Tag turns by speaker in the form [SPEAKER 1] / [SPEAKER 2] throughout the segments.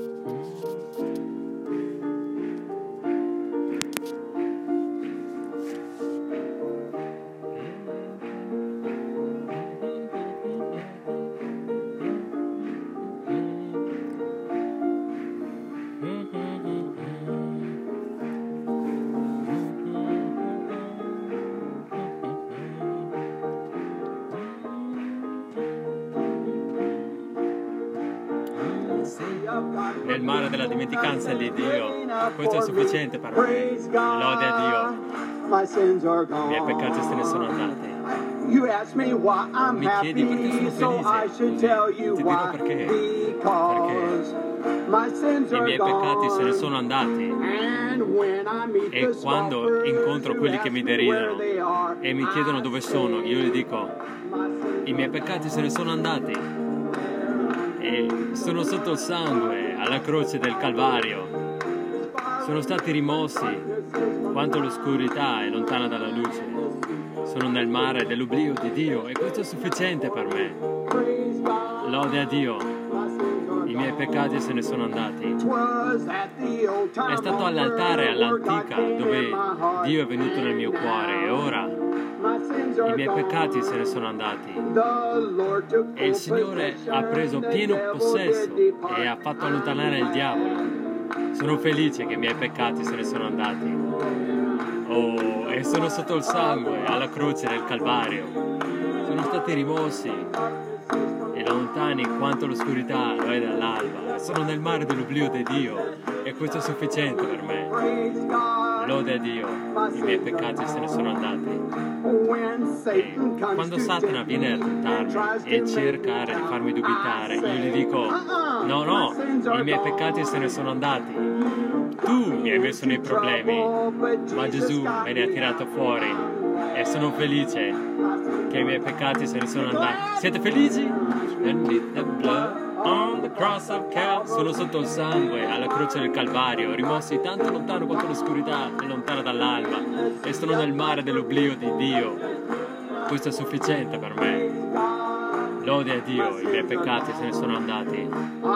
[SPEAKER 1] Nel mare della dimenticanza di Dio, questo è sufficiente per me. Lode a Dio. I miei peccati se ne sono andati. Mi chiedi perché sono felice? Ti dirò perché. Perché i miei peccati se ne sono andati. E quando incontro quelli che mi deridono e mi chiedono dove sono, io gli dico: i miei peccati se ne sono andati. E sono sotto il sangue alla croce del Calvario. Sono stati rimossi quanto l'oscurità è lontana dalla luce. Sono nel mare dell'oblio di Dio e questo è sufficiente per me. Lode a Dio. I miei peccati se ne sono andati. È stato all'altare all'antica dove Dio è venuto nel mio cuore e ora i miei peccati se ne sono andati e il Signore ha preso pieno possesso e ha fatto allontanare il diavolo. Sono felice che i miei peccati se ne sono andati. Oh, e sono sotto il sangue alla croce del Calvario. Sono stati rimossi e lontani quanto l'oscurità lo è dall'alba. Sono nel mare dell'oblio di Dio e questo è sufficiente per me. Lode a Dio, i miei peccati se ne sono andati. E quando Satana viene a tentarmi e cercare di farmi dubitare, io gli dico: no, i miei peccati se ne sono andati. Tu mi hai messo nei problemi, ma Gesù me ne ha tirato fuori e sono felice che i miei peccati se ne sono andati. Siete felici? On the cross of Calvary. Sono sotto il sangue alla croce del Calvario, rimossi tanto lontano quanto l'oscurità è lontana dall'alba, e sono nel mare dell'oblio di Dio. Questo è sufficiente per me. Lode a Dio, i miei peccati se ne sono andati.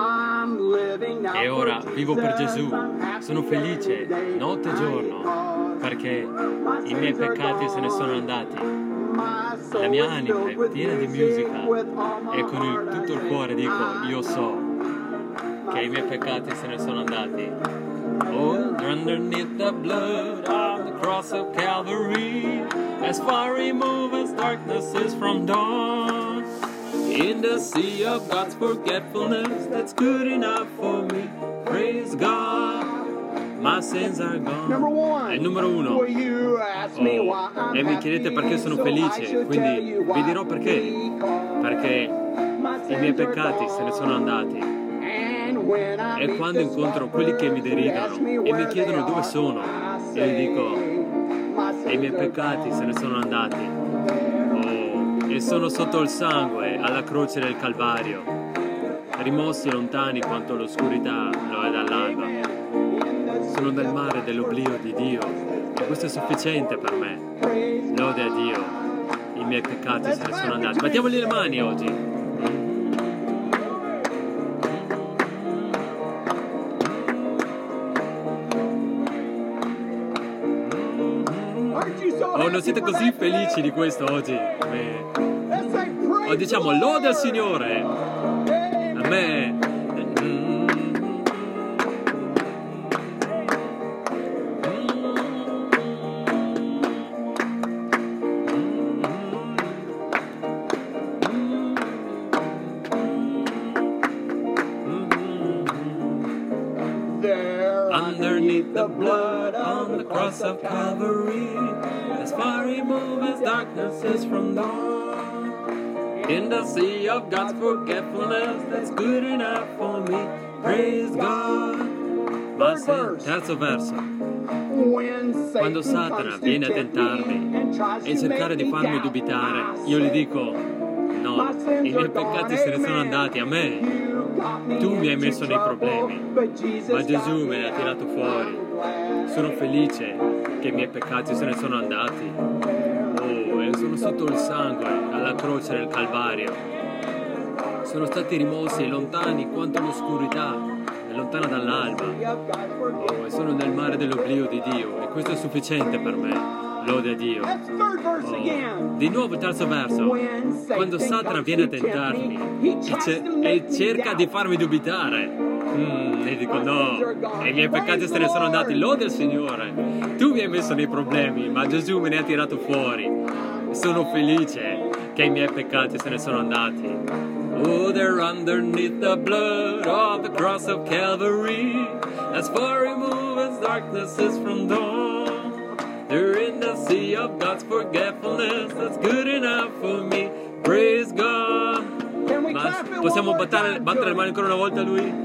[SPEAKER 1] E ora vivo per Gesù. Sono felice notte e giorno perché i miei peccati se ne sono andati. La mia anima è piena di musica e con tutto il cuore dico: io so che i miei peccati se ne sono andati. Oh, underneath the blood of the cross of Calvary, as far removed as darkness is from dawn, in the sea of God's forgetfulness, that's good enough for me. Praise God, my sins are gone. È il numero uno. E mi chiedete perché sono felice, quindi vi dirò perché. Perché i miei peccati se ne sono andati. E quando incontro quelli che mi deridono e mi chiedono dove sono, io gli dico: i miei peccati se ne sono andati. Oh, e sono sotto il sangue alla croce del Calvario, rimossi lontani quanto l'oscurità lo è dall'alba. Sono nel mare dell'oblio di Dio e questo è sufficiente per me. Lode a Dio, i miei peccati se ne sono andati. Battiamogli le mani oggi. Oh, non siete così felici di questo oggi? Oh, diciamo lode al Signore. Amen. Underneath the blood on the cross of Calvary, as far removed as darkness is from dawn, in the sea of God's forgetfulness, that's good enough for me. Praise God. Terzo verso. Quando Satana viene a tentarmi e cercare di farmi dubitare, io gli dico: no, i miei peccati se ne sono andati a me. Tu mi hai messo nei problemi, ma Gesù me ne ha tirato fuori. Sono felice che i miei peccati se ne sono andati. Oh, e sono sotto il sangue alla croce del Calvario. Sono stati rimossi lontani quanto l'oscurità lontana dall'alba. Oh, e sono nel mare dell'oblio di Dio, e questo è sufficiente per me. Lode a Dio. Oh. Di nuovo il terzo verso. Quando Satana viene a tentarmi e cerca di farmi dubitare, e dico no, e i miei peccati se ne sono andati. Lode al Signore. Tu mi hai messo nei problemi, ma Gesù me ne ha tirato fuori. Sono felice che i miei peccati se ne sono andati. Oh, they're underneath the blood of the cross of Calvary. As far removed as darkness is from dawn. They're in the sea of God's forgetfulness. That's good enough for me. Praise God. Ma possiamo battere le mani ancora una volta a Lui?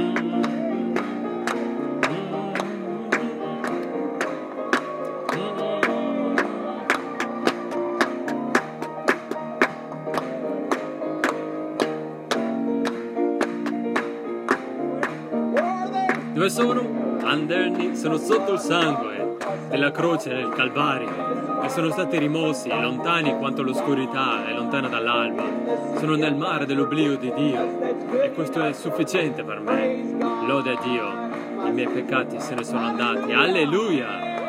[SPEAKER 1] Dove sono? Underneath, sono sotto il sangue della croce del Calvario e sono stati rimossi lontani quanto l'oscurità è lontana dall'alba. Sono nel mare dell'oblio di Dio e questo è sufficiente per me. Lode a Dio, i miei peccati se ne sono andati. Alleluia!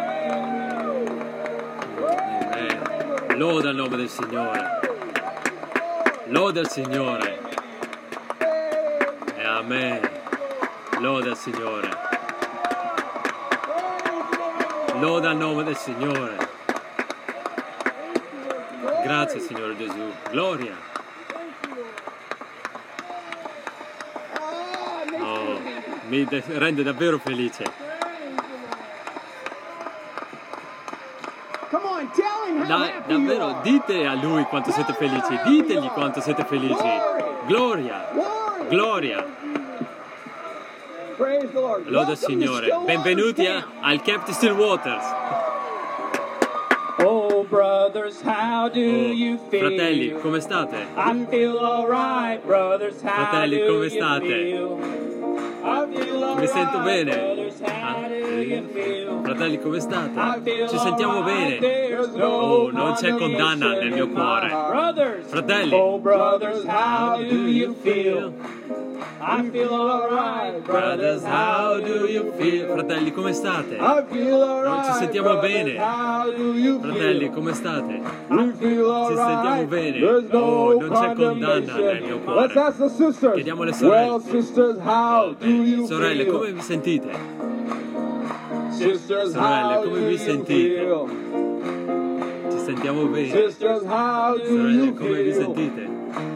[SPEAKER 1] Amen. Loda il nome del Signore. Lode al Signore. E amen. Lode al Signore. Loda il nome del Signore. Grazie Signore Gesù. Gloria. Oh, mi rende davvero felice. Davvero, dite a Lui quanto siete felici. Ditegli quanto siete felici. Gloria. Gloria. Loda il Signore. Benvenuti al Camp Still Waters.
[SPEAKER 2] Oh brothers, how do you feel?
[SPEAKER 1] Fratelli, come state?
[SPEAKER 2] I feel all right, brothers, how
[SPEAKER 1] Fratelli,
[SPEAKER 2] do
[SPEAKER 1] come
[SPEAKER 2] you
[SPEAKER 1] state?
[SPEAKER 2] feel? I feel all
[SPEAKER 1] Mi sento
[SPEAKER 2] right,
[SPEAKER 1] bene.
[SPEAKER 2] brothers, how do you feel?
[SPEAKER 1] Fratelli, come state?
[SPEAKER 2] I feel
[SPEAKER 1] Ci sentiamo
[SPEAKER 2] all right,
[SPEAKER 1] bene.
[SPEAKER 2] there's no
[SPEAKER 1] Oh, non c'è condanna nel mio
[SPEAKER 2] condemnation in
[SPEAKER 1] cuore.
[SPEAKER 2] my heart. Brothers,
[SPEAKER 1] Fratelli,
[SPEAKER 2] oh brothers, how do you feel? I feel all right,
[SPEAKER 1] brothers, how do you feel? Fratelli, come state?
[SPEAKER 2] I feel all
[SPEAKER 1] Non
[SPEAKER 2] right,
[SPEAKER 1] ci sentiamo
[SPEAKER 2] brothers,
[SPEAKER 1] bene.
[SPEAKER 2] how do you
[SPEAKER 1] Fratelli,
[SPEAKER 2] feel?
[SPEAKER 1] come state?
[SPEAKER 2] I feel all
[SPEAKER 1] Ci sentiamo
[SPEAKER 2] right.
[SPEAKER 1] bene.
[SPEAKER 2] There's no
[SPEAKER 1] Oh, non c'è condanna nel
[SPEAKER 2] condemnation.
[SPEAKER 1] mio
[SPEAKER 2] Let's
[SPEAKER 1] cuore.
[SPEAKER 2] ask the sisters.
[SPEAKER 1] Chiediamo alle sorelle.
[SPEAKER 2] Well, sisters, how do you
[SPEAKER 1] Sorelle,
[SPEAKER 2] feel?
[SPEAKER 1] come vi sentite?
[SPEAKER 2] Sisters,
[SPEAKER 1] Sorelle,
[SPEAKER 2] how
[SPEAKER 1] come
[SPEAKER 2] do
[SPEAKER 1] vi
[SPEAKER 2] you
[SPEAKER 1] sentite?
[SPEAKER 2] feel?
[SPEAKER 1] Ci sentiamo bene.
[SPEAKER 2] Sisters, how do
[SPEAKER 1] Sorelle,
[SPEAKER 2] you
[SPEAKER 1] come vi
[SPEAKER 2] feel?
[SPEAKER 1] sentite?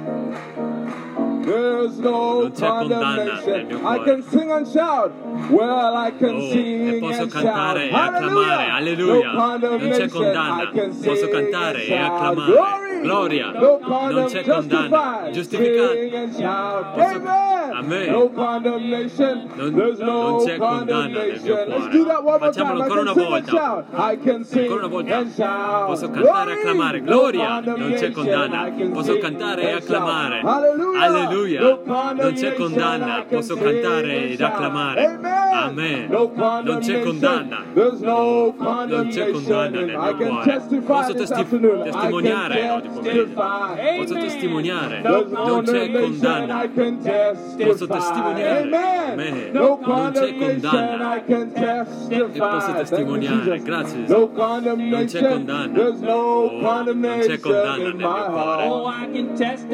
[SPEAKER 2] There's no
[SPEAKER 1] Non c'è condanna nel
[SPEAKER 2] condemnation.
[SPEAKER 1] mio
[SPEAKER 2] I
[SPEAKER 1] cuore.
[SPEAKER 2] can sing and shout. Well, I can
[SPEAKER 1] Oh, e
[SPEAKER 2] sing
[SPEAKER 1] posso
[SPEAKER 2] and
[SPEAKER 1] cantare e
[SPEAKER 2] shout.
[SPEAKER 1] acclamare. Alleluia.
[SPEAKER 2] No
[SPEAKER 1] Non c'è
[SPEAKER 2] condemnation.
[SPEAKER 1] condanna.
[SPEAKER 2] I can
[SPEAKER 1] Posso
[SPEAKER 2] sing
[SPEAKER 1] cantare
[SPEAKER 2] and
[SPEAKER 1] e
[SPEAKER 2] shout.
[SPEAKER 1] acclamare.
[SPEAKER 2] Glory.
[SPEAKER 1] Gloria.
[SPEAKER 2] No
[SPEAKER 1] Non c'è condanna. Giustificato.
[SPEAKER 2] Sing and shout.
[SPEAKER 1] Posso-
[SPEAKER 2] Amen.
[SPEAKER 1] Amen.
[SPEAKER 2] No condemnation. There's no
[SPEAKER 1] non c'è condanna nel mio
[SPEAKER 2] condemnation. Let's
[SPEAKER 1] cuore.
[SPEAKER 2] do that one more
[SPEAKER 1] Facciamolo
[SPEAKER 2] time.
[SPEAKER 1] ancora
[SPEAKER 2] I
[SPEAKER 1] una
[SPEAKER 2] can sing and
[SPEAKER 1] volta.
[SPEAKER 2] shout. I can sing
[SPEAKER 1] Ancora una volta.
[SPEAKER 2] and shout.
[SPEAKER 1] Posso cantare e
[SPEAKER 2] Glory.
[SPEAKER 1] acclamare.
[SPEAKER 2] No
[SPEAKER 1] Gloria. Non c'è
[SPEAKER 2] condemnation.
[SPEAKER 1] condanna.
[SPEAKER 2] I can
[SPEAKER 1] Posso
[SPEAKER 2] sing
[SPEAKER 1] cantare e
[SPEAKER 2] and shout.
[SPEAKER 1] acclamare.
[SPEAKER 2] Hallelujah.
[SPEAKER 1] Alleluia.
[SPEAKER 2] No
[SPEAKER 1] Non c'è condanna. Posso cantare ed acclamare. Amen. Non c'è condanna.
[SPEAKER 2] There's no
[SPEAKER 1] Non c'è condanna nel mio cuore. Posso testimoniare oggi pomeriggio. Posso testimoniare. Non c'è condanna. Posso testimoniare. Amen. Non c'è condanna. E posso testimoniare. Grazie Gesù. Non c'è condanna. Oh, non c'è condanna nel mio cuore.
[SPEAKER 2] Oh, I can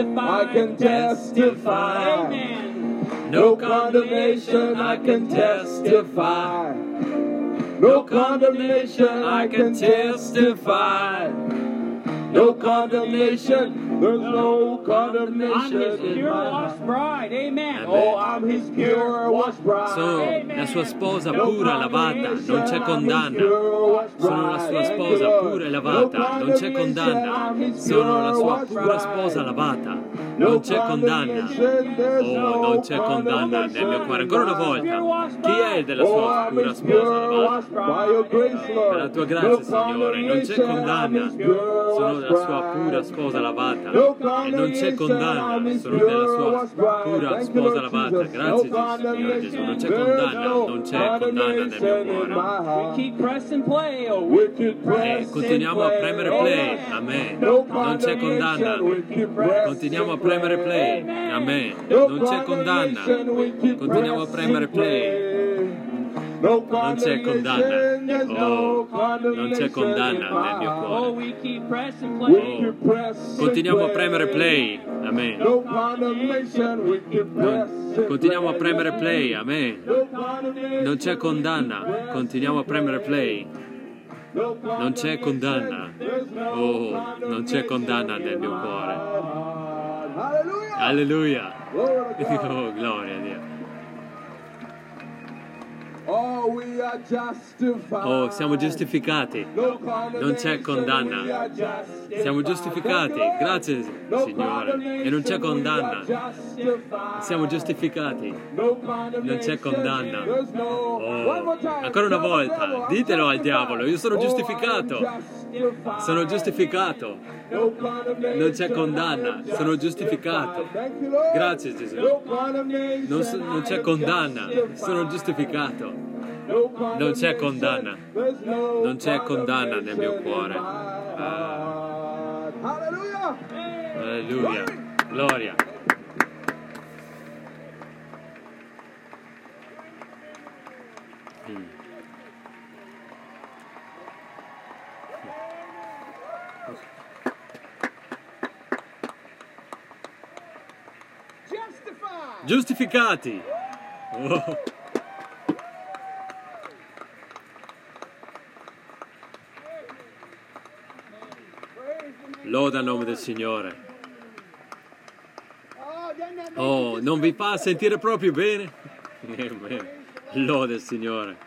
[SPEAKER 2] testify.
[SPEAKER 1] Amen. No condemnation, I can testify. No condemnation, I can testify. No condemnation, there's no condemnation in my heart.
[SPEAKER 2] Bride, amen.
[SPEAKER 1] Oh,
[SPEAKER 2] I'm his pure washed bride.
[SPEAKER 1] Sono la sua sposa pura lavata, non c'è condanna. Sono la sua sposa pura e lavata, non c'è condanna. Sono la sua pura sposa lavata, non c'è condanna. Oh, non c'è condanna nel mio cuore. Ancora una volta, chi è della sua pura sposa lavata? Per la tua grazia, Signore, non c'è condanna. Sono la sua pura sposa lavata e non c'è condanna. Sono della sua pura sposa lavata. Grazie Signore Gesù. Non c'è condanna, non c'è condanna nel mio cuore. E continuiamo a premere play. Amen. Non c'è condanna. Continuiamo a premere play. Amen. Non c'è condanna. Continuiamo a premere play. Non c'è condanna. Oh, non c'è condanna nel mio cuore. Oh. Continuiamo a premere play. Amen. Continuiamo a premere play. Amen. Non c'è condanna. Continuiamo a premere play. Non c'è condanna. Oh, non c'è condanna nel mio cuore. Alleluia. Oh, gloria a Dio. Oh, siamo giustificati. Non c'è condanna. Siamo giustificati. Grazie, Signore. E non c'è condanna. Siamo giustificati. Non c'è condanna. Oh, ancora una volta. Ditelo al diavolo. Io sono giustificato. Sono giustificato. Non c'è condanna. Sono giustificato. Grazie, Gesù. Non c'è condanna. Sono giustificato. Non c'è condanna. Non c'è condanna nel mio cuore. Alleluia. Gloria. Giustificati. Oh. Loda il nome del Signore. Oh, non vi fa sentire proprio bene? Loda il Signore.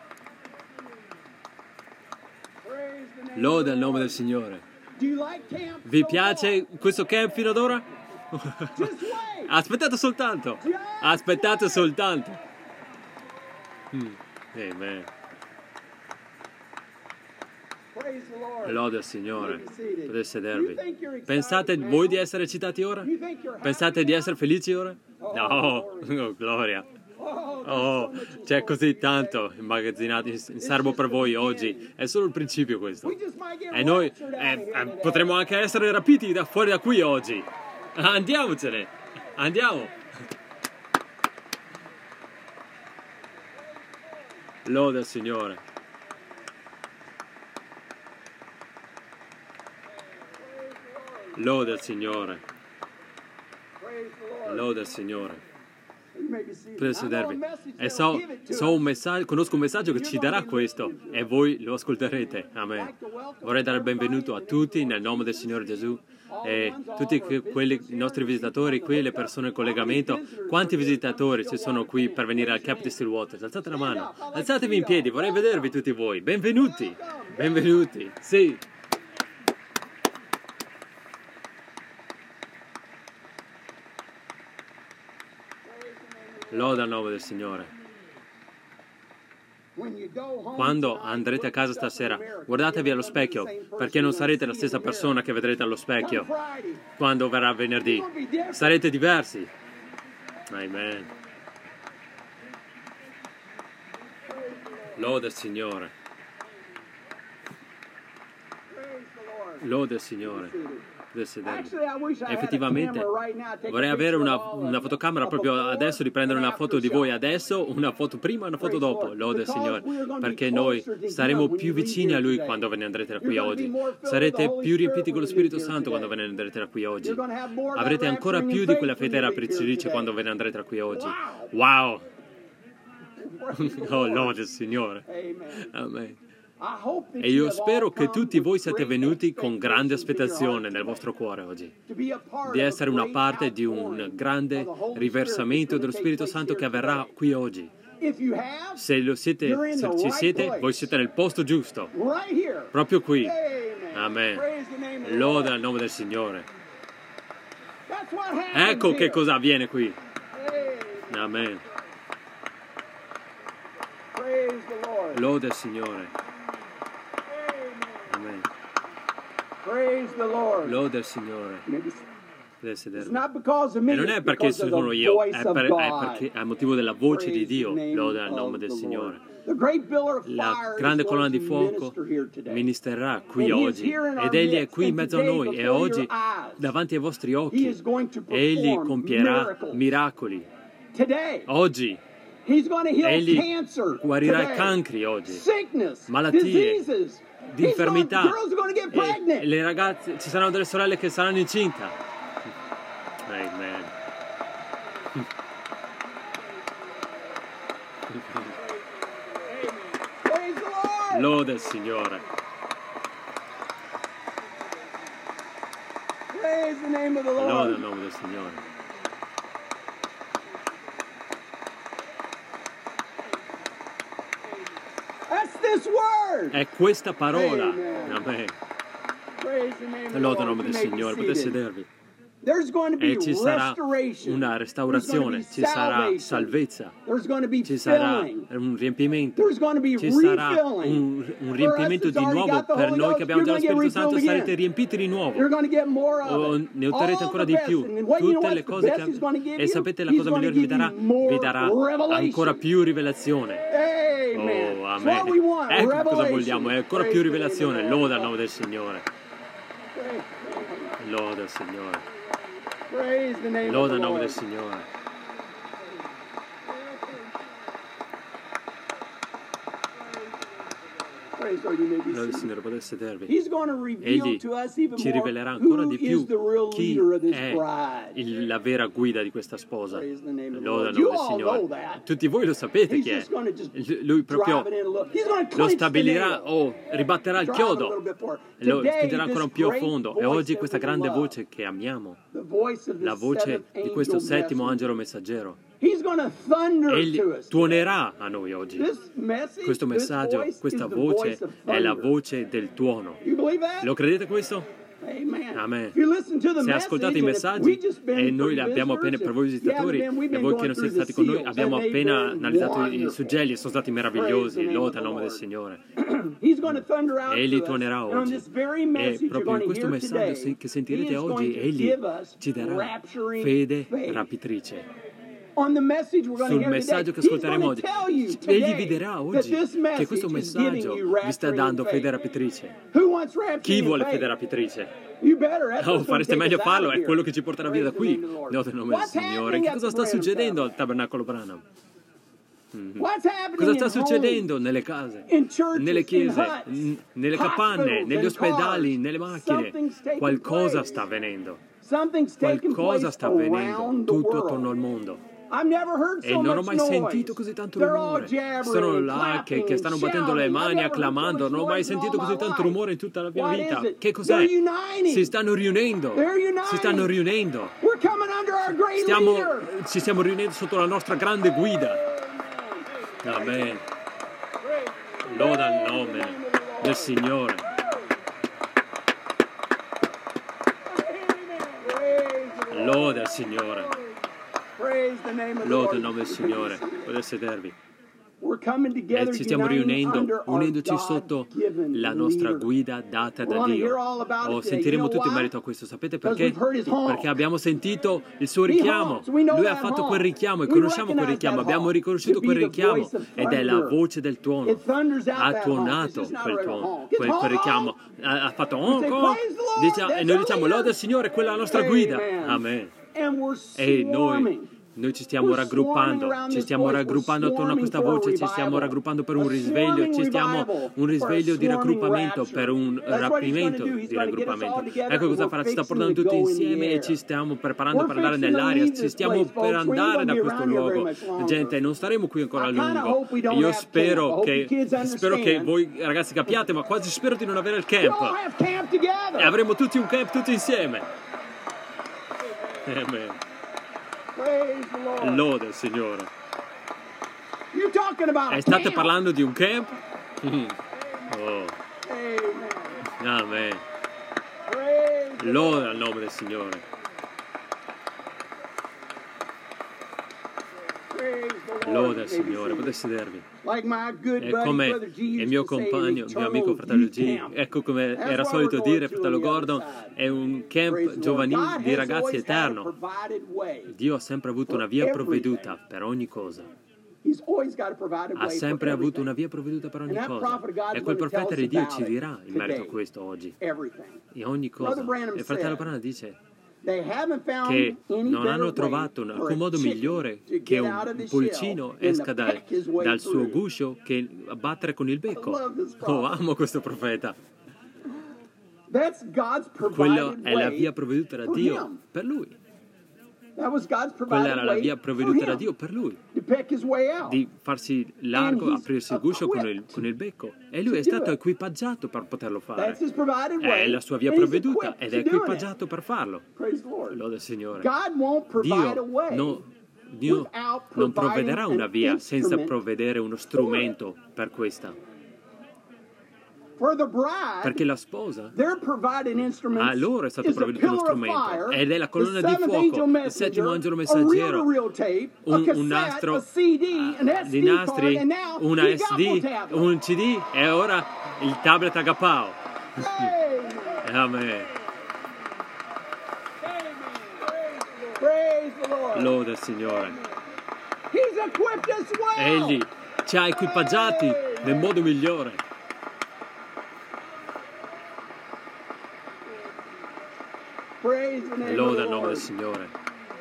[SPEAKER 1] Loda il nome del Signore. Vi piace questo camp fino ad ora? Aspettate soltanto. Aspettate soltanto. Amen. Loda il Signore. Potete sedervi. Pensate voi di essere eccitati ora? Pensate di essere felici ora? No, oh, gloria. Oh, c'è così tanto immagazzinato in serbo per voi oggi. È solo il principio questo. E noi potremmo anche essere rapiti da fuori da qui oggi. Andiamocene. Andiamo. Loda il Signore. Loda il Signore. Loda il Signore. Potete sedervi. E conosco un messaggio che ci darà questo e voi lo ascolterete. Amen. Vorrei dare il benvenuto a tutti nel nome del Signore Gesù e tutti quelli i nostri visitatori qui, le persone in collegamento. Quanti visitatori ci sono qui per venire al Camp di Stillwater? Alzate la mano. Alzatevi in piedi, vorrei vedervi tutti voi. Benvenuti. Benvenuti. Sì. Loda il nome del Signore. Quando andrete a casa stasera, guardatevi allo specchio, perché non sarete la stessa persona che vedrete allo specchio quando verrà venerdì. Sarete diversi. Amen. Loda il Signore. Loda il Signore. Effettivamente vorrei avere una fotocamera proprio adesso, di prendere una foto di voi adesso, una foto prima e una foto dopo. Lode il Signore, perché noi saremo più vicini a Lui quando ve ne andrete da qui oggi. Sarete più riempiti con lo Spirito Santo quando ve ne andrete da qui oggi. Avrete ancora più di quella fede rapitrice quando ve ne andrete da qui oggi. Wow. Oh, lode il Signore. Amen. E io spero che tutti voi siate venuti con grande aspettazione nel vostro cuore oggi, di essere una parte di un grande riversamento dello Spirito Santo che avverrà qui oggi. Se ci siete, voi siete nel posto giusto, proprio qui. Amen. Loda il nome del Signore. Ecco che cosa avviene qui. Amen. Loda il Signore. Amen. Loda il Signore. Potete
[SPEAKER 2] It's
[SPEAKER 1] sedervi.
[SPEAKER 2] not because of me,
[SPEAKER 1] E non è
[SPEAKER 2] it's
[SPEAKER 1] perché
[SPEAKER 2] because of
[SPEAKER 1] sono
[SPEAKER 2] the
[SPEAKER 1] io,
[SPEAKER 2] voice
[SPEAKER 1] è
[SPEAKER 2] of
[SPEAKER 1] perché
[SPEAKER 2] God.
[SPEAKER 1] è a motivo della voce di
[SPEAKER 2] Praise the
[SPEAKER 1] Dio.
[SPEAKER 2] name
[SPEAKER 1] Lode al
[SPEAKER 2] of
[SPEAKER 1] nome del
[SPEAKER 2] the
[SPEAKER 1] Signore.
[SPEAKER 2] Lord. The great pillar of
[SPEAKER 1] La
[SPEAKER 2] fire
[SPEAKER 1] grande
[SPEAKER 2] is
[SPEAKER 1] colonna
[SPEAKER 2] going
[SPEAKER 1] di
[SPEAKER 2] to
[SPEAKER 1] fuoco
[SPEAKER 2] minister here today.
[SPEAKER 1] ministrerà qui
[SPEAKER 2] And he is
[SPEAKER 1] oggi
[SPEAKER 2] here in our
[SPEAKER 1] ed Egli è
[SPEAKER 2] midst,
[SPEAKER 1] qui in
[SPEAKER 2] and
[SPEAKER 1] mezzo a
[SPEAKER 2] today
[SPEAKER 1] noi e
[SPEAKER 2] before your
[SPEAKER 1] oggi
[SPEAKER 2] eyes,
[SPEAKER 1] davanti ai vostri
[SPEAKER 2] he
[SPEAKER 1] occhi
[SPEAKER 2] is going to
[SPEAKER 1] Egli
[SPEAKER 2] perform
[SPEAKER 1] compierà
[SPEAKER 2] miracles.
[SPEAKER 1] miracoli.
[SPEAKER 2] Today,
[SPEAKER 1] Oggi
[SPEAKER 2] he's going to heal
[SPEAKER 1] Egli
[SPEAKER 2] cancer.
[SPEAKER 1] guarirà i
[SPEAKER 2] Today.
[SPEAKER 1] cancri oggi,
[SPEAKER 2] Sickness,
[SPEAKER 1] malattie,
[SPEAKER 2] diseases.
[SPEAKER 1] di infermità.
[SPEAKER 2] Girls are going to get pregnant.
[SPEAKER 1] E le ragazze, ci saranno delle sorelle che saranno incinta. Amen.
[SPEAKER 2] Praise the Lord.
[SPEAKER 1] Lode il Signore.
[SPEAKER 2] Praise the name of the
[SPEAKER 1] Lode
[SPEAKER 2] Lord.
[SPEAKER 1] il nome del Signore.
[SPEAKER 2] That's this word.
[SPEAKER 1] È questa parola.
[SPEAKER 2] Amen.
[SPEAKER 1] Amen.
[SPEAKER 2] Praise the name of the
[SPEAKER 1] Lode il
[SPEAKER 2] Lord.
[SPEAKER 1] nome
[SPEAKER 2] You
[SPEAKER 1] del
[SPEAKER 2] may be
[SPEAKER 1] Signore. Potete
[SPEAKER 2] seated.
[SPEAKER 1] sedervi.
[SPEAKER 2] There's going to be
[SPEAKER 1] E ci sarà
[SPEAKER 2] restoration.
[SPEAKER 1] una restaurazione, ci sarà salvezza,
[SPEAKER 2] There's going to be
[SPEAKER 1] ci sarà
[SPEAKER 2] filling.
[SPEAKER 1] un riempimento,
[SPEAKER 2] There's going to be
[SPEAKER 1] ci sarà
[SPEAKER 2] refilling.
[SPEAKER 1] un riempimento di nuovo per noi che abbiamo già lo Spirito Santo, sarete riempiti di nuovo.
[SPEAKER 2] You're going to get more of
[SPEAKER 1] O
[SPEAKER 2] it.
[SPEAKER 1] ne otterrete ancora di più. Tutte le cose che e sapete la cosa migliore che vi darà ancora più rivelazione.
[SPEAKER 2] Amen.
[SPEAKER 1] Oh,
[SPEAKER 2] That's what we
[SPEAKER 1] amen.
[SPEAKER 2] want.
[SPEAKER 1] Ecco cosa
[SPEAKER 2] Revelation.
[SPEAKER 1] vogliamo, è ancora più rivelazione. Loda al nome del Signore.
[SPEAKER 2] Praise
[SPEAKER 1] Loda il Signore.
[SPEAKER 2] the name of
[SPEAKER 1] Loda
[SPEAKER 2] the
[SPEAKER 1] il nome
[SPEAKER 2] Lord.
[SPEAKER 1] del Signore.
[SPEAKER 2] Praise the Lord. You may be
[SPEAKER 1] Loda il
[SPEAKER 2] seated.
[SPEAKER 1] Signore, potete sedervi.
[SPEAKER 2] He's going to reveal
[SPEAKER 1] Egli
[SPEAKER 2] to us even
[SPEAKER 1] ci
[SPEAKER 2] more
[SPEAKER 1] rivelerà ancora
[SPEAKER 2] who
[SPEAKER 1] di
[SPEAKER 2] is
[SPEAKER 1] più
[SPEAKER 2] the real
[SPEAKER 1] chi
[SPEAKER 2] leader of this
[SPEAKER 1] è
[SPEAKER 2] bride.
[SPEAKER 1] la vera guida di questa sposa.
[SPEAKER 2] Praise the name of the
[SPEAKER 1] Loda il
[SPEAKER 2] Lord. You
[SPEAKER 1] nome del
[SPEAKER 2] all
[SPEAKER 1] Signore.
[SPEAKER 2] know that.
[SPEAKER 1] Tutti voi lo sapete
[SPEAKER 2] He's
[SPEAKER 1] chi è.
[SPEAKER 2] just going to just
[SPEAKER 1] Lui proprio
[SPEAKER 2] drive it in a little. He's going to
[SPEAKER 1] lo
[SPEAKER 2] clinch the
[SPEAKER 1] stabilirà
[SPEAKER 2] nail.
[SPEAKER 1] o ribatterà il
[SPEAKER 2] Drive it a little
[SPEAKER 1] chiodo.
[SPEAKER 2] bit more.
[SPEAKER 1] Lo
[SPEAKER 2] Today,
[SPEAKER 1] spingerà ancora
[SPEAKER 2] this
[SPEAKER 1] più a
[SPEAKER 2] great
[SPEAKER 1] fondo. E
[SPEAKER 2] voice
[SPEAKER 1] oggi
[SPEAKER 2] that
[SPEAKER 1] questa
[SPEAKER 2] we
[SPEAKER 1] grande
[SPEAKER 2] love,
[SPEAKER 1] voce che amiamo,
[SPEAKER 2] the voice of
[SPEAKER 1] la
[SPEAKER 2] this
[SPEAKER 1] voce
[SPEAKER 2] seventh
[SPEAKER 1] di questo
[SPEAKER 2] angel
[SPEAKER 1] settimo
[SPEAKER 2] messenger.
[SPEAKER 1] angelo messaggero,
[SPEAKER 2] He's going to thunder
[SPEAKER 1] Egli
[SPEAKER 2] to us.
[SPEAKER 1] tuonerà a noi oggi.
[SPEAKER 2] This message,
[SPEAKER 1] Questo
[SPEAKER 2] this
[SPEAKER 1] messaggio,
[SPEAKER 2] voice
[SPEAKER 1] questa
[SPEAKER 2] is the
[SPEAKER 1] voce
[SPEAKER 2] voice of
[SPEAKER 1] è la
[SPEAKER 2] thunder.
[SPEAKER 1] voce del tuono.
[SPEAKER 2] You believe that?
[SPEAKER 1] Lo credete questo?
[SPEAKER 2] Amen.
[SPEAKER 1] Amen.
[SPEAKER 2] If you listen to the
[SPEAKER 1] Se ascoltate i
[SPEAKER 2] message, and
[SPEAKER 1] messaggi
[SPEAKER 2] if we just been
[SPEAKER 1] e noi
[SPEAKER 2] for
[SPEAKER 1] li abbiamo appena
[SPEAKER 2] visitors,
[SPEAKER 1] per voi
[SPEAKER 2] if you haven't
[SPEAKER 1] visitatori
[SPEAKER 2] been, we've
[SPEAKER 1] e
[SPEAKER 2] been
[SPEAKER 1] voi che
[SPEAKER 2] going
[SPEAKER 1] non siete
[SPEAKER 2] through
[SPEAKER 1] stati
[SPEAKER 2] the
[SPEAKER 1] con noi
[SPEAKER 2] seals,
[SPEAKER 1] abbiamo
[SPEAKER 2] and they've
[SPEAKER 1] appena
[SPEAKER 2] been
[SPEAKER 1] analizzato i
[SPEAKER 2] wonderful.
[SPEAKER 1] suggelli e sono stati
[SPEAKER 2] Praise
[SPEAKER 1] meravigliosi.
[SPEAKER 2] the name of
[SPEAKER 1] Lode
[SPEAKER 2] the
[SPEAKER 1] al nome del
[SPEAKER 2] Lord.
[SPEAKER 1] Signore.
[SPEAKER 2] He's going to thunder out
[SPEAKER 1] Egli
[SPEAKER 2] to us.
[SPEAKER 1] tuonerà
[SPEAKER 2] And on
[SPEAKER 1] oggi.
[SPEAKER 2] this very
[SPEAKER 1] E
[SPEAKER 2] message you're
[SPEAKER 1] proprio in
[SPEAKER 2] going to
[SPEAKER 1] questo
[SPEAKER 2] hear
[SPEAKER 1] messaggio
[SPEAKER 2] today,
[SPEAKER 1] che
[SPEAKER 2] he
[SPEAKER 1] sentirete
[SPEAKER 2] is going
[SPEAKER 1] oggi,
[SPEAKER 2] to
[SPEAKER 1] Egli
[SPEAKER 2] give us
[SPEAKER 1] ci darà
[SPEAKER 2] rapturing
[SPEAKER 1] fede
[SPEAKER 2] faith.
[SPEAKER 1] rapitrice.
[SPEAKER 2] On the message we're going
[SPEAKER 1] Sul
[SPEAKER 2] to hear
[SPEAKER 1] messaggio
[SPEAKER 2] today,
[SPEAKER 1] che
[SPEAKER 2] he's
[SPEAKER 1] ascolteremo
[SPEAKER 2] going to
[SPEAKER 1] oggi,
[SPEAKER 2] tell you
[SPEAKER 1] Egli vi
[SPEAKER 2] today
[SPEAKER 1] dirà
[SPEAKER 2] that
[SPEAKER 1] oggi
[SPEAKER 2] this
[SPEAKER 1] che questo
[SPEAKER 2] message is giving
[SPEAKER 1] messaggio
[SPEAKER 2] you
[SPEAKER 1] vi sta
[SPEAKER 2] rapturing
[SPEAKER 1] dando fede
[SPEAKER 2] faith.
[SPEAKER 1] rapitrice.
[SPEAKER 2] Who wants
[SPEAKER 1] Chi
[SPEAKER 2] rapturing
[SPEAKER 1] vuole
[SPEAKER 2] faith?
[SPEAKER 1] fede rapitrice?
[SPEAKER 2] You better. That's
[SPEAKER 1] Oh,
[SPEAKER 2] what's going to
[SPEAKER 1] fareste
[SPEAKER 2] take
[SPEAKER 1] meglio
[SPEAKER 2] us
[SPEAKER 1] farlo,
[SPEAKER 2] out of
[SPEAKER 1] è
[SPEAKER 2] here.
[SPEAKER 1] quello che ci porterà via da
[SPEAKER 2] Praise the
[SPEAKER 1] qui.
[SPEAKER 2] name of the Lord.
[SPEAKER 1] Lode il nome del
[SPEAKER 2] What's
[SPEAKER 1] Signore.
[SPEAKER 2] happening
[SPEAKER 1] Che
[SPEAKER 2] at
[SPEAKER 1] cosa
[SPEAKER 2] the
[SPEAKER 1] sta
[SPEAKER 2] Branham
[SPEAKER 1] succedendo al
[SPEAKER 2] Tabernacle?
[SPEAKER 1] Tabernacolo Branham?
[SPEAKER 2] What's happening
[SPEAKER 1] Cosa sta
[SPEAKER 2] in homes,
[SPEAKER 1] succedendo nelle case,
[SPEAKER 2] in churches,
[SPEAKER 1] nelle
[SPEAKER 2] in
[SPEAKER 1] chiese,
[SPEAKER 2] huts,
[SPEAKER 1] nelle capanne,
[SPEAKER 2] hospitals,
[SPEAKER 1] negli
[SPEAKER 2] and
[SPEAKER 1] ospedali,
[SPEAKER 2] cars?
[SPEAKER 1] nelle macchine?
[SPEAKER 2] Something's taking
[SPEAKER 1] Qualcosa
[SPEAKER 2] place.
[SPEAKER 1] sta avvenendo.
[SPEAKER 2] Something's taking
[SPEAKER 1] Qualcosa
[SPEAKER 2] place
[SPEAKER 1] sta avvenendo
[SPEAKER 2] around the
[SPEAKER 1] tutto
[SPEAKER 2] world.
[SPEAKER 1] attorno al mondo.
[SPEAKER 2] I've never heard
[SPEAKER 1] E
[SPEAKER 2] so
[SPEAKER 1] non ho
[SPEAKER 2] much
[SPEAKER 1] mai
[SPEAKER 2] noise.
[SPEAKER 1] sentito così tanto
[SPEAKER 2] They're all
[SPEAKER 1] rumore.
[SPEAKER 2] jabbering
[SPEAKER 1] Sono
[SPEAKER 2] and
[SPEAKER 1] là
[SPEAKER 2] clapping
[SPEAKER 1] che
[SPEAKER 2] and
[SPEAKER 1] stanno battendo le
[SPEAKER 2] shouting.
[SPEAKER 1] mani,
[SPEAKER 2] I've never heard so
[SPEAKER 1] acclamando.
[SPEAKER 2] much
[SPEAKER 1] Non ho mai
[SPEAKER 2] noise in
[SPEAKER 1] sentito
[SPEAKER 2] all
[SPEAKER 1] così
[SPEAKER 2] my
[SPEAKER 1] tanto
[SPEAKER 2] life.
[SPEAKER 1] rumore in tutta la mia
[SPEAKER 2] What
[SPEAKER 1] vita.
[SPEAKER 2] is it?
[SPEAKER 1] Che cos'è?
[SPEAKER 2] They're uniting.
[SPEAKER 1] Si stanno riunendo.
[SPEAKER 2] They're uniting.
[SPEAKER 1] Si stanno riunendo.
[SPEAKER 2] We're coming under our great leader.
[SPEAKER 1] Ci stiamo riunendo sotto la nostra grande guida. Amen. Loda il nome del Signore. Loda il Signore.
[SPEAKER 2] Praise the name of the
[SPEAKER 1] Loda
[SPEAKER 2] Lord.
[SPEAKER 1] il nome del Signore. Potete sedervi.
[SPEAKER 2] We're coming
[SPEAKER 1] E
[SPEAKER 2] together,
[SPEAKER 1] ci stiamo
[SPEAKER 2] uniting
[SPEAKER 1] riunendo,
[SPEAKER 2] under our
[SPEAKER 1] unendoci sotto
[SPEAKER 2] God-given
[SPEAKER 1] la nostra
[SPEAKER 2] leader.
[SPEAKER 1] guida data
[SPEAKER 2] We're
[SPEAKER 1] da
[SPEAKER 2] gonna
[SPEAKER 1] Dio.
[SPEAKER 2] hear all about it
[SPEAKER 1] Oh,
[SPEAKER 2] today.
[SPEAKER 1] sentiremo
[SPEAKER 2] You know
[SPEAKER 1] tutto in
[SPEAKER 2] why?
[SPEAKER 1] merito a questo. Sapete
[SPEAKER 2] Because
[SPEAKER 1] perché?
[SPEAKER 2] we've heard his honk.
[SPEAKER 1] Perché abbiamo sentito il suo
[SPEAKER 2] He
[SPEAKER 1] richiamo.
[SPEAKER 2] honks. We know
[SPEAKER 1] Lui ha
[SPEAKER 2] that
[SPEAKER 1] fatto
[SPEAKER 2] honk.
[SPEAKER 1] quel richiamo e
[SPEAKER 2] We
[SPEAKER 1] conosciamo quel
[SPEAKER 2] recognize
[SPEAKER 1] richiamo.
[SPEAKER 2] that
[SPEAKER 1] Abbiamo
[SPEAKER 2] honk
[SPEAKER 1] riconosciuto
[SPEAKER 2] to be
[SPEAKER 1] quel
[SPEAKER 2] the
[SPEAKER 1] richiamo
[SPEAKER 2] voice of
[SPEAKER 1] ed è la
[SPEAKER 2] thunder.
[SPEAKER 1] voce del tuono.
[SPEAKER 2] It thunders out
[SPEAKER 1] Ha
[SPEAKER 2] that honk. It's
[SPEAKER 1] tuonato
[SPEAKER 2] just not a
[SPEAKER 1] quel
[SPEAKER 2] regular
[SPEAKER 1] tuono,
[SPEAKER 2] honk. It's
[SPEAKER 1] quel
[SPEAKER 2] honk.
[SPEAKER 1] richiamo. Ha fatto honk,
[SPEAKER 2] say,
[SPEAKER 1] honk.
[SPEAKER 2] "Praise the Lord,
[SPEAKER 1] E
[SPEAKER 2] that's
[SPEAKER 1] noi
[SPEAKER 2] our
[SPEAKER 1] diciamo
[SPEAKER 2] leader."
[SPEAKER 1] loda il Signore, quella è la nostra guida.
[SPEAKER 2] Amen.
[SPEAKER 1] Amen.
[SPEAKER 2] And we're
[SPEAKER 1] E
[SPEAKER 2] swarming.
[SPEAKER 1] noi ci stiamo raggruppando, ci stiamo raggruppando attorno a questa voce, ci stiamo raggruppando per un risveglio, un risveglio di raggruppamento, per un rapimento di raggruppamento. Ecco cosa farà, ci sta portando tutti insieme e ci stiamo preparando per andare nell'aria, ci stiamo per andare da questo luogo. Gente, non staremo qui ancora a lungo. Io spero che voi ragazzi capiate, ma quasi spero di non avere il
[SPEAKER 2] We all
[SPEAKER 1] camp.
[SPEAKER 2] have camp together.
[SPEAKER 1] E avremo tutti un camp tutti insieme. Amen.
[SPEAKER 2] Praise the Lord.
[SPEAKER 1] Lode il Signore.
[SPEAKER 2] You're talking about a
[SPEAKER 1] State
[SPEAKER 2] camp.
[SPEAKER 1] parlando di un camp? Oh,
[SPEAKER 2] Amen.
[SPEAKER 1] amen.
[SPEAKER 2] Praise the
[SPEAKER 1] Lode al nome del Signore.
[SPEAKER 2] Praise the
[SPEAKER 1] Lode al Signore, potete sedervi.
[SPEAKER 2] Like my good
[SPEAKER 1] È
[SPEAKER 2] buddy,
[SPEAKER 1] come
[SPEAKER 2] Brother G used
[SPEAKER 1] il mio
[SPEAKER 2] to say in
[SPEAKER 1] compagno,
[SPEAKER 2] the
[SPEAKER 1] il mio amico
[SPEAKER 2] eternal
[SPEAKER 1] fratello
[SPEAKER 2] youth
[SPEAKER 1] G,
[SPEAKER 2] camp.
[SPEAKER 1] ecco come
[SPEAKER 2] That's
[SPEAKER 1] era
[SPEAKER 2] why
[SPEAKER 1] solito
[SPEAKER 2] we're going
[SPEAKER 1] dire
[SPEAKER 2] to
[SPEAKER 1] fratello
[SPEAKER 2] on the other
[SPEAKER 1] Gordon,
[SPEAKER 2] side.
[SPEAKER 1] è un
[SPEAKER 2] Praise
[SPEAKER 1] camp
[SPEAKER 2] the Lord.
[SPEAKER 1] giovanile
[SPEAKER 2] God
[SPEAKER 1] di
[SPEAKER 2] has
[SPEAKER 1] ragazzi
[SPEAKER 2] always had a
[SPEAKER 1] eterno.
[SPEAKER 2] provided way.
[SPEAKER 1] Dio ha sempre avuto una via provveduta per ogni cosa.
[SPEAKER 2] He's always got a provided
[SPEAKER 1] Ha
[SPEAKER 2] way
[SPEAKER 1] sempre
[SPEAKER 2] for
[SPEAKER 1] avuto
[SPEAKER 2] everything.
[SPEAKER 1] una via provveduta per ogni
[SPEAKER 2] And that
[SPEAKER 1] cosa.
[SPEAKER 2] prophet of God
[SPEAKER 1] E
[SPEAKER 2] is
[SPEAKER 1] quel
[SPEAKER 2] going to tell
[SPEAKER 1] profeta
[SPEAKER 2] us
[SPEAKER 1] di Dio
[SPEAKER 2] about
[SPEAKER 1] ci
[SPEAKER 2] it
[SPEAKER 1] dirà in merito a
[SPEAKER 2] today.
[SPEAKER 1] questo oggi.
[SPEAKER 2] Everything.
[SPEAKER 1] In ogni cosa.
[SPEAKER 2] Brother Branham
[SPEAKER 1] E fratello
[SPEAKER 2] said,
[SPEAKER 1] Branham dice
[SPEAKER 2] They haven't found
[SPEAKER 1] che
[SPEAKER 2] any
[SPEAKER 1] non
[SPEAKER 2] better
[SPEAKER 1] hanno
[SPEAKER 2] way
[SPEAKER 1] trovato
[SPEAKER 2] for
[SPEAKER 1] alcun
[SPEAKER 2] a
[SPEAKER 1] modo
[SPEAKER 2] chicken
[SPEAKER 1] migliore
[SPEAKER 2] to
[SPEAKER 1] che
[SPEAKER 2] get out of
[SPEAKER 1] un
[SPEAKER 2] the
[SPEAKER 1] pulcino
[SPEAKER 2] shell
[SPEAKER 1] esca
[SPEAKER 2] than to peck his way
[SPEAKER 1] dal suo
[SPEAKER 2] through.
[SPEAKER 1] guscio che battere con il becco.
[SPEAKER 2] I love this
[SPEAKER 1] Oh,
[SPEAKER 2] prophet.
[SPEAKER 1] amo questo profeta.
[SPEAKER 2] That's God's
[SPEAKER 1] Quello
[SPEAKER 2] provided
[SPEAKER 1] è la
[SPEAKER 2] way
[SPEAKER 1] via provveduta da
[SPEAKER 2] for
[SPEAKER 1] Dio
[SPEAKER 2] him.
[SPEAKER 1] per lui.
[SPEAKER 2] That was God's
[SPEAKER 1] Quella
[SPEAKER 2] provided
[SPEAKER 1] era la
[SPEAKER 2] way
[SPEAKER 1] via
[SPEAKER 2] for
[SPEAKER 1] provveduta da
[SPEAKER 2] him
[SPEAKER 1] Dio per lui.
[SPEAKER 2] to peck his way out.
[SPEAKER 1] Di farsi largo,
[SPEAKER 2] And he's
[SPEAKER 1] aprirsi il guscio con il becco. E lui è stato equipaggiato per poterlo fare.
[SPEAKER 2] That's his provided way.
[SPEAKER 1] È la sua via
[SPEAKER 2] and he's
[SPEAKER 1] provveduta
[SPEAKER 2] equipped
[SPEAKER 1] ed
[SPEAKER 2] to
[SPEAKER 1] è
[SPEAKER 2] doing it.
[SPEAKER 1] equipaggiato per farlo.
[SPEAKER 2] Praise the Lord.
[SPEAKER 1] Lode il Signore.
[SPEAKER 2] God won't provide a way
[SPEAKER 1] Dio
[SPEAKER 2] without
[SPEAKER 1] non
[SPEAKER 2] providing
[SPEAKER 1] provvederà una
[SPEAKER 2] an
[SPEAKER 1] via senza
[SPEAKER 2] instrument
[SPEAKER 1] provvedere uno strumento per questa.
[SPEAKER 2] for the bride.
[SPEAKER 1] Perché la sposa,
[SPEAKER 2] They're provided instruments
[SPEAKER 1] a loro è stato
[SPEAKER 2] is a
[SPEAKER 1] provveduto uno
[SPEAKER 2] pillar of
[SPEAKER 1] strumento
[SPEAKER 2] fire,
[SPEAKER 1] ed è la colonna
[SPEAKER 2] the
[SPEAKER 1] di
[SPEAKER 2] seventh
[SPEAKER 1] fuoco,
[SPEAKER 2] angel
[SPEAKER 1] il settimo angelo
[SPEAKER 2] messenger, a
[SPEAKER 1] messaggero,
[SPEAKER 2] reel-to-reel tape, a
[SPEAKER 1] un
[SPEAKER 2] cassette,
[SPEAKER 1] nastro
[SPEAKER 2] a CD, an SD
[SPEAKER 1] di nastri,
[SPEAKER 2] card, and now
[SPEAKER 1] una
[SPEAKER 2] he got
[SPEAKER 1] SD,
[SPEAKER 2] one tablet.
[SPEAKER 1] un CD e ora il tablet agapao.
[SPEAKER 2] Amen.
[SPEAKER 1] Amen.
[SPEAKER 2] Praise the Lord.
[SPEAKER 1] Lode al Signore.
[SPEAKER 2] He's equipped us well.
[SPEAKER 1] Egli ci ha equipaggiati nel modo migliore.
[SPEAKER 2] Praise the name of
[SPEAKER 1] Lode
[SPEAKER 2] the
[SPEAKER 1] al nome del
[SPEAKER 2] Lord.
[SPEAKER 1] Signore.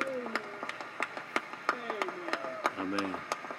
[SPEAKER 1] Amen.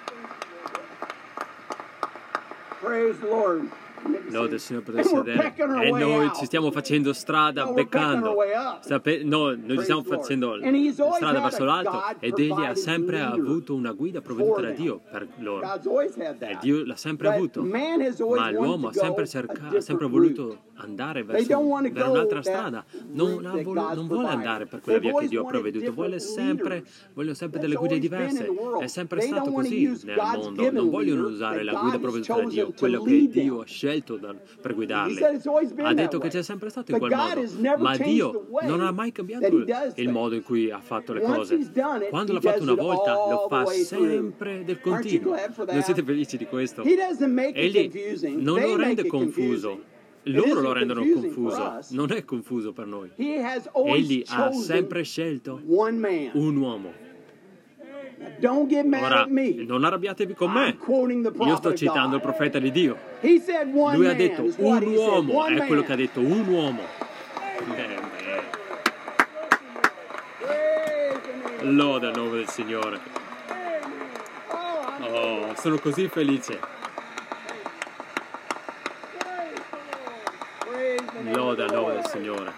[SPEAKER 2] Praise the Lord.
[SPEAKER 1] Lode il Signore per
[SPEAKER 2] And we're
[SPEAKER 1] sedere.
[SPEAKER 2] pecking our
[SPEAKER 1] E
[SPEAKER 2] way
[SPEAKER 1] noi
[SPEAKER 2] out.
[SPEAKER 1] ci stiamo facendo strada
[SPEAKER 2] No, we're pecking
[SPEAKER 1] beccando.
[SPEAKER 2] our way up.
[SPEAKER 1] No, noi ci stiamo
[SPEAKER 2] Praise the Lord.
[SPEAKER 1] facendo
[SPEAKER 2] And he's always
[SPEAKER 1] strada
[SPEAKER 2] had
[SPEAKER 1] verso
[SPEAKER 2] a
[SPEAKER 1] l'alto
[SPEAKER 2] God
[SPEAKER 1] ed egli ha
[SPEAKER 2] provided
[SPEAKER 1] sempre
[SPEAKER 2] leader
[SPEAKER 1] avuto una guida provveduta
[SPEAKER 2] for
[SPEAKER 1] da
[SPEAKER 2] them.
[SPEAKER 1] Dio per loro.
[SPEAKER 2] God's always had
[SPEAKER 1] E
[SPEAKER 2] that.
[SPEAKER 1] Dio l'ha sempre
[SPEAKER 2] But
[SPEAKER 1] avuto.
[SPEAKER 2] man has always
[SPEAKER 1] Ma l'uomo ha
[SPEAKER 2] wanted to
[SPEAKER 1] sempre,
[SPEAKER 2] go a
[SPEAKER 1] ha sempre
[SPEAKER 2] different
[SPEAKER 1] voluto
[SPEAKER 2] route.
[SPEAKER 1] andare
[SPEAKER 2] They don't want to
[SPEAKER 1] per
[SPEAKER 2] go
[SPEAKER 1] un'altra
[SPEAKER 2] that
[SPEAKER 1] strada. Non,
[SPEAKER 2] route that God's
[SPEAKER 1] non vuole andare per quella
[SPEAKER 2] provided.
[SPEAKER 1] via che Dio ha
[SPEAKER 2] They've always
[SPEAKER 1] provveduto.
[SPEAKER 2] wanted
[SPEAKER 1] Vogliono sempre
[SPEAKER 2] That's
[SPEAKER 1] delle guide
[SPEAKER 2] always been
[SPEAKER 1] diverse.
[SPEAKER 2] in the world.
[SPEAKER 1] È sempre
[SPEAKER 2] They
[SPEAKER 1] stato
[SPEAKER 2] don't want to
[SPEAKER 1] così
[SPEAKER 2] use
[SPEAKER 1] nel
[SPEAKER 2] God's
[SPEAKER 1] mondo.
[SPEAKER 2] given
[SPEAKER 1] Non vogliono
[SPEAKER 2] leader
[SPEAKER 1] usare
[SPEAKER 2] that
[SPEAKER 1] la
[SPEAKER 2] God
[SPEAKER 1] guida
[SPEAKER 2] has
[SPEAKER 1] provveduta da Dio,
[SPEAKER 2] chosen to
[SPEAKER 1] quello che
[SPEAKER 2] lead
[SPEAKER 1] Dio
[SPEAKER 2] them.
[SPEAKER 1] ha scelto per
[SPEAKER 2] He
[SPEAKER 1] guidarli.
[SPEAKER 2] said it's always been
[SPEAKER 1] Ha
[SPEAKER 2] that
[SPEAKER 1] detto che
[SPEAKER 2] way.
[SPEAKER 1] c'è sempre stato in
[SPEAKER 2] But
[SPEAKER 1] quel
[SPEAKER 2] God
[SPEAKER 1] modo.
[SPEAKER 2] has never
[SPEAKER 1] Ma
[SPEAKER 2] changed
[SPEAKER 1] Dio
[SPEAKER 2] the way
[SPEAKER 1] non ha mai cambiato
[SPEAKER 2] that he does
[SPEAKER 1] il modo in cui ha fatto le
[SPEAKER 2] Once
[SPEAKER 1] cose.
[SPEAKER 2] he's done it,
[SPEAKER 1] Quando
[SPEAKER 2] he
[SPEAKER 1] l'ha fatto
[SPEAKER 2] does
[SPEAKER 1] una
[SPEAKER 2] it
[SPEAKER 1] volta, lo
[SPEAKER 2] all
[SPEAKER 1] fa
[SPEAKER 2] the way through.
[SPEAKER 1] sempre del
[SPEAKER 2] Aren't you
[SPEAKER 1] continuo.
[SPEAKER 2] glad for that?
[SPEAKER 1] Non siete felici di questo?
[SPEAKER 2] He doesn't make it
[SPEAKER 1] Egli
[SPEAKER 2] confusing.
[SPEAKER 1] non
[SPEAKER 2] They
[SPEAKER 1] lo
[SPEAKER 2] make
[SPEAKER 1] rende
[SPEAKER 2] it
[SPEAKER 1] confuso.
[SPEAKER 2] confusing.
[SPEAKER 1] Loro
[SPEAKER 2] It
[SPEAKER 1] lo
[SPEAKER 2] isn't
[SPEAKER 1] rendono
[SPEAKER 2] confusing for
[SPEAKER 1] confuso.
[SPEAKER 2] us.
[SPEAKER 1] Non è confuso per noi.
[SPEAKER 2] He has always
[SPEAKER 1] Egli ha
[SPEAKER 2] chosen
[SPEAKER 1] sempre scelto
[SPEAKER 2] one man.
[SPEAKER 1] un uomo.
[SPEAKER 2] Don't get mad
[SPEAKER 1] Ora,
[SPEAKER 2] at me.
[SPEAKER 1] non arrabbiatevi con
[SPEAKER 2] I'm
[SPEAKER 1] me.
[SPEAKER 2] quoting the
[SPEAKER 1] Io sto
[SPEAKER 2] prophet of
[SPEAKER 1] citando il
[SPEAKER 2] God.
[SPEAKER 1] profeta di Dio.
[SPEAKER 2] He said one
[SPEAKER 1] Lui ha
[SPEAKER 2] man
[SPEAKER 1] detto
[SPEAKER 2] is what
[SPEAKER 1] un
[SPEAKER 2] he said.
[SPEAKER 1] uomo,
[SPEAKER 2] One
[SPEAKER 1] è quello
[SPEAKER 2] man.
[SPEAKER 1] che ha detto un uomo.
[SPEAKER 2] Praise the name of
[SPEAKER 1] Lode al nome del Signore.
[SPEAKER 2] God.
[SPEAKER 1] Oh, sono così felice.
[SPEAKER 2] Praise the name
[SPEAKER 1] Lode
[SPEAKER 2] of
[SPEAKER 1] al
[SPEAKER 2] the
[SPEAKER 1] nome del
[SPEAKER 2] Lord.
[SPEAKER 1] Signore.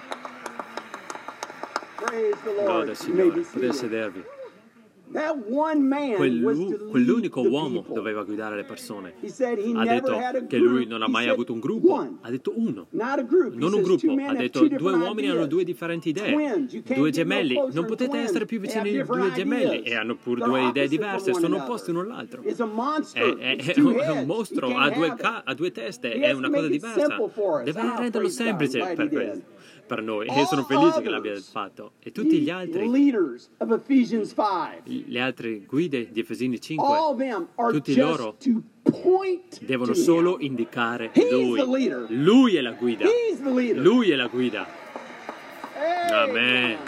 [SPEAKER 2] Praise the Lord.
[SPEAKER 1] Lode al
[SPEAKER 2] You may
[SPEAKER 1] Signore.
[SPEAKER 2] be
[SPEAKER 1] Potete
[SPEAKER 2] seated.
[SPEAKER 1] sedervi.
[SPEAKER 2] That one man was to lead
[SPEAKER 1] Quell'unico
[SPEAKER 2] the
[SPEAKER 1] uomo
[SPEAKER 2] people.
[SPEAKER 1] doveva guidare le persone.
[SPEAKER 2] He said he
[SPEAKER 1] Ha
[SPEAKER 2] never
[SPEAKER 1] detto
[SPEAKER 2] had a
[SPEAKER 1] che lui
[SPEAKER 2] group.
[SPEAKER 1] non ha
[SPEAKER 2] He
[SPEAKER 1] mai
[SPEAKER 2] said
[SPEAKER 1] avuto un gruppo.
[SPEAKER 2] one.
[SPEAKER 1] Ha detto uno.
[SPEAKER 2] Not a group. He
[SPEAKER 1] Non un
[SPEAKER 2] says two
[SPEAKER 1] gruppo,
[SPEAKER 2] men
[SPEAKER 1] ha
[SPEAKER 2] have
[SPEAKER 1] detto
[SPEAKER 2] two
[SPEAKER 1] due
[SPEAKER 2] different
[SPEAKER 1] uomini
[SPEAKER 2] ideas.
[SPEAKER 1] hanno due differenti idee,
[SPEAKER 2] Twins. You can't
[SPEAKER 1] due
[SPEAKER 2] get no
[SPEAKER 1] gemelli,
[SPEAKER 2] closer
[SPEAKER 1] non
[SPEAKER 2] than
[SPEAKER 1] potete
[SPEAKER 2] twins.
[SPEAKER 1] essere più
[SPEAKER 2] They
[SPEAKER 1] vicini
[SPEAKER 2] have
[SPEAKER 1] di
[SPEAKER 2] different
[SPEAKER 1] due gemelli
[SPEAKER 2] ideas.
[SPEAKER 1] e hanno pure
[SPEAKER 2] They're
[SPEAKER 1] due idee
[SPEAKER 2] opposite
[SPEAKER 1] diverse,
[SPEAKER 2] from one
[SPEAKER 1] sono
[SPEAKER 2] another.
[SPEAKER 1] opposti l'uno all'altro.
[SPEAKER 2] It's a monster. It's
[SPEAKER 1] È
[SPEAKER 2] two
[SPEAKER 1] un
[SPEAKER 2] heads.
[SPEAKER 1] mostro,
[SPEAKER 2] You
[SPEAKER 1] ha
[SPEAKER 2] can't have it.
[SPEAKER 1] due teste,
[SPEAKER 2] He
[SPEAKER 1] è
[SPEAKER 2] has
[SPEAKER 1] una
[SPEAKER 2] to
[SPEAKER 1] cosa
[SPEAKER 2] make it
[SPEAKER 1] diversa.
[SPEAKER 2] simple for us.
[SPEAKER 1] Deve
[SPEAKER 2] Ah,
[SPEAKER 1] renderlo
[SPEAKER 2] praise God.
[SPEAKER 1] semplice
[SPEAKER 2] I'm glad he
[SPEAKER 1] per noi
[SPEAKER 2] All
[SPEAKER 1] e sono felice che
[SPEAKER 2] others,
[SPEAKER 1] l'abbia fatto. E tutti gli altri,
[SPEAKER 2] leaders of Ephesians 5,
[SPEAKER 1] le altre guide di Efesini 5,
[SPEAKER 2] all of them are
[SPEAKER 1] tutti
[SPEAKER 2] just
[SPEAKER 1] loro
[SPEAKER 2] to point
[SPEAKER 1] devono
[SPEAKER 2] to
[SPEAKER 1] solo
[SPEAKER 2] him.
[SPEAKER 1] indicare
[SPEAKER 2] He's
[SPEAKER 1] Lui.
[SPEAKER 2] the leader.
[SPEAKER 1] Lui è la guida.
[SPEAKER 2] He's the leader.
[SPEAKER 1] Lui è la guida.
[SPEAKER 2] Amen.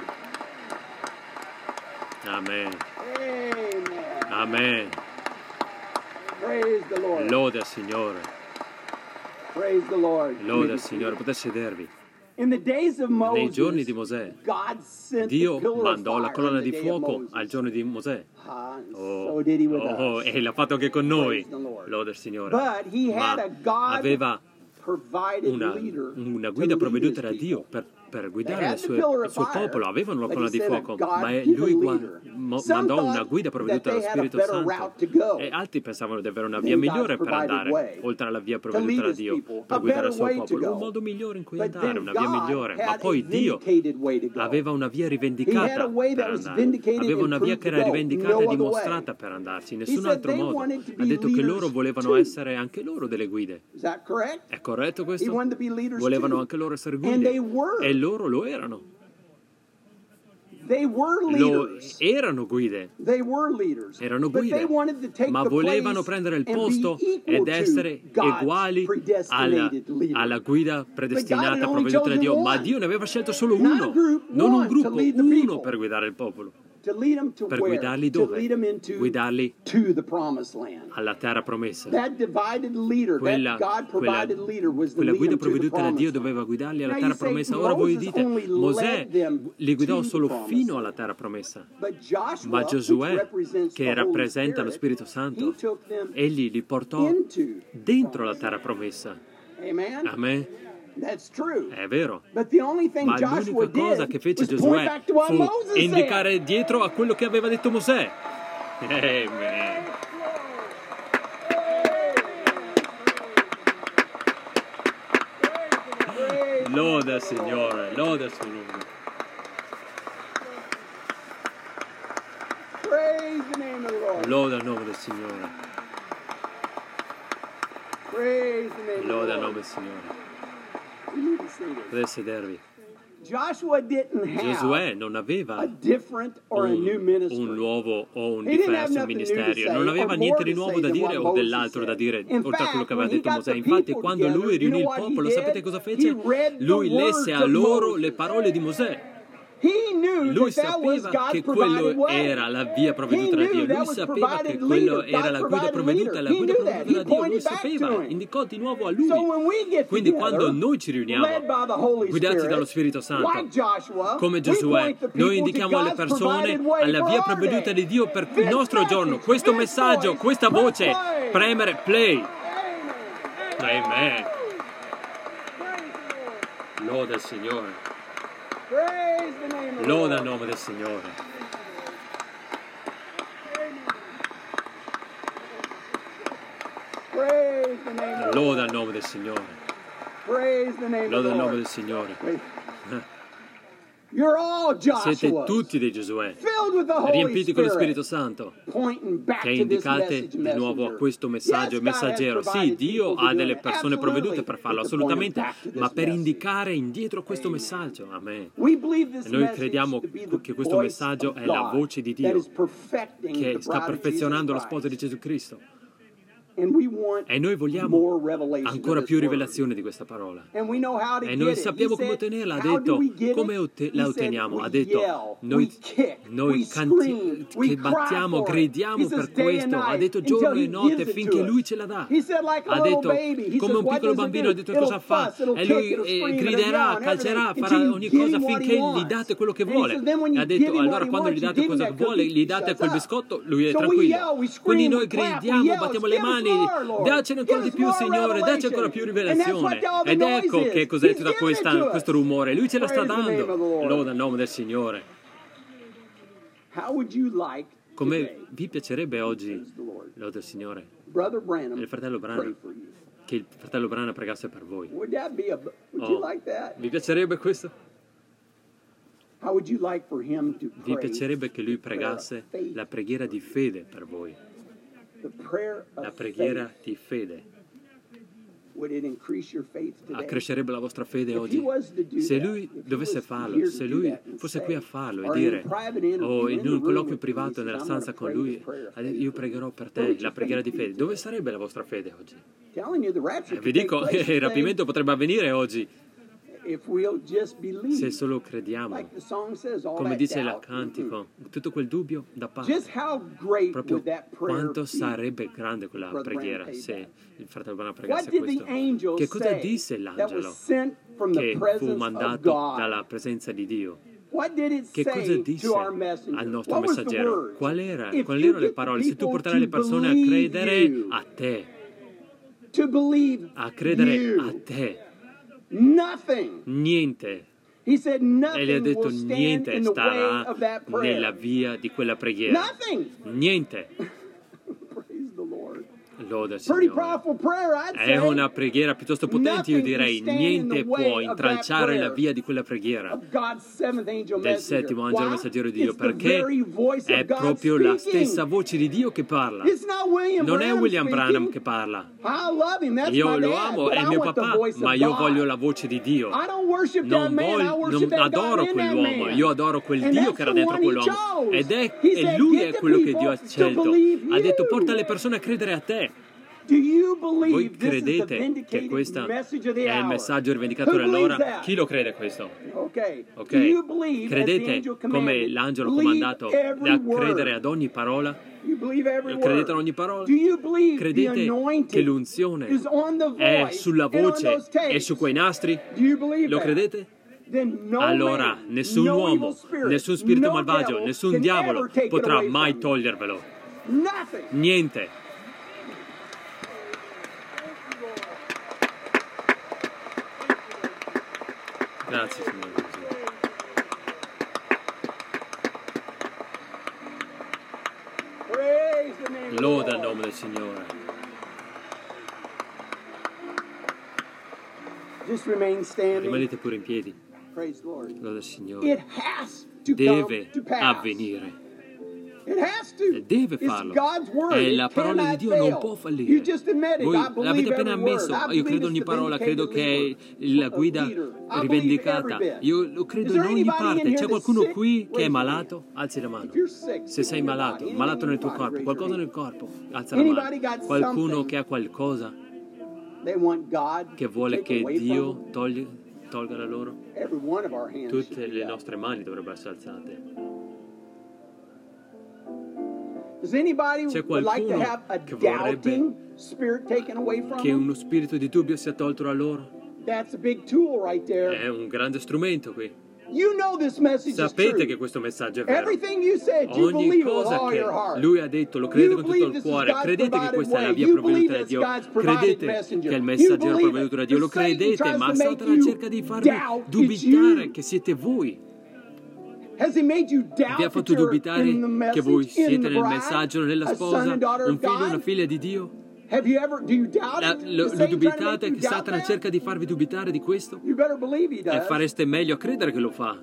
[SPEAKER 1] Amen.
[SPEAKER 2] Amen.
[SPEAKER 1] Amen.
[SPEAKER 2] Praise the Lord.
[SPEAKER 1] Lode al Signore.
[SPEAKER 2] Praise the Lord.
[SPEAKER 1] Lode al Signore. Potete sedervi.
[SPEAKER 2] In the days of
[SPEAKER 1] Nei giorni di
[SPEAKER 2] Moses,
[SPEAKER 1] Mosè,
[SPEAKER 2] God sent the
[SPEAKER 1] Dio
[SPEAKER 2] pillar of
[SPEAKER 1] mandò la
[SPEAKER 2] fire
[SPEAKER 1] colonna
[SPEAKER 2] in the
[SPEAKER 1] di
[SPEAKER 2] day of
[SPEAKER 1] fuoco
[SPEAKER 2] Moses.
[SPEAKER 1] al giorno di Mosè.
[SPEAKER 2] Ah,
[SPEAKER 1] Oh,
[SPEAKER 2] so did he with
[SPEAKER 1] oh,
[SPEAKER 2] us.
[SPEAKER 1] e l'ha fatto anche con noi.
[SPEAKER 2] Praise the Lord.
[SPEAKER 1] Lode al Signore.
[SPEAKER 2] But he had
[SPEAKER 1] Ma
[SPEAKER 2] a God
[SPEAKER 1] aveva
[SPEAKER 2] provided leader
[SPEAKER 1] una
[SPEAKER 2] to
[SPEAKER 1] guida
[SPEAKER 2] lead
[SPEAKER 1] provveduta
[SPEAKER 2] his
[SPEAKER 1] da Dio
[SPEAKER 2] people.
[SPEAKER 1] per guidare
[SPEAKER 2] They
[SPEAKER 1] il
[SPEAKER 2] had the pillar of
[SPEAKER 1] suo
[SPEAKER 2] fire,
[SPEAKER 1] popolo. Avevano la
[SPEAKER 2] but
[SPEAKER 1] colonna
[SPEAKER 2] he
[SPEAKER 1] di
[SPEAKER 2] sent a
[SPEAKER 1] fuoco,
[SPEAKER 2] God
[SPEAKER 1] ma
[SPEAKER 2] given
[SPEAKER 1] lui
[SPEAKER 2] leader. Some
[SPEAKER 1] mandò una
[SPEAKER 2] thought
[SPEAKER 1] guida provveduta
[SPEAKER 2] that
[SPEAKER 1] dallo
[SPEAKER 2] they had a
[SPEAKER 1] Spirito
[SPEAKER 2] better route to
[SPEAKER 1] Santo.
[SPEAKER 2] go
[SPEAKER 1] E altri pensavano di avere una via
[SPEAKER 2] than
[SPEAKER 1] migliore
[SPEAKER 2] God's
[SPEAKER 1] per andare,
[SPEAKER 2] way
[SPEAKER 1] oltre alla via
[SPEAKER 2] to
[SPEAKER 1] provveduta
[SPEAKER 2] lead
[SPEAKER 1] da
[SPEAKER 2] his
[SPEAKER 1] Dio,
[SPEAKER 2] people,
[SPEAKER 1] per
[SPEAKER 2] a
[SPEAKER 1] guidare il
[SPEAKER 2] better
[SPEAKER 1] suo
[SPEAKER 2] way to
[SPEAKER 1] popolo. Un
[SPEAKER 2] go.
[SPEAKER 1] modo migliore in cui
[SPEAKER 2] But
[SPEAKER 1] andare,
[SPEAKER 2] then
[SPEAKER 1] una via
[SPEAKER 2] God
[SPEAKER 1] migliore. Ma
[SPEAKER 2] had
[SPEAKER 1] poi
[SPEAKER 2] a
[SPEAKER 1] Dio
[SPEAKER 2] vindicated way to go.
[SPEAKER 1] aveva una via
[SPEAKER 2] He had
[SPEAKER 1] rivendicata
[SPEAKER 2] a way
[SPEAKER 1] per
[SPEAKER 2] that was
[SPEAKER 1] andare.
[SPEAKER 2] vindicated
[SPEAKER 1] Aveva
[SPEAKER 2] and
[SPEAKER 1] una via
[SPEAKER 2] proved
[SPEAKER 1] che
[SPEAKER 2] to
[SPEAKER 1] era
[SPEAKER 2] go.
[SPEAKER 1] rivendicata
[SPEAKER 2] No
[SPEAKER 1] e
[SPEAKER 2] other
[SPEAKER 1] dimostrata
[SPEAKER 2] way.
[SPEAKER 1] per andarci, in
[SPEAKER 2] He
[SPEAKER 1] nessun
[SPEAKER 2] said
[SPEAKER 1] altro
[SPEAKER 2] they
[SPEAKER 1] modo.
[SPEAKER 2] wanted to
[SPEAKER 1] Ha
[SPEAKER 2] be
[SPEAKER 1] detto che loro
[SPEAKER 2] leaders
[SPEAKER 1] volevano
[SPEAKER 2] too.
[SPEAKER 1] essere anche loro delle guide.
[SPEAKER 2] Is that correct?
[SPEAKER 1] È corretto
[SPEAKER 2] He
[SPEAKER 1] questo?
[SPEAKER 2] wanted to be leaders
[SPEAKER 1] Volevano
[SPEAKER 2] too.
[SPEAKER 1] anche loro essere
[SPEAKER 2] And they
[SPEAKER 1] guide.
[SPEAKER 2] were.
[SPEAKER 1] E loro lo erano. Erano guide, ma volevano prendere il posto ed essere uguali alla guida predestinata, provveduta da Dio. Ma Dio ne aveva scelto solo uno, non un gruppo, uno per guidare il popolo. Per guidarli dove? Guidarli alla terra promessa. Quella guida provveduta da Dio doveva guidarli alla terra promessa. Ora voi dite, Mosè li guidò solo fino alla terra promessa, ma Giosuè, che rappresenta lo Spirito Santo, egli li portò dentro la terra promessa. Amen. È vero, ma l'unica cosa che fece Giosuè fu indicare dietro a quello che aveva detto Mosè. Amen. Loda il Signore, loda il suo nome. Loda il nome del Signore. Loda il nome del Signore. Potete sedervi. Giosuè non aveva un nuovo o un diverso ministero, non aveva niente di nuovo da dire o dell'altro da dire oltre a quello che aveva detto Mosè. Infatti, quando lui riunì il popolo, sapete cosa fece? Lui lesse a loro le parole di Mosè. Lui sapeva che quello era la via provveduta da Dio, lui sapeva che quello era la guida provveduta, la guida provveduta da Dio, lui sapeva, indicò di nuovo a lui. Quindi quando noi ci riuniamo, guidati dallo Spirito Santo, come Giosuè, noi indichiamo alle persone alla via provveduta di Dio per il nostro giorno, questo messaggio, questa voce, premere play. Amen. Loda il Signore. Loda il nome del Signore. Loda il nome del Signore. Loda il nome del Signore. Siete tutti dei Giosuè, riempiti con lo Spirito Santo, che indicate di nuovo a questo messaggio, il messaggero. Sì, Dio ha delle persone provvedute per farlo, assolutamente, ma per indicare indietro questo messaggio. Amen. E noi crediamo che questo messaggio è la voce di Dio, che sta perfezionando lo sposo di Gesù Cristo. E noi vogliamo ancora più rivelazione di questa parola. E noi sappiamo come ottenerla. Ha detto, come la otteniamo? Ha detto, noi che battiamo, gridiamo per questo. Ha detto giorno e notte finché Lui ce la dà. Ha detto, come un piccolo bambino, ha detto cosa fa. E Lui griderà, calcerà, farà ogni cosa finché gli date quello che vuole. Ha detto, allora quando gli date cosa che vuole, gli date quel biscotto, Lui è tranquillo. Quindi noi gridiamo, battiamo le mani, dacene ancora di più, Signore, dacci ancora più rivelazione. Ed ecco che cos'è tutto questo rumore. Lui ce la sta dando. Loda il nome del Signore. Come vi piacerebbe oggi, loda il Signore, il fratello Branham, che il fratello Branham pregasse per voi? Vi piacerebbe questo? Vi piacerebbe che lui pregasse la preghiera di fede per voi? La preghiera di fede accrescerebbe la vostra fede oggi. Se lui dovesse farlo, se lui fosse qui a farlo e dire, o in un colloquio privato nella stanza con lui, io pregherò per te la preghiera di fede, dove sarebbe la vostra fede oggi? Vi dico che il rapimento potrebbe avvenire oggi se solo crediamo, come dice il cantico, tutto quel dubbio da parte. Proprio quanto sarebbe grande quella preghiera se il fratello Branham pregasse questo. Che cosa disse l'angelo che fu mandato dalla presenza di Dio? Che cosa disse al nostro messaggero? Quali erano le parole? Se tu porterai le persone a credere a te, a credere a te, niente. E gli ha detto niente starà nella via di quella preghiera. Niente. Loda il Signore. È una preghiera piuttosto potente, io direi. Niente può intralciare la via di quella preghiera del settimo angelo messaggero di Dio, perché è proprio la stessa voce di Dio che parla. Non è William Branham che parla. Io lo amo, è mio papà, ma io voglio la voce di Dio. Non adoro quell'uomo, io adoro quel Dio che era dentro quell'uomo. E lui è quello che Dio ha scelto. Ha detto: porta le persone a credere a te. Voi credete che questo è il messaggio rivendicato dell'ora? Chi lo crede questo? Ok? Credete come l'angelo comandato a credere ad ogni parola? Credete ad ogni parola? Credete che l'unzione è sulla voce e su quei nastri? Lo credete? Allora nessun uomo, nessun spirito malvagio, nessun diavolo potrà mai togliervelo. Niente. Grazie, Signore Gesù. Loda il nome del Signore. Rimanete pure in piedi. Loda il Signore. Deve avvenire. Deve farlo. E la parola di Dio non può fallire. Voi l'avete appena ammesso. Io credo ogni parola, credo che è la guida rivendicata. Io lo credo in ogni parte. C'è qualcuno qui che è malato? Alzi la mano. Se sei malato, malato nel tuo corpo, qualcosa nel corpo, alza la mano. Qualcuno che ha qualcosa che vuole che Dio tolga da loro? Tutte le nostre mani dovrebbero essere alzate. C'è qualcuno che vorrebbe che uno spirito di dubbio sia tolto da loro? È un grande strumento qui. Sapete che questo messaggio è vero. Ogni cosa che Lui ha detto lo credete con tutto il cuore. Credete che questa è la via provveduta da Dio. Credete che è il messaggero provveduto da Dio. Lo credete, ma Satana cerca di farvi dubitare che siete voi. Vi ha fatto dubitare che voi siete nel messaggio, nella sposa, un figlio, una figlia di Dio? Lo dubitate che Satana cerca di farvi dubitare di questo? E fareste meglio a credere che lo fa.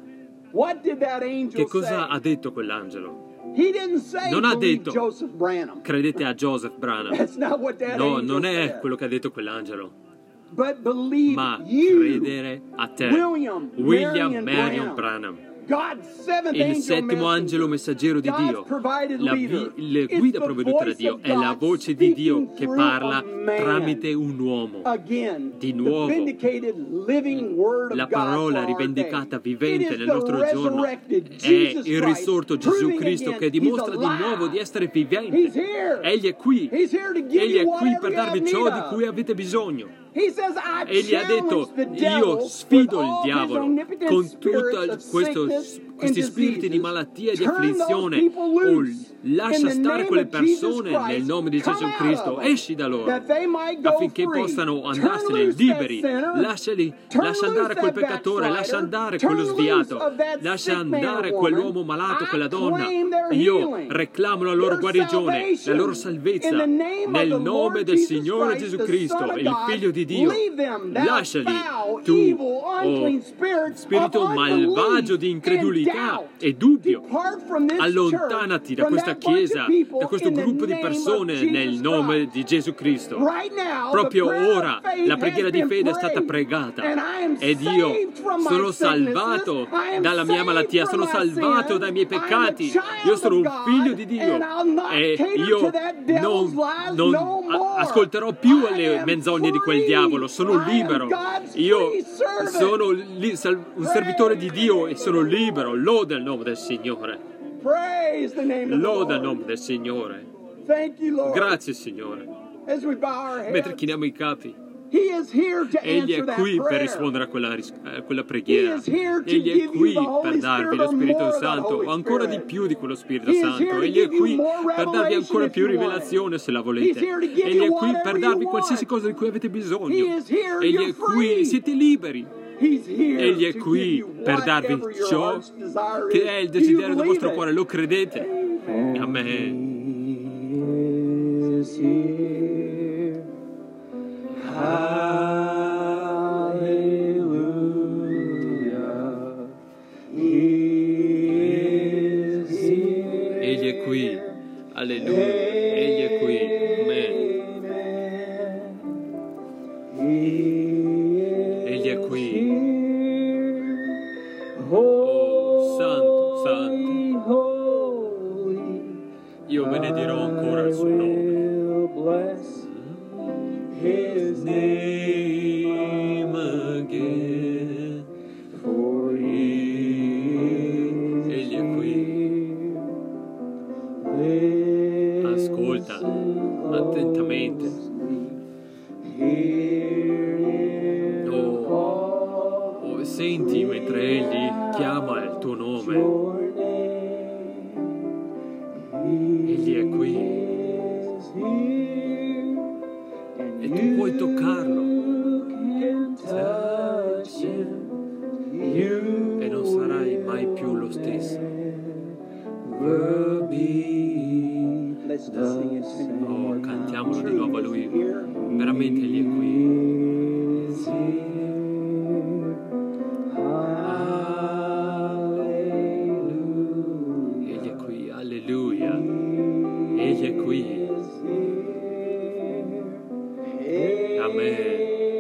[SPEAKER 1] Che cosa ha detto quell'angelo? Non ha detto credete a Joseph Branham. No, non è quello che ha detto quell'angelo. Ma credere a te, William Marion Branham. Il settimo angelo messaggero di Dio, la guida provveduta da Dio, è la voce di Dio che parla tramite un uomo. Di nuovo, la parola rivendicata vivente nel nostro giorno è il risorto Gesù Cristo che dimostra di nuovo di essere vivente. Egli è qui. Egli è qui per darvi ciò di cui avete bisogno. Egli ha detto: io sfido il diavolo con tutti questi spiriti di malattia e di afflizione. Lascia stare quelle persone nel nome di Gesù Cristo. Esci da loro affinché possano andarsene liberi. Lascia andare quel peccatore, lascia andare quello sviato, lascia andare quell'uomo malato, quella donna. Io reclamo la loro guarigione, la loro salvezza nel nome del Signore Gesù Cristo, il Figlio di Dio. Lasciali, tu, spirito malvagio di incredulità e dubbio. Allontanati da questa chiesa, da questo gruppo di persone nel nome di Gesù Cristo. Proprio ora la preghiera di fede è stata pregata ed io sono salvato dalla mia malattia, sono salvato dai miei peccati. Io sono un figlio di Dio e io non ascolterò più alle menzogne di quel diavolo. Sono libero. Io sono un servitore di Dio e sono libero. Loda il nome del Signore. Loda il nome del Signore. Grazie, Signore. Mentre chiniamo i capi, Egli è qui per rispondere a quella preghiera. Egli è qui per darvi lo Spirito Santo, o ancora di più di quello Spirito Santo. Egli è qui per darvi ancora più rivelazione se la volete. Egli è qui per darvi qualsiasi cosa di cui avete bisogno. Egli è qui, siete liberi. Egli è qui per darvi ciò che è il desiderio del vostro cuore. Lo credete? Amen. Alleluia. Egli è qui. Amen. Egli è qui. Oh, santo, santo. Io benedirò ancora il suo nome. His name again. Egli è qui. Ascolta attentamente. Oh, senti mentre egli chiama il tuo nome. Egli è qui. E tu puoi toccarlo. E non sarai mai più lo stesso. Oh, cantiamolo di nuovo a Lui. Veramente Egli è qui. Egli è qui, alleluia. Egli è qui. Amen.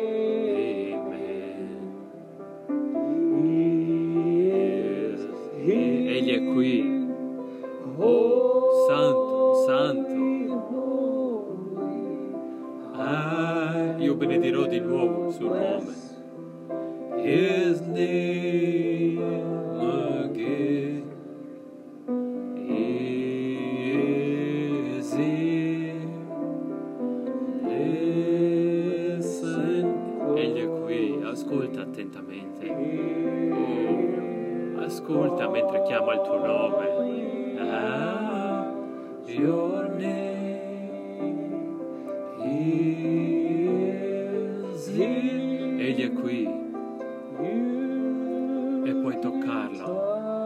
[SPEAKER 1] Egli è qui. Oh, santo, santo. Io benedirò di nuovo il suo nome. His name again. Is here. Listen. Egli è qui, ascolta attentamente. Oh, ascolta mentre chiama il tuo nome. Your name is here. Egli è qui e puoi toccarlo.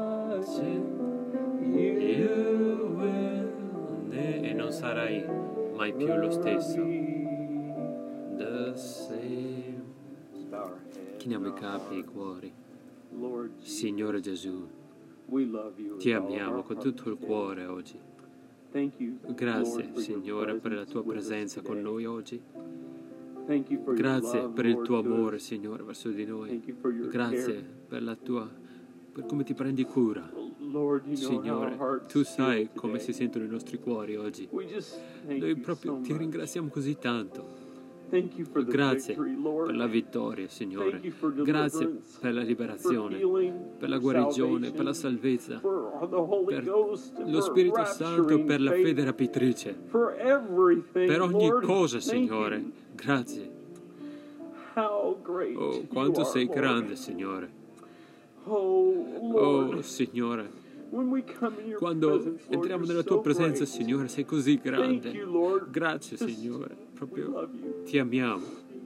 [SPEAKER 1] E non sarai mai più lo stesso. The same. Chiniamo i capi e i cuori. Signore Gesù, ti amiamo con tutto il cuore oggi. Grazie, Signore, per la tua presenza con noi oggi. Grazie per il tuo amore, Signore, verso di noi. Grazie per come ti prendi cura. Signore, tu sai come si sentono i nostri cuori oggi. Noi proprio ti ringraziamo così tanto. Grazie per la vittoria, Signore. Grazie per la liberazione, per la guarigione, per la salvezza, per lo Spirito Santo, per la fede rapitrice, per ogni cosa, Signore. Grazie. Oh, quanto sei grande, Signore. Oh, Signore. Quando entriamo nella tua presenza, Signore, sei così grande. Grazie, Signore. Proprio ti amiamo.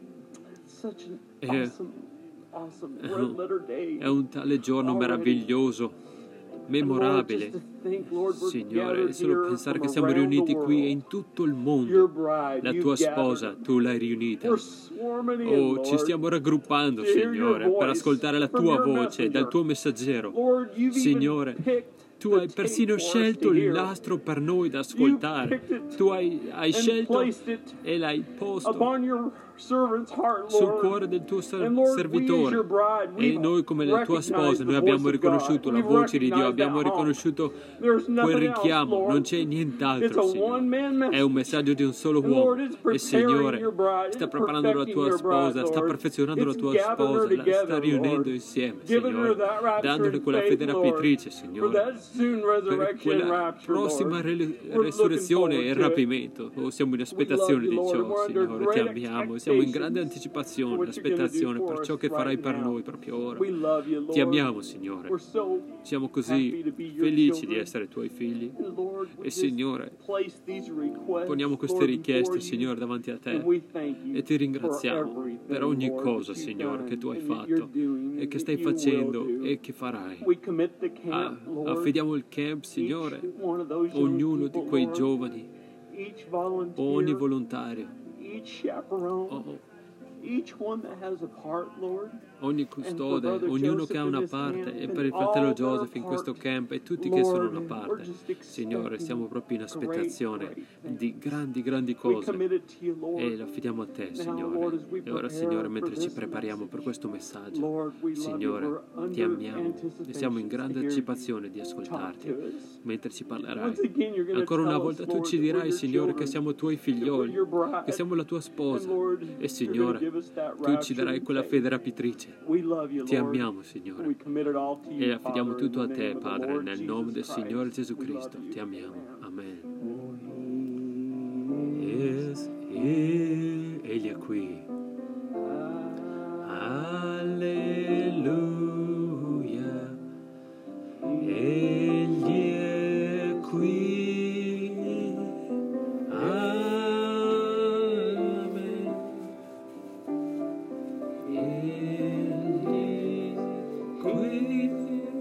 [SPEAKER 1] È un tale giorno meraviglioso, memorabile. Signore, solo pensare che siamo riuniti qui e in tutto il mondo. La tua sposa, tu l'hai riunita. Oh, ci stiamo raggruppando, Signore, per ascoltare la tua voce dal tuo messaggero. Signore, tu hai persino scelto il nastro per noi da ascoltare. Tu hai scelto e l'hai posto sul cuore del tuo servitore. E noi come la tua sposa, noi abbiamo riconosciuto la voce di Dio, abbiamo riconosciuto quel richiamo. Non c'è nient'altro, Signore. È un messaggio di un solo uomo. E Signore sta preparando la tua sposa, sta perfezionando la tua sposa, la sta riunendo insieme, Signore, dandole quella fede rapitrice, Signore, per quella prossima resurrezione e rapimento. Oh, siamo in aspettazione di ciò, Signore, ti amiamo, siamo in grande anticipazione, aspettazione per ciò che farai per noi proprio ora. Ti amiamo, Signore, siamo così felici di essere tuoi figli. E Signore, poniamo queste richieste, Signore, davanti a te e ti ringraziamo per ogni cosa, Signore, che tu hai fatto e che stai facendo e che farai. Affidiamo il camp, Signore, ognuno di quei giovani, ogni volontario, ogni custode, ognuno che ha una parte, e per il fratello Joseph in questo camp e tutti che sono una parte. Signore, siamo proprio in aspettazione di grandi cose e lo affidiamo a te, Signore. E ora, Signore, mentre ci prepariamo per questo messaggio, Signore, ti amiamo e siamo in grande anticipazione di ascoltarti mentre ci parlerai. Ancora una volta tu ci dirai, Signore, che siamo tuoi figlioli, che siamo la tua sposa, e Signore, tu ci darai quella fede rapitrice. Ti amiamo, Signore, e affidiamo tutto a te, Padre, nel nome del Signore Gesù Cristo. Ti amiamo. Amen. Yes, Egli è qui. Alleluia. Egli è qui. Amen. Egli è qui.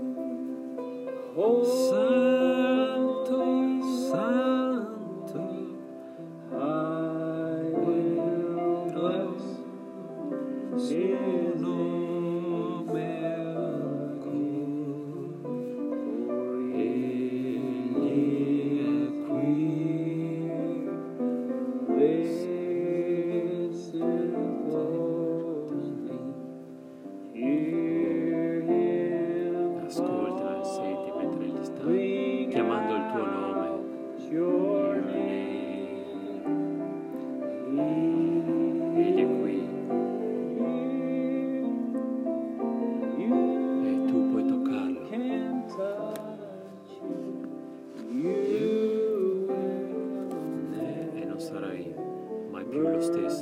[SPEAKER 1] Santo, Santo. I will bless His nome ancora. Egli è qui. Listen closely. Hear Him. Ascolta e senti mentre Egli sta chiamando il tuo nome. Your name. Egli è qui. E tu puoi toccarlo. E non sarai mai più lo stesso.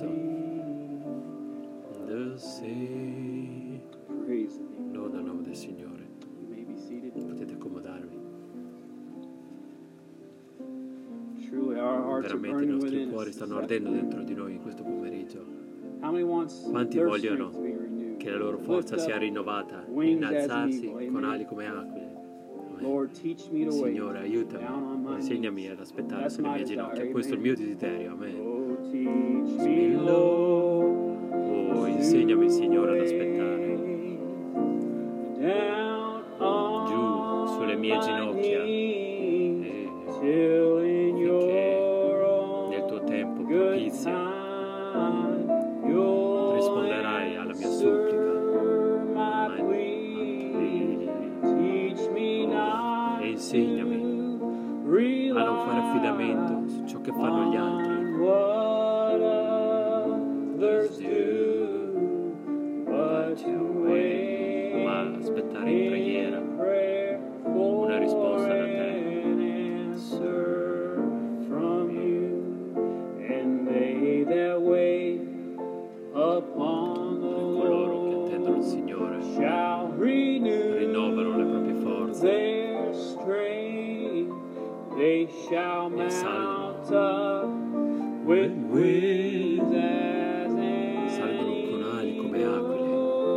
[SPEAKER 1] Loda il nome del Signore. Potete accomodarvi. Veramente i nostri cuori stanno ardendo dentro di noi in questo pomeriggio. Quanti vogliono che la loro forza sia rinnovata, innalzarsi con ali come aquile? Amen. Signore, aiutami, insegnami ad aspettare sulle mie ginocchia. Questo è il mio desiderio. Amen. Oh, insegnami, Signore, ad aspettare. Giù sulle mie ginocchia. Finché nel tuo tempo propizio risponderai alla mia supplica. Amen. E insegnami a non fare affidamento su ciò che fanno gli altri, ma aspettare in preghiera una risposta da te. Per coloro che attendono il Signore rinnovano le proprie forze e salgono con ali come aquile.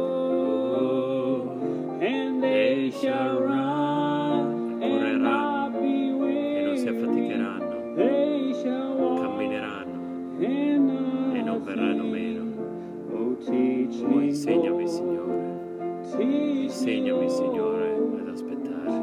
[SPEAKER 1] They shall run, correranno e non si affaticheranno, cammineranno e non verranno meno. Oh, insegnami, Signore, ad aspettare.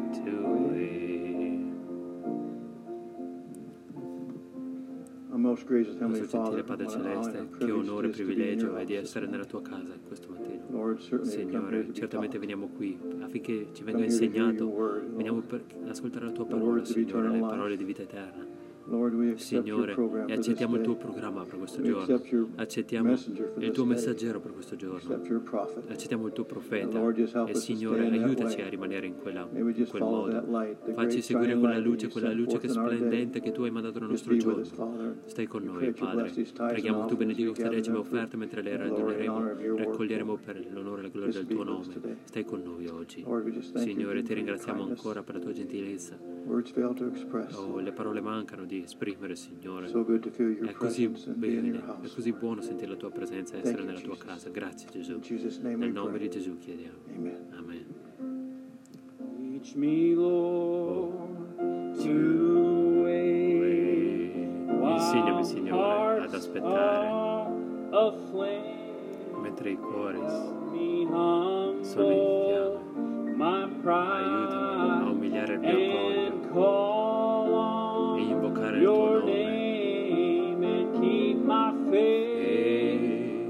[SPEAKER 1] Nostro gentile Padre Celeste, che onore e privilegio è di essere nella tua casa questo mattino. Signore, certamente veniamo qui affinché ci venga insegnato, veniamo per ascoltare la tua parola, Signore, le parole di vita eterna. Signore, e accettiamo il tuo programma per questo giorno, accettiamo il tuo messaggero per questo giorno, accettiamo il tuo profeta e Signore aiutaci a rimanere in quel modo, facci seguire quella luce che è splendente che tu hai mandato nel nostro giorno. Stai con noi, Padre, preghiamo tu benedica queste decime offerte mentre le raccoglieremo per l'onore e la gloria del tuo nome. Stai con noi oggi, Signore, ti ringraziamo ancora per la tua gentilezza. Oh, le parole mancano di esprimere, Signore. È così bene, è così buono sentire la tua presenza e essere nella tua casa. Grazie, Gesù. Nel nome di Gesù chiediamo. Amen. Insegnami, Signore, ad aspettare. mentre i cuori sono in fiamme. Aiutami a umiliare il mio orgoglio e invocare il tuo nome e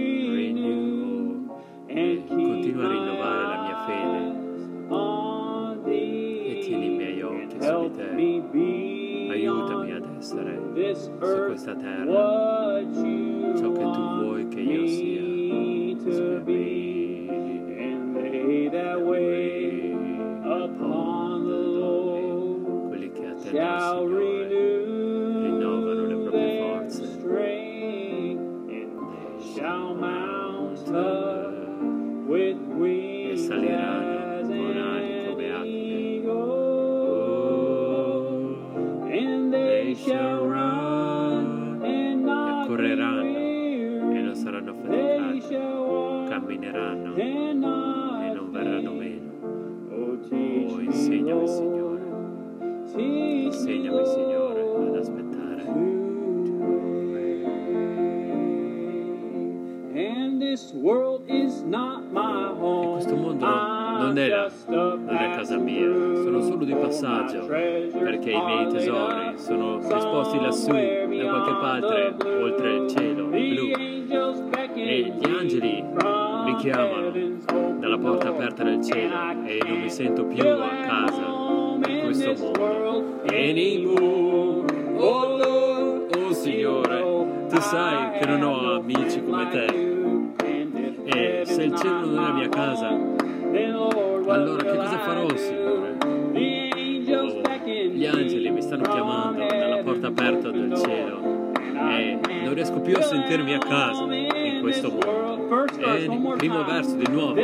[SPEAKER 1] continua a rinnovare la mia fede e tieni i miei occhi su di te. Aiutami ad essere su questa terra ciò che tu vuoi che io sia. Quelli che attendono il Signore rinnovano le proprie forze e saliranno con ali come acque. They shall run e correranno e non saranno faticati, cammineranno e non verranno meno. Oh, insegnami Signore ad aspettare. E questo mondo non è casa mia, sono solo di passaggio, perché i miei tesori sono disposti lassù, da qualche parte, oltre il cielo blu. E gli angeli mi chiamano dalla porta aperta del cielo e non mi sento più a casa in questo mondo. Anymore, oh Lord, oh Signore, tu sai che non ho amici come te. E se il cielo non è la mia casa, allora che cosa farò, Signore? Oh, gli angeli mi stanno chiamando dalla porta aperta del cielo e non riesco più a sentirmi a casa in questo mondo. E il primo verso di nuovo.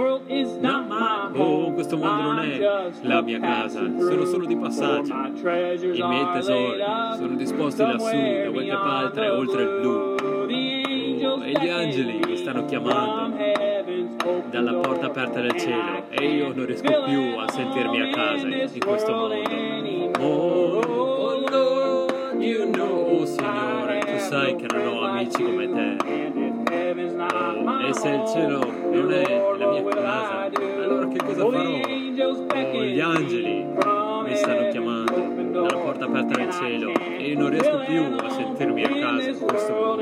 [SPEAKER 1] Oh, questo mondo non è la mia casa, sono solo di passaggio. I miei tesori sono disposti lassù, da qualche parte, oltre il blu. E gli angeli mi stanno chiamando dalla porta aperta del cielo e io non riesco più a sentirmi a casa in questo mondo. Oh Lord, you know, oh Signore, tu sai che non ho amici come te. Oh, e se il cielo non è la mia casa, allora che cosa farò? Oh, gli angeli mi stanno chiamando dalla porta aperta del cielo e io non riesco più a sentirmi a casa in questo mondo.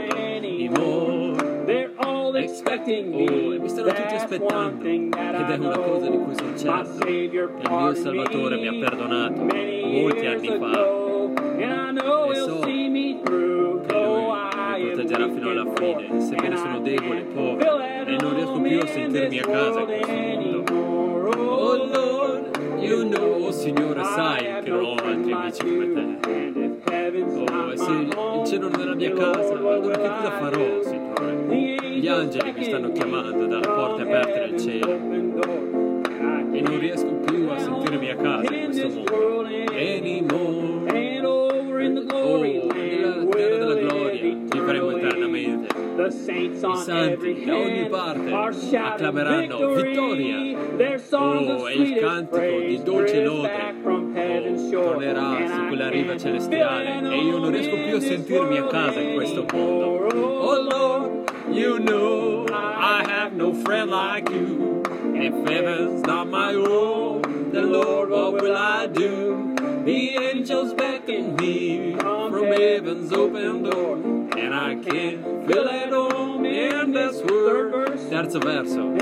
[SPEAKER 1] Oh, mi stanno tutti aspettando ed è una cosa di cui sono certo, che il mio Salvatore mi ha perdonato molti anni fa e so che Lui mi proteggerà fino alla fine, sebbene sono debole e povero e non riesco più a sentirmi a casa in questo mondo. Oh Lord, you know, oh Signore, sai che non ho altri amici come te. Oh, e se il cielo non è la mia casa, allora che cosa farò, Signore? Gli angeli mi stanno chiamando dalla porta aperta del cielo e non riesco più a sentirmi a casa in questo mondo. Anymore. Oh, nella terra della gloria vivremo eternamente. I santi da ogni parte acclameranno vittoria. Oh, e il cantico di dolce lode tornerà su quella riva celestiale e io non riesco più a sentirmi a casa in questo mondo. Oh Lord, you know I have no friend like you. If heaven's not my home, then Lord, what will I do? The angels beckon me from heaven's open door, and I can't feel at home in this world. Terzo verso. Oh,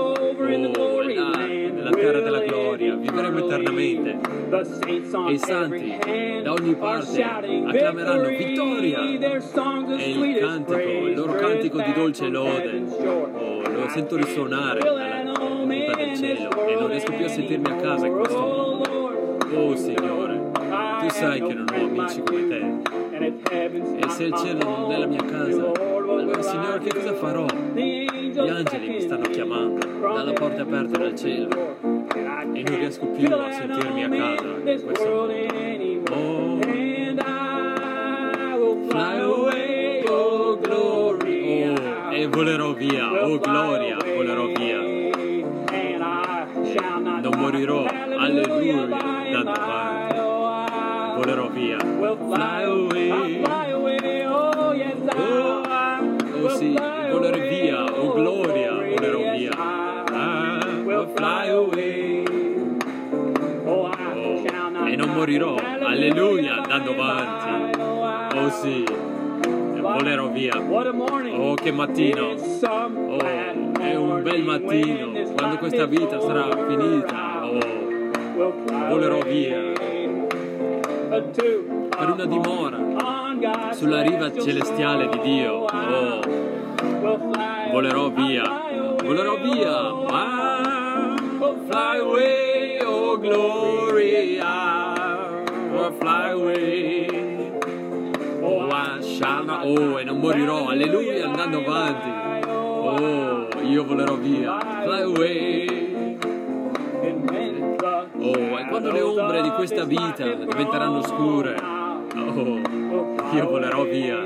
[SPEAKER 1] nella terra della gloria vivremo eternamente. E i santi da ogni parte acclameranno vittoria. E il cantico, il loro cantico di dolce lode, oh, lo sento risuonare dalla punta del cielo e non riesco più a sentirmi a casa in questo mondo. Oh Signore, tu sai che non ho amici come te. E se il cielo non è la mia casa, allora Signore che cosa farò? Gli angeli mi stanno chiamando dalla porta aperta del cielo e non riesco più a sentirmi a casa in questo mondo. Oh, fly away, oh glory. Oh, e volerò via, oh gloria, volerò via. Non morirò, alleluia, dando parte. Volerò via. Fly away. Oh sì, volerò via, oh gloria, volerò via. Will fly away. Oh, e non morirò, alleluia, andando avanti. Oh sì, e volerò via. Oh, che mattino. Oh, è un bel mattino, quando questa vita sarà finita. Oh, volerò via per una dimora sulla riva celestiale di Dio. Oh, volerò via, volerò via. Fly away, oh gloria, fly away. Oh, I shall not, oh, e non morirò, alleluia, andando avanti. Oh, io volerò via, fly away. Oh, e quando le ombre di questa vita diventeranno scure, oh, io volerò via.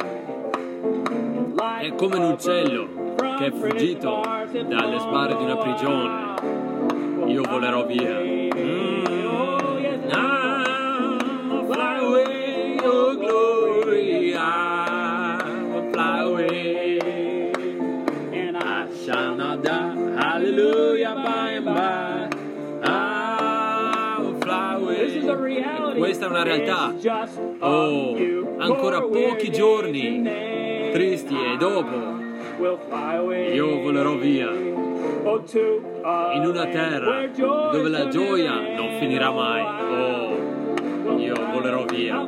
[SPEAKER 1] È come un uccello che è fuggito dalle sbarre di una prigione. Io volerò via. Fly away, oh gloria, fly away. And I shall not die, hallelujah, by and by. Fly away. Questa è una realtà. Oh, ancora pochi giorni tristi e dopo io volerò via in una terra dove la gioia non finirà mai. Oh, io volerò via.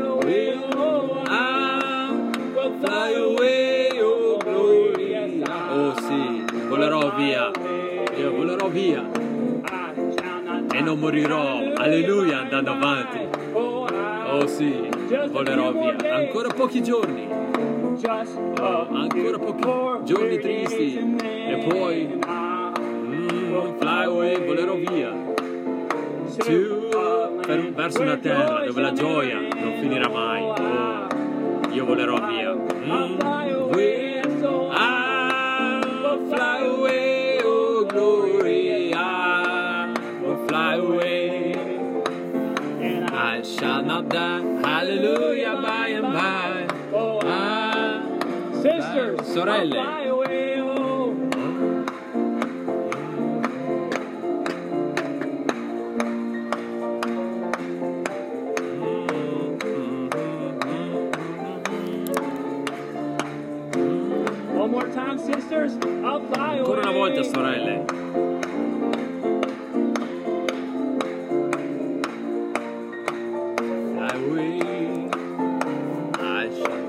[SPEAKER 1] Fly away, oh gloria. Oh sì, volerò via. Io volerò via e non morirò, alleluia, andando avanti. Oh sì, volerò via. Ancora pochi giorni. Oh, ancora pochi giorni tristi e poi fly away, volerò via verso una terra dove la gioia non finirà mai. Oh, io volerò via. Fly away, oh gloria, fly away. I shall not die, hallelujah, by and by.
[SPEAKER 2] Sisters,
[SPEAKER 1] sorelle,
[SPEAKER 2] one more time, sisters. I'll fly away.
[SPEAKER 1] ancora una volta, sorelle. Fly away. I shall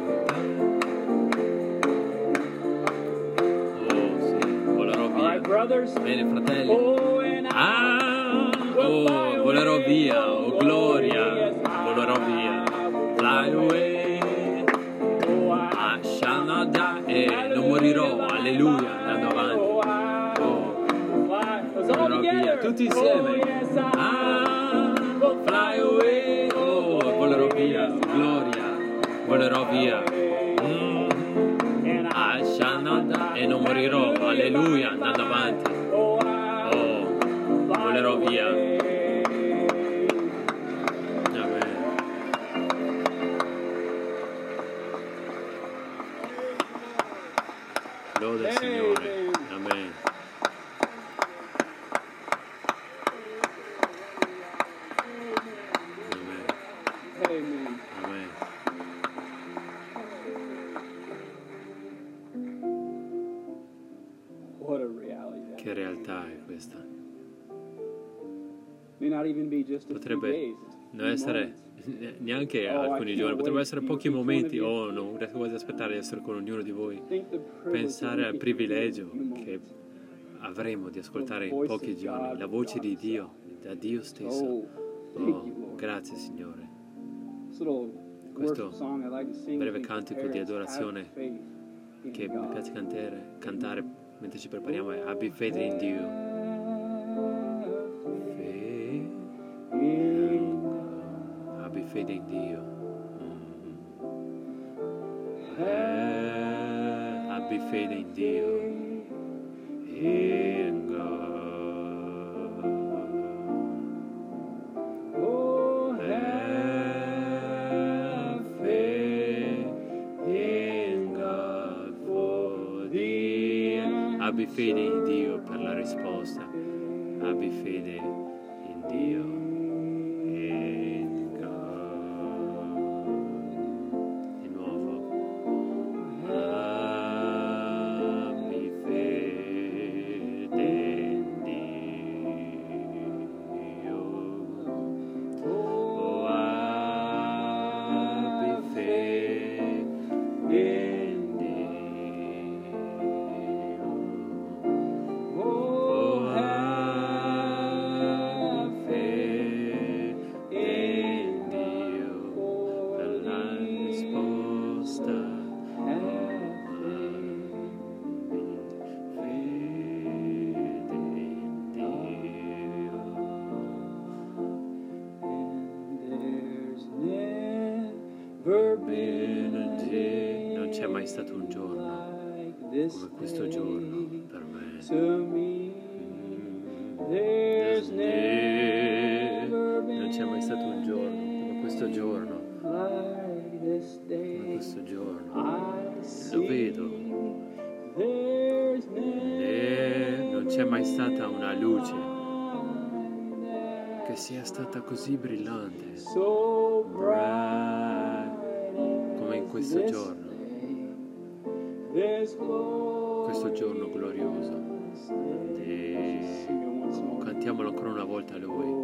[SPEAKER 2] brothers.
[SPEAKER 1] Bene, fratelli. Oh, volerò via, oh gloria, volerò via. Fly away, I shall not die. E non morirò, alleluia, andando avanti. Oh, volerò via, tutti insieme. Fly away, oh, volerò via, gloria, volerò via. I shall not die. E non morirò, alleluia, andando avanti. Oh, volerò via. Amen. Lode il Signore. Amen. Amen. Amen.
[SPEAKER 2] What a reality that
[SPEAKER 1] Che realtà è questa?
[SPEAKER 2] may not even be just a few
[SPEAKER 1] Potrebbe
[SPEAKER 2] days.
[SPEAKER 1] non essere neanche alcuni giorni, potrebbero essere pochi momenti. Oh, non riesco quasi ad aspettare di essere con ognuno di voi. Pensare al privilegio che avremo di ascoltare in pochi giorni la voce di Dio, da Dio stesso. Oh, grazie Signore. Questo breve cantico di adorazione che mi piace cantare mentre ci prepariamo è Abbi fede in Dio. Abbi fede in Dio. Abbi fede in Dio. In God. Have faith in God for Abbi fede in Dio per la risposta. Abbi fede in Dio. In God. Di nuovo. Abbi fede in Dio. Oh, abbi fede in Dio. Oh, have faith in Dio per la risposta. Non c'è mai stato un giorno come questo giorno per me. Non c'è mai stato un giorno come questo giorno. Come questo giorno. Lo vedo. Non c'è mai stata una luce che sia stata così brillante. Come in questo giorno. Questo giorno glorioso. Cantiamolo ancora una volta a Lui.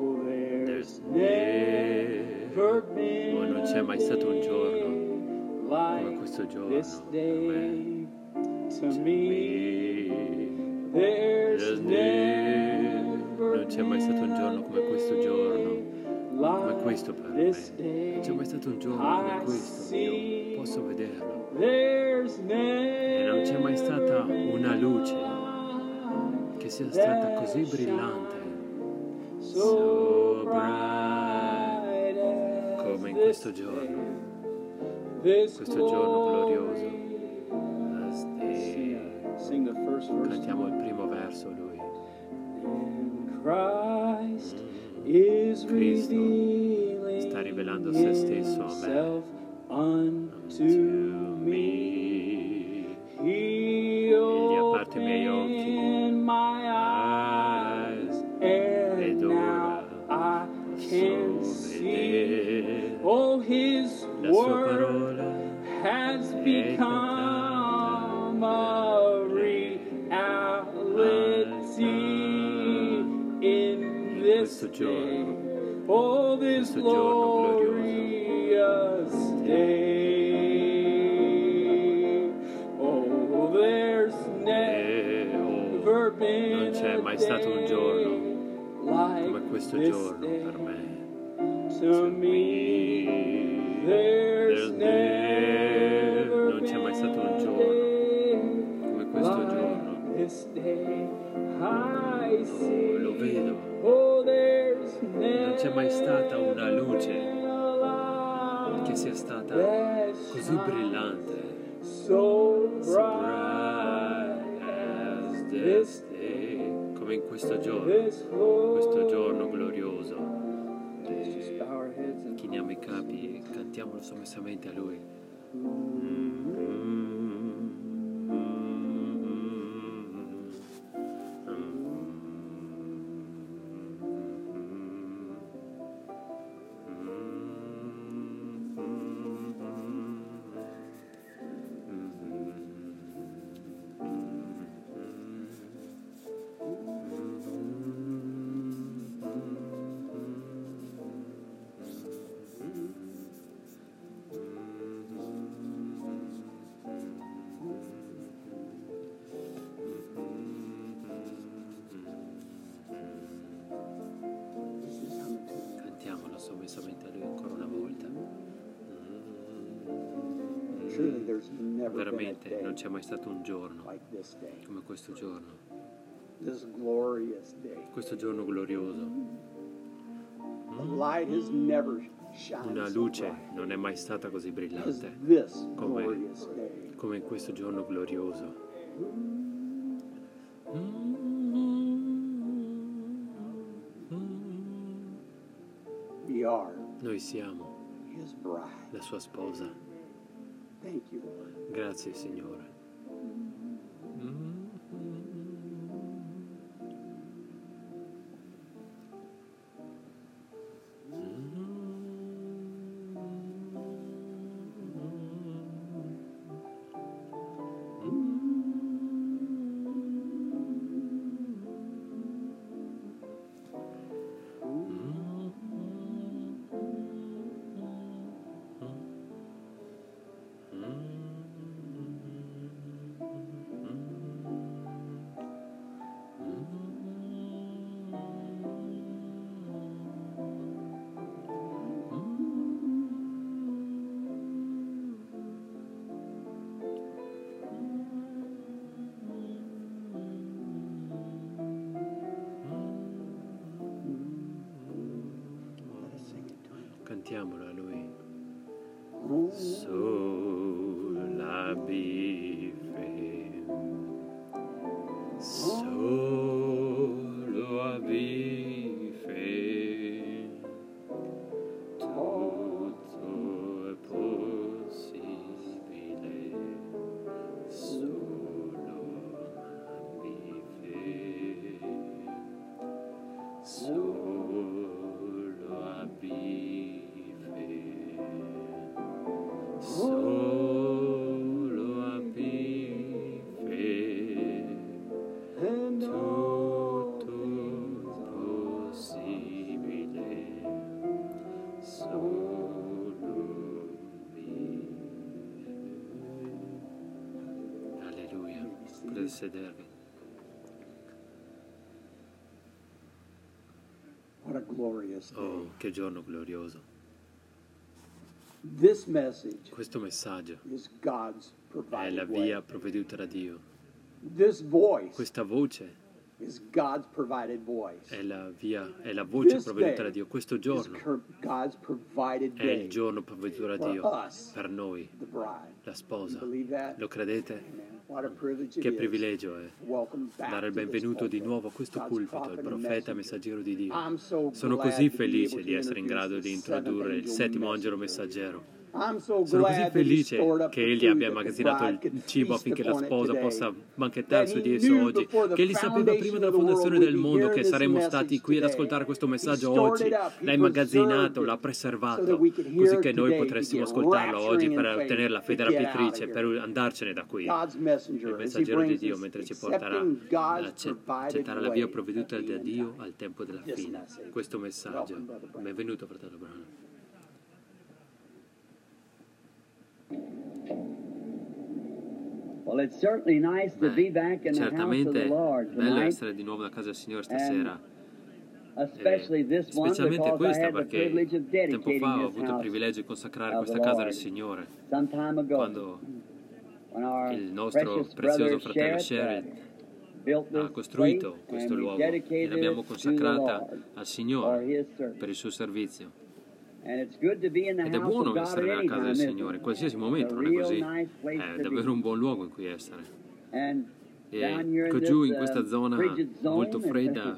[SPEAKER 1] Non c'è mai stato un giorno come questo giorno per me. Non c'è mai stato un giorno come questo giorno, come questo per me. Non c'è mai stato un giorno come questo, io posso vederlo. E non c'è mai stata una luce che sia stata così brillante, so bright, come in questo giorno glorioso. Cantiamo il primo verso, Lui. Cristo sta rivelando se stesso a me. Unto me. Egli ha aperto i miei occhi, ed ora posso vedere. La sua parola
[SPEAKER 2] has
[SPEAKER 1] è
[SPEAKER 2] become a reality in this day. Oh, this glorious day. Oh, there's never been
[SPEAKER 1] non c'è mai stato un giorno come questo giorno per me.
[SPEAKER 2] To me, there's never
[SPEAKER 1] non c'è mai stato un giorno come questo giorno. Oh, lo vedo. Non c'è mai stata una luce che sia stata così brillante. So bright as this day. Come in questo giorno glorioso. Chiniamo i capi e cantiamolo sommessamente a Lui. Sommessamente a Lui ancora una volta. Veramente non c'è mai stato un giorno come questo giorno. Questo giorno glorioso. Una luce non è mai stata così brillante come in questo giorno glorioso. Noi siamo la sua sposa. Grazie, Signore. Solo abbi fede, tutto è possibile. Solo abbi fede, solo abbi fede, solo abbi fede. Tutto possibile, solo vive. Alleluia, potete sedervi.
[SPEAKER 3] What a glorious day.
[SPEAKER 1] Oh, che giorno glorioso.
[SPEAKER 3] This message
[SPEAKER 1] Questo messaggio
[SPEAKER 3] is God's
[SPEAKER 1] è
[SPEAKER 3] provided
[SPEAKER 1] la
[SPEAKER 3] way.
[SPEAKER 1] via provveduta da Dio.
[SPEAKER 3] This voice
[SPEAKER 1] Questa voce
[SPEAKER 3] is God's provided voice.
[SPEAKER 1] è la via, è la voce
[SPEAKER 3] This
[SPEAKER 1] provveduta da
[SPEAKER 3] day
[SPEAKER 1] Dio. Questo
[SPEAKER 3] is
[SPEAKER 1] giorno
[SPEAKER 3] God's provided
[SPEAKER 1] è il
[SPEAKER 3] day
[SPEAKER 1] giorno provveduto da
[SPEAKER 3] for
[SPEAKER 1] Dio
[SPEAKER 3] us,
[SPEAKER 1] per noi,
[SPEAKER 3] the bride.
[SPEAKER 1] la sposa.
[SPEAKER 3] You believe that?
[SPEAKER 1] Lo credete?
[SPEAKER 3] Amen. What a privilege
[SPEAKER 1] Che
[SPEAKER 3] it is.
[SPEAKER 1] privilegio è
[SPEAKER 3] Welcome back
[SPEAKER 1] dare il
[SPEAKER 3] to this
[SPEAKER 1] benvenuto di
[SPEAKER 3] pulpit.
[SPEAKER 1] nuovo a questo
[SPEAKER 3] God's
[SPEAKER 1] pulpito, il
[SPEAKER 3] prophet and
[SPEAKER 1] profeta
[SPEAKER 3] messenger.
[SPEAKER 1] messaggero di Dio.
[SPEAKER 3] I'm so
[SPEAKER 1] Sono
[SPEAKER 3] glad
[SPEAKER 1] così
[SPEAKER 3] to be
[SPEAKER 1] felice
[SPEAKER 3] able
[SPEAKER 1] di
[SPEAKER 3] to
[SPEAKER 1] essere in
[SPEAKER 3] introduce
[SPEAKER 1] grado di
[SPEAKER 3] the
[SPEAKER 1] introdurre il
[SPEAKER 3] seventh
[SPEAKER 1] settimo
[SPEAKER 3] angel
[SPEAKER 1] angelo
[SPEAKER 3] messenger.
[SPEAKER 1] messaggero.
[SPEAKER 3] I'm so
[SPEAKER 1] Sono così
[SPEAKER 3] glad that he
[SPEAKER 1] felice
[SPEAKER 3] stored up
[SPEAKER 1] che
[SPEAKER 3] the
[SPEAKER 1] egli
[SPEAKER 3] food
[SPEAKER 1] abbia
[SPEAKER 3] that the
[SPEAKER 1] immagazzinato
[SPEAKER 3] bride
[SPEAKER 1] il
[SPEAKER 3] could
[SPEAKER 1] cibo
[SPEAKER 3] feast
[SPEAKER 1] affinché la
[SPEAKER 3] upon it
[SPEAKER 1] sposa
[SPEAKER 3] today.
[SPEAKER 1] possa banchettare
[SPEAKER 3] That
[SPEAKER 1] su
[SPEAKER 3] he
[SPEAKER 1] di esso
[SPEAKER 3] knew
[SPEAKER 1] oggi,
[SPEAKER 3] before the
[SPEAKER 1] che egli sapeva
[SPEAKER 3] foundation
[SPEAKER 1] prima
[SPEAKER 3] of
[SPEAKER 1] della
[SPEAKER 3] the world
[SPEAKER 1] fondazione
[SPEAKER 3] we'd
[SPEAKER 1] del
[SPEAKER 3] be
[SPEAKER 1] mondo
[SPEAKER 3] hearing
[SPEAKER 1] che
[SPEAKER 3] this
[SPEAKER 1] saremmo
[SPEAKER 3] message
[SPEAKER 1] stati qui ad
[SPEAKER 3] today.
[SPEAKER 1] ascoltare questo
[SPEAKER 3] He
[SPEAKER 1] messaggio
[SPEAKER 3] stored
[SPEAKER 1] oggi.
[SPEAKER 3] it up, he
[SPEAKER 1] L'ha immagazzinato,
[SPEAKER 3] preserved
[SPEAKER 1] l'ha
[SPEAKER 3] it, so
[SPEAKER 1] preservato,
[SPEAKER 3] that we could hear
[SPEAKER 1] così
[SPEAKER 3] it
[SPEAKER 1] che noi
[SPEAKER 3] today to
[SPEAKER 1] potessimo
[SPEAKER 3] get
[SPEAKER 1] ascoltarlo oggi per
[SPEAKER 3] rapturing in
[SPEAKER 1] ottenere la
[SPEAKER 3] faith,
[SPEAKER 1] fede
[SPEAKER 3] to get out
[SPEAKER 1] rapitrice,
[SPEAKER 3] of
[SPEAKER 1] per
[SPEAKER 3] here.
[SPEAKER 1] andarcene da qui.
[SPEAKER 3] God's messenger,
[SPEAKER 1] Il
[SPEAKER 3] as he
[SPEAKER 1] messaggero di
[SPEAKER 3] brings
[SPEAKER 1] Dio
[SPEAKER 3] us,
[SPEAKER 1] mentre ci porterà
[SPEAKER 3] accepting God's
[SPEAKER 1] ad
[SPEAKER 3] provided
[SPEAKER 1] accettare la
[SPEAKER 3] way
[SPEAKER 1] via provveduta
[SPEAKER 3] at the
[SPEAKER 1] da
[SPEAKER 3] end
[SPEAKER 1] Dio
[SPEAKER 3] time.
[SPEAKER 1] al tempo della
[SPEAKER 3] This
[SPEAKER 1] fine.
[SPEAKER 3] message.
[SPEAKER 1] Questo messaggio.
[SPEAKER 3] Welcome, Brother Branham.
[SPEAKER 1] Benvenuto, fratello Branham.
[SPEAKER 2] Well, it's certainly nice to be back in the house of
[SPEAKER 1] Certamente
[SPEAKER 2] the Lord
[SPEAKER 1] bello
[SPEAKER 2] tonight,
[SPEAKER 1] essere di nuovo a casa del Signore stasera.
[SPEAKER 2] especially this one
[SPEAKER 1] Specialmente
[SPEAKER 2] because I
[SPEAKER 1] questa
[SPEAKER 2] had the
[SPEAKER 1] perché
[SPEAKER 2] privilege of
[SPEAKER 1] tempo
[SPEAKER 2] dedicating
[SPEAKER 1] fa ho
[SPEAKER 2] this
[SPEAKER 1] avuto il
[SPEAKER 2] house
[SPEAKER 1] privilegio di consacrare
[SPEAKER 2] of
[SPEAKER 1] questa
[SPEAKER 2] the
[SPEAKER 1] casa
[SPEAKER 2] Lord
[SPEAKER 1] del Signore
[SPEAKER 2] some time ago
[SPEAKER 1] quando
[SPEAKER 2] when our
[SPEAKER 1] il nostro
[SPEAKER 2] precious
[SPEAKER 1] prezioso
[SPEAKER 2] brother
[SPEAKER 1] fratello
[SPEAKER 2] Sherritt
[SPEAKER 1] Sherritt
[SPEAKER 2] built
[SPEAKER 1] ha
[SPEAKER 2] this
[SPEAKER 1] costruito
[SPEAKER 2] place
[SPEAKER 1] questo
[SPEAKER 2] and we
[SPEAKER 1] luogo e
[SPEAKER 2] dedicated
[SPEAKER 1] l'abbiamo
[SPEAKER 2] it to the
[SPEAKER 1] consacrata
[SPEAKER 2] Lord
[SPEAKER 1] al
[SPEAKER 2] for
[SPEAKER 1] Signore
[SPEAKER 2] His service.
[SPEAKER 1] per il suo servizio.
[SPEAKER 2] And it's good to be in the
[SPEAKER 1] Ed è
[SPEAKER 2] house of
[SPEAKER 1] buono
[SPEAKER 2] God
[SPEAKER 1] essere
[SPEAKER 2] at
[SPEAKER 1] nella
[SPEAKER 2] any
[SPEAKER 1] casa
[SPEAKER 2] time,
[SPEAKER 1] del
[SPEAKER 2] isn't
[SPEAKER 1] Signore, in
[SPEAKER 2] it?
[SPEAKER 1] qualsiasi
[SPEAKER 2] It's
[SPEAKER 1] momento,
[SPEAKER 2] a
[SPEAKER 1] non è
[SPEAKER 2] real
[SPEAKER 1] così?
[SPEAKER 2] nice place
[SPEAKER 1] È
[SPEAKER 2] to
[SPEAKER 1] davvero
[SPEAKER 2] be.
[SPEAKER 1] un buon luogo in cui essere.
[SPEAKER 2] And down
[SPEAKER 1] E
[SPEAKER 2] here in
[SPEAKER 1] giù in
[SPEAKER 2] this,
[SPEAKER 1] questa zona
[SPEAKER 2] frigid zone,
[SPEAKER 1] molto fredda,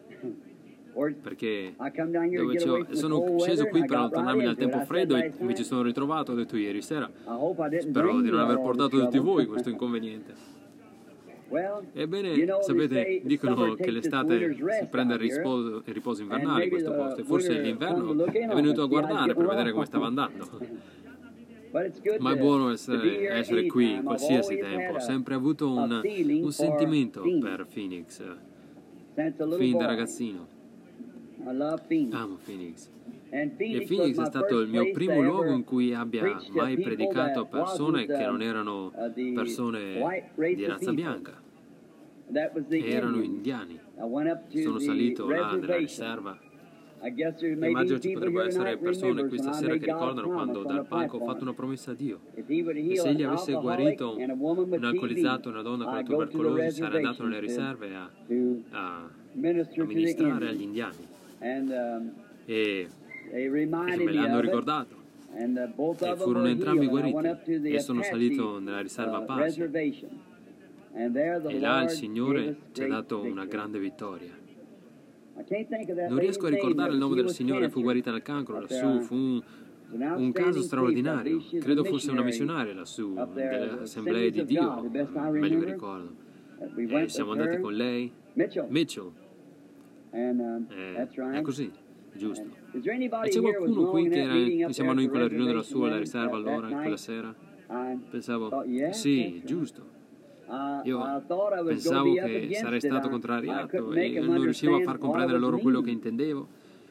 [SPEAKER 2] or
[SPEAKER 1] perché
[SPEAKER 2] I come down here to
[SPEAKER 1] dove
[SPEAKER 2] get away from the
[SPEAKER 1] sono
[SPEAKER 2] cold
[SPEAKER 1] sceso
[SPEAKER 2] weather,
[SPEAKER 1] qui
[SPEAKER 2] and I
[SPEAKER 1] per
[SPEAKER 2] got
[SPEAKER 1] allontanarmi
[SPEAKER 2] right
[SPEAKER 1] dal
[SPEAKER 2] into it.
[SPEAKER 1] tempo
[SPEAKER 2] I
[SPEAKER 1] freddo
[SPEAKER 2] said
[SPEAKER 1] e
[SPEAKER 2] last
[SPEAKER 1] mi ci
[SPEAKER 2] night,
[SPEAKER 1] sono ritrovato, ho detto ieri sera.
[SPEAKER 2] I hope I didn't
[SPEAKER 1] Spero
[SPEAKER 2] bring
[SPEAKER 1] di non
[SPEAKER 2] you
[SPEAKER 1] aver
[SPEAKER 2] all
[SPEAKER 1] portato
[SPEAKER 2] this
[SPEAKER 1] tutti
[SPEAKER 2] trouble.
[SPEAKER 1] voi questo inconveniente.
[SPEAKER 2] Well,
[SPEAKER 1] Ebbene,
[SPEAKER 2] you know, they
[SPEAKER 1] sapete,
[SPEAKER 2] say
[SPEAKER 1] dicono
[SPEAKER 2] summer
[SPEAKER 1] che
[SPEAKER 2] takes its
[SPEAKER 1] l'estate
[SPEAKER 2] winter's
[SPEAKER 1] si
[SPEAKER 2] rest
[SPEAKER 1] prende
[SPEAKER 2] out here,
[SPEAKER 1] il riposo
[SPEAKER 2] and
[SPEAKER 1] invernale in
[SPEAKER 2] maybe
[SPEAKER 1] questo
[SPEAKER 2] the
[SPEAKER 1] posto, e forse
[SPEAKER 2] winter
[SPEAKER 1] l'inverno
[SPEAKER 2] come to look in
[SPEAKER 1] è
[SPEAKER 2] on
[SPEAKER 1] venuto
[SPEAKER 2] us,
[SPEAKER 1] a
[SPEAKER 2] see how's
[SPEAKER 1] guardare
[SPEAKER 2] getting
[SPEAKER 1] per vedere
[SPEAKER 2] along.
[SPEAKER 1] come stava andando.
[SPEAKER 2] But it's good
[SPEAKER 1] Ma è buono
[SPEAKER 2] to be here
[SPEAKER 1] essere qui in
[SPEAKER 2] anytime. I've
[SPEAKER 1] qualsiasi
[SPEAKER 2] always
[SPEAKER 1] tempo. Ho
[SPEAKER 2] had
[SPEAKER 1] sempre avuto
[SPEAKER 2] a feeling
[SPEAKER 1] un
[SPEAKER 2] for
[SPEAKER 1] sentimento
[SPEAKER 2] Phoenix.
[SPEAKER 1] per Phoenix,
[SPEAKER 2] Since a little
[SPEAKER 1] fin da
[SPEAKER 2] boy,
[SPEAKER 1] ragazzino.
[SPEAKER 2] I love Phoenix.
[SPEAKER 1] Amo Phoenix.
[SPEAKER 2] And
[SPEAKER 1] E
[SPEAKER 2] Phoenix
[SPEAKER 1] Phoenix
[SPEAKER 2] was
[SPEAKER 1] è
[SPEAKER 2] my
[SPEAKER 1] stato
[SPEAKER 2] first
[SPEAKER 1] il mio
[SPEAKER 2] place
[SPEAKER 1] primo
[SPEAKER 2] to
[SPEAKER 1] luogo
[SPEAKER 2] ever
[SPEAKER 1] in cui abbia
[SPEAKER 2] preach to
[SPEAKER 1] mai
[SPEAKER 2] people
[SPEAKER 1] predicato a
[SPEAKER 2] that
[SPEAKER 1] persone
[SPEAKER 2] wasn't,
[SPEAKER 1] che non erano
[SPEAKER 2] the
[SPEAKER 1] persone
[SPEAKER 2] white race
[SPEAKER 1] di
[SPEAKER 2] of
[SPEAKER 1] razza
[SPEAKER 2] people.
[SPEAKER 1] bianca,
[SPEAKER 2] That was the
[SPEAKER 1] erano
[SPEAKER 2] Indians.
[SPEAKER 1] indiani.
[SPEAKER 2] I went up to
[SPEAKER 1] Sono
[SPEAKER 2] the
[SPEAKER 1] salito là nella
[SPEAKER 2] reservation.
[SPEAKER 1] riserva.
[SPEAKER 2] I guess there may
[SPEAKER 1] Immagino
[SPEAKER 2] be
[SPEAKER 1] ci
[SPEAKER 2] people
[SPEAKER 1] potrebbero
[SPEAKER 2] here
[SPEAKER 1] essere
[SPEAKER 2] tonight
[SPEAKER 1] persone
[SPEAKER 2] remembers
[SPEAKER 1] questa
[SPEAKER 2] when I
[SPEAKER 1] sera
[SPEAKER 2] made
[SPEAKER 1] che
[SPEAKER 2] God's
[SPEAKER 1] ricordano quando
[SPEAKER 2] promise on
[SPEAKER 1] dal
[SPEAKER 2] the
[SPEAKER 1] palco ho fatto
[SPEAKER 2] platform.
[SPEAKER 1] una promessa a Dio.
[SPEAKER 2] If he would
[SPEAKER 1] E
[SPEAKER 2] heal
[SPEAKER 1] se
[SPEAKER 2] an
[SPEAKER 1] egli avesse
[SPEAKER 2] alcoholic
[SPEAKER 1] guarito
[SPEAKER 2] and a woman with
[SPEAKER 1] un alcolizzato e
[SPEAKER 2] TB,
[SPEAKER 1] una donna con la
[SPEAKER 2] I go to the
[SPEAKER 1] tubercolosi, sarei andato nelle
[SPEAKER 2] reservation
[SPEAKER 1] riserve
[SPEAKER 2] to
[SPEAKER 1] a
[SPEAKER 2] minister to the
[SPEAKER 1] ministrare agli
[SPEAKER 2] Indians.
[SPEAKER 1] indiani.
[SPEAKER 2] And
[SPEAKER 1] E
[SPEAKER 2] they
[SPEAKER 1] me
[SPEAKER 2] reminded me
[SPEAKER 1] l'hanno
[SPEAKER 2] of it.
[SPEAKER 1] ricordato.
[SPEAKER 2] And both
[SPEAKER 1] E
[SPEAKER 2] of them
[SPEAKER 1] furono
[SPEAKER 2] were
[SPEAKER 1] entrambi
[SPEAKER 2] healed. And I went
[SPEAKER 1] guariti.
[SPEAKER 2] up to the
[SPEAKER 1] E sono
[SPEAKER 2] Apache
[SPEAKER 1] salito nella riserva Apache.
[SPEAKER 2] reservation. And there the
[SPEAKER 1] E là il
[SPEAKER 2] Lord
[SPEAKER 1] Signore
[SPEAKER 2] gave us
[SPEAKER 1] ci ha
[SPEAKER 2] great
[SPEAKER 1] dato una
[SPEAKER 2] victory.
[SPEAKER 1] grande vittoria.
[SPEAKER 2] I can't think of that
[SPEAKER 1] Non riesco a
[SPEAKER 2] lady's
[SPEAKER 1] ricordare
[SPEAKER 2] name,
[SPEAKER 1] il nome
[SPEAKER 2] but
[SPEAKER 1] del
[SPEAKER 2] she was
[SPEAKER 1] Signore, fu
[SPEAKER 2] cancer.
[SPEAKER 1] guarita dal cancro
[SPEAKER 2] But,
[SPEAKER 1] lassù, fu un
[SPEAKER 2] outstanding
[SPEAKER 1] caso
[SPEAKER 2] priest. I
[SPEAKER 1] straordinario.
[SPEAKER 2] believe she's a
[SPEAKER 1] Credo fosse una
[SPEAKER 2] missionary
[SPEAKER 1] missionaria lassù,
[SPEAKER 2] up there,
[SPEAKER 1] delle
[SPEAKER 2] the
[SPEAKER 1] assemblee di
[SPEAKER 2] Assemblies of
[SPEAKER 1] Dio,
[SPEAKER 2] God, the best I
[SPEAKER 1] meglio che
[SPEAKER 2] remember.
[SPEAKER 1] ricordo.
[SPEAKER 2] We
[SPEAKER 1] E
[SPEAKER 2] went
[SPEAKER 1] siamo
[SPEAKER 2] with
[SPEAKER 1] andati
[SPEAKER 2] her,
[SPEAKER 1] con lei,
[SPEAKER 2] Mitchell.
[SPEAKER 1] Mitchell.
[SPEAKER 2] And that's right.
[SPEAKER 1] È così, giusto.
[SPEAKER 2] Is there
[SPEAKER 1] E
[SPEAKER 2] anybody
[SPEAKER 1] c'è
[SPEAKER 2] here was
[SPEAKER 1] qualcuno qui
[SPEAKER 2] wrong in
[SPEAKER 1] che
[SPEAKER 2] that meeting up
[SPEAKER 1] siamo
[SPEAKER 2] there
[SPEAKER 1] noi
[SPEAKER 2] at
[SPEAKER 1] in
[SPEAKER 2] the
[SPEAKER 1] quella riunione della
[SPEAKER 2] reservation
[SPEAKER 1] sua, alla
[SPEAKER 2] then,
[SPEAKER 1] riserva
[SPEAKER 2] that
[SPEAKER 1] allora, quella
[SPEAKER 2] night?
[SPEAKER 1] sera?
[SPEAKER 2] I
[SPEAKER 1] Pensavo,
[SPEAKER 2] thought, yeah,
[SPEAKER 1] sì,
[SPEAKER 2] that's right.
[SPEAKER 1] giusto.
[SPEAKER 2] I
[SPEAKER 1] Io
[SPEAKER 2] thought I was going to
[SPEAKER 1] pensavo
[SPEAKER 2] be up
[SPEAKER 1] che
[SPEAKER 2] against
[SPEAKER 1] sarei
[SPEAKER 2] it.
[SPEAKER 1] stato
[SPEAKER 2] I
[SPEAKER 1] contrariato
[SPEAKER 2] couldn't make
[SPEAKER 1] e
[SPEAKER 2] them
[SPEAKER 1] non riuscivo a
[SPEAKER 2] understand
[SPEAKER 1] far
[SPEAKER 2] what
[SPEAKER 1] comprendere
[SPEAKER 2] I was
[SPEAKER 1] loro quello che
[SPEAKER 2] meaning.
[SPEAKER 1] intendevo.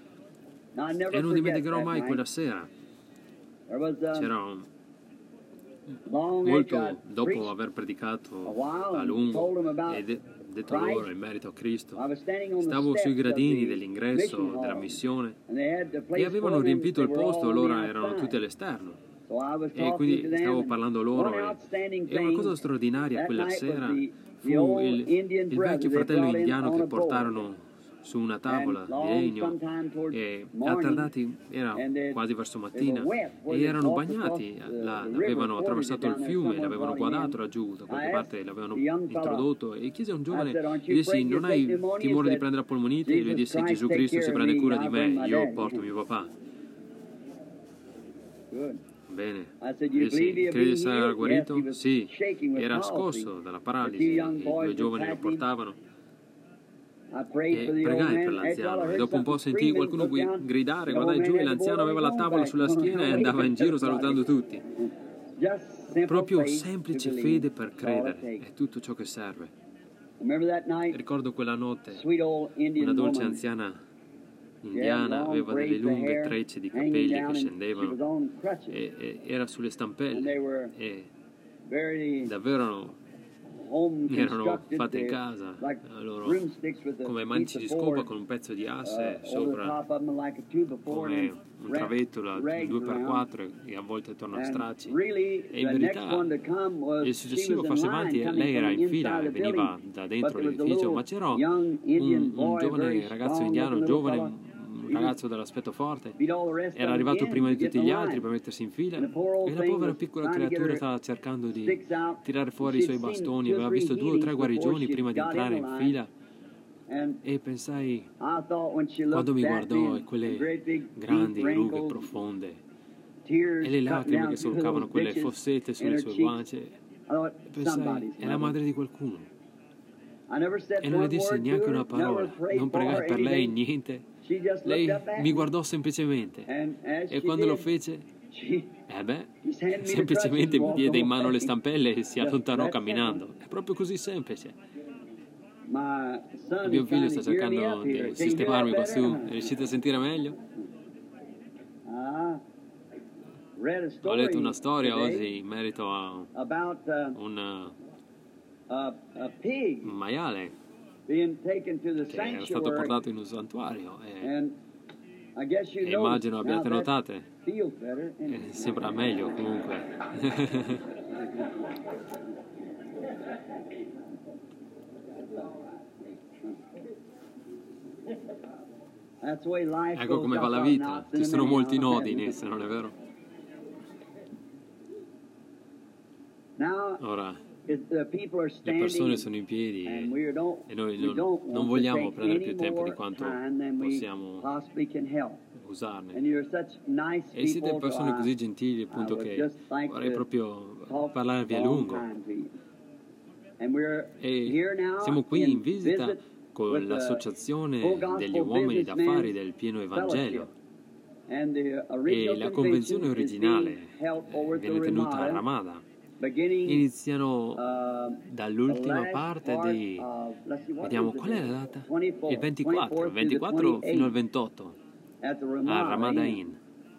[SPEAKER 2] I never
[SPEAKER 1] E non
[SPEAKER 2] forget
[SPEAKER 1] dimenticherò
[SPEAKER 2] that
[SPEAKER 1] mai
[SPEAKER 2] night.
[SPEAKER 1] quella sera.
[SPEAKER 2] There was
[SPEAKER 1] C'era un
[SPEAKER 2] long after
[SPEAKER 1] molto
[SPEAKER 2] I
[SPEAKER 1] dopo
[SPEAKER 2] preached
[SPEAKER 1] aver predicato
[SPEAKER 2] a while
[SPEAKER 1] a
[SPEAKER 2] and
[SPEAKER 1] lungo
[SPEAKER 2] told them about
[SPEAKER 1] e detto
[SPEAKER 2] Christ,
[SPEAKER 1] loro in merito a Cristo,
[SPEAKER 2] I was standing on the
[SPEAKER 1] stavo sui
[SPEAKER 2] steps of
[SPEAKER 1] gradini
[SPEAKER 2] the
[SPEAKER 1] dell'ingresso
[SPEAKER 2] mission
[SPEAKER 1] della
[SPEAKER 2] hall,
[SPEAKER 1] missione
[SPEAKER 2] and they had the place
[SPEAKER 1] e avevano
[SPEAKER 2] full, and
[SPEAKER 1] riempito
[SPEAKER 2] they
[SPEAKER 1] il
[SPEAKER 2] were all
[SPEAKER 1] posto,
[SPEAKER 2] on the
[SPEAKER 1] allora erano
[SPEAKER 2] outside.
[SPEAKER 1] tutti all'esterno.
[SPEAKER 2] So I was
[SPEAKER 1] E
[SPEAKER 2] talking
[SPEAKER 1] quindi
[SPEAKER 2] to them,
[SPEAKER 1] stavo
[SPEAKER 2] and
[SPEAKER 1] parlando loro
[SPEAKER 2] one outstanding
[SPEAKER 1] e una cosa
[SPEAKER 2] thing
[SPEAKER 1] straordinaria
[SPEAKER 2] that
[SPEAKER 1] quella
[SPEAKER 2] night was
[SPEAKER 1] sera
[SPEAKER 2] the
[SPEAKER 1] fu
[SPEAKER 2] old
[SPEAKER 1] il
[SPEAKER 2] Indian brother
[SPEAKER 1] vecchio
[SPEAKER 2] they
[SPEAKER 1] fratello
[SPEAKER 2] brought in
[SPEAKER 1] indiano
[SPEAKER 2] on
[SPEAKER 1] che
[SPEAKER 2] a boat.
[SPEAKER 1] portarono su una tavola di legno e attardati, era quasi verso mattina, e erano bagnati, avevano attraversato il fiume, l'avevano guardato laggiù, da qualche parte l'avevano introdotto, e chiese a un giovane, gli dissi: non hai timore di prendere la polmonite? E lui disse: Gesù Cristo si prende cura di me, io porto mio papà. Bene, dissi: credi di essere guarito? Sì, era scosso dalla paralisi, i due giovani lo portavano. E pregai per l'anziano, e dopo un po' sentii qualcuno gridare, guardai giù, e l'anziano aveva la tavola sulla schiena e andava in giro salutando tutti. Proprio semplice fede per credere è tutto ciò che serve. Ricordo quella notte, una dolce anziana indiana aveva delle lunghe trecce di capelli che scendevano e era sulle stampelle, e davvero erano fatte in casa, loro, come manci di scopa con un pezzo di asse sopra, come un travetto da 2x4 e a volte torna a stracci. E in verità il successivo passo avanti, lei era in fila e veniva da dentro l'edificio, ma c'era un giovane ragazzo indiano, giovane, un ragazzo dall'aspetto forte, era arrivato prima di tutti gli altri per mettersi in fila, e la povera piccola creatura stava cercando di tirare fuori i suoi bastoni. Aveva visto 2 o 3 guarigioni prima di entrare in fila, e pensai, quando mi guardò, e quelle grandi rughe profonde e le lacrime che solcavano quelle fossette sulle sue guance, pensai, è la madre di qualcuno. E non le disse neanche una parola, non pregai per lei niente. Lei mi guardò semplicemente, e quando lo fece, semplicemente mi diede in mano le stampelle e si allontanò camminando. È proprio così semplice. Il mio figlio sta cercando di sistemarmi qua su. Riuscite a sentire meglio? Ho letto una storia oggi in merito a un maiale che era stato portato in un santuario, e immagino abbiate notate, sembra meglio comunque. Ecco come va la vita, ci sono molti nodi in essa, non è vero? Ora le persone sono in piedi, e noi non vogliamo prendere più tempo di quanto possiamo usarne. E siete persone così gentili, appunto, che vorrei proprio parlarvi a lungo. E siamo qui in visita con l'associazione degli uomini d'affari del pieno Evangelo, e la convenzione originale viene tenuta a Ramada. Iniziano dall'ultima parte di... Vediamo, qual è la data? Il 24 fino al 28 a Ramada Inn.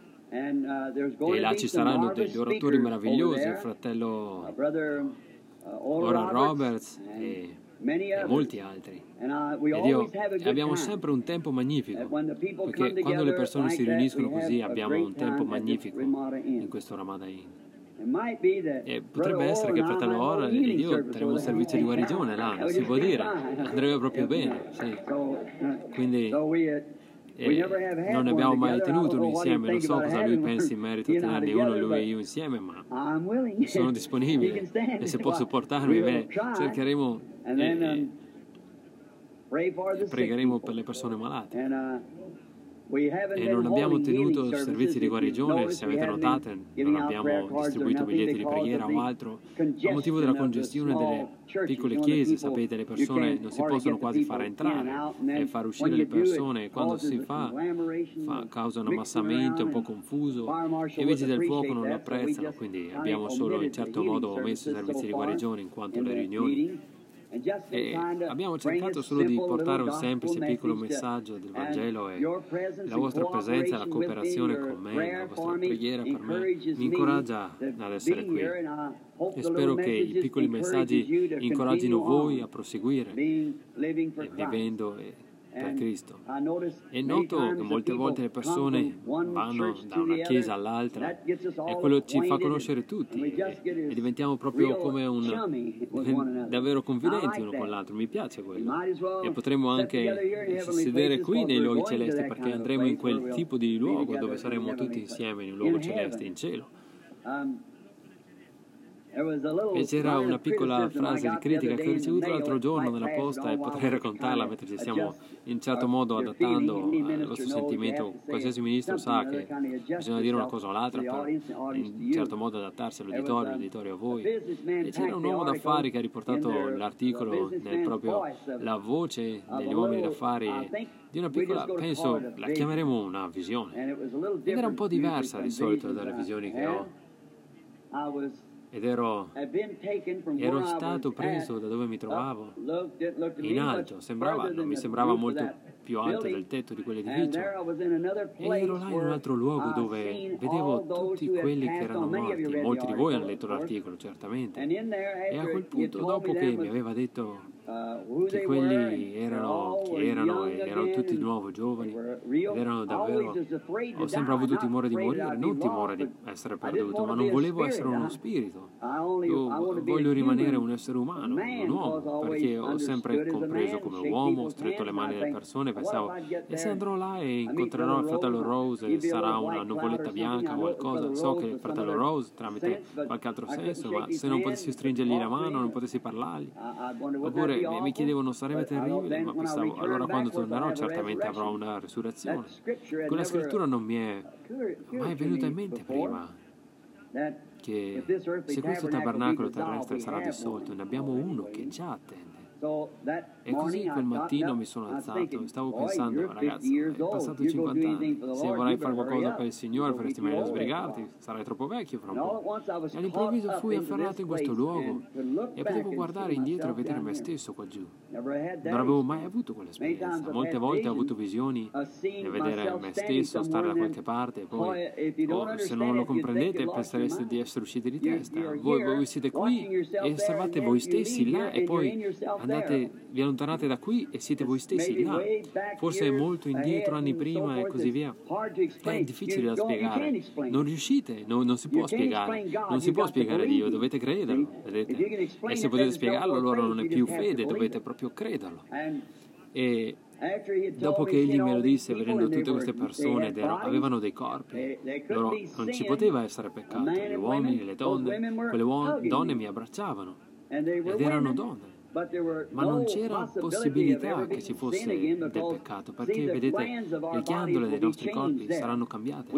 [SPEAKER 1] E là ci saranno degli oratori meravigliosi, il fratello Oral Roberts e molti altri. Ed abbiamo sempre un tempo magnifico, perché quando le persone si riuniscono così abbiamo un tempo magnifico in questo Ramada Inn. E potrebbe essere che il fratello Oral e io terremo un servizio di guarigione là, non si può dire, andrebbe proprio bene, sì. Quindi non ne abbiamo mai tenuto uno insieme, non so cosa lui pensi in merito a tenerne uno lui e io insieme, ma sono disponibile, e se può supportarmi, cercheremo e pregheremo per le persone malate. E non abbiamo tenuto servizi di guarigione, se avete notato, non abbiamo distribuito biglietti di preghiera o altro, a motivo della congestione delle piccole chiese. Sapete, le persone non si possono quasi far entrare e far uscire le persone, quando si fa causa un ammassamento, è un po' confuso, e i vigili del fuoco non lo apprezzano, quindi abbiamo solo in certo modo omesso i servizi di guarigione in quanto alle riunioni. E abbiamo cercato solo di portare un semplice piccolo messaggio del Vangelo, e la vostra presenza e la cooperazione con me, la vostra preghiera per me mi incoraggia ad essere qui, e spero che i piccoli messaggi incoraggino voi a proseguire vivendo
[SPEAKER 4] per Cristo. E noto che molte volte le persone vanno da una chiesa all'altra e quello ci fa conoscere tutti e diventiamo proprio come davvero confidenti uno con l'altro. Mi piace quello. E potremmo anche sedere qui nei luoghi celesti, perché andremo in quel tipo di luogo dove saremo tutti insieme in un luogo celeste, in cielo. E c'era una piccola frase di critica che ho ricevuto l'altro giorno nella posta, e potrei raccontarla mentre ci stiamo in certo modo adattando al nostro sentimento. Qualsiasi ministro sa che bisogna dire una cosa o l'altra per in certo modo adattarsi all'uditorio a voi. E c'era un uomo d'affari che ha riportato l'articolo nel proprio la voce degli uomini d'affari di una piccola, penso la chiameremo una visione, ed era un po' diversa di solito dalle visioni che ho. Ed ero stato preso da dove mi trovavo in alto, non mi sembrava molto più alto del tetto di quell'edificio, e ero là in un altro luogo dove vedevo tutti quelli che erano morti. Molti di voi hanno letto l'articolo, certamente, e a quel punto, dopo che mi aveva detto che quelli erano chi erano, ed erano tutti di nuovo giovani, ed erano davvero, ho sempre avuto timore di morire, non timore di essere perduto, ma non volevo essere uno spirito. Io voglio rimanere un essere umano, un uomo, perché ho sempre compreso come uomo, ho stretto le mani delle persone, pensavo, e se andrò là e incontrerò il fratello Rose e sarà una nuvoletta bianca o qualcosa, so che il fratello Rose tramite qualche altro senso, ma se non potessi stringergli la mano, non potessi parlargli, oppure mi chiedevano, sarebbe terribile, ma pensavo, allora quando tornerò certamente avrò una risurrezione. Quella scrittura non mi è mai venuta in mente prima, che se questo tabernacolo terrestre sarà dissolto, ne abbiamo uno che già attende. E così quel mattino mi sono alzato e stavo pensando, ragazzi, è passato 50 anni, se vorrai fare qualcosa per il Signore faresti meglio a sbrigarti, sarai troppo vecchio fra un po'. E all'improvviso fui afferrato in questo luogo e potevo guardare indietro e vedere me stesso qua giù. Non avevo mai avuto quell'esperienza. Molte volte ho avuto visioni nel vedere me stesso stare da qualche parte, e poi se non lo comprendete pensereste di essere usciti di testa. Voi siete qui e osservate voi stessi là, e poi vi allontanate da qui e siete voi stessi là, forse molto indietro, anni prima, e così via. È difficile da spiegare, non riuscite, non si può spiegare, non si può spiegare Dio, dovete crederlo, vedete? E se potete spiegarlo, allora non è più fede, dovete proprio crederlo. E dopo che egli me lo disse, vedendo tutte queste persone avevano dei corpi, loro non ci poteva essere peccato, gli uomini e le donne, quelle donne mi abbracciavano ed erano donne. Ma non c'era possibilità che ci fosse del peccato, perché vedete, le ghiandole dei nostri corpi saranno cambiate.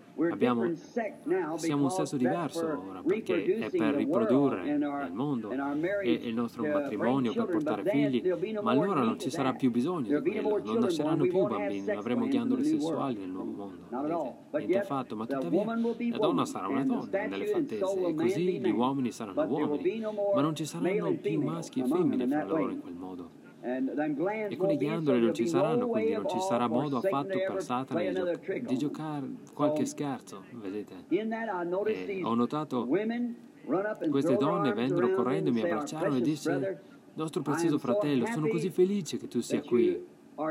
[SPEAKER 4] Siamo un sesso diverso ora, perché è per riprodurre nel mondo, e il nostro matrimonio per portare figli, ma allora non ci sarà più bisogno di quello, non nasceranno più bambini, non avremo ghiandole sessuali nel nuovo mondo. Niente affatto, ma tuttavia la donna sarà una donna nell'infanzia, e così gli uomini saranno uomini, ma non ci saranno più maschi e femmine fra loro in quel modo. E quelle ghiandole non ci saranno, quindi non ci sarà modo affatto per Satana di giocare qualche scherzo, vedete? E ho notato queste donne vennero correndo, mi abbracciarono e disse: nostro prezioso fratello, sono così felice che tu sia qui.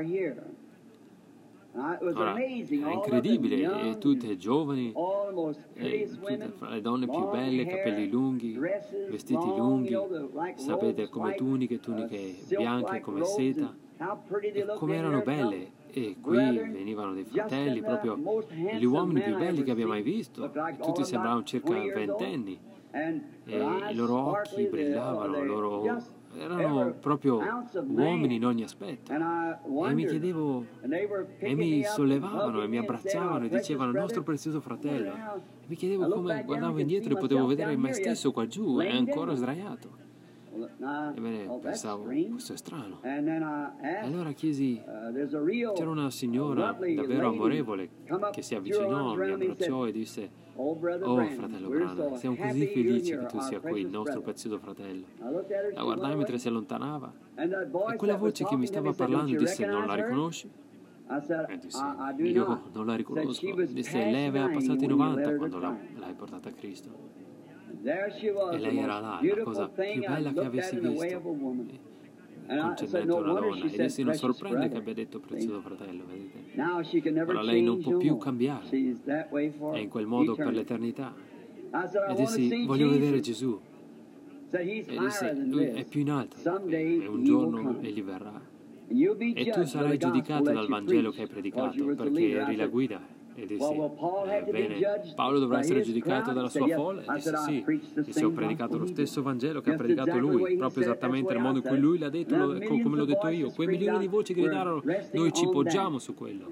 [SPEAKER 4] Ora, è incredibile, e tutte giovani, tutte le donne più belle, capelli lunghi, vestiti lunghi, sapete, come tuniche bianche come seta, e come erano belle. E qui venivano dei fratelli, proprio gli uomini più belli che abbia mai visto, e tutti sembravano circa ventenni, e i loro occhi brillavano, erano proprio uomini in ogni aspetto, e mi chiedevo, e mi sollevavano e mi abbracciavano e dicevano nostro prezioso fratello, e mi chiedevo come guardavo indietro e potevo vedere me stesso qua giù e ancora sdraiato. Ebbene, pensavo, questo è strano. E allora chiesi, c'era una signora davvero amorevole che si avvicinò, mi abbracciò e disse: oh fratello Branham, siamo così felici che tu sia qui, il nostro prezioso fratello. La guardai mentre si allontanava, e quella voce che mi stava parlando disse: non la riconosci? E dissi: io non la riconosco. Disse: lei aveva passato i 90 quando l'hai portata a Cristo. E lei era là, la cosa più bella che avessi visto. concernente una donna. Ed essi non sorprende che abbia detto prezioso fratello, vedete? Ora lei non può più cambiare, è in quel modo per l'eternità. E dissi, voglio vedere Gesù. E disse, lui è più in alto, e un giorno egli verrà. E tu sarai giudicato dal Vangelo che hai predicato, perché eri la guida. E dissi, bene, Paolo dovrà essere giudicato dalla sua folla? E disse sì. Disse, ho predicato lo stesso Vangelo che ha predicato lui, proprio esattamente nel modo in cui lui l'ha detto, come l'ho detto io. Quei milioni di voci gridarono, noi ci poggiamo su quello.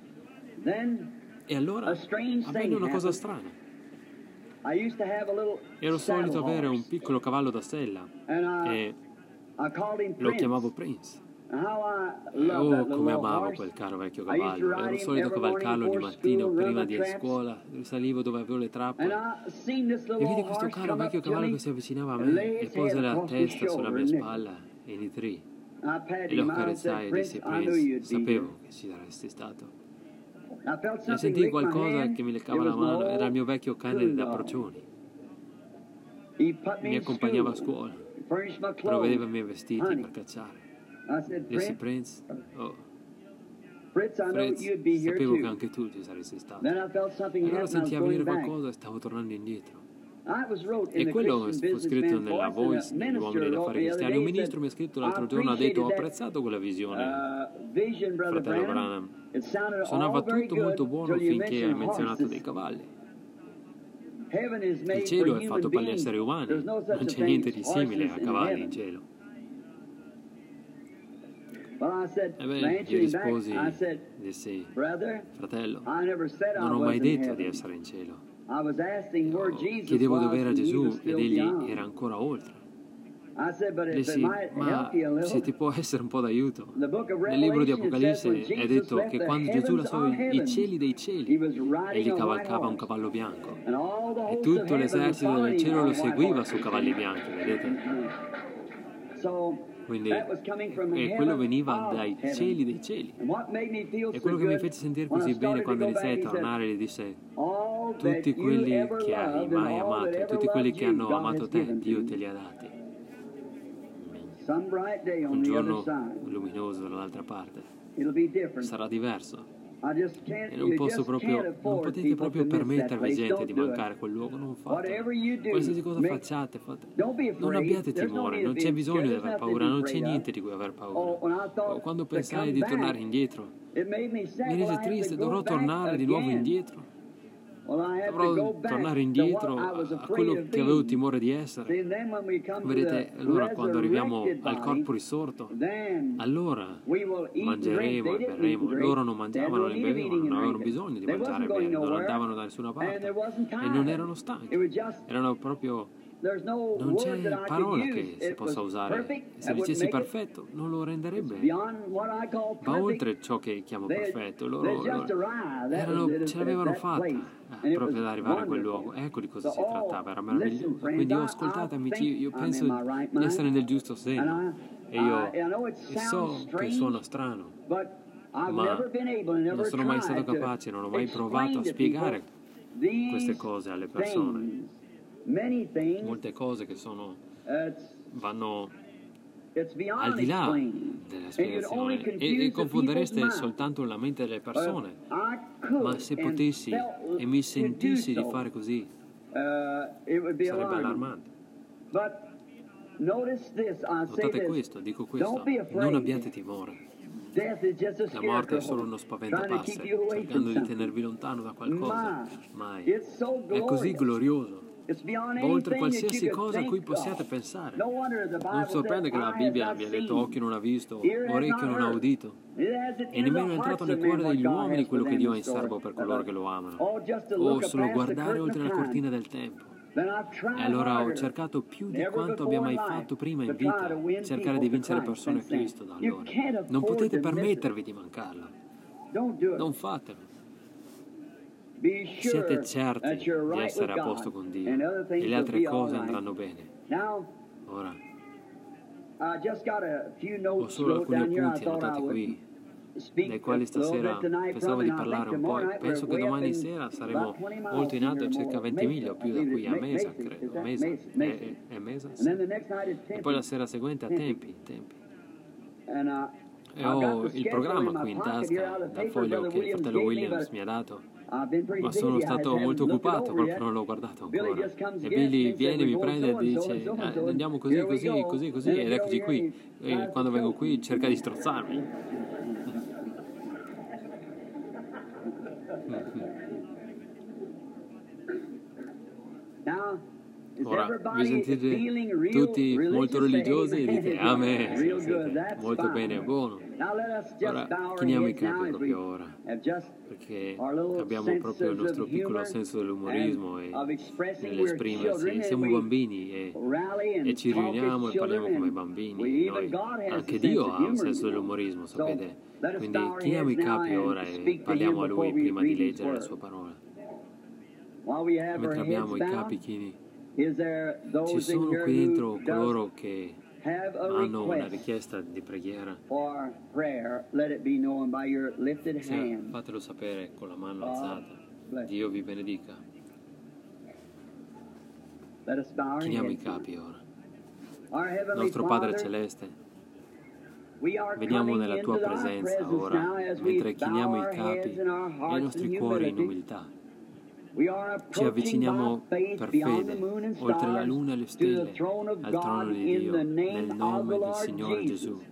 [SPEAKER 4] E allora avvenne una cosa strana. Ero solito avere un piccolo cavallo da sella e lo chiamavo Prince. Oh, come amavo quel caro vecchio cavallo. Ero solito cavalcarlo ogni mattino prima di scuola, salivo dove avevo le trappole e vidi questo caro vecchio cavallo che si avvicinava a me e pose la testa sulla mia spalla e nitrì. E lo accarezzai e dissi, Prince, sapevo che ci saresti stato. E sentii qualcosa che mi leccava la mano, era il mio vecchio cane da procioni. Mi accompagnava a scuola, provvedeva i miei vestiti per cacciare. Dissi, Prince, oh, Fritz, sapevo che anche tu ci saresti stato. Allora sentii avvenire qualcosa e stavo tornando indietro. E quello fu scritto nella Voice degli uomini d'affari cristiani. Un ministro mi ha scritto l'altro giorno, ha detto, ho apprezzato quella visione, fratello Branham. Suonava tutto molto buono finché hai menzionato dei cavalli. Il cielo è fatto per gli esseri umani, non c'è niente di simile a cavalli in cielo. Ebbene, io risposi, dissi, fratello, non ho mai detto di essere in cielo. Chiedevo dove era Gesù ed egli era ancora oltre. Dissi, ma se ti può essere un po' d'aiuto. Nel libro di Apocalisse è detto che quando Gesù lasciò i cieli dei cieli, egli cavalcava un cavallo bianco. E tutto l'esercito del cielo lo seguiva su cavalli bianchi, vedete? Quindi, e quello veniva dai cieli dei cieli. E quello che mi fece sentire così bene quando iniziai a tornare, gli disse, tutti quelli che hai mai amato, tutti quelli che hanno amato te, Dio te li ha dati. Un giorno luminoso dall'altra parte sarà diverso. E non potete proprio permettervi, gente, di mancare quel luogo, non fate. Qualsiasi cosa facciate, non abbiate timore, non c'è bisogno di aver paura, non c'è niente di cui aver paura. Quando pensai di tornare indietro, mi rese triste, dovrò tornare di nuovo indietro. Dovrò tornare indietro a quello che avevo timore di essere. Vedete, allora quando arriviamo al corpo risorto, allora mangeremo e berremo. Loro non mangiavano né bevevano, non avevano bisogno di mangiare e bere, non andavano da nessuna parte e non erano stanchi, erano proprio... Non c'è parola che si possa usare. Se dicessi perfetto, non lo renderebbe. Va oltre ciò che chiamo perfetto. Loro ce l'avevano fatta proprio ad arrivare a quel luogo. Ecco di cosa si trattava, era meraviglioso. Quindi ascoltate amici, io penso di essere nel giusto segno. E so che suona strano, ma non sono mai stato capace, non ho mai provato a spiegare queste cose alle persone. Molte cose che vanno al di là della spiegazione e confondereste soltanto la mente delle persone, ma se potessi e mi sentissi di fare così sarebbe allarmante. Notate questo, dico questo, non abbiate timore. La morte è solo uno spaventapasseri cercando di tenervi lontano da qualcosa, mai. È così glorioso, va oltre qualsiasi cosa a cui possiate pensare. Non sorprende che la Bibbia abbia detto occhio non ha visto, orecchio non ha udito, e nemmeno è entrato nel cuore degli uomini quello che Dio ha in serbo per coloro che lo amano. O solo guardare oltre la cortina del tempo. E allora ho cercato più di quanto abbia mai fatto prima in vita, cercare di vincere persone a Cristo da allora. Non potete permettervi di mancarlo. Non fatelo. Siete certi di essere a posto con Dio e le altre cose andranno bene. Ora, ho solo alcuni appunti annotati qui, dai quali stasera pensavo di parlare un po'. Penso che domani sera saremo molto in alto, circa 20 miglia o più da qui, a Mesa, credo. Mesa? È Mesa? Sì. E poi la sera seguente a Tempi. E ho il programma qui in tasca, dal foglio che il fratello Williams mi ha dato, ma sono stato molto occupato, proprio non l'ho guardato ancora. E Billy viene, mi prende e dice andiamo così, ed eccoci qui. E quando vengo qui cerca di strozzarmi. Ora vi sentite tutti molto religiosi e dite amen, siete molto bene e buono. Ora chiniamo i capi proprio ora, perché abbiamo proprio il nostro piccolo senso dell'umorismo e nell'esprimersi. Siamo bambini e ci riuniamo e parliamo come bambini. Noi, anche Dio ha un senso dell'umorismo, sapete? Quindi chiniamo i capi ora e parliamo a Lui prima di leggere la sua parola. Mentre abbiamo i capi chini, ci sono qui dentro coloro che hanno una richiesta di preghiera. Sì, fatelo sapere con la mano alzata. Dio vi benedica. Chiniamo i capi ora. Nostro Padre Celeste, veniamo nella Tua presenza ora, mentre chiniamo i capi e i nostri cuori in umiltà. Ci avviciniamo per fede, oltre la luna e le stelle, al trono di Dio, nel nome del Signore Gesù.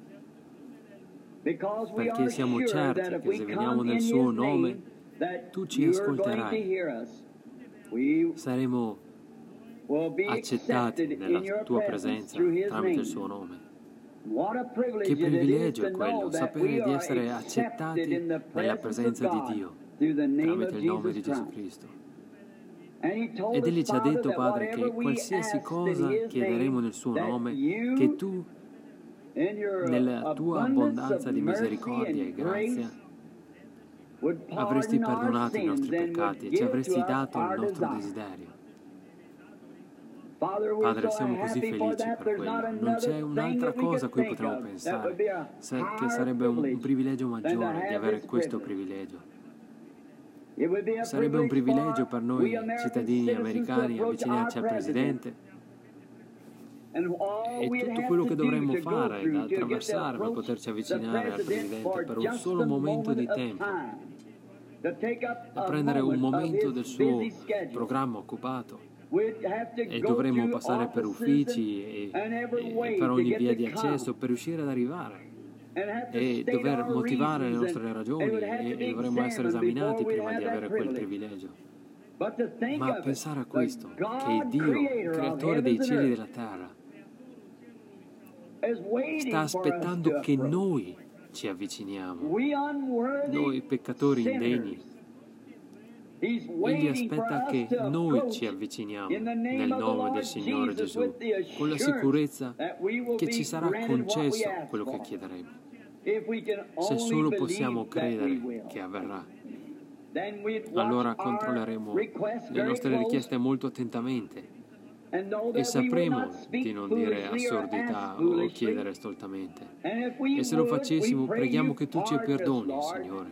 [SPEAKER 4] Perché siamo certi che se veniamo nel Suo nome, Tu ci ascolterai. Saremo accettati nella Tua presenza tramite il Suo nome. Che privilegio è quello, sapere di essere accettati nella presenza di Dio, tramite il nome di Gesù Cristo. Ed Egli ci ha detto, Padre, che qualsiasi cosa chiederemo nel Suo nome, che Tu, nella Tua abbondanza di misericordia e grazia, avresti perdonato i nostri peccati e ci avresti dato il nostro desiderio. Padre, siamo così felici per quello. Non c'è un'altra cosa a cui potremmo pensare, che sarebbe un privilegio maggiore di avere questo privilegio. Sarebbe un privilegio per noi cittadini americani avvicinarci al Presidente e tutto quello che dovremmo fare è da attraversare per poterci avvicinare al Presidente per un solo momento di tempo e prendere un momento del suo programma occupato. E dovremmo passare per uffici e per ogni via di accesso per riuscire ad arrivare e dover motivare le nostre ragioni e dovremmo essere esaminati prima di avere quel privilegio. Ma pensare a questo, che il Dio, creatore dei cieli e della terra, sta aspettando che noi ci avviciniamo, noi peccatori indegni. Egli aspetta che noi ci avviciniamo nel nome del Signore Gesù, con la sicurezza che ci sarà concesso quello che chiederemo. Se solo possiamo credere che avverrà, allora controlleremo le nostre richieste molto attentamente e sapremo di non dire assurdità o chiedere stoltamente. E se lo facessimo, preghiamo che Tu ci perdoni, Signore.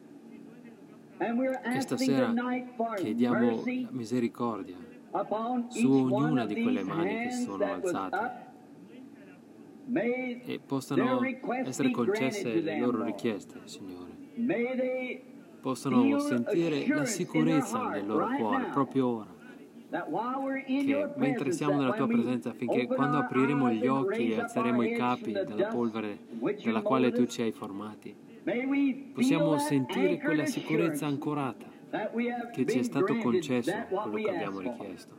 [SPEAKER 4] E stasera chiediamo misericordia su ognuna di quelle mani che sono alzate e possano essere concesse le loro richieste, Signore. Possano sentire la sicurezza nel loro cuore proprio ora, che mentre siamo nella Tua presenza, affinché quando apriremo gli occhi e alzeremo i capi dalla polvere dalla quale Tu ci hai formati, possiamo sentire quella sicurezza ancorata che ci è stato concesso quello che abbiamo richiesto.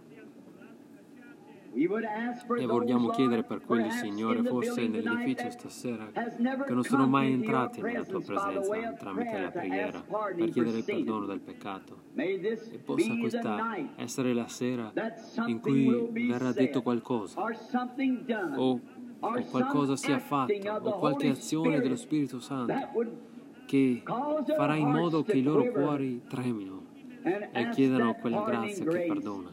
[SPEAKER 4] E vogliamo chiedere per quelli, Signore, forse nell'edificio stasera, che non sono mai entrati nella Tua presenza tramite la preghiera per chiedere il perdono del peccato. E possa questa essere la sera in cui verrà detto qualcosa, o qualcosa sia fatto, o qualche azione dello Spirito Santo che farà in modo che i loro cuori tremino e chiedano quella grazia che perdona.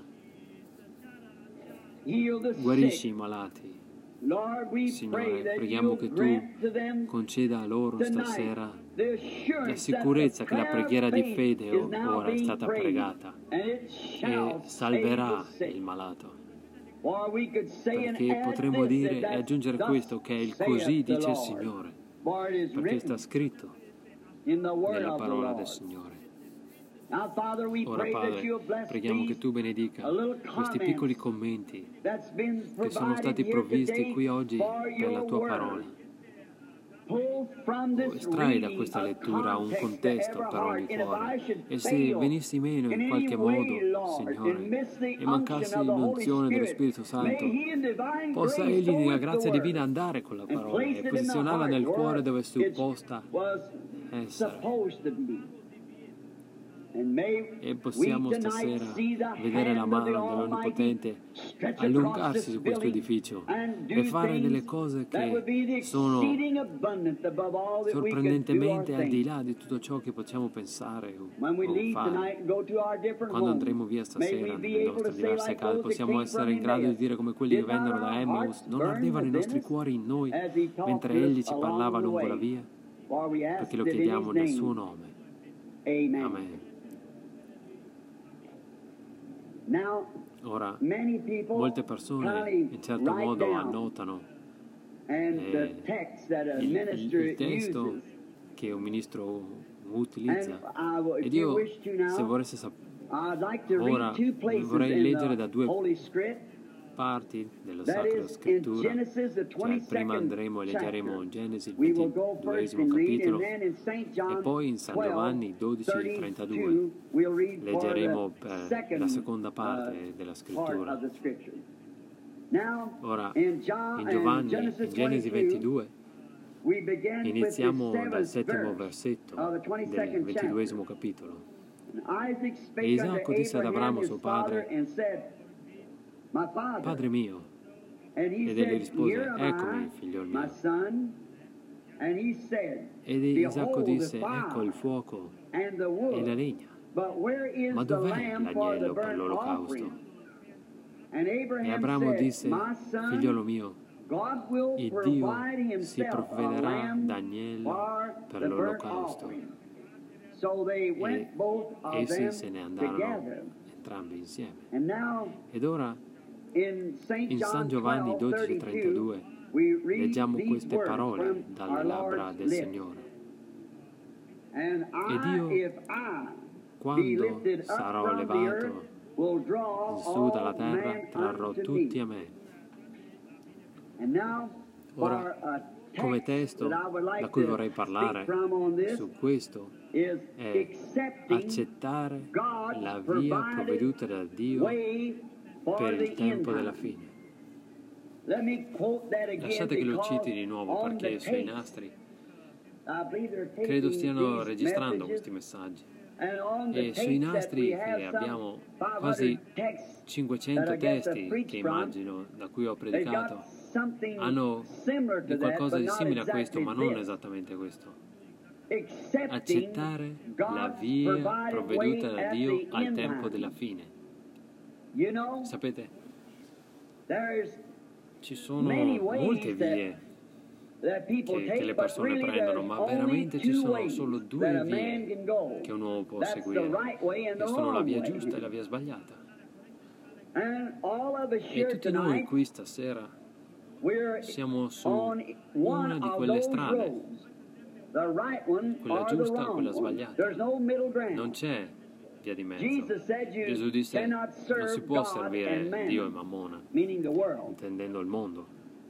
[SPEAKER 4] Guarisci i malati. Signore, preghiamo che Tu conceda a loro stasera la sicurezza che la preghiera di fede ora è stata pregata e salverà il malato. Perché potremmo dire e aggiungere questo, che è il così dice il Signore. perché sta scritto nella parola del Signore. Ora, Padre, preghiamo che Tu benedica questi piccoli commenti che sono stati provvisti qui oggi per la Tua parola. Estrai da questa lettura un contesto per ogni cuore, e se venissi meno in qualche modo, Signore, e mancassi l'unzione dello Spirito Santo, possa Egli nella grazia divina andare con la parola e posizionarla nel cuore dove è supposta essere. E possiamo stasera vedere la mano dell'Onnipotente allungarsi su questo edificio e fare delle cose che sono sorprendentemente al di là di tutto ciò che possiamo pensare o fare. Quando andremo via stasera nelle nostre diverse case, possiamo essere in grado di dire come quelli che vennero da Emmaus: non ardevano i nostri cuori in noi mentre Egli ci parlava lungo la via? Perché lo chiediamo nel suo nome. Amen. Ora, molte persone in certo modo annotano il testo che un ministro utilizza, ed io, se volesse sapere, ora vorrei leggere da due parti della Sacra Scrittura. Cioè, prima andremo e leggeremo Genesi, il 22esimo capitolo, e poi in San Giovanni 12:32 leggeremo per la seconda parte della Scrittura. Ora, in Giovanni, in Genesi 22, iniziamo dal 7° versetto del 22esimo capitolo. E Isacco disse ad Abramo suo padre: Padre mio. Ed egli rispose: eccomi, figlio mio. Ed Isacco disse: ecco il fuoco e la legna, ma dov'è l'agnello per l'olocausto? E Abramo disse: figliolo mio, il Dio si provvederà d'agnello per l'olocausto. E essi se ne andarono entrambi insieme. Ed ora, in San Giovanni 12:32 leggiamo queste parole dalle labbra del Signore. Ed io, quando sarò elevato su dalla terra, trarrò tutti a me. Ora, come testo da cui vorrei parlare su questo è accettare la via provveduta da Dio per il tempo della fine. Lasciate che lo citi di nuovo, perché sui nastri credo stiano registrando questi messaggi, e sui nastri che abbiamo quasi 500 testi che immagino da cui ho predicato hanno di qualcosa di simile a questo, ma non esattamente questo. Accettare la via provveduta da Dio al tempo della fine. Sapete, ci sono molte vie che le persone prendono, ma veramente ci sono solo due vie che un uomo può seguire, e sono la via giusta e la via sbagliata. E tutti noi qui stasera siamo su una di quelle strade, quella giusta o quella sbagliata. Non c'è via di mezzo. Gesù disse: non si può servire Dio e Mammona, intendendo il mondo.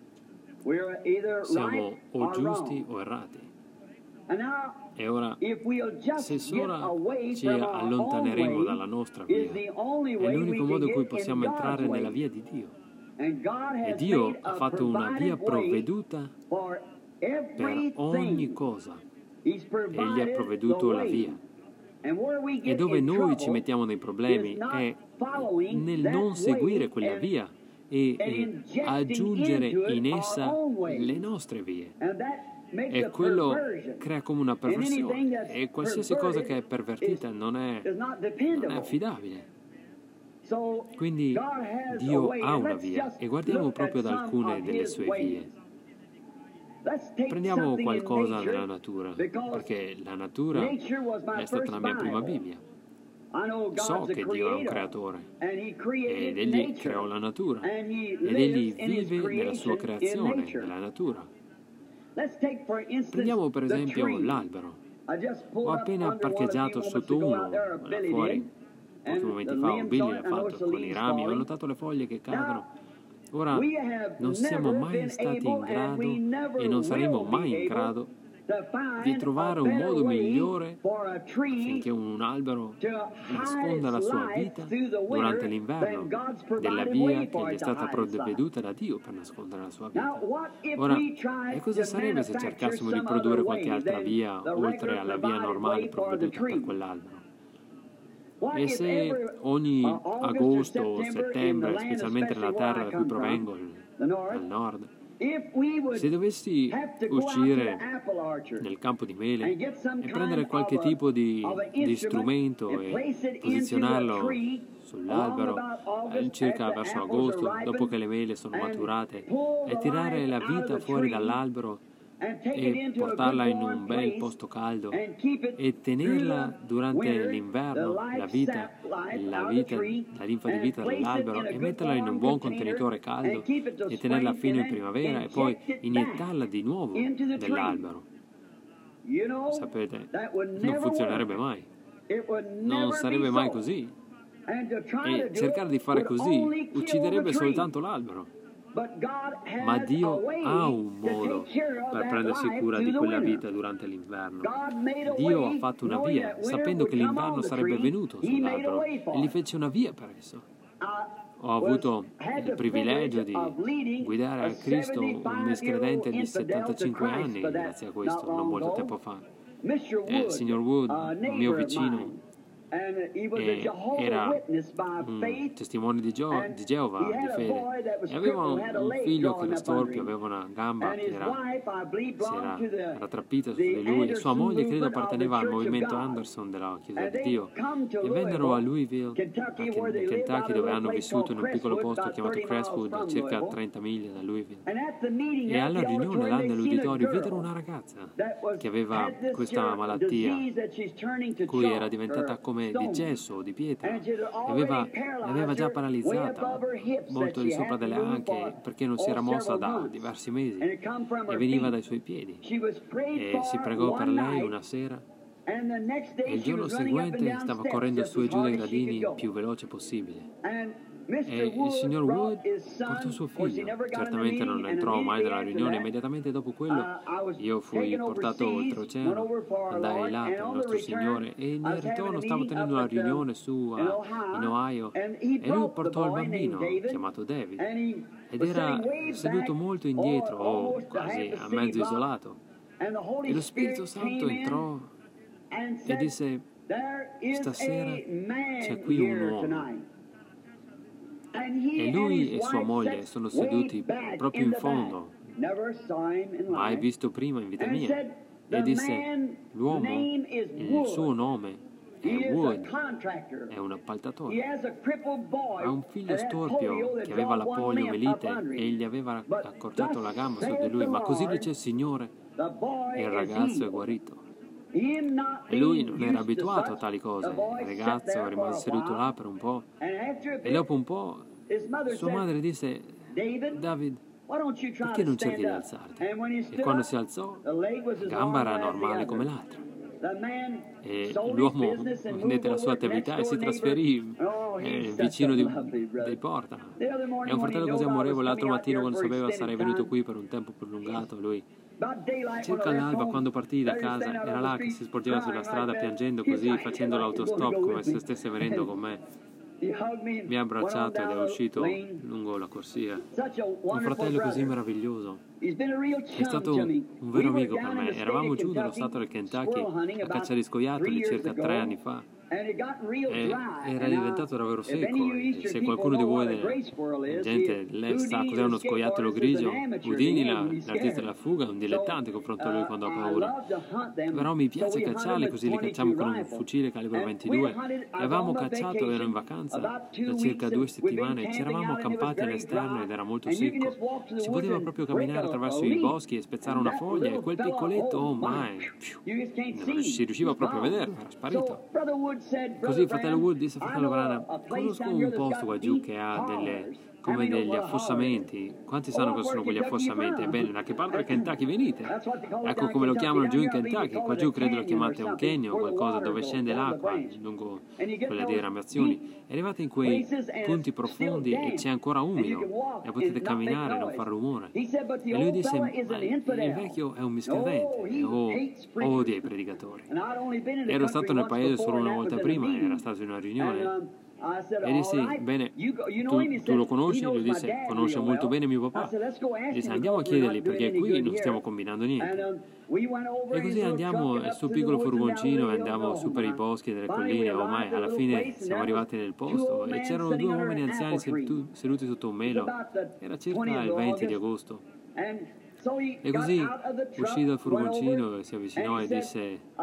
[SPEAKER 4] Siamo o giusti o errati. E ora, se solo ci allontaneremo dalla nostra via, è l'unico modo in cui possiamo entrare nella via di Dio. E Dio ha fatto una via provveduta per ogni cosa. Egli ha provveduto la via. E dove noi ci mettiamo nei problemi è nel non seguire quella via e aggiungere in essa le nostre vie. E quello crea come una perversione, e qualsiasi cosa che è pervertita non è affidabile. Quindi Dio ha una via, e guardiamo proprio ad alcune delle sue vie. Prendiamo qualcosa della natura, perché la natura è stata la mia prima Bibbia. So che Dio è un creatore, ed Egli creò la natura, ed Egli vive nella sua creazione, nella natura. Prendiamo per esempio l'albero. Ho appena parcheggiato sotto uno, là fuori, pochi momenti fa, un Billy l'ha fatto con i rami, ho notato le foglie che cadono. Ora, non siamo mai stati in grado e non saremo mai in grado di trovare un modo migliore affinché un albero nasconda la sua vita durante l'inverno della via che gli è stata provveduta da Dio per nascondere la sua vita. Ora, e cosa sarebbe se cercassimo di produrre qualche altra via oltre alla via normale provveduta per quell'albero? E se ogni agosto o settembre, specialmente nella terra da cui provengo, al nord, se dovessi uscire nel campo di mele e prendere qualche tipo di strumento e posizionarlo sull'albero circa verso agosto, dopo che le mele sono maturate, e tirare la vita fuori dall'albero e portarla in un bel posto caldo e tenerla durante l'inverno, la linfa di vita dell'albero, e metterla in un buon contenitore caldo e tenerla fino in primavera e poi iniettarla di nuovo nell'albero. Sapete, non funzionerebbe mai. Non sarebbe mai così. E cercare di fare così ucciderebbe soltanto l'albero. Ma Dio ha un modo per prendersi cura di quella vita durante l'inverno. Dio ha fatto una via, sapendo che l'inverno sarebbe venuto sull'albero, e gli fece una via per esso. Ho avuto il privilegio di guidare a Cristo un miscredente di 75 anni grazie a questo, non molto tempo fa. E il signor Wood, un mio vicino, era un testimone di Geova, di fede, e aveva un figlio che era storpio, aveva una gamba che si era rattrappita su di lui, e sua moglie credo apparteneva al movimento Anderson della Chiesa di Dio, e vennero a Louisville, nel Kentucky, dove hanno vissuto in un piccolo posto chiamato Crestwood, a circa 30 miglia da Louisville, e alla riunione là nell'uditorio videro una ragazza che aveva questa malattia, cui era diventata come di gesso o di pietra, l'aveva già paralizzata molto di sopra delle anche, perché non si era mossa da diversi mesi e veniva dai suoi piedi, e si pregò per lei una sera, e il giorno seguente stava correndo su e giù dai gradini più veloce possibile. E il signor Wood portò suo figlio. Certamente non entrò mai nella riunione. Immediatamente dopo quello io fui portato oltreoceano, andai là per il nostro Signore, e nel ritorno stavo tenendo una riunione su in Ohio, e lui portò il bambino chiamato David, ed era seduto molto indietro, o quasi a mezzo isolato, e lo Spirito Santo entrò e disse: stasera c'è qui un uomo, e lui e sua moglie sono seduti proprio in fondo, mai visto prima in vita mia, e disse: l'uomo, il suo nome è Wood, è un appaltatore, ha un figlio storpio che aveva la poliomielite e gli aveva accorciato la gamba su di lui, ma così dice il Signore, il ragazzo è guarito. E lui non era abituato a tali cose. Il ragazzo rimase seduto là per un po', e dopo un po' sua madre disse: David, perché non cerchi di alzarti? E quando si alzò, la gamba era normale come l'altra. E l'uomo vendette la sua attività e si trasferì vicino di Porta. E un fratello così amorevole, l'altro mattino, quando sapeva sarei venuto qui per un tempo prolungato, lui, circa all'alba, quando partì da casa, era là che si sporgeva sulla strada piangendo così, facendo l'autostop come se stesse venendo con me. Mi ha abbracciato ed è uscito lungo la corsia. Un fratello così meraviglioso. È stato un vero amico per me. Eravamo giù nello stato del Kentucky a cacciare scoiattoli circa 3 anni fa, e era diventato davvero secco. E se qualcuno di voi, gente, lei sa cos'è uno scoiattolo grigio, Houdini, l'artista della fuga, è un dilettante confronto a lui quando ha paura. Però mi piace cacciarli, così li cacciamo con un fucile calibro 22. Li avevamo cacciato, ero in vacanza da circa 2 settimane, ci eravamo accampati all'esterno ed era molto secco. Si poteva proprio camminare attraverso i boschi e spezzare una foglia, e quel piccoletto, oh mai, non si riusciva proprio a vederlo, era sparito. Così fratello Wood disse a fratello Branham: conosco un posto qua giù che ha come degli affossamenti. Quanti sanno cosa sono quegli affossamenti? Ebbene, da che parte del Kentucky venite? Ecco come lo chiamano giù in Kentucky. Qua giù credo lo chiamate un canyon o qualcosa dove scende l'acqua lungo quelle diramazioni. E arrivate in quei punti profondi e c'è ancora umido e potete camminare e non far rumore. E lui disse, ma il vecchio è un miscredente e odia i predicatori. Ero stato nel paese solo una volta prima, era stato in una riunione. E dissi, bene, tu lo conosci? Lui disse, conosce molto bene mio papà. Disse, andiamo a chiedergli perché qui non stiamo combinando niente. E così andiamo nel suo piccolo furgoncino e andiamo su per i boschi e delle colline. Ormai alla fine siamo arrivati nel posto e c'erano due uomini anziani seduti sotto un melo. Era circa il 20 di agosto. E così uscì dal furgoncino e si avvicinò e disse,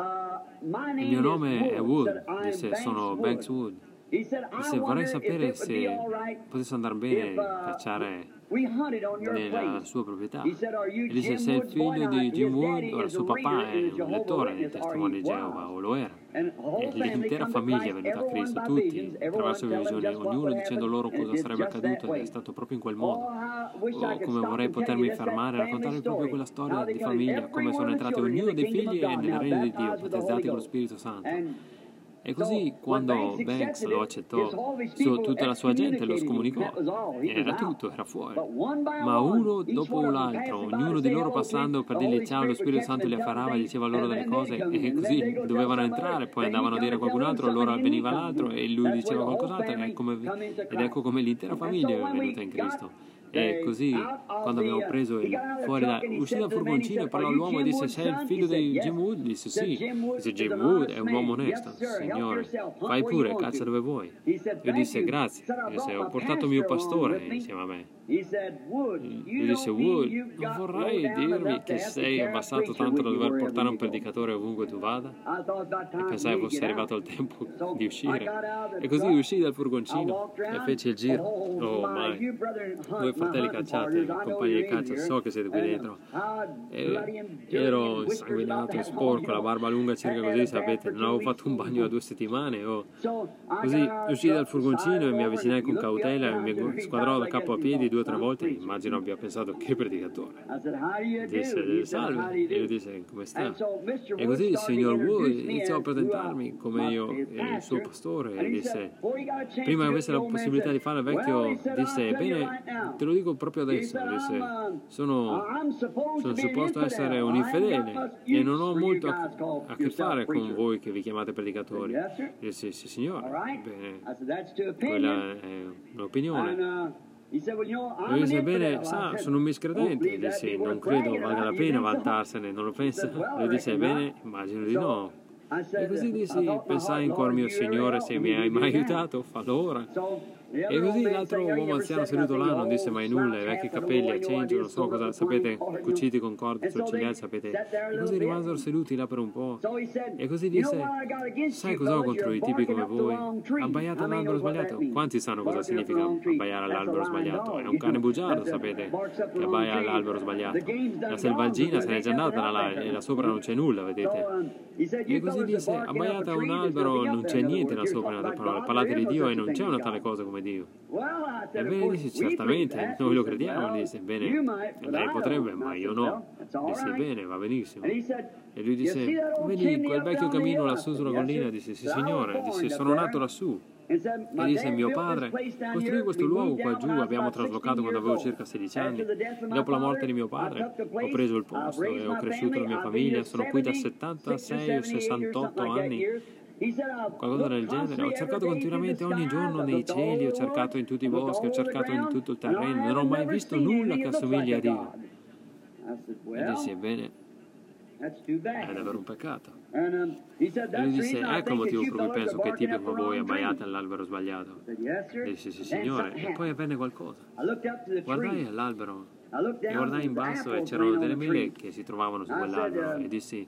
[SPEAKER 4] il mio nome è Wood. Disse, sono Banks Wood. Disse, vorrei sapere se potesse andare bene cacciare nella sua proprietà. E disse, sei il figlio di Jim Wood? Ora suo papà è un lettore del testimone di Geova, o lo era. E l'intera famiglia è venuta a Cristo, tutti, attraverso le visioni, ognuno dicendo loro cosa sarebbe accaduto, ed è stato proprio in quel modo. Come vorrei potermi fermare e raccontarvi proprio quella storia di famiglia, come sono entrati ognuno dei figli nel regno di Dio, battezzati con lo Spirito Santo. E così quando Banks lo accettò, tutta la sua gente lo scomunicò, era tutto, era fuori. Ma uno dopo l'altro, ognuno di loro passando per dirgli ciao, lo Spirito Santo li affarava, diceva loro delle cose e così dovevano entrare, poi andavano a dire a qualcun altro, allora veniva l'altro e lui diceva qualcos'altro ed ecco come l'intera famiglia è venuta in Cristo. E così, quando abbiamo preso uscì dal furgoncino e parlò all'uomo e disse, sei il figlio di Jim Wood? Disse sì. Disse, Jim Wood è un uomo onesto. Signore, fai pure, caccia dove vuoi. Io disse, grazie. Disse, ho portato mio pastore insieme a me. Io disse, Wood, non vorrai dirmi che sei abbassato tanto da dover portare un predicatore ovunque tu vada? E pensai fosse arrivato il tempo di uscire. E così uscì dal furgoncino e fece il giro. Oh my, voi fratelli cacciati, compagni di caccia, so che siete qui dentro. E ero insanguinato e sporco, la barba lunga circa così, sapete, non avevo fatto un bagno da 2 settimane. Così uscì dal furgoncino e mi avvicinai con cautela e mi squadrò da capo a piedi 2 o 3 volte. Immagino abbia pensato, che predicatore. Disse, salve. E io disse, come sta? E così il signor Wood iniziò a presentarmi come io il suo pastore e disse, prima che avesse la possibilità di fare il vecchio, disse, bene, te lo dico proprio adesso, disse, sono supposto essere un infedele e non ho molto a che fare con voi che vi chiamate predicatori. Disse, sì signore, bene, quella è un'opinione. Lui disse, bene, sa, sono un miscredente. Disse, non credo valga la pena vantarsene, non lo pensa? Lui disse, bene, immagino di no. E così dissi, pensai in cuor mio, Signore, se mi hai mai aiutato, fallo ora. E così l'altro uomo anziano seduto là non disse mai nulla, i vecchi capelli a cencio, non so cosa, sapete, cuciti con corde sottili, sapete. E così rimasero seduti là per un po'. E così disse, sai cosa ho contro i tipi come voi? Abbaiate all'albero sbagliato. Quanti sanno cosa significa abbaiare all'albero sbagliato? È un cane bugiardo, sapete, che abbaia all'albero sbagliato. La selvaggina se n'è già andata da là e là sopra non c'è nulla, vedete. E così disse, abbaiate a un albero, non c'è niente là sopra nelle parole, parlate di Dio e non c'è una tale cosa come Dio. Ebbene, dice, certamente, noi lo crediamo. Disse, bene, lei potrebbe, ma io no. Disse, bene, va benissimo. E lui disse, vedi quel vecchio cammino lassù sulla collina? Disse, sì signore. Disse, sono nato lassù. E disse, mio padre costruì questo luogo qua giù, abbiamo traslocato quando avevo circa 16 anni. Dopo la morte di mio padre ho preso il posto e ho cresciuto la mia famiglia, sono qui da 76 o 68 anni, qualcosa del genere. Ho cercato continuamente ogni giorno nei cieli, ho cercato in tutti i boschi, ho cercato in tutto il terreno, non ho mai visto nulla che assomigli a Dio. E dissi, ebbene, è davvero un peccato. E lui disse, ecco il motivo per cui penso che tipi come voi abbaiate all'albero sbagliato. E disse, sì signore. E poi avvenne qualcosa. Guardai all'albero e guardai in basso e c'erano delle mele che si trovavano su quell'albero e dissi,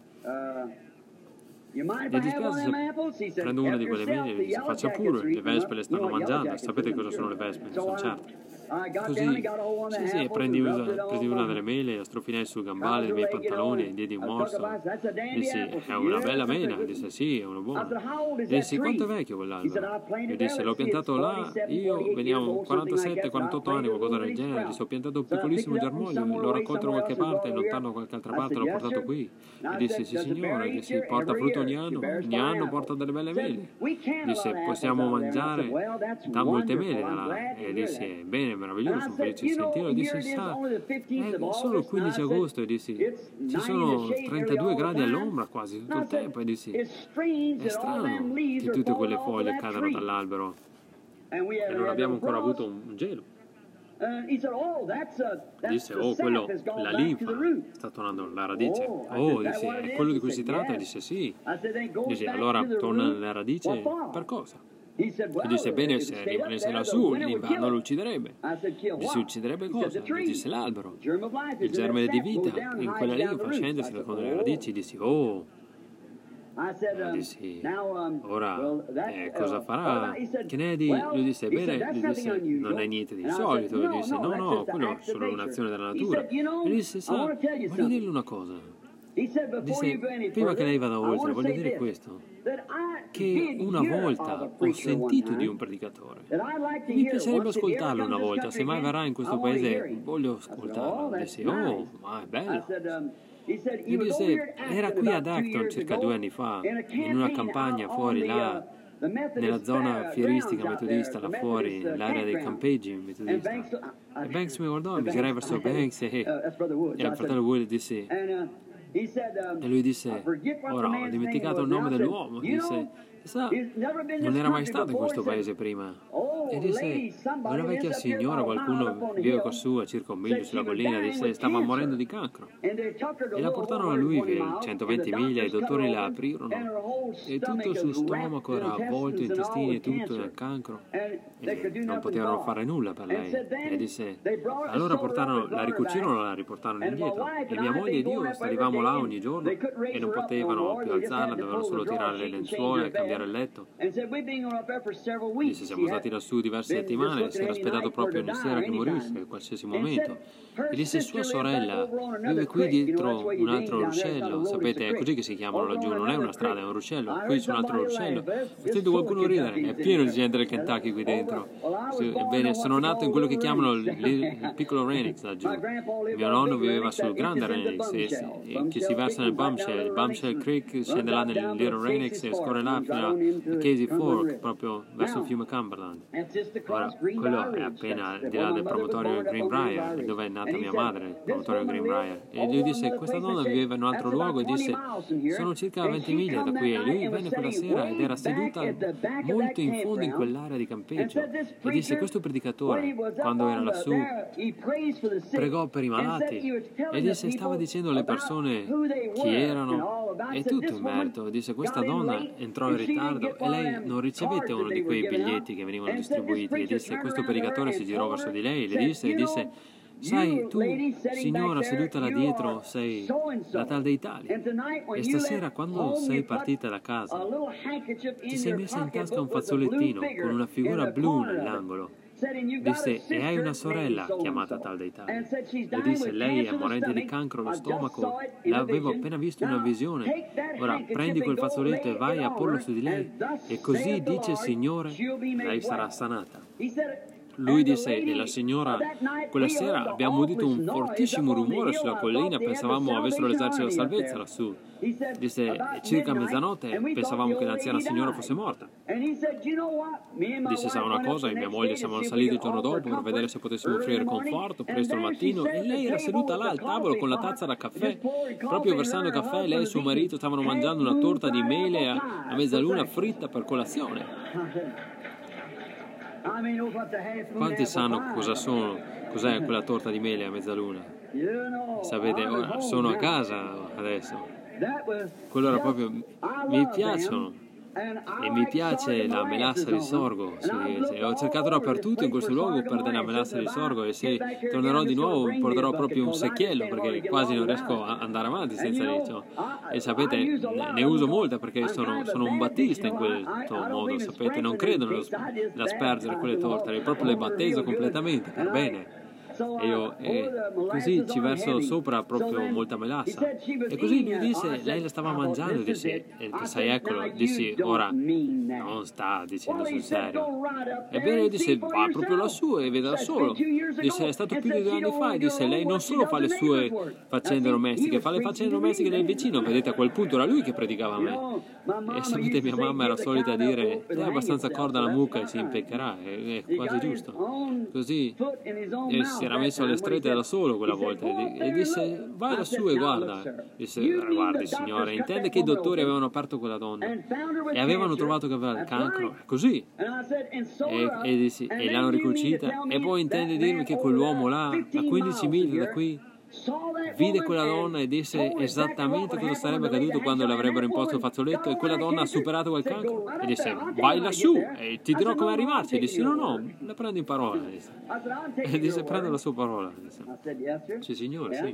[SPEAKER 4] mi dispiace se prendo una di quelle mele. E gli disse, faccia pure, le vespe le stanno mangiando. Sapete cosa sono le vespe? Sono certo. così, sì, prendi una delle mele, la strofinai sul gambale dei miei pantaloni e diedi un morso. Dissi, è una bella mela. Disse, sì, è una buona. Dissi, quanto è vecchio quell'albero? Io disse, l'ho piantato là, io veniamo 47-48 anni, qualcosa del genere. Disse, ho piantato un piccolissimo germoglio, l'ho raccolto da qualche parte, lontano da qualche altra parte, l'ho portato qui. E disse, sì signore, disse, porta frutto ogni anno porta delle belle mele. Disse, possiamo mangiare da molte mele da là. E disse, bene, meraviglioso, sono felice di sentirlo. E disse, sa, è solo il 15 agosto. E dissi, ci sono 32 gradi all'ombra quasi tutto il tempo. E dissi, è strano che tutte quelle foglie cadano dall'albero e non abbiamo ancora avuto un gelo. Disse, oh, quello, la linfa sta tornando alla radice. Oh, disse, è quello di cui si tratta? Disse, sì. Disse, allora torna nella radice per cosa? E disse, bene, se rimanesse lassù l'inverno lo ucciderebbe. Disse, ucciderebbe cosa? Disse, l'albero, il germe di vita in quella linfa scende secondo le radici. Dissi, oh. Dissi, ora cosa farà Kennedy? Lui disse, bene, lui disse, non è niente di solito. Lui disse, no, quello è solo un'azione della natura. E lui disse, sa, voglio dirle una cosa. Disse, prima che lei vada oltre, voglio dire questo, che una volta ho sentito di un predicatore. Mi piacerebbe ascoltarlo una volta, se mai verrà in questo paese voglio ascoltarlo. Dissi, oh, ma è bello. E disse, era qui ad Acton circa 2 anni fa, in una campagna fuori là, nella zona fieristica metodista, là fuori, l'area dei campeggi metodista. E Banks mi guardò, mi girai verso Banks e il fratello Will disse, e lui disse, ora ho dimenticato il nome dell'uomo. Disse, sa, non era mai stato in questo paese prima. E disse, una vecchia signora, qualcuno vive quassù a circa 1 miglio sulla collina, disse, stava morendo di cancro. E la portarono a Louisville, 120 miglia, i dottori la aprirono e tutto il suo stomaco era avvolto, intestini e tutto nel cancro. E non potevano fare nulla per lei. E disse, allora la ricucirono e la riportarono indietro. E mia moglie ed io salivamo là ogni giorno e non potevano più alzarla, dovevano solo tirare le lenzuola e cambiare il letto. Disse, siamo stati lassù diverse settimane, si era aspettato proprio ogni sera che morisse, a qualsiasi momento. E disse, sua sorella vive qui dietro un altro ruscello, sapete, è così che si chiamano laggiù, non è una strada, è un ruscello, qui c'è un altro ruscello. Sento qualcuno ridere, è pieno di gente del Kentucky qui dentro. Ebbene, sono nato in quello che chiamano il piccolo Renix laggiù. Mio nonno viveva sul grande Renix, che si versa nel Bombshell. Il Bombshell Creek scende là nel Little Renix e scorre là fino a Casey Fork, proprio verso il fiume Cumberland. Ora, quello è appena di là del promontorio Greenbrier, dove è nata mia madre, il promontorio Greenbrier. E lui disse, questa donna viveva in un altro luogo e disse, sono circa 20 miglia da qui. E lui venne quella sera ed era seduta molto in fondo in quell'area di campeggio. E disse, questo predicatore, quando era lassù, pregò per i malati e disse, stava dicendo alle persone chi erano e tutto in merito. Disse, questa donna entrò in ritardo e lei non ricevette uno di quei biglietti che venivano distribuiti. E disse, questo predicatore si girò verso di lei e le disse, sai, tu, signora seduta là dietro, sei la tal d'Italia. E stasera, quando sei partita da casa, ti sei messa in tasca un fazzolettino con una figura blu nell'angolo. Disse, e hai una sorella chiamata tal d'Italia. E disse, lei è morente di cancro allo stomaco, l'avevo appena visto in una visione. Ora prendi quel fazzoletto e vai a porlo su di lei, e così dice il Signore, lei sarà sanata. Lui disse, e la signora, quella sera abbiamo udito un fortissimo rumore sulla collina, pensavamo avessero l'esercito della salvezza lassù. Disse, circa mezzanotte pensavamo che l'anziana signora fosse morta. Disse, sa una cosa, io e mia moglie siamo saliti il giorno dopo per vedere se potessimo offrire conforto presto al mattino, e lei era seduta là al tavolo con la tazza da caffè, proprio versando caffè. Lei e suo marito stavano mangiando una torta di mele a mezzaluna fritta per colazione. Quanti sanno cos'è quella torta di mele a mezzaluna? Sapete, ora sono a casa adesso. Quello era proprio, mi piacciono E mi piace la melassa di sorgo. Sì. Ho cercato dappertutto in questo luogo per della melassa di sorgo, e se tornerò di nuovo porterò proprio un secchiello, perché quasi non riesco a andare avanti senza riccio. E sapete, ne uso molte perché sono un battista in questo modo, sapete, non credo nell'aspergere quelle torte, proprio le battezzo completamente, per bene. E così ci verso sopra proprio molta melassa. E così lui disse, lei la stava mangiando, disse, e sai, eccolo, dissi, ora non sta dicendo sul serio. Ebbene, disse, va proprio lassù e veda solo. Disse, è stato più di 2 anni fa, e disse, lei non solo fa le sue faccende domestiche, fa le faccende domestiche del vicino. Vedete, a quel punto era lui che predicava a me. E sapete, mia mamma era solita dire, è abbastanza corda alla mucca e si impeccherà, è quasi giusto. Così si era messo alle strette da solo quella volta e disse, vai lassù e guarda. Disse, guardi signore, intende che i dottori avevano aperto quella donna e avevano trovato che aveva il cancro, così, e l'hanno ricucita, e poi intende dirmi che quell'uomo là, a 15 miglia da qui, vide quella donna e disse esattamente cosa sarebbe accaduto quando le avrebbero imposto il fazzoletto, e quella donna ha superato quel cancro, e disse, vai lassù e ti dirò come arrivarci. E disse, no, la prendo in parola, disse. E disse, prendo la sua parola, disse. Sì signore, sì.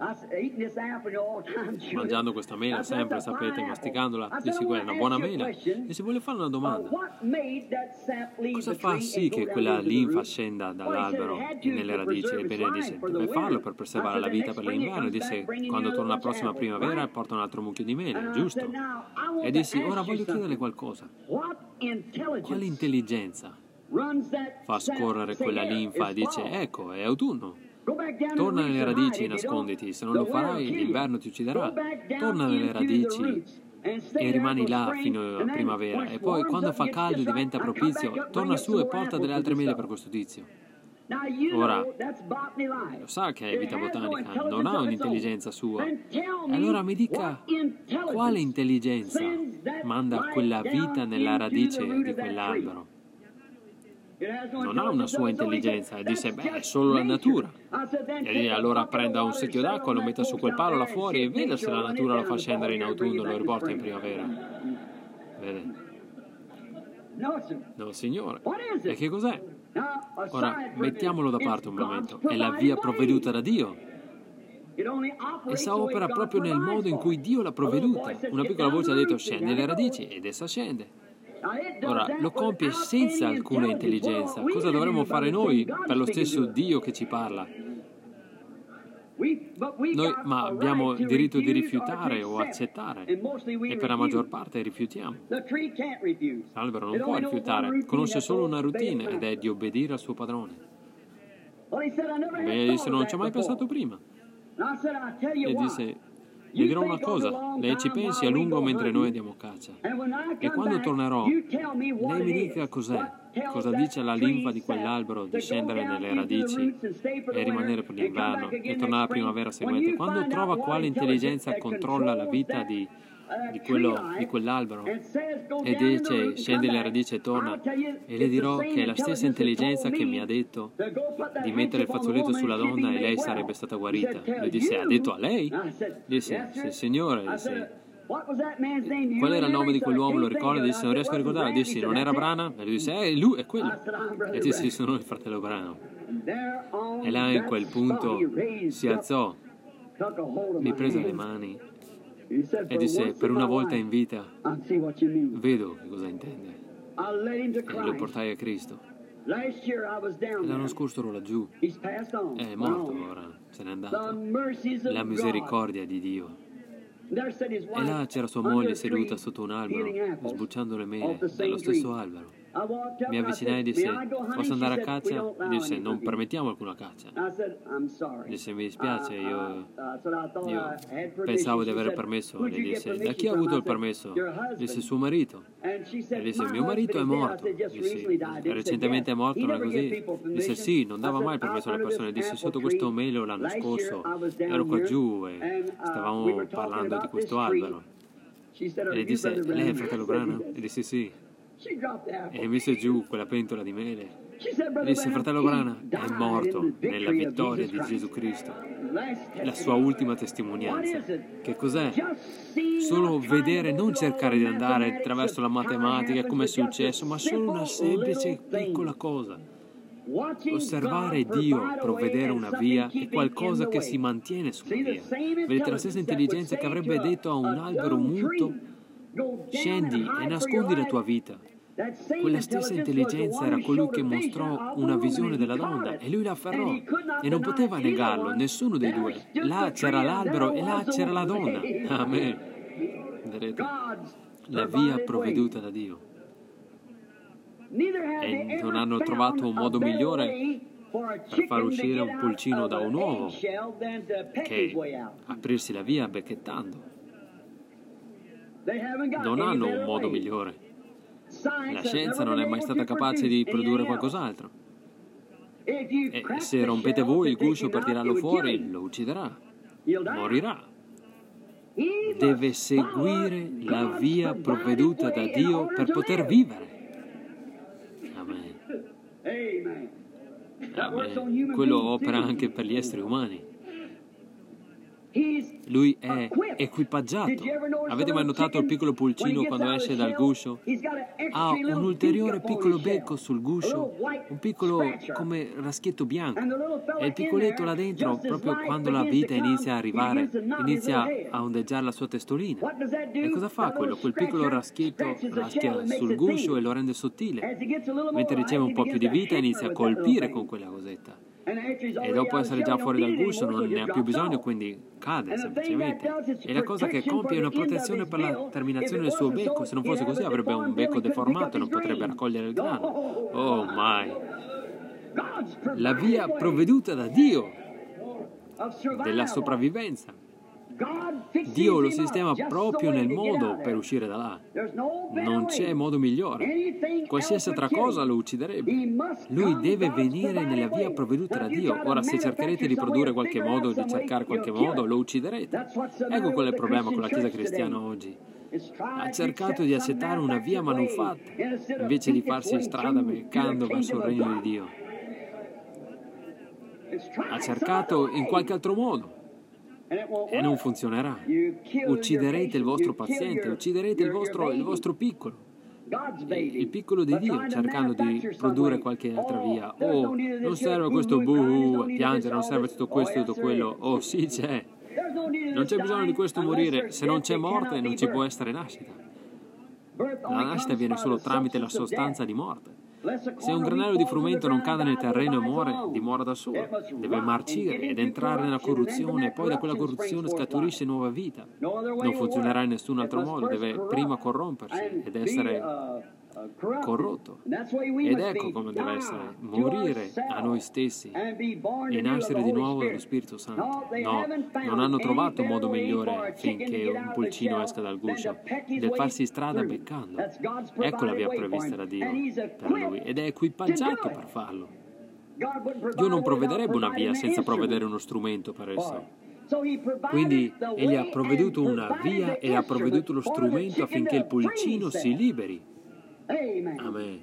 [SPEAKER 4] Mangiando questa mela sempre, sapete, masticandola, dissi, quella è una buona mela. E si vuole fare una domanda: cosa fa sì che quella linfa scenda dall'albero nelle radici? Ebbene, disse, deve farlo per preservare la vita per l'inverno. Disse, quando torna la prossima primavera porta un altro mucchio di mele, giusto? E dissi, ora voglio chiederle qualcosa: quale intelligenza fa scorrere quella linfa? E dice, ecco, è autunno. Torna nelle radici e nasconditi, se non lo farai l'inverno ti ucciderà. Torna nelle radici e rimani là fino a primavera, e poi quando fa caldo e diventa propizio, torna su e porta delle altre mele per questo tizio. Ora, lo sa che è vita botanica, non ha un'intelligenza sua. Allora mi dica, quale intelligenza manda quella vita nella radice di quell'albero? Non ha una sua intelligenza. E disse, beh, è solo la natura. E allora prenda un secchio d'acqua, lo metta su quel palo là fuori e veda se la natura lo fa scendere in autunno e lo riporta in primavera. Vede? No, signore. E che cos'è? Ora, mettiamolo da parte un momento. È la via provveduta da Dio. Essa opera proprio nel modo in cui Dio l'ha provveduta. Una piccola voce ha detto, scendi le radici, ed essa scende. Ora, lo compie senza alcuna intelligenza. Cosa dovremmo fare noi per lo stesso Dio che ci parla? Noi, ma abbiamo il diritto di rifiutare o accettare, e per la maggior parte rifiutiamo. L'albero non può rifiutare, conosce solo una routine, ed è di obbedire al suo padrone. Beh, disse, non ci ho mai pensato prima. E disse, le dirò una cosa, lei ci pensi a lungo mentre noi andiamo a caccia, e quando tornerò lei mi dica cos'è, cosa dice la linfa di quell'albero di scendere nelle radici e rimanere per l'inverno e tornare la primavera seguente. Quando trova quale intelligenza controlla la vita di quell'albero e dice scendi le radici e torna, e le dirò che è la stessa intelligenza che mi ha detto di mettere il fazzoletto sulla donna e lei sarebbe stata guarita. Le disse, ha detto a lei? Disse, sì signore. Disse, qual era il nome di quell'uomo, lo ricorda? Disse, non riesco a ricordare. Disse, non era Brana? E lui disse, lui è quello. E disse, sono il fratello Brano. E là in quel punto si alzò, mi prese le mani e disse, per una volta in vita vedo che cosa intende, e lo portai a Cristo. L'anno scorso ero laggiù, è morto ora, se n'è andato. La misericordia di Dio. E là c'era sua moglie seduta sotto un albero, sbucciando le mele dallo stesso albero. Mi avvicinai e disse, posso andare a caccia? Disse, non permettiamo alcuna caccia. Disse, mi dispiace, io pensavo di avere permesso. Le disse, da chi ha avuto il permesso? Disse, suo marito. E disse, mio marito è morto. Disse, recentemente è morto, non è così? Disse, sì, non dava mai il permesso alle persone. Disse, sotto questo melo l'anno scorso ero qua giù e stavamo parlando di questo albero. E le disse, lei è il fratello Brano? E disse, sì. E mise giù quella pentola di mele Disse: fratello Branham è morto nella vittoria di Gesù Cristo. La sua ultima testimonianza. Che cos'è? Solo vedere, non cercare di andare attraverso la matematica come è successo, ma solo una semplice piccola cosa. Osservare Dio provvedere una via è qualcosa che si mantiene sulla via. Vedete, la stessa intelligenza che avrebbe detto a un albero muto: scendi e nascondi la tua vita. Quella stessa intelligenza era colui che mostrò una visione della donna e lui la afferrò e non poteva negarlo, nessuno dei due. Là c'era l'albero e là c'era la donna. Amen. Vedete? La via provveduta da Dio. E non hanno trovato un modo migliore per far uscire un pulcino da un uovo che aprirsi la via becchettando. Non hanno un modo migliore. La scienza non è mai stata capace di produrre qualcos'altro. E se rompete voi il guscio per tirarlo fuori, lo ucciderà. Morirà. Deve seguire la via provveduta da Dio per poter vivere. Amen. Amen. Quello opera anche per gli esseri umani. Lui è equipaggiato. Avete mai notato il piccolo pulcino quando esce dal guscio? Ha un ulteriore piccolo becco sul guscio, un piccolo come raschietto bianco. E il piccoletto là dentro, proprio quando la vita inizia a arrivare, inizia a ondeggiare la sua testolina. E cosa fa quello? Quel piccolo raschietto raschia sul guscio e lo rende sottile. Mentre riceve un po' più di vita inizia a colpire con quella cosetta. E dopo essere già fuori dal guscio non ne ha più bisogno, quindi cade semplicemente. E la cosa che compie è una protezione per la terminazione del suo becco. Se non fosse così avrebbe un becco deformato e non potrebbe raccogliere il grano. Oh mai! La via provveduta da Dio della sopravvivenza. Dio lo sistema proprio nel modo per uscire da là. Non c'è modo migliore. Qualsiasi altra cosa lo ucciderebbe. Lui deve venire nella via provveduta da Dio. Ora, se cercherete di produrre qualche modo, di cercare qualche modo, lo ucciderete. Ecco qual è il problema con la Chiesa cristiana oggi. Ha cercato di accettare una via manufatta invece di farsi strada beccando verso il regno di Dio. Ha cercato in qualche altro modo. E non funzionerà. Ucciderete il vostro paziente, ucciderete il vostro piccolo, il piccolo di Dio, cercando di produrre qualche altra via. Oh, non serve questo piangere, non serve tutto questo, tutto quello. Oh, sì, c'è. Non c'è bisogno di questo morire. Se non c'è morte, non ci può essere nascita. La nascita avviene solo tramite la sostanza di morte. Se un granello di frumento non cade nel terreno e muore, dimora da solo. Deve marcire ed entrare nella corruzione e poi da quella corruzione scaturisce nuova vita. Non funzionerà in nessun altro modo, deve prima corrompersi ed essere corrotto. Ed ecco come deve essere: morire a noi stessi e nascere di nuovo dallo Spirito Santo. No, non hanno trovato un modo migliore finché un pulcino esca dal guscio del farsi strada beccando. Ecco la via prevista da Dio per lui ed è equipaggiato per farlo. Dio non provvederebbe una via senza provvedere uno strumento per esso. Quindi egli ha provveduto una via e ha provveduto lo strumento affinché il pulcino si liberi. Amen.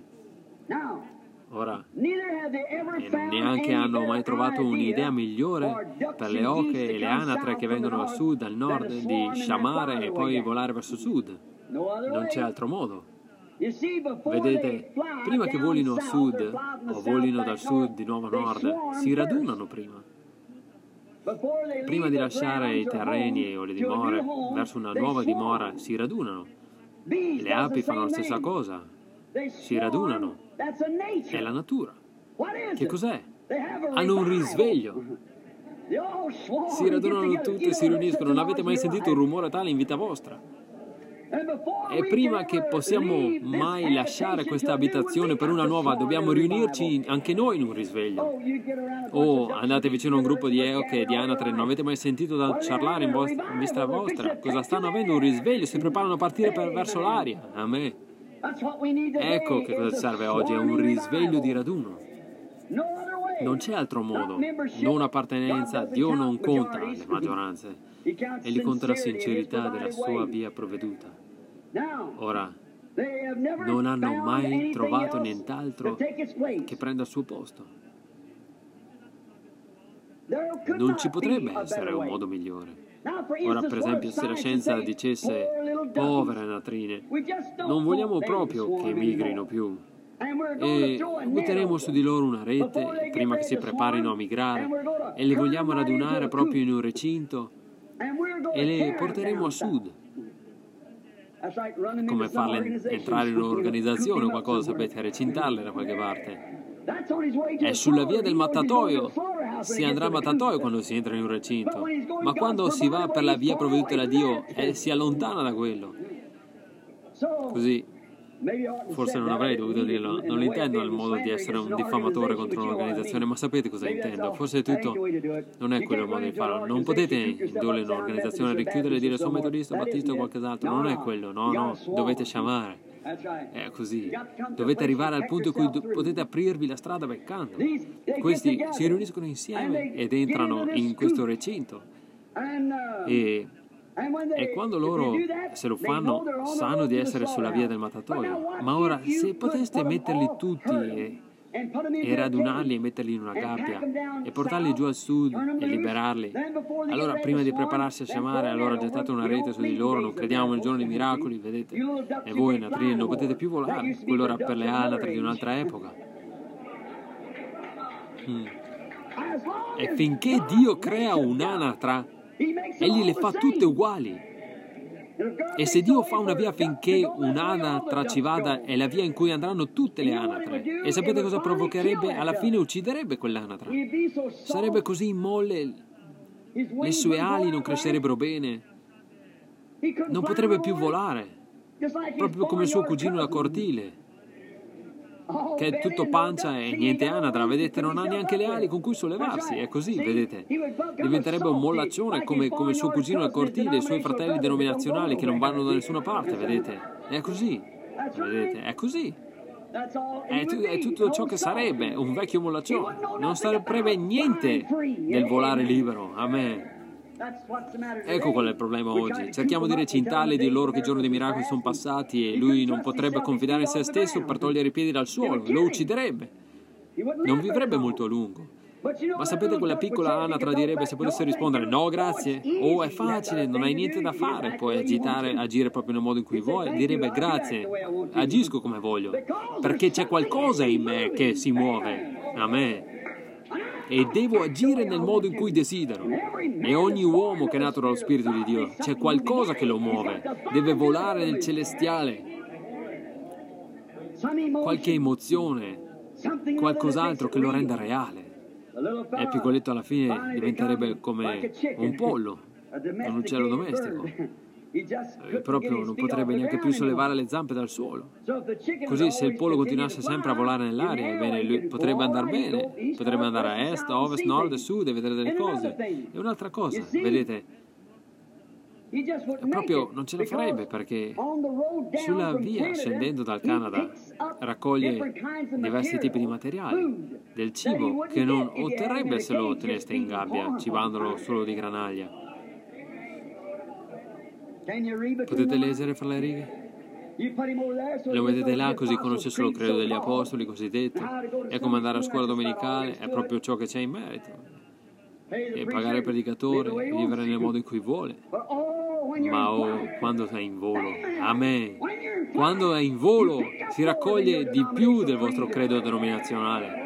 [SPEAKER 4] Ora, neanche hanno mai trovato un'idea migliore per le oche e le anatre che vengono dal sud, dal nord, di sciamare e poi volare verso sud. Non c'è altro modo. Vedete, prima che volino a sud o volino dal sud di nuovo a nord, si radunano prima. Prima di lasciare i terreni o le dimore verso una nuova dimora, si radunano. Le api fanno la stessa cosa, si radunano. È la natura. Che cos'è? Hanno un risveglio. Si radunano tutti, si riuniscono. Non avete mai sentito un rumore tale in vita vostra? E prima che possiamo mai lasciare questa abitazione per una nuova, dobbiamo riunirci anche noi in un risveglio. Oh, andate vicino a un gruppo di eoche e di anatre, non avete mai sentito da ciarlare in vista vostra? Cosa stanno avendo? Un risveglio, si preparano a partire verso l'aria. Amen. Ecco che cosa serve oggi, è un risveglio di raduno. Non c'è altro modo, non appartenenza. Dio non conta le maggioranze, egli conta la sincerità della sua via provveduta. Ora, non hanno mai trovato nient'altro che prenda il suo posto. Non ci potrebbe essere un modo migliore. Ora, per esempio, se la scienza dicesse povere natrine, non vogliamo proprio che emigrino più e butteremo su di loro una rete prima che si preparino a migrare e le vogliamo radunare proprio in un recinto e le porteremo a sud. Come farle entrare in un'organizzazione o qualcosa, sapete, recintarle da qualche parte. È sulla via del mattatoio. Si andrà a mattatoio quando si entra in un recinto, ma quando si va per la via provveduta da Dio si allontana da quello. Così, forse non avrei dovuto dirlo, non lo intendo nel modo di essere un diffamatore contro un'organizzazione, ma sapete cosa intendo? Forse tutto non è quello il modo di farlo. Non potete indurre un'organizzazione a richiudere e dire sono metodista, battista o qualcos'altro. Non è quello, no, dovete sciamare. È così. Dovete arrivare al punto in cui potete aprirvi la strada beccando. Questi si riuniscono insieme ed entrano in questo recinto. E quando loro, se lo fanno, sanno di essere sulla via del mattatoio. Ma ora, se poteste metterli tutti e radunarli e metterli in una gabbia e portarli giù al sud e liberarli, allora prima di prepararsi a sciamare, allora gettate una rete su di loro, non crediamo nel giorno dei miracoli, vedete? E voi, natrini, non potete più volare. Quello era per le anatre di un'altra epoca. E finché Dio crea un'anatra, Egli le fa tutte uguali. E se Dio fa una via affinché un'anatra ci vada, è la via in cui andranno tutte le anatre. E sapete cosa provocherebbe? Alla fine ucciderebbe quell'anatra. Sarebbe così molle, le sue ali non crescerebbero bene, non potrebbe più volare, proprio come il suo cugino da cortile, che è tutto pancia e niente anatra, vedete, non ha neanche le ali con cui sollevarsi, è così, vedete, diventerebbe un mollaccione come il suo cugino al cortile, i suoi fratelli denominazionali che non vanno da nessuna parte, vedete, è così, vedete, è così, è tutto ciò che sarebbe, un vecchio mollaccione, non sarebbe niente del volare libero, amen. Ecco qual è il problema oggi. Cerchiamo di recintarli e di loro che i giorni dei miracoli sono passati e lui non potrebbe confidare in se stesso per togliere i piedi dal suolo, lo ucciderebbe, non vivrebbe molto a lungo. Ma sapete, quella piccola anatra direbbe, se potesse rispondere no grazie, è facile, non hai niente da fare, puoi agire proprio nel modo in cui vuoi, direbbe grazie, agisco come voglio, perché c'è qualcosa in me che si muove, a me, e devo agire nel modo in cui desidero. E ogni uomo che è nato dallo Spirito di Dio, c'è qualcosa che lo muove, deve volare nel celestiale, qualche emozione, qualcos'altro che lo renda reale. E il piccoletto alla fine diventerebbe come un pollo, un uccello domestico. Proprio non potrebbe neanche più sollevare le zampe dal suolo. Così, se il pollo continuasse sempre a volare nell'aria, ebbene, lui potrebbe andare bene, potrebbe andare a est, a ovest, nord e sud e vedere delle cose. E un'altra cosa, vedete, proprio non ce la farebbe, perché sulla via scendendo dal Canada raccoglie diversi tipi di materiali, del cibo che non otterrebbe se lo teneste in gabbia, cibandolo solo di granaglia. Potete leggere fra le righe? Lo mettete là, così conosce solo il credo degli apostoli cosiddetto. È come andare a scuola domenicale, è proprio ciò che c'è in merito. E pagare il predicatore, vivere nel modo in cui vuole. Ma quando è in volo, amen, quando è in volo si raccoglie di più del vostro credo denominazionale.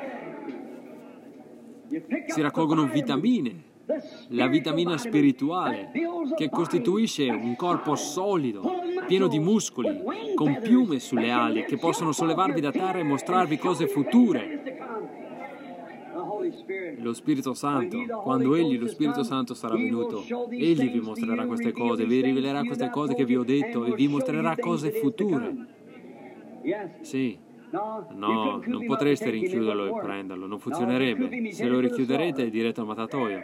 [SPEAKER 4] Si raccolgono vitamine, la vitamina spirituale, che costituisce un corpo solido, pieno di muscoli, con piume sulle ali, che possono sollevarvi da terra e mostrarvi cose future. Lo Spirito Santo, quando Egli, lo Spirito Santo, sarà venuto, Egli vi mostrerà queste cose, vi rivelerà queste cose che vi ho detto e vi mostrerà cose future. Sì. No, non potreste rinchiuderlo e prenderlo, non funzionerebbe. Se lo richiuderete è diretto al mattatoio.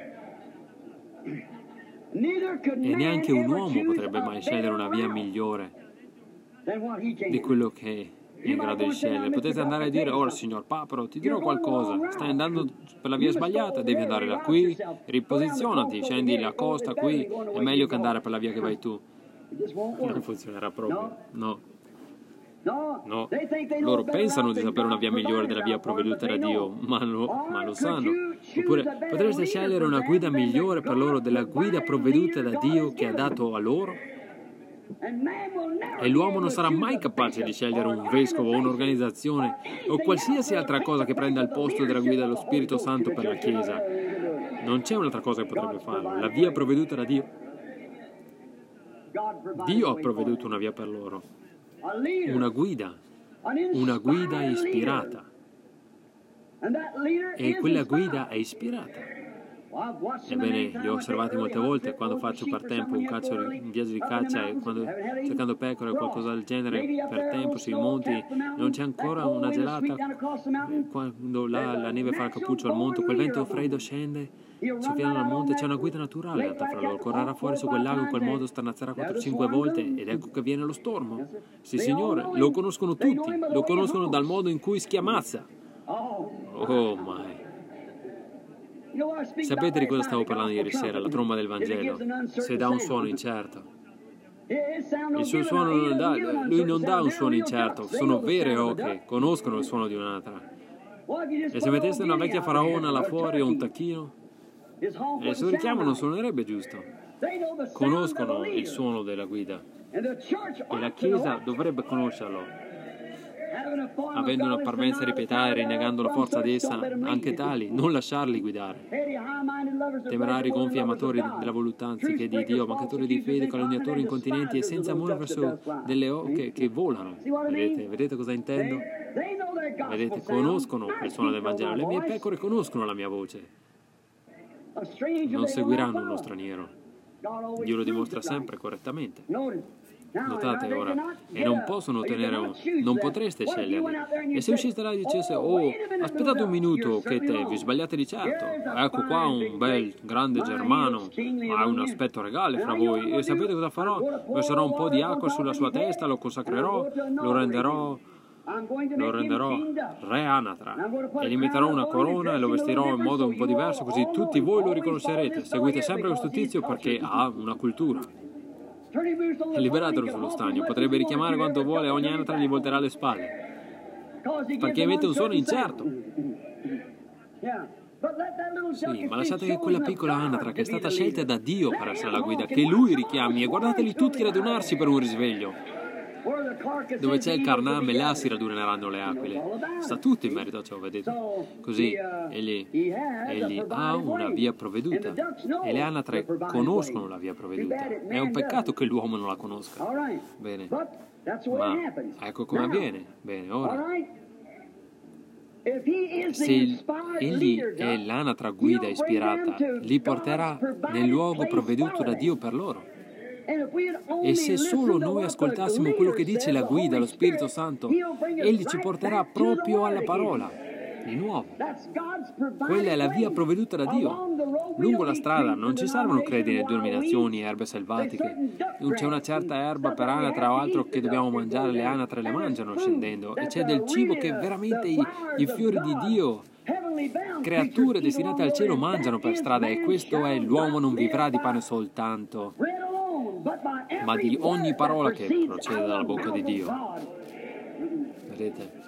[SPEAKER 4] E neanche un uomo potrebbe mai scegliere una via migliore di quello che è in grado di scegliere. Potete andare a dire, signor Papero, ti dirò qualcosa, stai andando per la via sbagliata, devi andare da qui, riposizionati, scendi la costa qui, è meglio che andare per la via che vai tu. Non funzionerà proprio, no. No, loro pensano di sapere una via migliore della via provveduta da Dio, ma lo sanno. Oppure potreste scegliere una guida migliore per loro della guida provveduta da Dio che ha dato a loro? E l'uomo non sarà mai capace di scegliere un vescovo o un'organizzazione o qualsiasi altra cosa che prenda il posto della guida dello Spirito Santo per la Chiesa. Non c'è un'altra cosa che potrebbe farlo. La via provveduta da Dio. Dio ha provveduto una via per loro. Una guida ispirata. E quella guida è ispirata. Ebbene, li ho osservati molte volte quando faccio per tempo un viaggio di caccia e quando cercando pecore o qualcosa del genere per tempo sui monti, non c'è ancora una gelata, quando la neve fa il cappuccio al monte, quel vento freddo scende, soffiando dal monte, c'è una guida naturale in realtà fra loro, correrà fuori su quel lago in quel modo, starnazzerà 4-5 volte ed ecco che viene lo stormo. Sì signore, lo conoscono tutti, lo conoscono dal modo in cui schiamazza. Oh my. Sapete di cosa stavo parlando ieri sera, la tromba del Vangelo? Se dà un suono incerto. Il suo suono non dà, lui non dà un suono incerto, sono vere oche, conoscono il suono di un'altra. E se metteste una vecchia faraona là fuori o un tacchino, il suo richiamo non suonerebbe giusto. Conoscono il suono della guida e la Chiesa dovrebbe conoscerlo. Avendo una parvenza di pietà e rinnegando la forza ad essa, anche tali, non lasciarli guidare. Temerari gonfi amatori della voluttà anziché di Dio, mancatori di fede, calunniatori incontinenti e senza amore verso delle oche che volano. Vedete cosa intendo? Vedete, conoscono il suono del Vangelo. Le mie pecore conoscono la mia voce. Non seguiranno uno straniero. Dio lo dimostra sempre correttamente. Notate ora, e non possono ottenere non potreste sceglierli. E se usciste là e dicesse, oh, aspettate un minuto, che te, vi sbagliate di certo. Ecco qua un bel, grande germano, ha un aspetto regale fra voi. E sapete cosa farò? Verserò un po' di acqua sulla sua testa, lo consacrerò, lo renderò re anatra e gli metterò una corona e lo vestirò in modo un po' diverso, così tutti voi lo riconoscerete. Seguite sempre questo tizio perché ha una cultura. E liberatelo sullo stagno, potrebbe richiamare quanto vuole, ogni anatra gli volterà le spalle perché emette un suono incerto. Sì, ma lasciate che quella piccola anatra che è stata scelta da Dio per essere la guida, che Lui richiami, e guardateli tutti radunarsi per un risveglio. Dove c'è il carname, là si raduneranno le aquile. Sta tutto in merito a ciò, vedete? Così egli ha una via provveduta e le anatre conoscono la via provveduta. È un peccato che l'uomo non la conosca. Bene, ma ecco come avviene. Bene, ora, se egli è l'anatra guida ispirata, li porterà nel luogo provveduto da Dio per loro. E se solo noi ascoltassimo quello che dice la guida, lo Spirito Santo, egli ci porterà proprio alla parola, di nuovo. Quella è la via provveduta da Dio. Lungo la strada non ci servono credine, denominazioni e erbe selvatiche. Non c'è una certa erba per anatra o altro che dobbiamo mangiare, le anatre le mangiano scendendo. E c'è del cibo che veramente i fiori di Dio, creature destinate al cielo, mangiano per strada. E questo è: l'uomo non vivrà di pane soltanto, ma di ogni parola che procede dalla bocca di Dio. Vedete?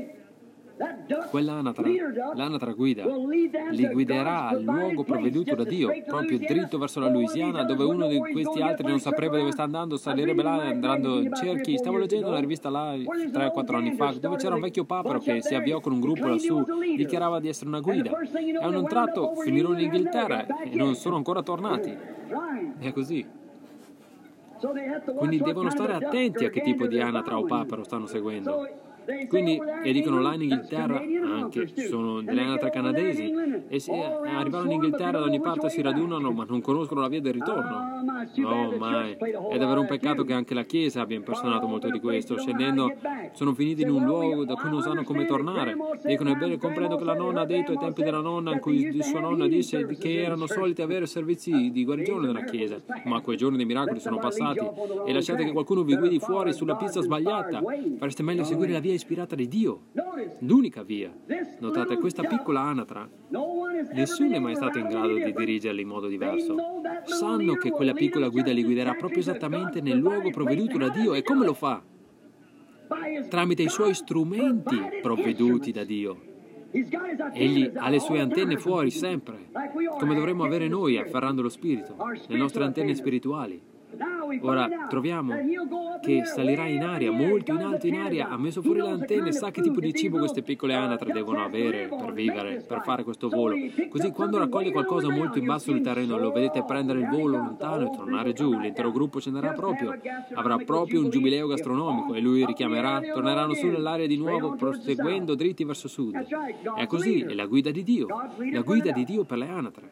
[SPEAKER 4] L'anatra guida li guiderà al luogo provveduto da Dio, proprio dritto verso la Louisiana, dove uno di questi altri non saprebbe dove sta andando, salirebbe là andando in cerchi. Stavo leggendo una rivista là 3-4 anni fa, dove c'era un vecchio papero che si avviò con un gruppo lassù, dichiarava di essere una guida, e a un tratto finirono in Inghilterra e non sono ancora tornati. È così. Quindi devono stare attenti a che tipo di anatra o papero stanno seguendo. Quindi, e dicono là in Inghilterra anche, sono delle anatre canadesi, e se arrivano in Inghilterra da ogni parte si radunano ma non conoscono la via del ritorno. Oh mai, è davvero un peccato che anche la Chiesa abbia impersonato molto di questo. Scendendo sono finiti in un luogo da cui non sanno come tornare. Dicono: ebbene, comprendo che la nonna ha detto ai tempi della nonna, in cui sua nonna disse che erano soliti avere servizi di guarigione nella Chiesa, ma quei giorni dei miracoli sono passati e lasciate che qualcuno vi guidi fuori sulla pista sbagliata. Fareste meglio seguire la via ispirata di Dio, l'unica via. Notate, questa piccola anatra, nessuno è mai stato in grado di dirigerli in modo diverso. Sanno che quella piccola guida li guiderà proprio esattamente nel luogo provveduto da Dio. E come lo fa? tramite i suoi strumenti provveduti da Dio. Egli ha le sue antenne fuori sempre, come dovremmo avere noi afferrando lo Spirito, le nostre antenne spirituali. Ora troviamo che salirà in aria, molto in alto in aria, ha messo fuori le antenne, sa che tipo di cibo queste piccole anatre devono avere per vivere, per fare questo volo. Così quando raccoglie qualcosa molto in basso sul terreno, lo vedete prendere il volo lontano e tornare giù, l'intero gruppo scenderà proprio, avrà proprio un giubileo gastronomico e lui richiamerà, torneranno su nell'aria di nuovo proseguendo dritti verso sud. È così, è la guida di Dio per le anatre.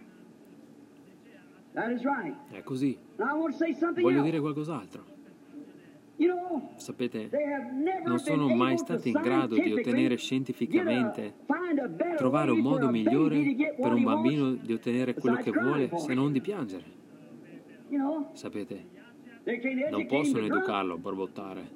[SPEAKER 4] È così. Voglio dire qualcos'altro. Sapete, non sono mai stati in grado di ottenere scientificamente, trovare un modo migliore per un bambino di ottenere quello che vuole se non di piangere. Sapete, non possono educarlo a borbottare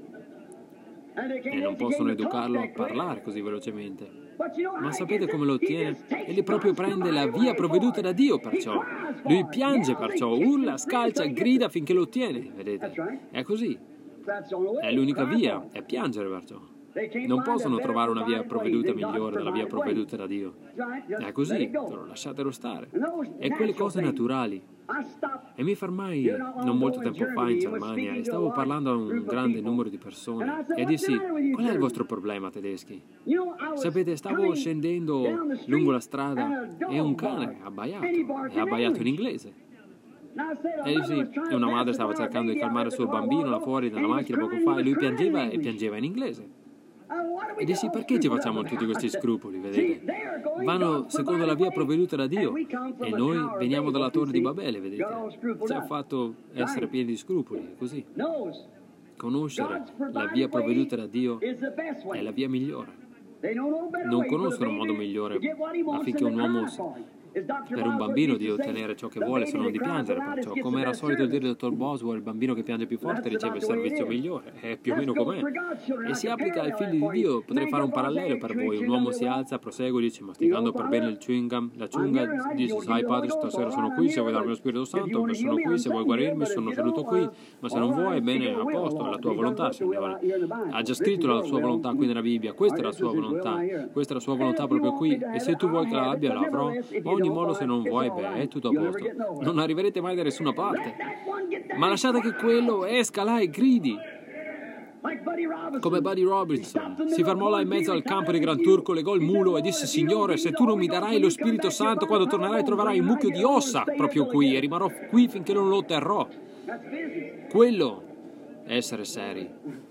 [SPEAKER 4] e non possono educarlo a parlare così velocemente. Ma sapete come lo ottiene? Egli proprio prende la via provveduta da Dio perciò. Lui piange perciò, urla, scalcia, grida finché lo ottiene. Vedete? È così. È l'unica via, è piangere perciò. Non possono trovare una via provveduta migliore della via provveduta da Dio. È così, lasciatelo stare. E quelle cose naturali. E mi fermai non molto tempo fa in Germania e stavo parlando a un grande numero di persone e dissi: qual è il vostro problema, tedeschi? Sapete, stavo scendendo lungo la strada e un cane ha abbaiato in inglese. E dissi, una madre stava cercando di calmare il suo bambino là fuori dalla macchina poco fa e lui piangeva e piangeva in inglese. E dissi, perché ci facciamo tutti questi scrupoli, vedete? Vanno secondo la via provveduta da Dio e noi veniamo dalla torre di Babele, vedete? Ci ha fatto essere pieni di scrupoli, così. Conoscere la via provveduta da Dio è la via migliore. Non conoscono un modo migliore affinché un uomo, per un bambino, di ottenere ciò che vuole se non di piangere. Perciò, come era solito dire il dottor Boswell, il bambino che piange più forte riceve il servizio migliore. È più o meno com'è. E si applica ai figli di Dio. Potrei fare un parallelo per voi. Un uomo si alza, prosegue, dice, masticando per bene il chewing gum, la ciunga, dice, sai padre, stasera sono qui, se vuoi darmi lo Spirito Santo, sono qui, se vuoi guarirmi, sono seduto qui, ma se non vuoi, bene, a posto, è la tua volontà, Signore. Ha già scritto la sua volontà qui nella Bibbia, questa è la sua volontà, questa è la sua volontà proprio qui, e se tu vuoi che la abbia, la avrò. Ma ogni modo, se non vuoi, beh, è tutto a posto. Non arriverete mai da nessuna parte. Ma lasciate che quello esca là e gridi. Come Buddy Robinson. Si fermò là in mezzo al campo di Gran Turco, legò il mulo e disse: Signore, se tu non mi darai lo Spirito Santo, quando tornerai troverai un mucchio di ossa proprio qui e rimarrò qui finché non lo otterrò. Quello è essere seri.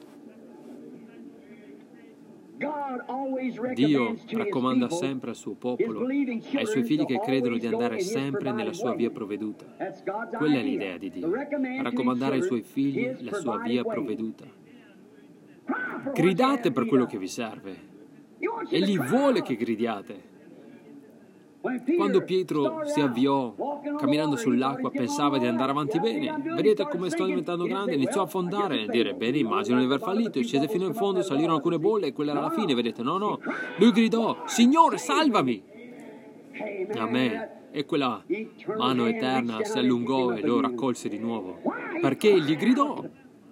[SPEAKER 4] Dio raccomanda sempre al suo popolo, ai suoi figli che credono, di andare sempre nella sua via provveduta. Quella è l'idea di Dio, raccomandare ai suoi figli la sua via provveduta. Gridate per quello che vi serve. Egli vuole che gridiate. Quando Pietro si avviò camminando sull'acqua, pensava di andare avanti bene. Vedete come sto diventando grande? Iniziò a affondare e dire: bene, immagino di aver fallito. Scese fino in fondo, salirono alcune bolle e quella era la fine, vedete? No. Lui gridò: Signore, salvami! Amen. E quella mano eterna si allungò e lo raccolse di nuovo. Perché egli gridò.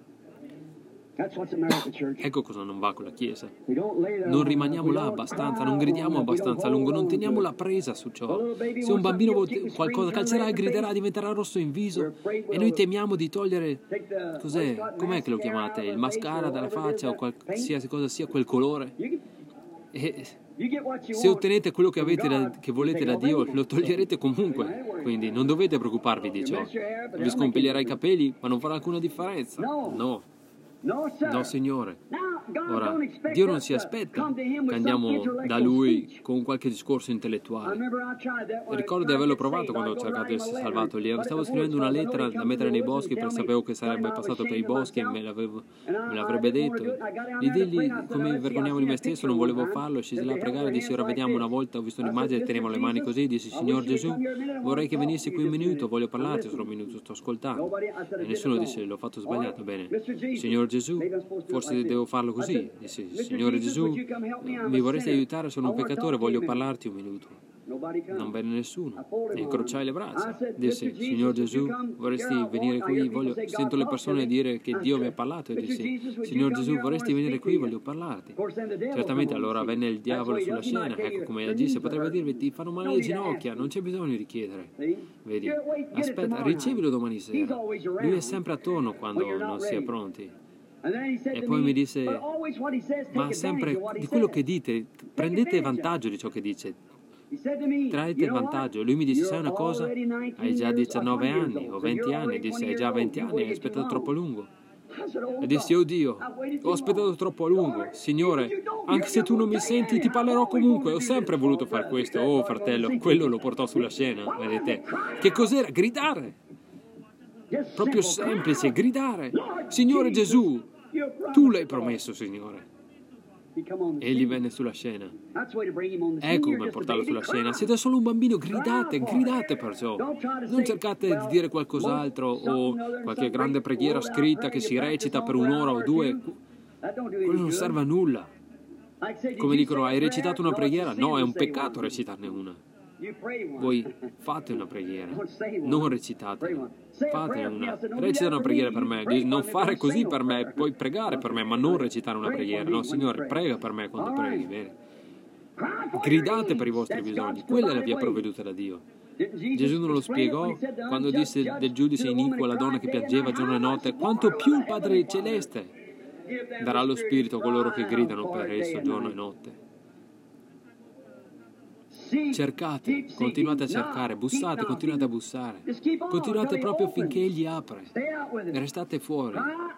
[SPEAKER 4] Ecco cosa non va con la Chiesa. Non rimaniamo là abbastanza, non gridiamo abbastanza a lungo, non teniamo la presa su ciò. Se un bambino qualcosa calcerà e griderà, diventerà rosso in viso e noi temiamo di togliere, com'è che lo chiamate? Il mascara dalla faccia o qualsiasi cosa sia quel colore. E se ottenete quello che volete da Dio, lo toglierete comunque. Quindi non dovete preoccuparvi di ciò. Vi scompiglierà i capelli, ma non farà alcuna differenza. No, Signore. Ora, Dio non si aspetta che andiamo da Lui con qualche discorso intellettuale. Ricordo di averlo provato quando ho cercato di essere salvato lì. Stavo scrivendo una lettera da mettere nei boschi perché sapevo che sarebbe passato per i boschi e me l'avrebbe detto. Di dirgli come mi vergognavo di me stesso, non volevo farlo. Scesi là a pregare e dissi: ora vediamo. Una volta ho visto un'immagine e tenevo le mani così. Dissi: Signor Gesù, vorrei che venissi qui un minuto, voglio parlarti solo un minuto, sto ascoltando. E nessuno disse: l'ho fatto sbagliato. Bene, Signor Gesù, forse devo farlo così. Dissi: Signore Gesù, mi vorresti aiutare? Sono un peccatore, voglio parlarti un minuto. Non venne nessuno. Incrociai le braccia. Dissi, Signor Gesù, vorresti venire qui? Sento le persone dire che Dio mi ha parlato e dissi, Signor Gesù, vorresti venire qui? Voglio parlarti. Certamente allora venne il diavolo sulla scena. Ecco come agisse. Potrebbe dirvi, ti fanno male le ginocchia, non c'è bisogno di chiedere. Vedi? Aspetta, ricevilo domani sera. Lui è sempre attorno quando non si è pronti. E poi mi disse, ma sempre di quello che dite, prendete vantaggio di ciò che dice, traete vantaggio. Lui mi disse, sai una cosa, hai già 19 anni o 20 anni, disse, hai già 20 anni, hai aspettato troppo a lungo. E dissi, oh Dio, ho aspettato troppo a lungo. Signore, anche se tu non mi senti, ti parlerò comunque. Ho sempre voluto fare questo. Oh fratello, quello lo portò sulla scena, vedete? Che cos'era? Gridare. Proprio semplice, gridare. Signore Gesù, tu l'hai promesso, Signore. Egli venne sulla scena. Ecco come portarlo sulla scena. Siete solo un bambino, gridate, gridate perciò. Non cercate di dire qualcos'altro o qualche grande preghiera scritta che si recita per un'ora o due. Quello non serve a nulla. Come dicono, hai recitato una preghiera? No, è un peccato recitarne una. Voi fate una preghiera, non recitatela. Fate una. Recita una preghiera per me. Non fare così per me, puoi pregare per me, ma non recitare una preghiera. No, Signore, prega per me quando preghi, bene? Gridate per i vostri bisogni. Quella è la via provveduta da Dio. Gesù non lo spiegò quando disse del giudice iniquo alla donna che piangeva giorno e notte, quanto più il Padre Celeste darà lo Spirito a coloro che gridano per esso giorno e notte. Cercate, continuate a cercare, bussate, continuate a bussare. Continuate proprio finché Egli apre. Restate fuori.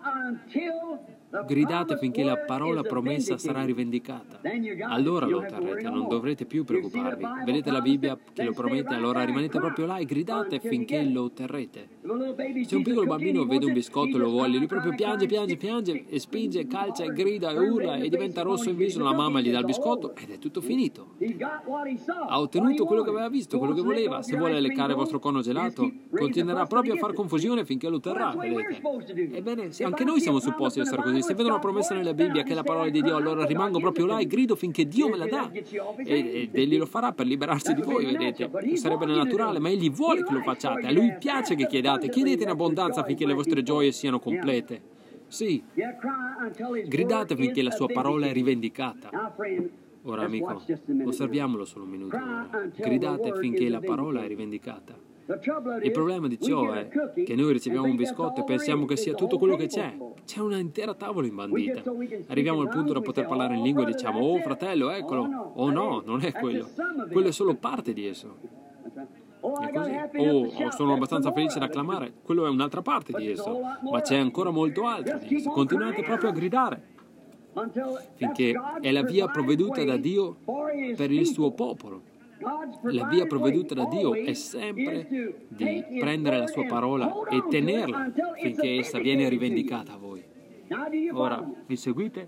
[SPEAKER 4] Gridate finché la parola promessa sarà rivendicata. Allora lo otterrete, non dovrete più preoccuparvi. Vedete la Bibbia che lo promette, allora rimanete proprio là e gridate finché lo otterrete. Se un piccolo bambino vede un biscotto e lo vuole, lui proprio piange, piange, piange e spinge, calcia e grida e urla e diventa rosso in viso, la mamma gli dà il biscotto ed è tutto finito. Ha ottenuto quello che aveva visto, quello che voleva. Se vuole leccare il vostro cono gelato, continuerà proprio a far confusione finché lo otterrà, vedete? Ebbene, anche noi siamo supposti essere così. Se vedo una promessa nella Bibbia che è la parola di Dio, allora rimango proprio là e grido finché Dio me la dà. Ed Egli lo farà per liberarsi di voi, vedete? Sarebbe naturale, ma Egli vuole che lo facciate. A Lui piace che chiedate. Chiedete in abbondanza finché le vostre gioie siano complete. Sì. Gridate finché la sua parola è rivendicata. Ora, amico, osserviamolo solo un minuto. Gridate finché la parola è rivendicata. Il problema di ciò è che noi riceviamo un biscotto e pensiamo che sia tutto quello che c'è. C'è una intera tavola imbandita. Arriviamo al punto da poter parlare in lingua e diciamo, oh fratello, eccolo. Oh no, non è quello. Quello è solo parte di esso. È così. Oh, sono abbastanza felice da acclamare. Quello è un'altra parte di esso. Ma c'è ancora molto altro di esso. Continuate proprio a gridare. Finché è la via provveduta da Dio per il suo popolo. La via provveduta da Dio è sempre di prendere la sua parola e tenerla finché essa viene rivendicata a voi. Ora, mi seguite?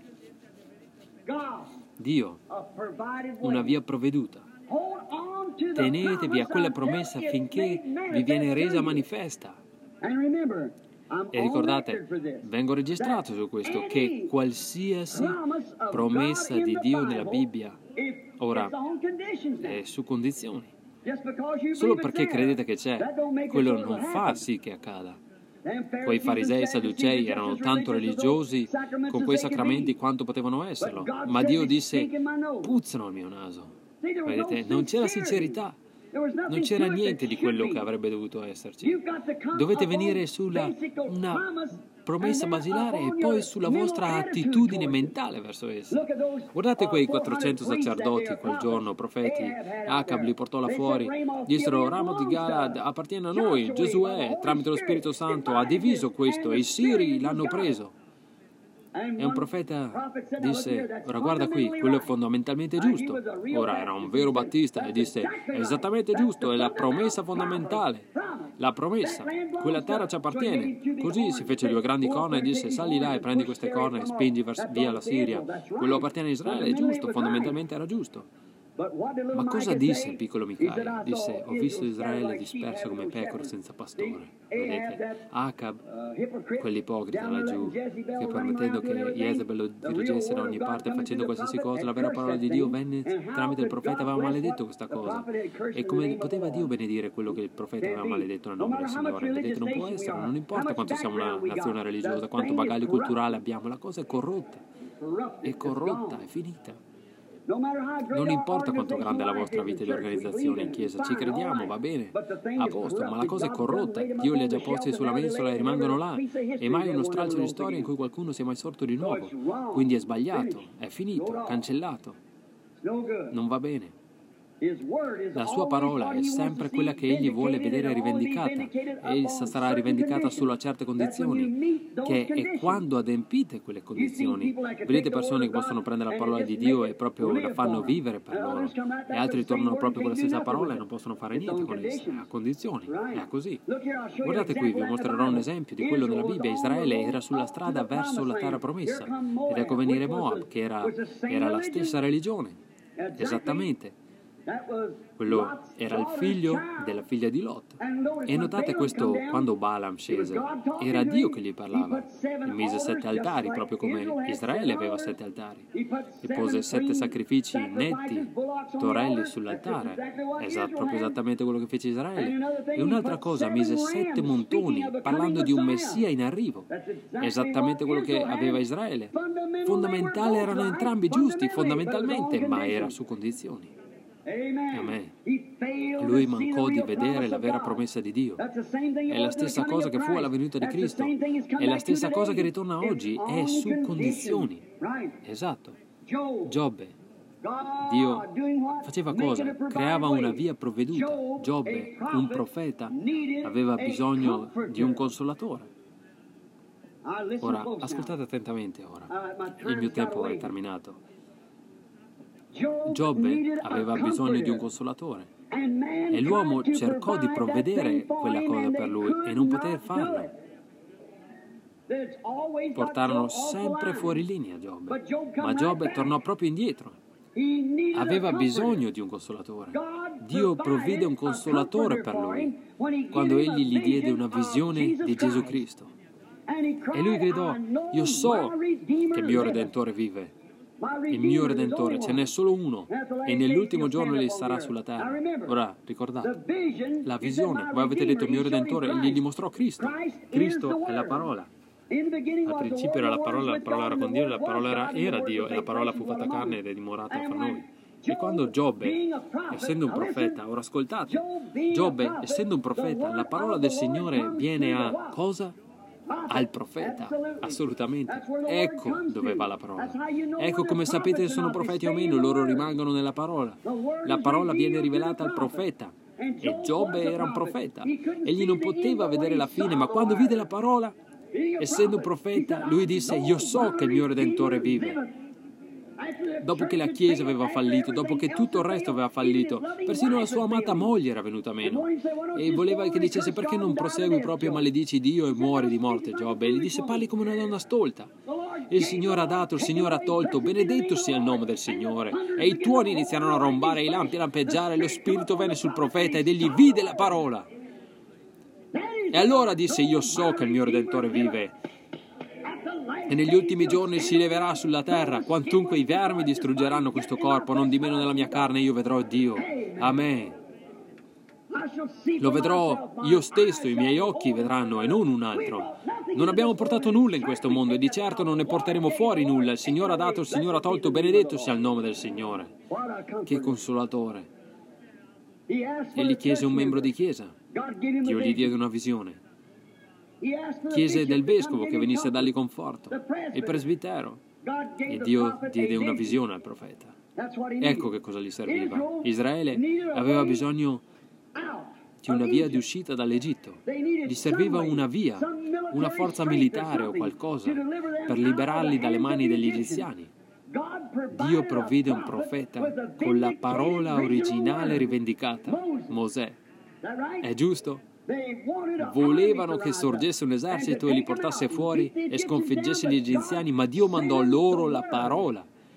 [SPEAKER 4] Dio, una via provveduta. Tenetevi a quella promessa finché vi viene resa manifesta. E ricordate, vengo registrato su questo, che qualsiasi promessa di Dio nella Bibbia, ora, è su condizioni. Solo perché credete che c'è, quello non fa sì che accada. Quei farisei e sadducei erano tanto religiosi con quei sacramenti quanto potevano esserlo, ma Dio disse, puzzano al mio naso. Vedete, non c'era sincerità. Non c'era niente di quello che avrebbe dovuto esserci. Dovete venire sulla una promessa basilare e poi sulla vostra attitudine mentale verso essa. Guardate quei 400 sacerdoti quel giorno, profeti. Acab li portò là fuori. Dissero, Ramot di Galad appartiene a noi. Giosuè, tramite lo Spirito Santo, ha diviso questo e i siri l'hanno preso. E un profeta disse, ora guarda qui, quello è fondamentalmente giusto. Ora era un vero battista e disse, è esattamente giusto, è la promessa fondamentale. La promessa, quella terra ci appartiene. Così si fece 2 grandi corna e disse, sali là e prendi queste corna e spingi via la Siria. Quello appartiene a Israele, è giusto, fondamentalmente era giusto. Ma cosa disse il piccolo Micaia? Disse: ho visto Israele disperso come pecore senza pastore. Vedete? Acab, quell'ipocrita laggiù, che permettendo che Jezebel lo dirigesse da ogni parte facendo qualsiasi cosa, la vera parola di Dio venne tramite il profeta, aveva maledetto questa cosa. E come poteva Dio benedire quello che il profeta aveva maledetto nel nome del Signore? Vedete, non può essere, non importa quanto siamo una nazione religiosa, quanto bagaglio culturale abbiamo, la cosa è corrotta, è finita. Non importa quanto grande è la vostra vita di organizzazione in chiesa, ci crediamo, va bene, a posto, ma la cosa è corrotta. Dio li ha già posti sulla mensola e rimangono là, e mai uno stralcio di storia in cui qualcuno sia mai sorto di nuovo. Quindi è sbagliato, è finito, cancellato, non va bene. La sua parola è sempre quella che egli vuole vedere rivendicata. Essa sarà rivendicata solo a certe condizioni, che è quando adempite quelle condizioni. Vedete persone che possono prendere la parola di Dio e proprio la fanno vivere per loro, e altri tornano proprio con la stessa parola e non possono fare niente con essa, a condizioni. È così. Guardate qui, vi mostrerò un esempio di quello nella Bibbia. Israele era sulla strada verso la terra promessa, ed ecco venire Moab, che era la stessa religione, esattamente. Quello era il figlio della figlia di Lot. E notate questo, quando Balaam scese, era Dio che gli parlava. E mise 7 altari, proprio come Israele aveva 7 altari. E pose 7 sacrifici netti, torelli sull'altare. Proprio esattamente quello che fece Israele. E un'altra cosa, mise 7 montoni, parlando di un Messia in arrivo. Esattamente quello che aveva Israele. Fondamentali erano entrambi giusti, fondamentalmente, ma era su condizioni. Amen. Lui mancò di vedere la vera promessa di Dio. È la stessa cosa che fu alla venuta di Cristo. È la stessa cosa che ritorna oggi. È su condizioni. Esatto. Giobbe. Dio faceva cosa? Creava una via provveduta. Giobbe, un profeta, aveva bisogno di un consolatore. Ora, ascoltate attentamente ora. Il mio tempo è terminato. Giobbe aveva bisogno di un consolatore e l'uomo cercò di provvedere quella cosa per lui e non poté farlo. Portarono sempre fuori linea Giobbe, ma Giobbe tornò proprio indietro. Aveva bisogno di un consolatore. Dio provvide un consolatore per lui quando egli gli diede una visione di Gesù Cristo. E lui gridò: io so che il mio Redentore vive. Il mio Redentore, ce n'è solo uno, e nell'ultimo giorno egli sarà sulla terra. Ora, ricordate, la visione, voi avete detto il mio Redentore, egli gli mostrò Cristo. Cristo è la parola. Al principio era la parola era con Dio, la parola era Dio, e la parola fu fatta carne ed è dimorata fra noi. E quando Giobbe, essendo un profeta, ora ascoltate, Giobbe, essendo un profeta, la parola del Signore viene a cosa? Al profeta, assolutamente. Ecco dove va la parola. Ecco come sapete se sono profeti o meno, loro rimangono nella parola. La parola viene rivelata al profeta. E Giobbe era un profeta. Egli non poteva vedere la fine, ma quando vide la parola, essendo un profeta, lui disse: io so che il mio Redentore vive. Dopo che la Chiesa aveva fallito, dopo che tutto il resto aveva fallito, persino la sua amata moglie era venuta meno. E voleva che dicesse: perché non prosegui proprio e maledici Dio e muori di morte, Giobbe? E gli disse: parli come una donna stolta. Il Signore ha dato, il Signore ha tolto, benedetto sia il nome del Signore. E i tuoni iniziarono a rombare, i lampi a lampeggiare, lo Spirito venne sul profeta ed egli vide la parola. E allora disse: io so che il mio Redentore vive. E negli ultimi giorni si leverà sulla terra, quantunque i vermi distruggeranno questo corpo, non di meno nella mia carne io vedrò Dio. Amen. Lo vedrò io stesso, i miei occhi vedranno e non un altro. Non abbiamo portato nulla in questo mondo e di certo non ne porteremo fuori nulla. Il Signore ha dato, il Signore ha tolto, benedetto sia il nome del Signore. Che consolatore. Egli chiese un membro di chiesa. Dio gli diede una visione. Chiese del vescovo che venisse a dargli conforto, il presbitero, e Dio diede una visione al profeta. Ecco che cosa gli serviva. Israele aveva bisogno di una via di uscita dall'Egitto. Gli serviva una via, una forza militare o qualcosa per liberarli dalle mani degli egiziani. Dio provvide un profeta con la parola originale rivendicata, Mosè. È giusto? Volevano che sorgesse un esercito e li portasse fuori e sconfiggesse gli egiziani, ma Dio mandò loro la parola.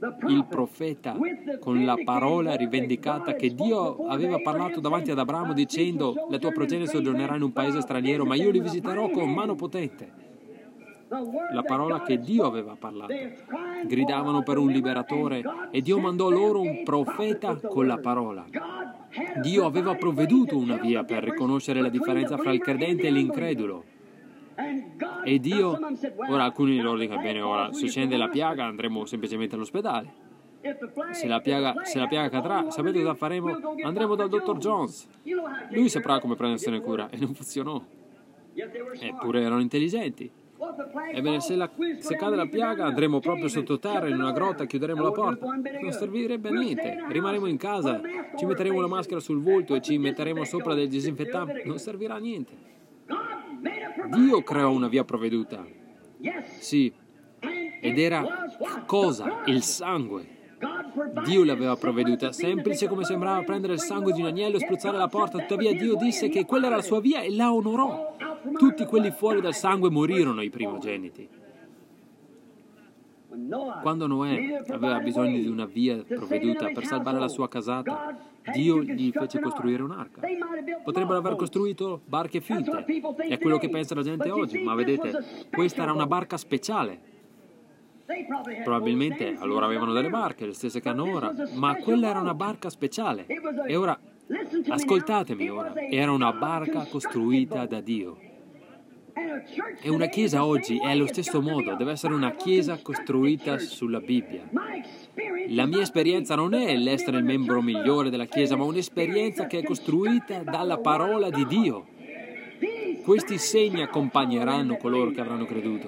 [SPEAKER 4] il profeta con la parola rivendicata che Dio aveva parlato davanti ad Abramo dicendo: la tua progenie soggiornerà in un paese straniero, ma io li visiterò con mano potente. La parola che Dio aveva parlato. Gridavano per un liberatore e Dio mandò loro un profeta con la parola. Dio aveva provveduto una via per riconoscere la differenza fra il credente e l'incredulo. E Dio, ora alcuni di loro dicono: bene, ora se scende la piaga andremo semplicemente all'ospedale. Se la piaga cadrà, sapete cosa faremo? Andremo dal dottor Jones. Lui saprà come prendersene cura. E non funzionò. Eppure erano intelligenti. Ebbene, se cade la piaga andremo proprio sottoterra in una grotta, chiuderemo la porta. Non servirebbe a niente. Rimarremo in casa, ci metteremo una maschera sul volto e ci metteremo sopra del disinfettante. Non servirà a niente. Dio creò una via provveduta. Sì. Ed era cosa? Il sangue. Dio l'aveva provveduta, semplice come sembrava prendere il sangue di un agnello e spruzzare la porta. Tuttavia Dio disse che quella era la sua via e la onorò. Tutti quelli fuori dal sangue morirono, i primogeniti. Quando Noè aveva bisogno di una via provveduta per salvare la sua casata, Dio gli fece costruire un'arca. Potrebbero aver costruito barche finte, è quello che pensa la gente oggi, ma vedete, questa era una barca speciale. Probabilmente allora avevano delle barche, le stesse che hanno ora, ma quella era una barca speciale. E ora, ascoltatemi ora, era una barca costruita da Dio. E una chiesa oggi è allo stesso modo, deve essere una chiesa costruita sulla Bibbia. La mia esperienza non è l'essere il membro migliore della chiesa, ma un'esperienza che è costruita dalla parola di Dio. Questi segni accompagneranno coloro che avranno creduto.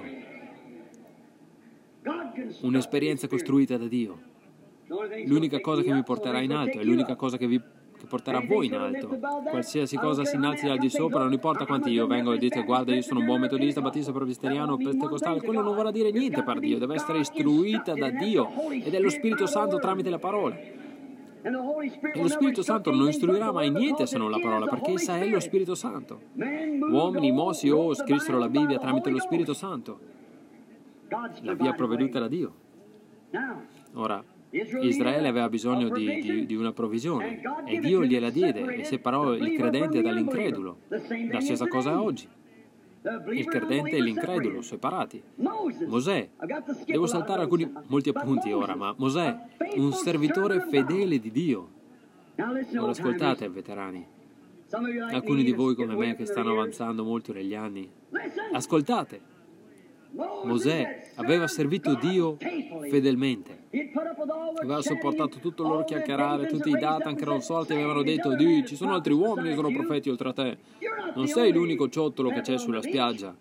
[SPEAKER 4] Un'esperienza costruita da Dio. L'unica cosa che mi porterà in alto è l'unica cosa che porterà voi in alto. Qualsiasi cosa si innalzi dal di sopra, non importa quanti io vengo e dite: guarda, io sono un buon metodista, battista, presbiteriano, pentecostale, quello non vorrà dire niente per Dio, deve essere istruita da Dio ed è lo Spirito Santo tramite la parola. E lo Spirito Santo non istruirà mai niente se non la parola, perché essa è lo Spirito Santo. Uomini, Mosè o scrissero la Bibbia tramite lo Spirito Santo. La via provveduta da Dio. Ora, Israele aveva bisogno di una provvisione e Dio gliela diede e separò il credente dall'incredulo. La stessa cosa oggi. Il credente e l'incredulo separati. Mosè, devo saltare molti appunti ora, ma Mosè, un servitore fedele di Dio. Ora ascoltate, veterani, alcuni di voi come me che stanno avanzando molto negli anni, ascoltate. Mosè aveva servito Dio fedelmente. Aveva sopportato tutto il loro chiacchierare, tutti i Datan che erano solti avevano detto: Dio, ci sono altri uomini che sono profeti oltre a te. Non sei l'unico ciottolo che c'è sulla spiaggia.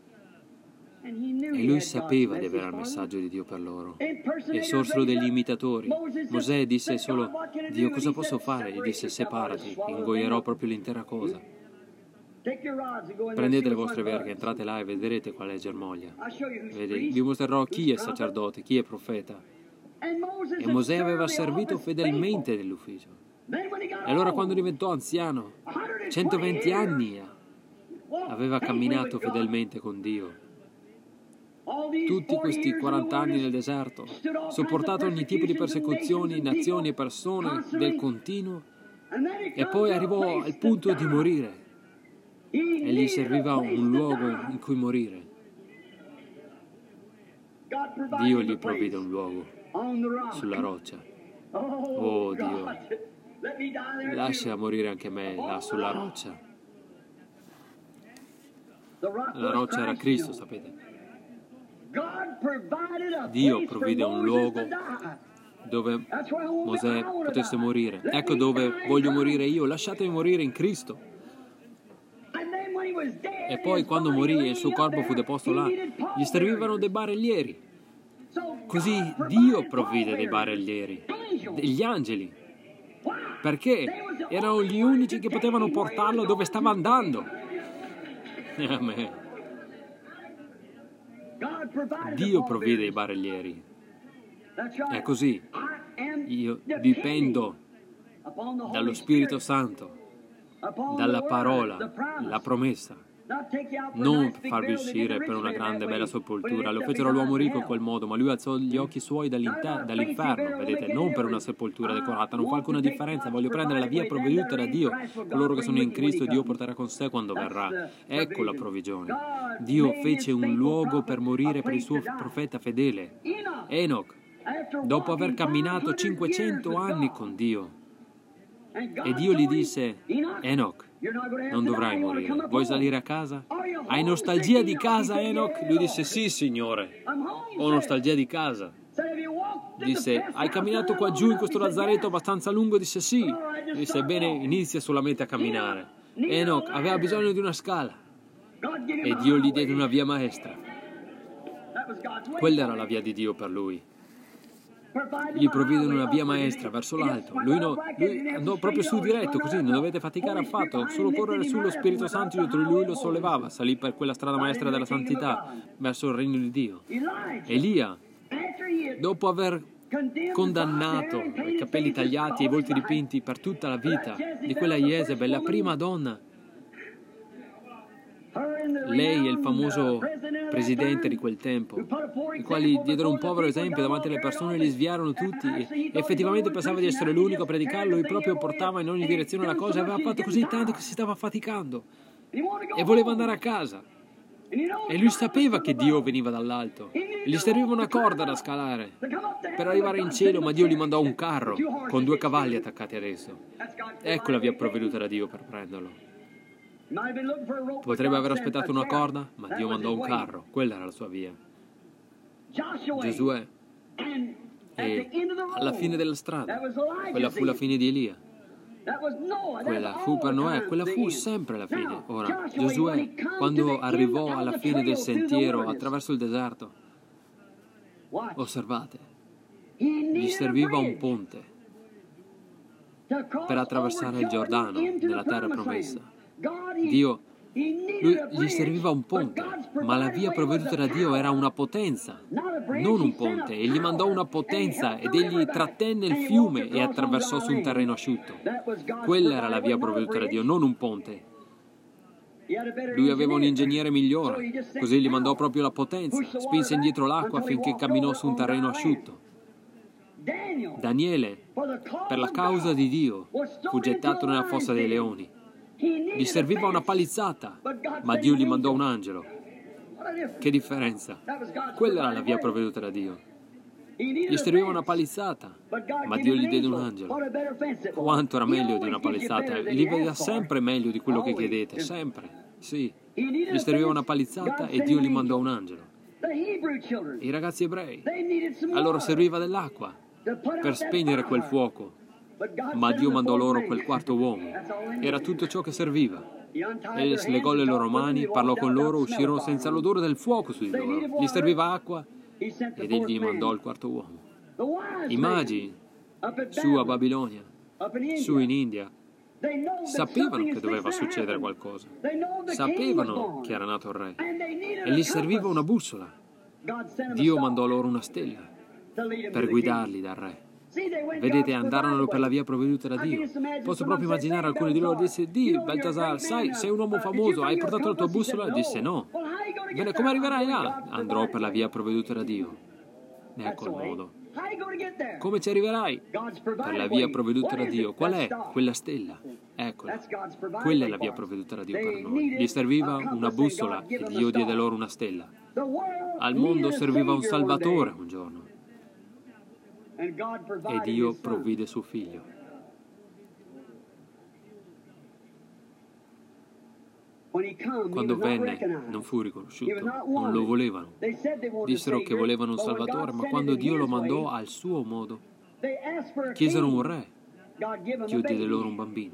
[SPEAKER 4] E lui sapeva di avere il messaggio di Dio per loro. E sorsero degli imitatori. Mosè disse solo: Dio, cosa posso fare? Gli disse: separati, ingoierò proprio l'intera cosa. Prendete le vostre verghe, entrate là e vedrete qual è germoglia. Vi mostrerò chi è sacerdote, chi è profeta. E Mosè aveva servito fedelmente nell'ufficio. E allora quando diventò anziano, 120 anni aveva camminato fedelmente con Dio. Tutti questi 40 anni nel deserto, sopportato ogni tipo di persecuzioni, nazioni e persone del continuo, e poi arrivò al punto di morire. E gli serviva un luogo in cui morire. Dio gli provvide un luogo sulla roccia. Oh Dio, lascia morire anche me là sulla roccia. La roccia era Cristo, sapete. Dio provvide un luogo dove Mosè potesse morire. Ecco dove voglio morire io, lasciatemi morire in Cristo. E poi quando morì e il suo corpo fu deposto là, gli servivano dei barellieri. Così Dio provvide dei barellieri, degli angeli. Perché erano gli unici che potevano portarlo dove stava andando. Amen. Dio provvide i barellieri. È così. Io dipendo dallo Spirito Santo, dalla parola, la promessa. non farvi uscire per una grande bella sepoltura. Lo fecero all'uomo ricco in quel modo, ma lui alzò gli occhi suoi dall'inferno, vedete, non per una sepoltura decorata. Non fa alcuna differenza. Voglio prendere la via provveduta da Dio. Coloro che sono in Cristo Dio porterà con sé quando verrà. Ecco la provvigione. Dio fece un luogo per morire per il suo profeta fedele, Enoch, dopo aver camminato 500 anni con Dio. E Dio gli disse: Enoch, non dovrai morire. Vuoi salire a casa? Hai nostalgia di casa, Enoch? Lui disse: sì, Signore, ho nostalgia di casa. Disse: hai camminato qua giù in questo lazzaretto abbastanza lungo? Disse: sì. Disse: bene, inizia solamente a camminare. Enoch aveva bisogno di una scala e Dio gli diede una via maestra. Quella era la via di Dio per lui. Gli provvide una via maestra verso l'alto. Lui andò proprio su diretto, così non dovete faticare affatto, solo correre sullo Spirito Santo dietro di lui lo sollevava, salì per quella strada maestra della santità verso il regno di Dio. Elia, dopo aver condannato i capelli tagliati e i volti dipinti per tutta la vita di quella Jezebel, la prima donna, lei e il famoso presidente di quel tempo, i quali diedero un povero esempio davanti alle persone, li sviarono tutti e effettivamente pensava di essere l'unico a predicarlo. Lui proprio portava in ogni direzione la cosa, aveva fatto così tanto che si stava affaticando e voleva andare a casa. E lui sapeva che Dio veniva dall'alto, gli serviva una corda da scalare per arrivare in cielo, ma Dio gli mandò un carro con 2 cavalli attaccati ad esso. Ecco la via provveduta da Dio per prenderlo. Potrebbe aver aspettato una corda, ma Dio mandò un carro. Quella era la sua via. Giosuè. E alla fine della strada, quella fu la fine di Elia. Quella fu per Noè, quella fu sempre la fine. Ora, Giosuè, quando arrivò alla fine del sentiero attraverso il deserto, osservate, gli serviva un ponte per attraversare il Giordano nella terra promessa. Dio, gli serviva un ponte, ma la via provveduta da Dio era una potenza, non un ponte. Egli mandò una potenza ed egli trattenne il fiume e attraversò su un terreno asciutto. Quella era la via provveduta da Dio, non un ponte. Lui aveva un ingegnere migliore, così gli mandò proprio la potenza, spinse indietro l'acqua finché camminò su un terreno asciutto. Daniele, per la causa di Dio, fu gettato nella fossa dei leoni. Gli serviva una palizzata, ma Dio gli mandò un angelo. Che differenza! Quella era la via provveduta da Dio. Gli serviva una palizzata, ma Dio gli diede un angelo. Quanto era meglio di una palizzata! Gli vedeva sempre meglio di quello che chiedete, sempre. Sì, gli serviva una palizzata e Dio gli mandò un angelo. I ragazzi ebrei, a loro serviva dell'acqua per spegnere quel fuoco, ma Dio mandò loro quel quarto uomo. Era tutto ciò che serviva. Egli slegò le loro mani, parlò con loro, uscirono senza l'odore del fuoco su di loro. Gli serviva acqua ed egli mandò il quarto uomo. I magi su a Babilonia, su in India, sapevano che doveva succedere qualcosa, sapevano che era nato il re e gli serviva una bussola. Dio mandò loro una stella per guidarli dal re. Vedete, andarono per la via provveduta da Dio. Posso proprio immaginare alcuni di loro disse: Beltasar, sai, sei un uomo famoso, hai portato la tua bussola? Disse: no. Bene, come arriverai là? Andrò per la via provveduta da Dio. Ecco il modo. Come ci arriverai? Per la via provveduta da Dio. Qual è? Quella stella. Eccola. Quella è la via provveduta da Dio per noi. Gli serviva una bussola e Dio diede loro una stella. Al mondo serviva un Salvatore un giorno. E Dio provvide suo figlio. Quando venne non fu riconosciuto, non lo volevano. Dissero che volevano un Salvatore, ma quando Dio lo mandò al suo modo, chiesero un re. Dio diede loro un bambino.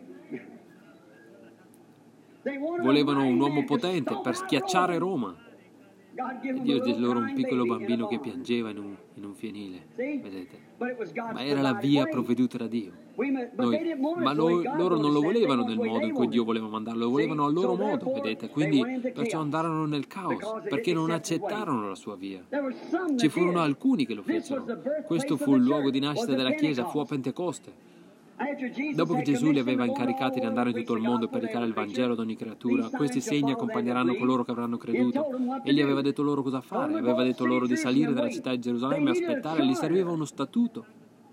[SPEAKER 4] Volevano un uomo potente per schiacciare Roma. E Dio diede loro un piccolo bambino che piangeva in un fienile, vedete? Ma era la via provveduta da Dio. Loro non lo volevano nel modo in cui Dio voleva mandarlo, lo volevano al loro modo, vedete? Quindi perciò andarono nel caos, perché non accettarono la sua via. Ci furono alcuni che lo fecero. Questo fu il luogo di nascita della Chiesa, fu a Pentecoste. Dopo che Gesù li aveva incaricati di andare in tutto il mondo e predicare il Vangelo ad ogni creatura, questi segni accompagneranno coloro che avranno creduto. Egli aveva detto loro cosa fare, aveva detto loro di salire dalla città di Gerusalemme e aspettare, gli serviva uno statuto.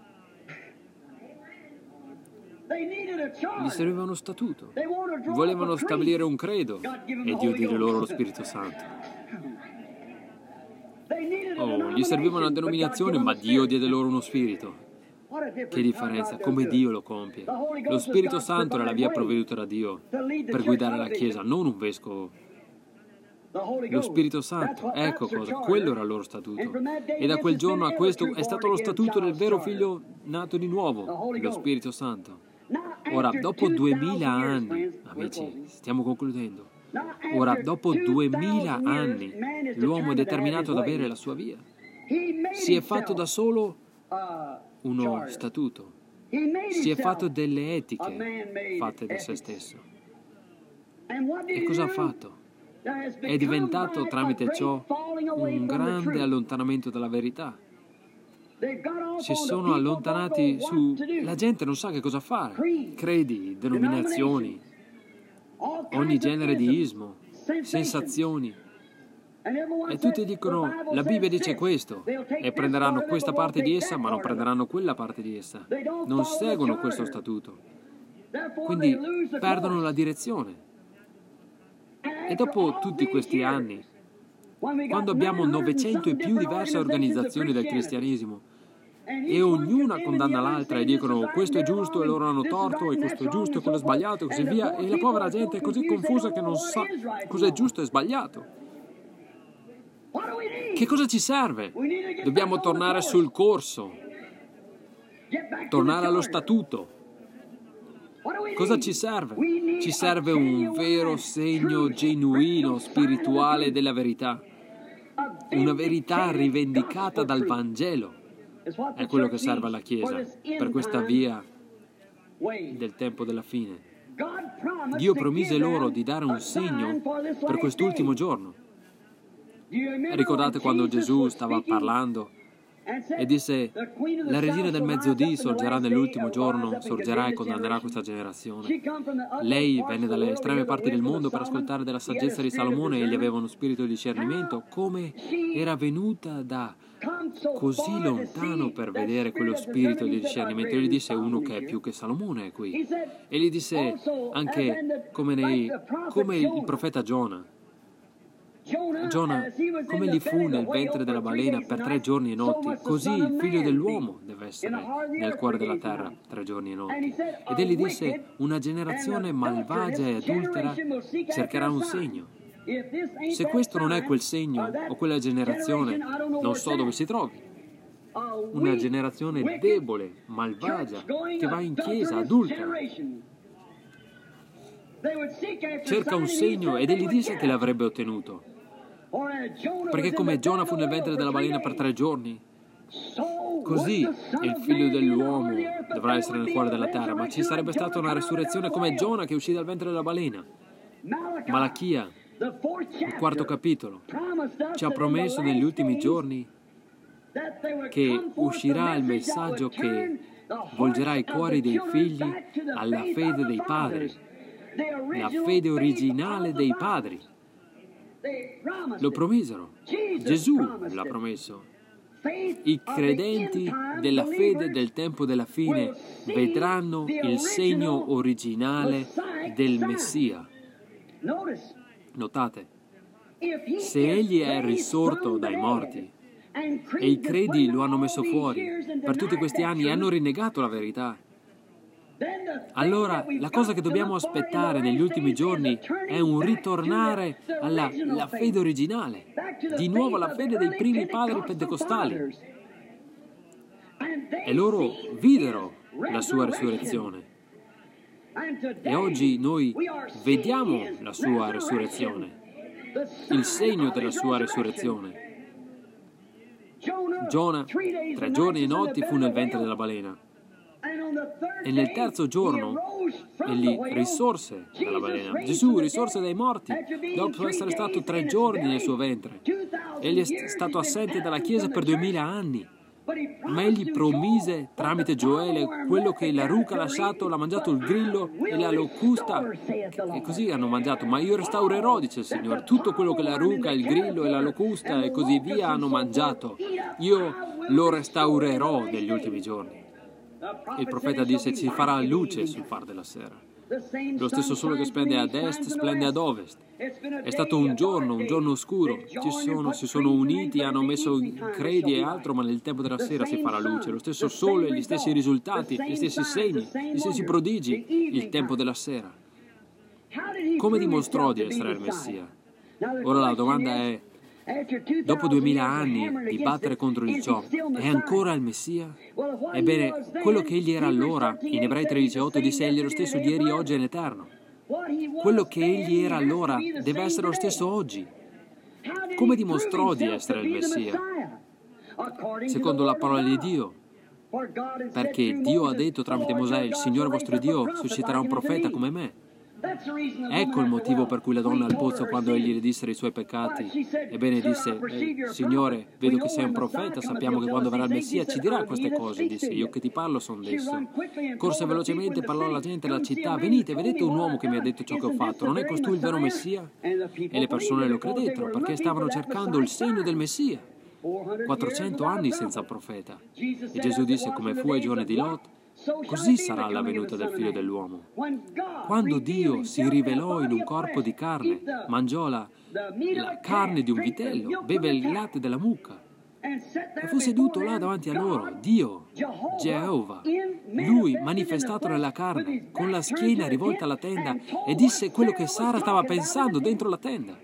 [SPEAKER 4] Gli serviva uno statuto. Volevano stabilire un credo e Dio diede loro lo Spirito Santo. Oh, gli serviva una denominazione, ma Dio diede loro uno spirito. Che differenza, come Dio lo compie. Lo Spirito Santo era la via provveduta da Dio per guidare la Chiesa, non un vescovo. Lo Spirito Santo, ecco cosa, quello era il loro statuto. E da quel giorno a questo è stato lo statuto del vero figlio nato di nuovo, lo Spirito Santo. Ora, dopo 2000 anni, amici, stiamo concludendo. Ora, dopo 2000 anni, l'uomo è determinato ad avere la sua via. Si è fatto da solo uno statuto. Si è fatto delle etiche fatte da se stesso. E cosa ha fatto? È diventato tramite ciò un grande allontanamento dalla verità. Si sono allontanati su... La gente non sa che cosa fare. Credi, denominazioni, ogni genere di ismo, sensazioni. E tutti dicono, la Bibbia dice questo, e prenderanno questa parte di essa, ma non prenderanno quella parte di essa. Non seguono questo statuto. Quindi perdono la direzione. E dopo tutti questi anni, quando abbiamo 900 e più diverse organizzazioni del cristianesimo, e ognuna condanna l'altra e dicono questo è giusto e loro hanno torto e questo è giusto e quello è sbagliato e così via, e la povera gente è così confusa che non sa cosa è giusto e sbagliato. Che cosa ci serve? Dobbiamo tornare sul corso, tornare allo statuto. Cosa ci serve? Ci serve un vero segno genuino, spirituale della verità, una verità rivendicata dal Vangelo. È quello che serve alla Chiesa per questa via del tempo della fine. Dio promise loro di dare un segno per quest'ultimo giorno. Ricordate quando Gesù stava parlando e disse la regina del mezzodì sorgerà nell'ultimo giorno, sorgerà e condannerà questa generazione. Lei venne dalle estreme parti del mondo per ascoltare della saggezza di Salomone e egli aveva uno spirito di discernimento, come era venuta da così lontano per vedere quello spirito di discernimento. E gli disse uno che è più che Salomone è qui. E gli disse anche come il profeta Giona, come gli fu nel ventre della balena per 3 giorni e notti, così il figlio dell'uomo deve essere nel cuore della terra 3 giorni e notti. Ed egli disse, una generazione malvagia e adultera cercherà un segno. Se questo non è quel segno o quella generazione, non so dove si trovi. Una generazione debole, malvagia, che va in chiesa, adultera. Cerca un segno ed egli disse che l'avrebbe ottenuto. Perché come Giona fu nel ventre della balena per 3 giorni, così il figlio dell'uomo dovrà essere nel cuore della terra. Ma ci sarebbe stata una resurrezione come Giona che uscì dal ventre della balena. Malachia, il 4º capitolo, ci ha promesso negli ultimi giorni che uscirà il messaggio che volgerà i cuori dei figli alla fede dei padri, la fede originale dei padri. Lo promisero. Gesù l'ha promesso. I credenti della fede del tempo della fine vedranno il segno originale del Messia. Notate, se egli è risorto dai morti e i credi lo hanno messo fuori per tutti questi anni e hanno rinnegato la verità, allora la cosa che dobbiamo aspettare negli ultimi giorni è un ritornare alla fede originale, di nuovo alla fede dei primi padri pentecostali. E loro videro la sua resurrezione. E oggi noi vediamo la sua resurrezione, il segno della sua resurrezione. Giona 3 giorni e notti fu nel ventre della balena. E nel 3° giorno egli risorse dalla balena. Gesù risorse dai morti dopo essere stato 3 giorni nel suo ventre. Egli è stato assente dalla Chiesa per 2000 anni. Ma egli promise tramite Gioele quello che la ruca ha lasciato, l'ha mangiato il grillo e la locusta, e così hanno mangiato. Ma io restaurerò, dice il Signore, tutto quello che la ruca, il grillo e la locusta e così via hanno mangiato. Io lo restaurerò negli ultimi giorni. Il profeta disse: ci farà luce sul far della sera. Lo stesso sole che splende ad est splende ad ovest. È stato un giorno oscuro. Si sono uniti, hanno messo credi e altro, ma nel tempo della sera si farà luce. Lo stesso sole, gli stessi risultati, gli stessi segni, gli stessi prodigi, il tempo della sera. Come dimostrò di essere il Messia? Ora la domanda è: dopo 2000 anni di battere contro il ciò, è ancora il Messia? Ebbene, quello che egli era allora, in Ebrei 13:8 disse: egli è lo stesso di ieri, oggi e in eterno. Quello che egli era allora deve essere lo stesso oggi. Come dimostrò di essere il Messia? Secondo la parola di Dio. Perché Dio ha detto tramite Mosè: il Signore vostro Dio susciterà un profeta come me. Ecco il motivo per cui la donna al pozzo, quando egli le dissero i suoi peccati, ebbene disse: Signore, vedo che sei un profeta, sappiamo che quando verrà il Messia ci dirà queste cose. Disse: io che ti parlo sono d'esso. Corse velocemente, parlò alla gente della città: venite, vedete un uomo che mi ha detto ciò che ho fatto, non è costui il vero Messia? E le persone lo credettero perché stavano cercando il segno del Messia. 400 anni senza profeta. E Gesù disse: come fu ai giorni di Lot, così sarà la venuta del Figlio dell'uomo. Quando Dio si rivelò in un corpo di carne, mangiò la carne di un vitello, beve il latte della mucca e fu seduto là davanti a loro, Dio, Geova, Lui manifestato nella carne, con la schiena rivolta alla tenda, e disse quello che Sara stava pensando dentro la tenda.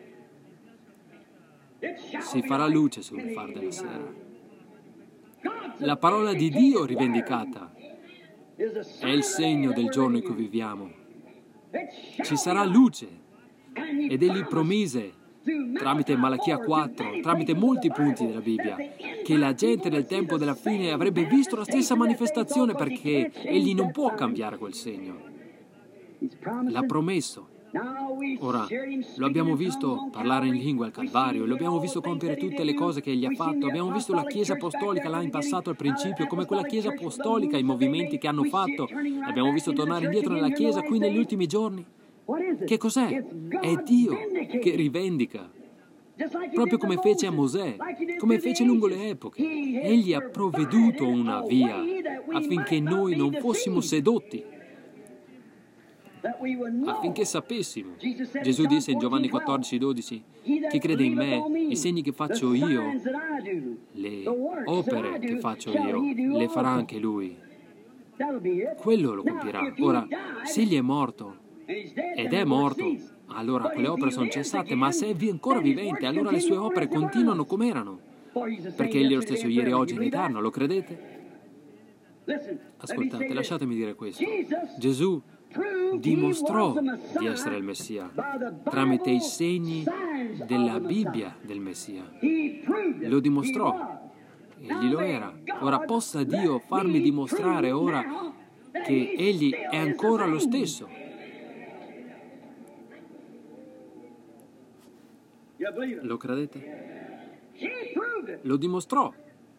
[SPEAKER 4] Si farà luce sul far della sera. La parola di Dio rivendicata è il segno del giorno in cui viviamo. Ci sarà luce. Ed egli promise, tramite Malachia 4, tramite molti punti della Bibbia, che la gente nel tempo della fine avrebbe visto la stessa manifestazione, perché egli non può cambiare quel segno. L'ha promesso. Ora, lo abbiamo visto parlare in lingua al Calvario, lo abbiamo visto compiere tutte le cose che egli ha fatto, abbiamo visto la Chiesa Apostolica là in passato al principio, come quella Chiesa Apostolica, i movimenti che hanno fatto, l'abbiamo visto tornare indietro nella Chiesa qui negli ultimi giorni. Che cos'è? È Dio che rivendica, proprio come fece a Mosè, come fece lungo le epoche. Egli ha provveduto una via affinché noi non fossimo sedotti, affinché sapessimo. Gesù disse in Giovanni 14:12: chi crede in me, i segni che faccio io, le opere che faccio io, le farà anche lui. Quello lo compierà. Ora, se egli è morto, ed è morto, allora quelle opere sono cessate, ma se è ancora vivente, allora le sue opere continuano come erano, perché egli è lo stesso ieri, oggi e in eterno. Lo credete? Ascoltate, lasciatemi dire questo. Gesù dimostrò di essere il Messia tramite i segni della Bibbia del Messia. Lo dimostrò. Egli lo era. Ora possa Dio farmi dimostrare ora che egli è ancora lo stesso. Lo credete? Lo dimostrò.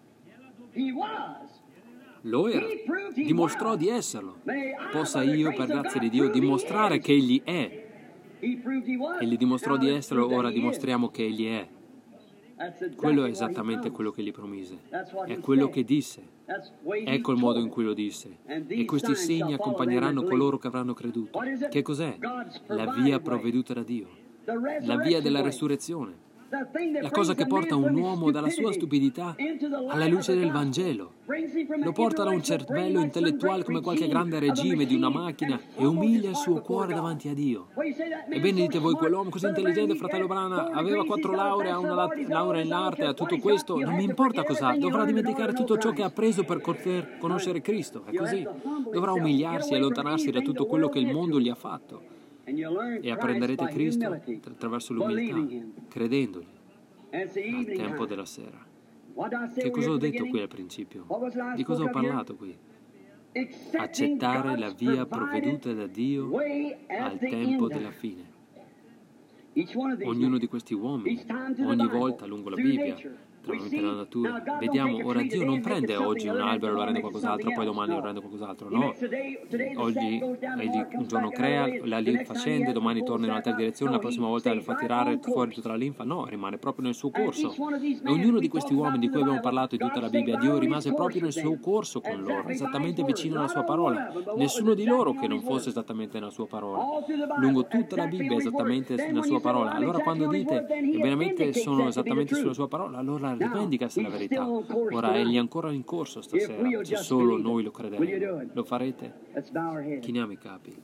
[SPEAKER 4] Lo era. Dimostrò di esserlo. Possa io, per grazia di Dio, dimostrare che egli è. Egli dimostrò di esserlo, ora dimostriamo che egli è. Quello è esattamente quello che gli promise. È quello che disse. Ecco il modo in cui lo disse. E questi segni accompagneranno coloro che avranno creduto. Che cos'è? La via provveduta da Dio. La via della resurrezione. La cosa che porta un uomo dalla sua stupidità alla luce del Vangelo. Lo porta da un cervello intellettuale come qualche grande regime di una macchina e umilia il suo cuore davanti a Dio. Ebbene, dite voi, quell'uomo così intelligente, fratello Branham, aveva 4 lauree, ha una laurea in arte, ha tutto questo, non mi importa cos'ha, dovrà dimenticare tutto ciò che ha preso per poter conoscere Cristo. È così. Dovrà umiliarsi e allontanarsi da tutto quello che il mondo gli ha fatto. E apprenderete Cristo attraverso l'umiltà, credendogli al tempo della sera. Che cosa ho detto qui al principio? Di cosa ho parlato qui? Accettare la via provveduta da Dio al tempo della fine. Ognuno di questi uomini, ogni volta lungo la Bibbia, tramite la natura. Vediamo, ora Dio non prende oggi un albero e lo rende qualcos'altro, poi domani lo rende qualcos'altro, no. Oggi egli un giorno crea, la linfa scende, domani torna in un'altra direzione, la prossima volta le fa tirare fuori tutta la linfa, no, rimane proprio nel suo corso. E ognuno di questi uomini di cui abbiamo parlato in tutta la Bibbia, Dio rimase proprio nel suo corso con loro, esattamente vicino alla sua parola. Nessuno di loro che non fosse esattamente nella sua parola. Lungo tutta la Bibbia esattamente nella sua parola. Allora quando dite che veramente sono esattamente sulla sua parola, allora rivendicasi la verità. Ora egli è ancora in corso stasera, se solo noi lo crederemo. Lo farete? Chiniamo i capi.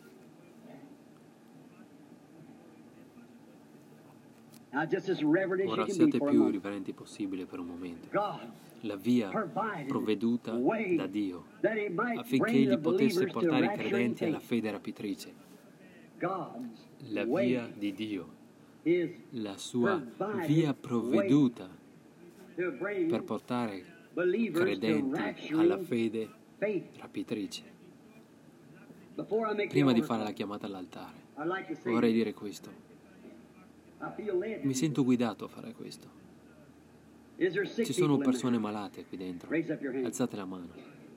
[SPEAKER 4] Ora siate più riverenti possibile per un momento. La via provveduta da Dio affinché egli potesse portare i credenti alla fede rapitrice. La via di Dio, la sua via provveduta per portare credenti alla fede rapitrice. Prima di fare la chiamata all'altare, vorrei dire questo. Mi sento guidato a fare questo. Ci sono persone malate qui dentro. Alzate la mano.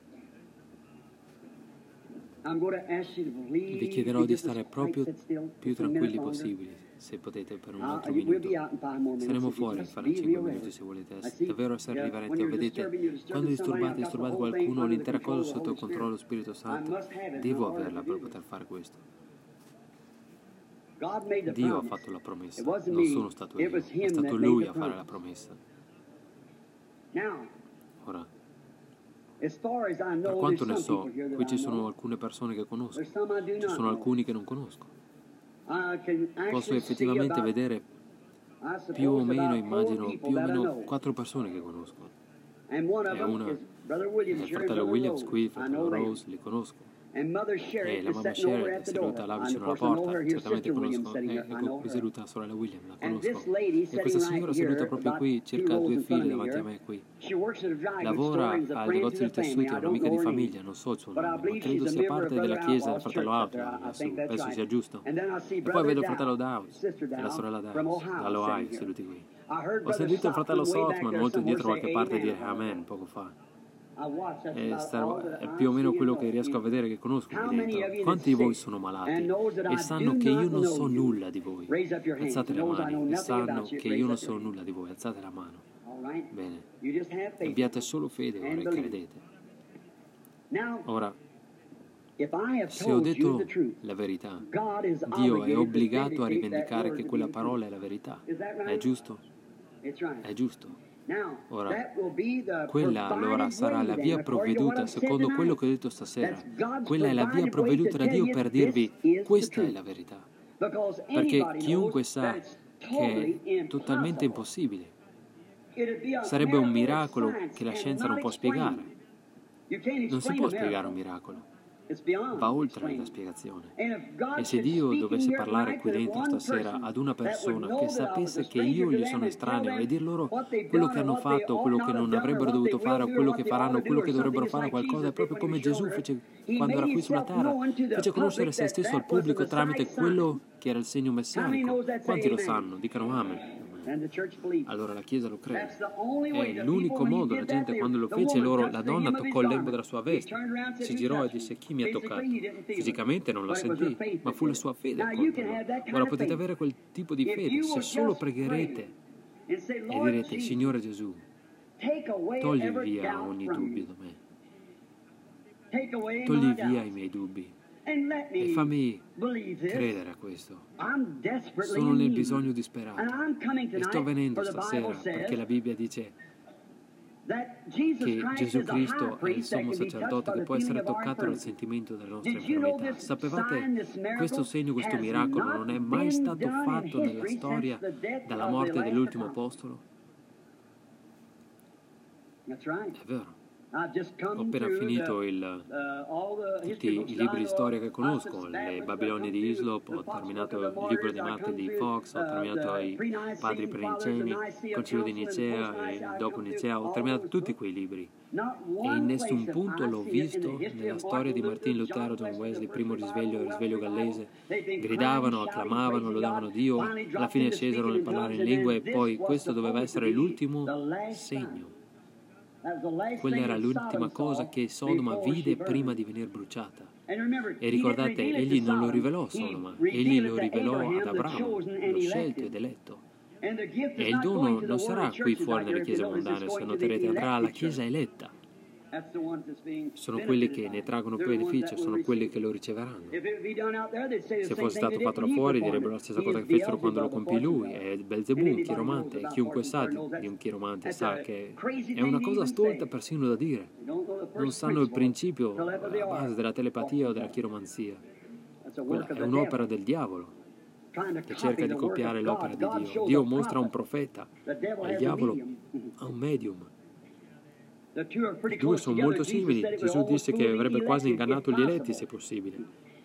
[SPEAKER 4] Vi chiederò di stare proprio più tranquilli possibili, se potete, per un altro minuto. Saremo fuori fra 5 minuti se volete davvero essere riverenti. Vedete, quando disturbate qualcuno, l'intera cosa sotto controllo dello Spirito Santo, devo averla per poter fare questo. Dio ha fatto la promessa, non sono stato io, è stato Lui a fare la promessa. Ora, per quanto ne so, qui ci sono alcune persone che conosco, ci sono alcuni che non conosco. Posso effettivamente vedere più o meno, immagino, più o meno 4 persone che conosco. E una è il fratello Williams qui, il fratello Rose, li conosco. E la mamma Sherry è seduta là vicino alla porta, certamente conosco. Ecco qui seduta la sorella William, la conosco. E questa signora seduta proprio qui, circa 2 file davanti a me qui. Lavora al negozio di tessuti, è un'amica di famiglia, non so il suo nome, ma credo sia parte della chiesa del fratello Out, penso sia giusto. E poi vedo il fratello Dowd e la sorella Dowd, dall'Ohio, seduti qui. Ho sentito il fratello Saltzman molto indietro da qualche parte dire Amen poco fa. È più o meno quello che riesco a vedere, che conosco qui dentro. Quanti di voi sono malati e sanno che io non so nulla di voi? Alzate le mani. E sanno che io non so nulla di voi. Alzate la mano. Bene. Abbiate solo fede ora e credete. Ora, se ho detto la verità, Dio è obbligato a rivendicare che quella parola è la verità. È giusto? È giusto. Ora, quella allora sarà la via provveduta, secondo quello che ho detto stasera. Quella è la via provveduta da Dio per dirvi questa è la verità. Perché chiunque sa che è totalmente impossibile. Sarebbe un miracolo che la scienza non può spiegare. Non si può spiegare un miracolo. Va oltre la spiegazione. E se Dio dovesse parlare qui dentro stasera ad una persona che sapesse che io gli sono estraneo e dir loro quello che hanno fatto, quello che non avrebbero dovuto fare, o quello che faranno, quello che dovrebbero fare, qualcosa, è proprio come Gesù fece quando era qui sulla terra, fece conoscere se stesso al pubblico tramite quello che era il segno messianico. Quanti lo sanno? Dicano Amen. Allora la Chiesa lo crede. È l'unico modo. La gente quando lo fece, la donna toccò il lembo della sua veste, si girò e disse chi mi ha toccato. Fisicamente non la sentì, ma fu la sua fede a colpirlo. Ora potete avere quel tipo di fede se solo pregherete e direte Signore Gesù, togli via ogni dubbio da me, togli via i miei dubbi e fammi credere a questo. Sono nel bisogno disperato e sto venendo stasera perché la Bibbia dice che Gesù Cristo è il sommo sacerdote che può essere toccato dal sentimento delle nostre infermità. Sapevate, questo segno, questo miracolo non è mai stato fatto nella storia dalla morte dell'ultimo apostolo? È vero. Ho appena finito tutti i libri di storia che conosco, le Babilonie di Islop, ho terminato il libro di Matte di Fox, ho terminato i Padri Preniceni, il Concilio di Nicea e dopo Nicea, ho terminato tutti quei libri. E in nessun punto l'ho visto nella storia di Martin Lutero, John Wesley, primo risveglio, il risveglio gallese. Gridavano, acclamavano, lodavano Dio, alla fine scesero nel parlare in lingue e poi questo doveva essere l'ultimo segno. Quella era l'ultima cosa che Sodoma vide prima di venire bruciata. E ricordate, egli non lo rivelò a Sodoma, egli lo rivelò ad Abramo, lo scelto ed eletto. E il dono non sarà qui fuori nelle chiese mondane, se noterete, andrà alla chiesa eletta. Sono quelli che ne traggono più beneficio, sono quelli che lo riceveranno. Se fosse stato fatto da fuori direbbero la stessa cosa che fecero quando lo compì lui, è Belzebù, un chiromante, e chiunque sa di un chiromante sa che è una cosa stolta persino da dire. Non sanno il principio, la base della telepatia o della chiromanzia. Quella è un'opera del diavolo che cerca di copiare l'opera di Dio. Dio mostra un profeta, il diavolo ha un medium. I due sono molto simili. Gesù disse che avrebbe quasi ingannato gli eletti se possibile.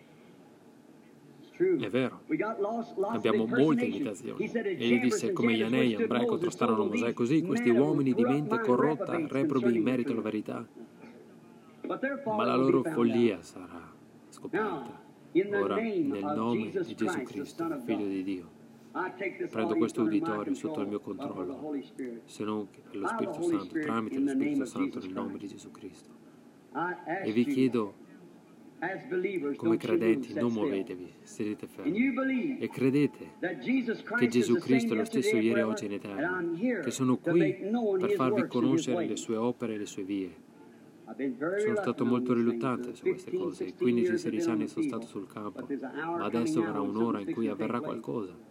[SPEAKER 4] È vero, abbiamo molte indicazioni. Egli disse, come Ianei e Ambrai contrastarono Mosè, così questi uomini di mente corrotta, reprobi in merito alla verità. Ma la loro follia sarà scoperta. Ora, nel nome di Gesù Cristo, Figlio di Dio, prendo questo uditorio sotto il mio controllo, se non lo Spirito Santo, tramite lo Spirito Santo, nel nome di Gesù Cristo. E vi chiedo, come credenti, non muovetevi, sedete fermi e credete che Gesù Cristo è lo stesso ieri, oggi e in eterno, che sono qui per farvi conoscere le sue opere e le sue vie. Sono stato molto riluttante su queste cose, 15-16 anni sono stato sul campo, ma adesso verrà un'ora in cui avverrà qualcosa.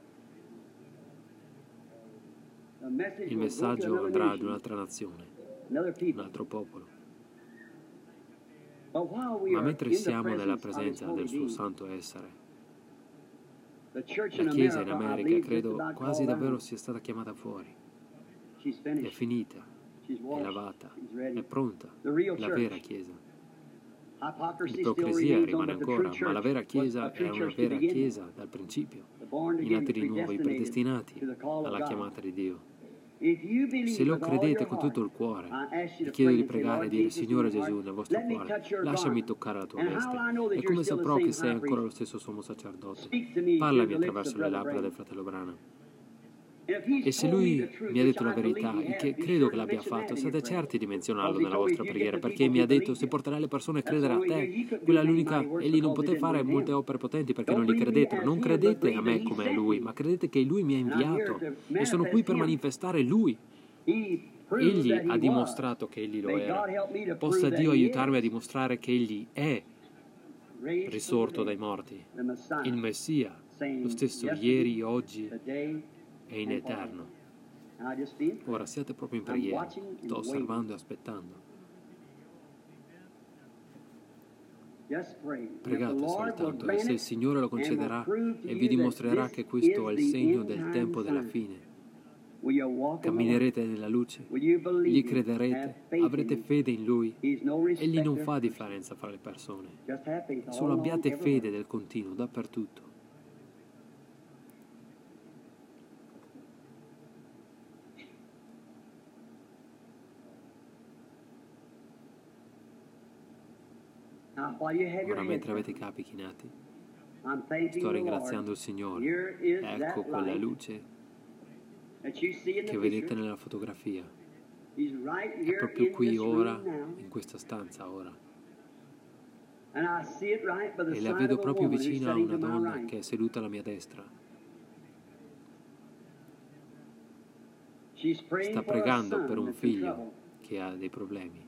[SPEAKER 4] Il messaggio andrà ad un'altra nazione, un altro popolo. Ma mentre siamo nella presenza del suo santo essere, la Chiesa in America credo quasi davvero sia stata chiamata fuori. È finita, è lavata, è pronta, la vera Chiesa. L'ipocrisia rimane ancora, ma la vera Chiesa è una vera Chiesa dal principio, i nati di nuovo, i predestinati alla chiamata di Dio. Se lo credete con tutto il cuore, vi chiedo di pregare e dire, Signore Gesù, nel vostro cuore, lasciami toccare la tua veste. E come saprò che sei ancora lo stesso sommo sacerdote? Parlami attraverso le labbra del fratello Branham. E se lui mi ha detto la verità, e che credo che l'abbia fatto, siate certi di menzionarlo nella vostra preghiera, perché mi ha detto, se porterai le persone a credere a te, quella è l'unica, egli non poté fare molte opere potenti perché non gli credettero. Non credete a me come a lui, ma credete che lui mi ha inviato e sono qui per manifestare lui. Egli ha dimostrato che egli lo era. Possa Dio aiutarmi a dimostrare che egli è risorto dai morti, il Messia, lo stesso ieri, oggi e in eterno. Ora siate proprio in preghiera. Sto osservando e aspettando. Pregate soltanto e se il Signore lo concederà e vi dimostrerà che questo è il segno del tempo della fine, camminerete nella luce, gli crederete, avrete fede in Lui. Egli non fa differenza fra le persone. Solo abbiate fede del continuo dappertutto. Ora, mentre avete i capi chinati, sto ringraziando il Signore. Ecco quella luce che vedete nella fotografia. È proprio qui ora, in questa stanza ora. E la vedo proprio vicino a una donna che è seduta alla mia destra. Sta pregando per un figlio che ha dei problemi.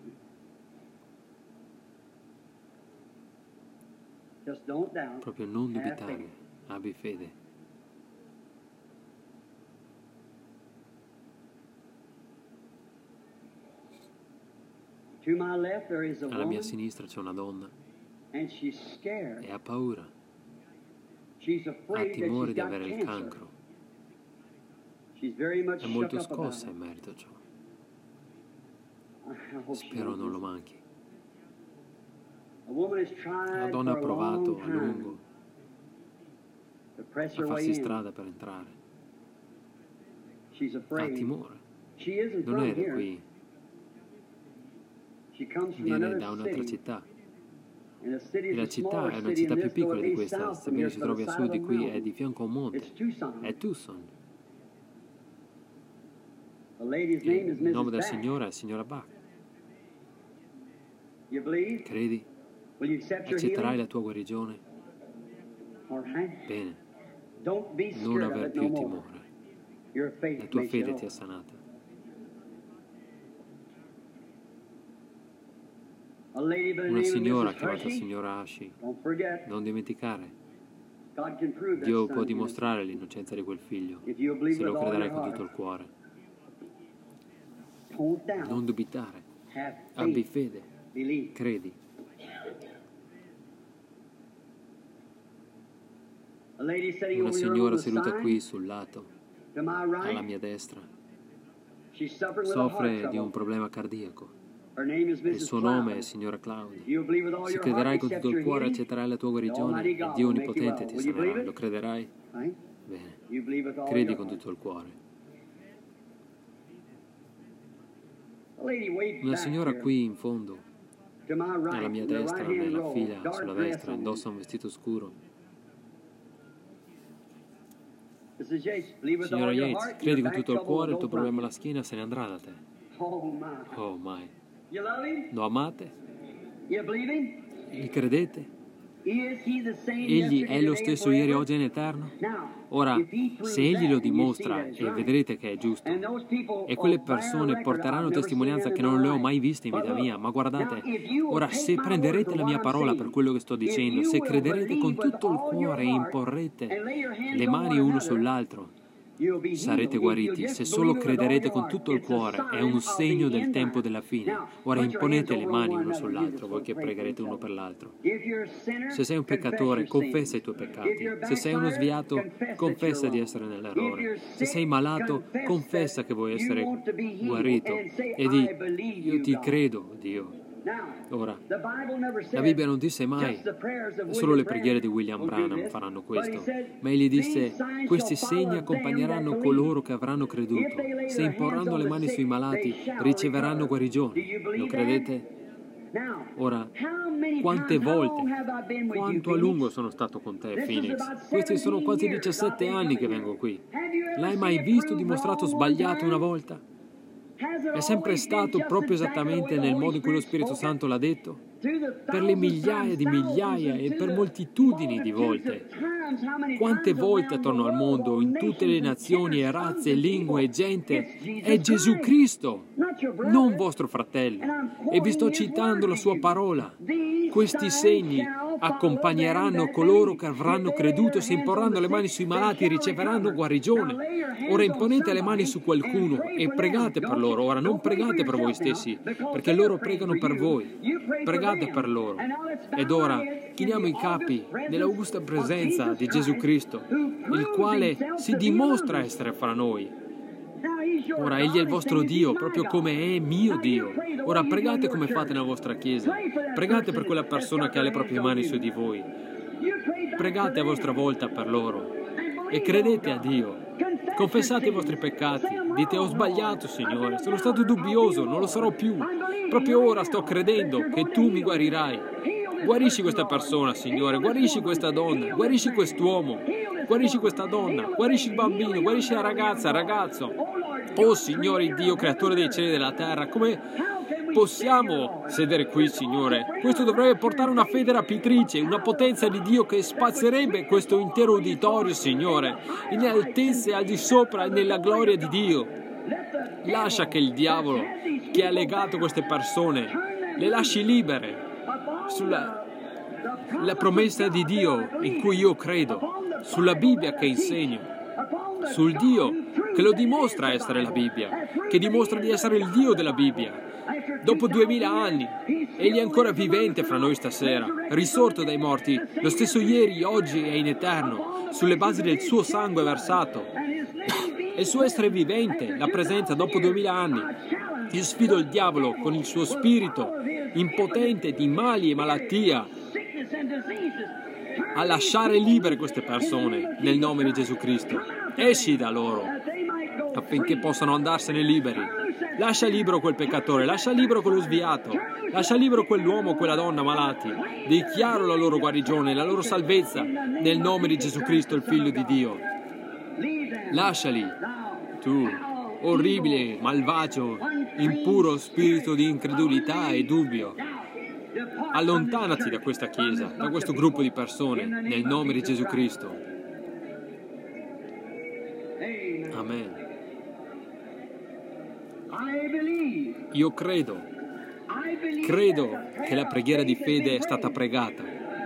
[SPEAKER 4] Proprio non dubitare, abbi fede. Alla mia sinistra c'è una donna e ha paura, ha timore di avere il cancro, è molto scossa in merito a ciò. Spero non lo manchi.
[SPEAKER 2] A woman has
[SPEAKER 4] La
[SPEAKER 2] tried
[SPEAKER 4] donna ha
[SPEAKER 2] for a
[SPEAKER 4] provato
[SPEAKER 2] long
[SPEAKER 4] a
[SPEAKER 2] time
[SPEAKER 4] lungo
[SPEAKER 2] to press
[SPEAKER 4] a
[SPEAKER 2] her way
[SPEAKER 4] farsi
[SPEAKER 2] in.
[SPEAKER 4] strada per entrare.
[SPEAKER 2] She's
[SPEAKER 4] Ha
[SPEAKER 2] afraid.
[SPEAKER 4] timore.
[SPEAKER 2] She isn't
[SPEAKER 4] Non
[SPEAKER 2] from
[SPEAKER 4] è da
[SPEAKER 2] here.
[SPEAKER 4] qui,
[SPEAKER 2] She comes from
[SPEAKER 4] viene
[SPEAKER 2] another
[SPEAKER 4] da un'altra
[SPEAKER 2] city.
[SPEAKER 4] città.
[SPEAKER 2] And the city
[SPEAKER 4] E
[SPEAKER 2] is
[SPEAKER 4] la
[SPEAKER 2] a
[SPEAKER 4] città
[SPEAKER 2] smaller
[SPEAKER 4] è una
[SPEAKER 2] city
[SPEAKER 4] città
[SPEAKER 2] in
[SPEAKER 4] più
[SPEAKER 2] this, though
[SPEAKER 4] piccola
[SPEAKER 2] it
[SPEAKER 4] di
[SPEAKER 2] is
[SPEAKER 4] questa,
[SPEAKER 2] south from
[SPEAKER 4] sebbene
[SPEAKER 2] here,
[SPEAKER 4] si
[SPEAKER 2] to the
[SPEAKER 4] trovi a
[SPEAKER 2] side
[SPEAKER 4] sud
[SPEAKER 2] of
[SPEAKER 4] di
[SPEAKER 2] the
[SPEAKER 4] qui, è
[SPEAKER 2] mountain.
[SPEAKER 4] di fianco a un monte.
[SPEAKER 2] It's Tucson.
[SPEAKER 4] È Tucson.
[SPEAKER 2] The lady's name is
[SPEAKER 4] Il nome
[SPEAKER 2] Mrs.
[SPEAKER 4] del
[SPEAKER 2] Back.
[SPEAKER 4] Signore è il Signora Bach.
[SPEAKER 2] You believe?
[SPEAKER 4] Credi?
[SPEAKER 2] Will you accept your
[SPEAKER 4] Accetterai
[SPEAKER 2] healing?
[SPEAKER 4] la tua guarigione?
[SPEAKER 2] All right.
[SPEAKER 4] Bene,
[SPEAKER 2] Don't be
[SPEAKER 4] non
[SPEAKER 2] scared of
[SPEAKER 4] aver
[SPEAKER 2] it
[SPEAKER 4] più
[SPEAKER 2] no more.
[SPEAKER 4] timore.
[SPEAKER 2] Your faith
[SPEAKER 4] La tua
[SPEAKER 2] makes you
[SPEAKER 4] fede ti
[SPEAKER 2] whole.
[SPEAKER 4] ha sanata.
[SPEAKER 2] A lady by the
[SPEAKER 4] Una
[SPEAKER 2] name of
[SPEAKER 4] signora
[SPEAKER 2] Mrs.
[SPEAKER 4] chiamata
[SPEAKER 2] Hershey.
[SPEAKER 4] Signora Ashi.
[SPEAKER 2] Don't forget,
[SPEAKER 4] Non dimenticare,
[SPEAKER 2] God can prove that
[SPEAKER 4] Dio
[SPEAKER 2] son
[SPEAKER 4] può
[SPEAKER 2] to you.
[SPEAKER 4] dimostrare l'innocenza di quel figlio,
[SPEAKER 2] If you believe
[SPEAKER 4] se lo
[SPEAKER 2] with all
[SPEAKER 4] crederai
[SPEAKER 2] your
[SPEAKER 4] con
[SPEAKER 2] heart.
[SPEAKER 4] tutto il cuore.
[SPEAKER 2] Don't doubt.
[SPEAKER 4] Non dubitare,
[SPEAKER 2] Have
[SPEAKER 4] abbi
[SPEAKER 2] faith.
[SPEAKER 4] fede,
[SPEAKER 2] Believe.
[SPEAKER 4] credi.
[SPEAKER 2] A lady sitting
[SPEAKER 4] Una
[SPEAKER 2] over here on
[SPEAKER 4] signora
[SPEAKER 2] the
[SPEAKER 4] seduta
[SPEAKER 2] side,
[SPEAKER 4] qui sul lato,
[SPEAKER 2] to my
[SPEAKER 4] alla
[SPEAKER 2] right,
[SPEAKER 4] mia destra,
[SPEAKER 2] she's suffering with a heart
[SPEAKER 4] soffre di un
[SPEAKER 2] trouble.
[SPEAKER 4] problema cardiaco.
[SPEAKER 2] Her name is
[SPEAKER 4] Il
[SPEAKER 2] Mrs.
[SPEAKER 4] suo nome è
[SPEAKER 2] Cloud.
[SPEAKER 4] Signora Claudia.
[SPEAKER 2] You believe with all
[SPEAKER 4] Se
[SPEAKER 2] your
[SPEAKER 4] crederai
[SPEAKER 2] heart,
[SPEAKER 4] con
[SPEAKER 2] accept
[SPEAKER 4] tutto il
[SPEAKER 2] your
[SPEAKER 4] cuore,
[SPEAKER 2] healing.
[SPEAKER 4] accetterai la tua guarigione
[SPEAKER 2] Almighty
[SPEAKER 4] e
[SPEAKER 2] God
[SPEAKER 4] Dio
[SPEAKER 2] will make you
[SPEAKER 4] Onnipotente
[SPEAKER 2] well.
[SPEAKER 4] ti
[SPEAKER 2] Will you believe
[SPEAKER 4] sanerà.
[SPEAKER 2] it?
[SPEAKER 4] Lo crederai?
[SPEAKER 2] Right?
[SPEAKER 4] Bene.
[SPEAKER 2] You believe with all
[SPEAKER 4] Credi
[SPEAKER 2] your
[SPEAKER 4] con
[SPEAKER 2] heart.
[SPEAKER 4] tutto il cuore.
[SPEAKER 2] A lady way
[SPEAKER 4] Una
[SPEAKER 2] back
[SPEAKER 4] signora
[SPEAKER 2] here,
[SPEAKER 4] qui in fondo,
[SPEAKER 2] to my right,
[SPEAKER 4] alla mia
[SPEAKER 2] in the
[SPEAKER 4] destra,
[SPEAKER 2] right-hand
[SPEAKER 4] nella
[SPEAKER 2] row,
[SPEAKER 4] fila
[SPEAKER 2] dark
[SPEAKER 4] sulla
[SPEAKER 2] dress
[SPEAKER 4] destra,
[SPEAKER 2] on.
[SPEAKER 4] indossa un vestito scuro.
[SPEAKER 2] Mrs. Yates, believe with
[SPEAKER 4] Signora
[SPEAKER 2] all your
[SPEAKER 4] Yates,
[SPEAKER 2] heart,
[SPEAKER 4] credi
[SPEAKER 2] your
[SPEAKER 4] con
[SPEAKER 2] back
[SPEAKER 4] tutto il
[SPEAKER 2] trouble
[SPEAKER 4] cuore, il
[SPEAKER 2] will
[SPEAKER 4] tuo
[SPEAKER 2] go from
[SPEAKER 4] problema
[SPEAKER 2] you.
[SPEAKER 4] alla schiena se ne andrà da te.
[SPEAKER 2] Oh my.
[SPEAKER 4] Oh mai.
[SPEAKER 2] You love him?
[SPEAKER 4] Lo amate?
[SPEAKER 2] You believe him?
[SPEAKER 4] Gli credete?
[SPEAKER 2] Is he the same
[SPEAKER 4] Egli
[SPEAKER 2] yesterday,
[SPEAKER 4] è lo
[SPEAKER 2] today, and
[SPEAKER 4] stesso ieri,
[SPEAKER 2] forever?
[SPEAKER 4] oggi e in eterno?
[SPEAKER 2] Now,
[SPEAKER 4] Ora,
[SPEAKER 2] if he proves
[SPEAKER 4] se egli
[SPEAKER 2] that,
[SPEAKER 4] lo
[SPEAKER 2] and you see
[SPEAKER 4] dimostra
[SPEAKER 2] that it's
[SPEAKER 4] e
[SPEAKER 2] right,
[SPEAKER 4] vedrete che è giusto,
[SPEAKER 2] and those people
[SPEAKER 4] e quelle
[SPEAKER 2] will bear
[SPEAKER 4] persone
[SPEAKER 2] record,
[SPEAKER 4] porteranno
[SPEAKER 2] I've never
[SPEAKER 4] testimonianza
[SPEAKER 2] seen
[SPEAKER 4] che
[SPEAKER 2] them in
[SPEAKER 4] non
[SPEAKER 2] my
[SPEAKER 4] le ho
[SPEAKER 2] life.
[SPEAKER 4] mai viste in
[SPEAKER 2] But
[SPEAKER 4] vita
[SPEAKER 2] look,
[SPEAKER 4] mia, ma guardate,
[SPEAKER 2] now, if you will
[SPEAKER 4] ora
[SPEAKER 2] take
[SPEAKER 4] se
[SPEAKER 2] my word
[SPEAKER 4] prenderete
[SPEAKER 2] for
[SPEAKER 4] la
[SPEAKER 2] what
[SPEAKER 4] mia
[SPEAKER 2] I'm
[SPEAKER 4] parola per
[SPEAKER 2] saying,
[SPEAKER 4] quello che sto
[SPEAKER 2] if
[SPEAKER 4] dicendo,
[SPEAKER 2] you
[SPEAKER 4] se
[SPEAKER 2] will
[SPEAKER 4] crederete con
[SPEAKER 2] believe with
[SPEAKER 4] tutto il
[SPEAKER 2] all your
[SPEAKER 4] cuore e
[SPEAKER 2] heart
[SPEAKER 4] imporrete
[SPEAKER 2] and lay your hands
[SPEAKER 4] le
[SPEAKER 2] on
[SPEAKER 4] mani
[SPEAKER 2] one
[SPEAKER 4] uno
[SPEAKER 2] another,
[SPEAKER 4] sull'altro,
[SPEAKER 2] you'll be
[SPEAKER 4] sarete
[SPEAKER 2] healed. If you'll
[SPEAKER 4] guariti.
[SPEAKER 2] just
[SPEAKER 4] Se solo
[SPEAKER 2] believe it with all
[SPEAKER 4] crederete
[SPEAKER 2] your
[SPEAKER 4] con
[SPEAKER 2] heart,
[SPEAKER 4] tutto il
[SPEAKER 2] it's a
[SPEAKER 4] cuore, è
[SPEAKER 2] sign
[SPEAKER 4] un
[SPEAKER 2] of
[SPEAKER 4] segno
[SPEAKER 2] the
[SPEAKER 4] del
[SPEAKER 2] end
[SPEAKER 4] tempo
[SPEAKER 2] time.
[SPEAKER 4] della fine.
[SPEAKER 2] Now,
[SPEAKER 4] Ora
[SPEAKER 2] put your
[SPEAKER 4] imponete
[SPEAKER 2] hands
[SPEAKER 4] le
[SPEAKER 2] over
[SPEAKER 4] mani
[SPEAKER 2] one
[SPEAKER 4] uno
[SPEAKER 2] another.
[SPEAKER 4] sull'altro,
[SPEAKER 2] You
[SPEAKER 4] voi che
[SPEAKER 2] just pray for
[SPEAKER 4] pregherete
[SPEAKER 2] each
[SPEAKER 4] uno
[SPEAKER 2] other.
[SPEAKER 4] per l'altro.
[SPEAKER 2] If you're a sinner,
[SPEAKER 4] Se sei un
[SPEAKER 2] confess
[SPEAKER 4] peccatore,
[SPEAKER 2] your sins.
[SPEAKER 4] confessa i tuoi
[SPEAKER 2] If
[SPEAKER 4] peccati.
[SPEAKER 2] you're a
[SPEAKER 4] Se sei uno
[SPEAKER 2] backslider,
[SPEAKER 4] sviato,
[SPEAKER 2] confess that
[SPEAKER 4] confessa
[SPEAKER 2] you're
[SPEAKER 4] di
[SPEAKER 2] wrong.
[SPEAKER 4] essere
[SPEAKER 2] If
[SPEAKER 4] nell'errore.
[SPEAKER 2] you're
[SPEAKER 4] Se
[SPEAKER 2] sick,
[SPEAKER 4] sei malato,
[SPEAKER 2] confess
[SPEAKER 4] confessa
[SPEAKER 2] that
[SPEAKER 4] che vuoi
[SPEAKER 2] you
[SPEAKER 4] essere
[SPEAKER 2] want to be healed
[SPEAKER 4] guarito
[SPEAKER 2] and say,
[SPEAKER 4] e di
[SPEAKER 2] I believe
[SPEAKER 4] io
[SPEAKER 2] you,
[SPEAKER 4] ti
[SPEAKER 2] God.
[SPEAKER 4] credo, Dio.
[SPEAKER 2] Now,
[SPEAKER 4] Ora,
[SPEAKER 2] the Bible never said
[SPEAKER 4] la Bibbia non disse mai
[SPEAKER 2] just the prayers of
[SPEAKER 4] solo le
[SPEAKER 2] William
[SPEAKER 4] preghiere di
[SPEAKER 2] Branham
[SPEAKER 4] William
[SPEAKER 2] will do
[SPEAKER 4] Branham
[SPEAKER 2] this,
[SPEAKER 4] faranno
[SPEAKER 2] but he
[SPEAKER 4] questo,
[SPEAKER 2] said,
[SPEAKER 4] ma egli
[SPEAKER 2] "These
[SPEAKER 4] disse
[SPEAKER 2] signs
[SPEAKER 4] questi
[SPEAKER 2] shall follow
[SPEAKER 4] segni
[SPEAKER 2] them
[SPEAKER 4] accompagneranno
[SPEAKER 2] that
[SPEAKER 4] coloro che avranno
[SPEAKER 2] believe.
[SPEAKER 4] creduto.
[SPEAKER 2] If they lay
[SPEAKER 4] Se
[SPEAKER 2] their hands
[SPEAKER 4] imporranno
[SPEAKER 2] on
[SPEAKER 4] le
[SPEAKER 2] the
[SPEAKER 4] mani
[SPEAKER 2] sick,
[SPEAKER 4] sui malati
[SPEAKER 2] they shall
[SPEAKER 4] riceveranno
[SPEAKER 2] recover."
[SPEAKER 4] guarigione.
[SPEAKER 2] Do you
[SPEAKER 4] Lo
[SPEAKER 2] believe
[SPEAKER 4] credete?
[SPEAKER 2] that? Now,
[SPEAKER 4] Ora,
[SPEAKER 2] how many
[SPEAKER 4] quante
[SPEAKER 2] times, how
[SPEAKER 4] volte,
[SPEAKER 2] long have I been with you,
[SPEAKER 4] quanto a
[SPEAKER 2] Phoenix?
[SPEAKER 4] lungo sono stato con te,
[SPEAKER 2] This is
[SPEAKER 4] Phoenix?
[SPEAKER 2] about
[SPEAKER 4] Questi sono
[SPEAKER 2] 17
[SPEAKER 4] quasi
[SPEAKER 2] years
[SPEAKER 4] 17
[SPEAKER 2] I've been
[SPEAKER 4] anni che
[SPEAKER 2] coming
[SPEAKER 4] vengo
[SPEAKER 2] here.
[SPEAKER 4] qui.
[SPEAKER 2] Have you ever
[SPEAKER 4] L'hai
[SPEAKER 2] seen
[SPEAKER 4] mai
[SPEAKER 2] it
[SPEAKER 4] visto
[SPEAKER 2] proved
[SPEAKER 4] dimostrato
[SPEAKER 2] wrong one
[SPEAKER 4] sbagliato una
[SPEAKER 2] time?
[SPEAKER 4] volta?
[SPEAKER 2] Has it
[SPEAKER 4] È sempre
[SPEAKER 2] always been
[SPEAKER 4] stato
[SPEAKER 2] just
[SPEAKER 4] proprio
[SPEAKER 2] exactly the
[SPEAKER 4] esattamente
[SPEAKER 2] way the
[SPEAKER 4] nel
[SPEAKER 2] Holy
[SPEAKER 4] modo in cui lo
[SPEAKER 2] Spirit
[SPEAKER 4] Spirito
[SPEAKER 2] spoke it?
[SPEAKER 4] Santo l'ha detto?
[SPEAKER 2] Through the
[SPEAKER 4] Per le
[SPEAKER 2] thousands
[SPEAKER 4] migliaia di
[SPEAKER 2] times,
[SPEAKER 4] migliaia
[SPEAKER 2] thousands
[SPEAKER 4] e per
[SPEAKER 2] to the
[SPEAKER 4] moltitudini di
[SPEAKER 2] multitudes
[SPEAKER 4] volte.
[SPEAKER 2] of times, how many
[SPEAKER 4] Quante
[SPEAKER 2] times
[SPEAKER 4] volte
[SPEAKER 2] around
[SPEAKER 4] attorno
[SPEAKER 2] the
[SPEAKER 4] al
[SPEAKER 2] world,
[SPEAKER 4] mondo,
[SPEAKER 2] all
[SPEAKER 4] in tutte le
[SPEAKER 2] nations and
[SPEAKER 4] nazioni e
[SPEAKER 2] kindreds,
[SPEAKER 4] razze,
[SPEAKER 2] tongues and
[SPEAKER 4] lingue e
[SPEAKER 2] people,
[SPEAKER 4] gente,
[SPEAKER 2] it's Jesus
[SPEAKER 4] è Gesù
[SPEAKER 2] Christ,
[SPEAKER 4] Cristo,
[SPEAKER 2] not your brother.
[SPEAKER 4] non vostro fratello.
[SPEAKER 2] And I'm
[SPEAKER 4] E vi sto
[SPEAKER 2] quoting his
[SPEAKER 4] citando la
[SPEAKER 2] word to
[SPEAKER 4] sua
[SPEAKER 2] you.
[SPEAKER 4] parola.
[SPEAKER 2] These
[SPEAKER 4] Questi
[SPEAKER 2] signs
[SPEAKER 4] segni
[SPEAKER 2] shall follow
[SPEAKER 4] accompagneranno
[SPEAKER 2] them
[SPEAKER 4] coloro
[SPEAKER 2] that
[SPEAKER 4] che
[SPEAKER 2] believe.
[SPEAKER 4] avranno
[SPEAKER 2] If they lay
[SPEAKER 4] creduto,
[SPEAKER 2] their
[SPEAKER 4] se
[SPEAKER 2] hands on
[SPEAKER 4] imporranno
[SPEAKER 2] the
[SPEAKER 4] le mani
[SPEAKER 2] sick,
[SPEAKER 4] sui
[SPEAKER 2] they
[SPEAKER 4] malati
[SPEAKER 2] shall
[SPEAKER 4] riceveranno
[SPEAKER 2] recover.
[SPEAKER 4] guarigione.
[SPEAKER 2] Now lay your hands
[SPEAKER 4] Ora
[SPEAKER 2] on
[SPEAKER 4] imponete le mani
[SPEAKER 2] somebody
[SPEAKER 4] su qualcuno
[SPEAKER 2] and pray
[SPEAKER 4] e
[SPEAKER 2] for
[SPEAKER 4] pregate
[SPEAKER 2] them.
[SPEAKER 4] per loro. Ora non
[SPEAKER 2] Don't pray for
[SPEAKER 4] pregate per voi
[SPEAKER 2] yourself now,
[SPEAKER 4] stessi,
[SPEAKER 2] because
[SPEAKER 4] perché
[SPEAKER 2] they're
[SPEAKER 4] loro
[SPEAKER 2] praying
[SPEAKER 4] pregano
[SPEAKER 2] for
[SPEAKER 4] per
[SPEAKER 2] you.
[SPEAKER 4] voi.
[SPEAKER 2] You pray for
[SPEAKER 4] Pregate
[SPEAKER 2] them.
[SPEAKER 4] per loro.
[SPEAKER 2] And now let's bow
[SPEAKER 4] Ed
[SPEAKER 2] our
[SPEAKER 4] ora
[SPEAKER 2] heads
[SPEAKER 4] chiniamo
[SPEAKER 2] in
[SPEAKER 4] i
[SPEAKER 2] the
[SPEAKER 4] capi
[SPEAKER 2] august presence
[SPEAKER 4] nell'augusta
[SPEAKER 2] of
[SPEAKER 4] presenza
[SPEAKER 2] Jesus
[SPEAKER 4] di Gesù
[SPEAKER 2] Christ,
[SPEAKER 4] Cristo,
[SPEAKER 2] who
[SPEAKER 4] il
[SPEAKER 2] proves
[SPEAKER 4] quale
[SPEAKER 2] himself
[SPEAKER 4] si
[SPEAKER 2] to be
[SPEAKER 4] dimostra
[SPEAKER 2] among us.
[SPEAKER 4] essere fra noi.
[SPEAKER 2] Now he's your
[SPEAKER 4] Ora
[SPEAKER 2] God,
[SPEAKER 4] egli è il
[SPEAKER 2] the
[SPEAKER 4] vostro
[SPEAKER 2] same as he's
[SPEAKER 4] Dio,
[SPEAKER 2] my
[SPEAKER 4] proprio
[SPEAKER 2] God.
[SPEAKER 4] come è mio
[SPEAKER 2] Now
[SPEAKER 4] Dio.
[SPEAKER 2] you pray the
[SPEAKER 4] Ora
[SPEAKER 2] way you do in
[SPEAKER 4] pregate
[SPEAKER 2] your
[SPEAKER 4] come fate
[SPEAKER 2] church.
[SPEAKER 4] nella vostra chiesa.
[SPEAKER 2] Pray for that
[SPEAKER 4] Pregate
[SPEAKER 2] person
[SPEAKER 4] per quella
[SPEAKER 2] that's
[SPEAKER 4] persona
[SPEAKER 2] got
[SPEAKER 4] che ha le
[SPEAKER 2] their
[SPEAKER 4] proprie
[SPEAKER 2] hands on
[SPEAKER 4] mani
[SPEAKER 2] you.
[SPEAKER 4] su di voi.
[SPEAKER 2] You pray back
[SPEAKER 4] Pregate
[SPEAKER 2] for
[SPEAKER 4] a vostra
[SPEAKER 2] them.
[SPEAKER 4] volta per loro
[SPEAKER 2] And believe
[SPEAKER 4] e credete
[SPEAKER 2] on
[SPEAKER 4] a
[SPEAKER 2] God.
[SPEAKER 4] Dio.
[SPEAKER 2] Confess
[SPEAKER 4] Confessate i
[SPEAKER 2] your
[SPEAKER 4] vostri
[SPEAKER 2] sins.
[SPEAKER 4] peccati.
[SPEAKER 2] Say, "I'm
[SPEAKER 4] Dite: ho
[SPEAKER 2] wrong,
[SPEAKER 4] sbagliato,
[SPEAKER 2] Lord.
[SPEAKER 4] Signore.
[SPEAKER 2] I've been
[SPEAKER 4] Sono
[SPEAKER 2] a
[SPEAKER 4] stato
[SPEAKER 2] doubter. I'll
[SPEAKER 4] dubbioso,
[SPEAKER 2] be
[SPEAKER 4] non lo sarò più.
[SPEAKER 2] I'm believing
[SPEAKER 4] Proprio
[SPEAKER 2] right
[SPEAKER 4] ora sto
[SPEAKER 2] now
[SPEAKER 4] credendo
[SPEAKER 2] that you're
[SPEAKER 4] che
[SPEAKER 2] going
[SPEAKER 4] tu
[SPEAKER 2] to
[SPEAKER 4] mi
[SPEAKER 2] heal
[SPEAKER 4] guarirai.
[SPEAKER 2] Heal this
[SPEAKER 4] Guarisci
[SPEAKER 2] person,
[SPEAKER 4] questa
[SPEAKER 2] Lord.
[SPEAKER 4] persona, Signore.
[SPEAKER 2] Heal this
[SPEAKER 4] Guarisci
[SPEAKER 2] woman.
[SPEAKER 4] questa donna.
[SPEAKER 2] Heal
[SPEAKER 4] Guarisci
[SPEAKER 2] this
[SPEAKER 4] quest'uomo.
[SPEAKER 2] man. Heal this
[SPEAKER 4] Guarisci
[SPEAKER 2] woman.
[SPEAKER 4] questa donna.
[SPEAKER 2] Heal the
[SPEAKER 4] Guarisci il
[SPEAKER 2] baby. Heal
[SPEAKER 4] bambino.
[SPEAKER 2] the
[SPEAKER 4] Guarisci la
[SPEAKER 2] young girl,
[SPEAKER 4] ragazza,
[SPEAKER 2] young boy.
[SPEAKER 4] ragazzo.
[SPEAKER 2] Oh, Lord
[SPEAKER 4] Oh
[SPEAKER 2] God,
[SPEAKER 4] Signore
[SPEAKER 2] creator
[SPEAKER 4] Dio,
[SPEAKER 2] of
[SPEAKER 4] creatore
[SPEAKER 2] heaven
[SPEAKER 4] dei
[SPEAKER 2] and
[SPEAKER 4] cieli e
[SPEAKER 2] earth.
[SPEAKER 4] della terra, come
[SPEAKER 2] How can we
[SPEAKER 4] possiamo
[SPEAKER 2] stand here, Lord?
[SPEAKER 4] sedere qui, Signore? Questo dovrebbe portare una fede rapitrice, una potenza di Dio che spazzerebbe questo intero uditorio, Signore, in altezze al di sopra e nella gloria di Dio. Lascia che il diavolo, che ha legato queste persone, le lasci libere sulla la promessa di Dio in cui io credo, sulla Bibbia che insegno, sul Dio che lo dimostra essere la Bibbia, che dimostra di essere il Dio della Bibbia. Dopo 2000 anni, egli è ancora vivente fra noi stasera, risorto dai morti, lo stesso ieri, oggi e in eterno, sulle basi del suo sangue versato. E il suo essere vivente, la presenza dopo 2000 anni. Io sfido il diavolo con il suo spirito impotente di mali e malattia a lasciare libere queste persone nel nome di Gesù Cristo. Esci da loro affinché possano andarsene liberi. Lascia libero quel peccatore, lascia libero quello sviato, lascia libero quell'uomo o quella donna malati. Dichiaro la loro guarigione, la loro salvezza nel nome di Gesù Cristo, il Figlio di Dio. Lasciali, tu, orribile, malvagio, impuro spirito di incredulità e dubbio. Allontanati da questa chiesa, da questo gruppo di persone, nel nome di Gesù Cristo. Amen. Io credo che la preghiera di fede è stata pregata.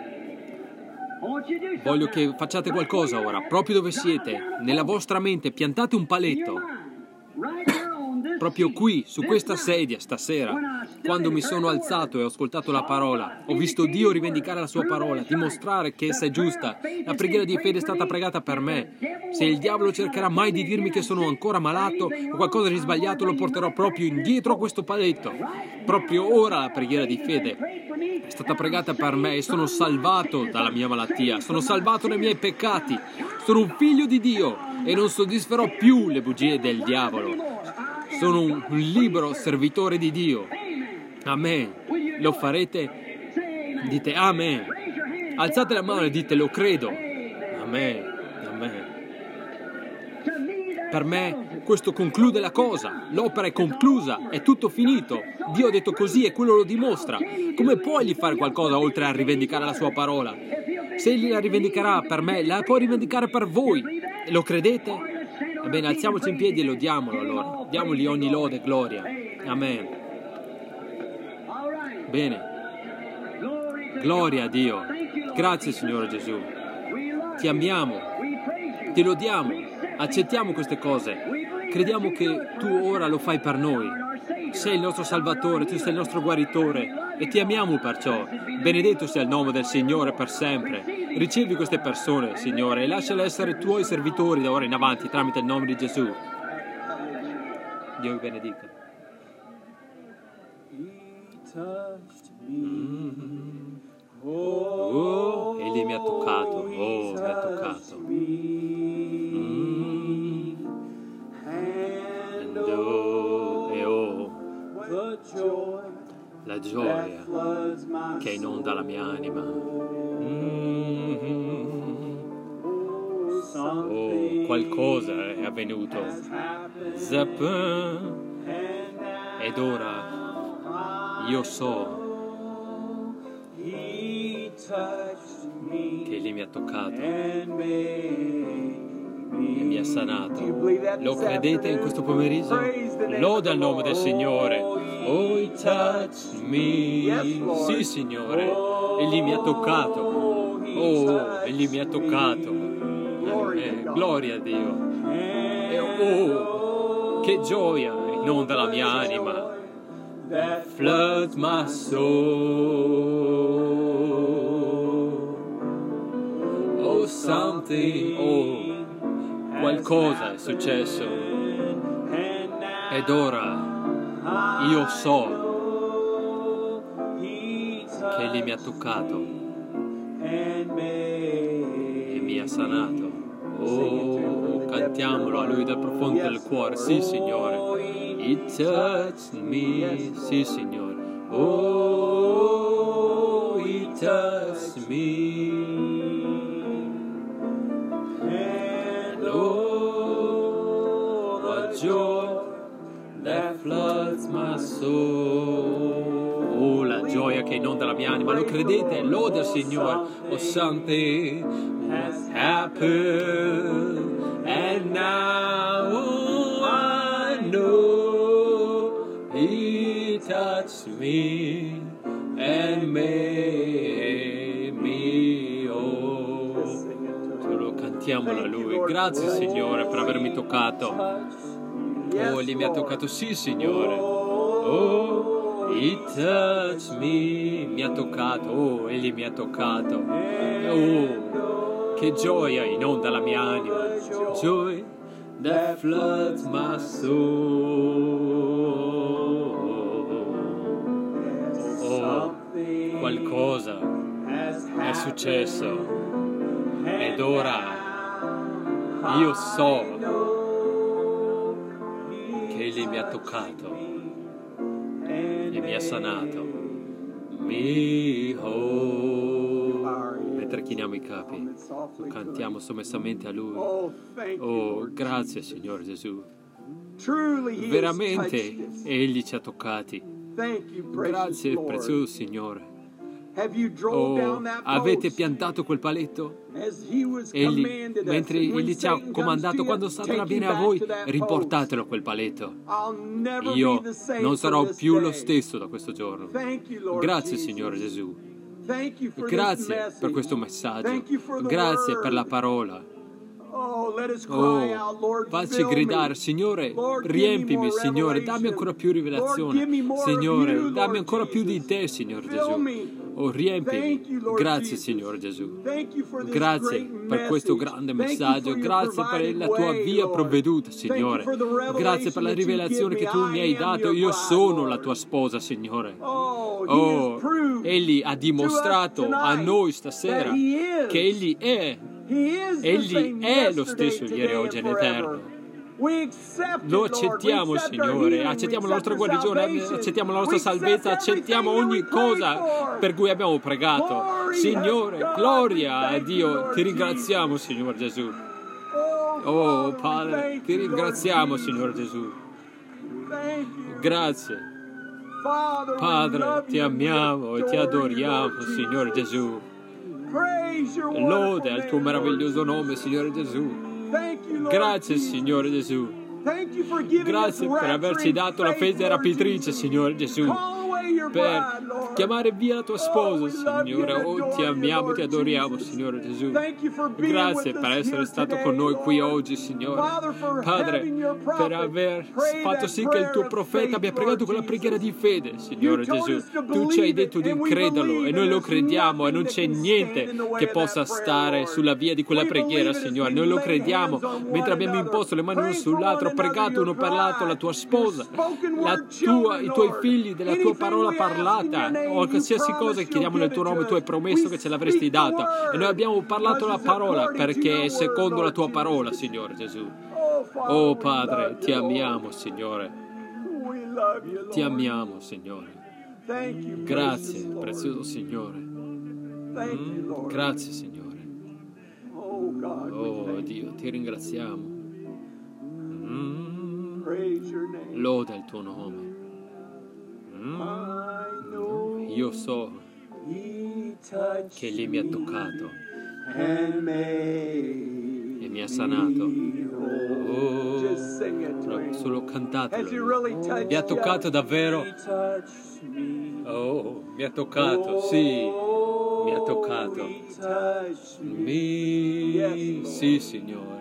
[SPEAKER 4] Voglio che facciate qualcosa ora, proprio dove siete, nella vostra mente, piantate un paletto. Proprio qui, su questa sedia, stasera, quando mi sono alzato e ho ascoltato la parola, ho visto Dio rivendicare la sua parola, dimostrare che essa è giusta. La preghiera di fede è stata pregata per me. Se il diavolo cercherà mai di dirmi che sono ancora malato o qualcosa di sbagliato, lo porterò proprio indietro a questo paletto. Proprio ora la preghiera di fede è stata pregata per me e sono salvato dalla mia malattia, sono salvato dai miei peccati, sono un figlio di Dio e non soddisferò più le bugie del diavolo. Sono un libero servitore di Dio. Amen. Lo farete? Dite Amen. Alzate la mano e dite lo credo. Amen. Amen. Per me questo conclude la cosa. L'opera è conclusa, è tutto finito. Dio ha detto così e quello lo dimostra. Come può egli fare qualcosa oltre a rivendicare la sua parola? Se egli la rivendicherà per me, la può rivendicare per voi. Lo credete? Ebbene, alziamoci in piedi e lodiamolo allora. Diamogli ogni lode e gloria. Amen. Bene. Gloria a Dio. Grazie Signore Gesù. Ti amiamo. Ti lodiamo. Accettiamo queste cose. Crediamo che tu ora lo fai per noi. Sei il nostro Salvatore, tu sei il nostro guaritore e ti amiamo perciò. Benedetto sia il nome del Signore per sempre. Ricevi queste persone, Signore, e lasciale essere tuoi servitori da ora in avanti tramite il nome di Gesù. Dio vi benedica. Oh, egli mi ha toccato. Oh, mi ha toccato. La gioia che inonda la mia anima. Oh, qualcosa è avvenuto. Zap. Ed ora io so che Egli mi ha toccato e mi ha sanato. Lo credete in questo pomeriggio? Loda il nome del Signore. Oh, he touched me. Sì, Signore, Egli mi ha toccato. Oh, Egli mi ha toccato. Gloria a Dio. E oh, che gioia inonda la mia anima. Floods my soul. Oh, something. Oh, qualcosa è successo. Ed ora io so che Egli mi ha toccato e mi ha sanato. Oh, cantiamolo a Lui dal profondo del cuore. Sì, Signore. He touched me. Sì, Signore. Oh, He touched me. And oh, what joy that floods my soul. Oh, la gioia che inonda la mia anima. Lo credete? Loda il Signore. Oh, something has happened, and now I know He touched me and made me whole. Solo cantiamolo a Lui. Grazie Signore per avermi toccato. Oh, Egli mi ha toccato. Sì, Signore. Oh, He touched me. Mi ha toccato. Oh, Egli mi ha toccato. Oh, che gioia inonda la mia anima. Joy that floods my soul.
[SPEAKER 1] cosa è successo ed ora io so che Egli mi ha toccato e mi ha sanato. Mentre chiniamo i capi, cantiamo sommessamente a Lui. Oh, grazie Signore Gesù. Veramente Egli ci ha toccati. Grazie, prezioso Signore. Oh, avete piantato quel paletto? Mentre Egli ci ha comandato, quando Satana viene a voi, riportatelo quel paletto. Io non sarò più lo stesso da questo giorno. Grazie Signore Gesù. Grazie per questo messaggio. Grazie per la parola. Oh, facci gridare, Signore, riempimi, Signore, dammi ancora più rivelazione, Signore, dammi ancora più di te, Signore Gesù. Oh, riempimi. Grazie, Signore Gesù. Grazie per questo grande messaggio. Grazie per la tua via provveduta, Signore. Grazie per la rivelazione che tu mi hai dato. Io sono la tua sposa, Signore. Oh, Egli ha dimostrato a noi stasera che Egli è lo stesso ieri, oggi e in eterno. Lo accettiamo, Signore, accettiamo la nostra guarigione, accettiamo la nostra salvezza, accettiamo ogni cosa per cui abbiamo pregato. Signore, gloria a Dio, ti ringraziamo, Signore Gesù. Oh, Padre, ti ringraziamo, Signore Gesù. Grazie. Padre, ti amiamo e ti adoriamo, Signore Gesù. Lode al tuo meraviglioso nome, Signore Gesù. Grazie, Signore Gesù. Grazie per averci dato la fede rapitrice, Signore Gesù, per chiamare via la tua sposa, Signore. Oh, ti amiamo, ti adoriamo, Signore Gesù. Grazie per essere stato con noi qui oggi, Signore. Padre, per aver fatto sì che il tuo profeta abbia pregato quella preghiera di fede, Signore Gesù. Tu ci hai detto di crederlo e noi lo crediamo e non c'è niente che possa stare sulla via di quella preghiera, Signore. Noi lo crediamo mentre abbiamo imposto le mani uno sull'altro, pregato uno per l'altro, la tua sposa, i tuoi figli, della tua parola parlata, o qualsiasi cosa che chiediamo nel tuo nome. Tu hai promesso che ce l'avresti data e noi abbiamo parlato la parola perché è secondo la tua parola, Signore Gesù. Oh Padre, ti amiamo, Signore. Ti amiamo, Signore. Grazie, prezioso Signore. Grazie, Signore. Oh Dio, ti ringraziamo. Loda il tuo nome. Io so che Egli mi ha toccato e mi ha sanato. Oh, solo cantatelo. Mi ha toccato davvero. Oh, mi ha toccato, sì, mi ha toccato. Sì, Signore.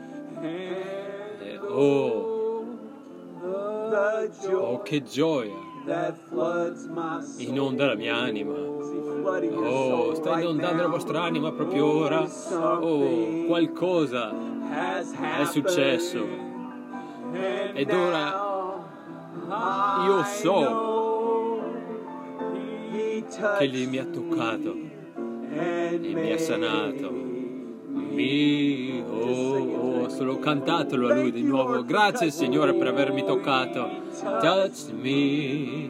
[SPEAKER 1] Oh, che gioia inonda la mia anima. Oh, sta inondando la vostra anima proprio ora. Oh, qualcosa è successo ed ora io so che Egli mi ha toccato e mi ha sanato. Solo cantatelo a Lui di nuovo. Grazie, Signore, per avermi toccato. Touch me.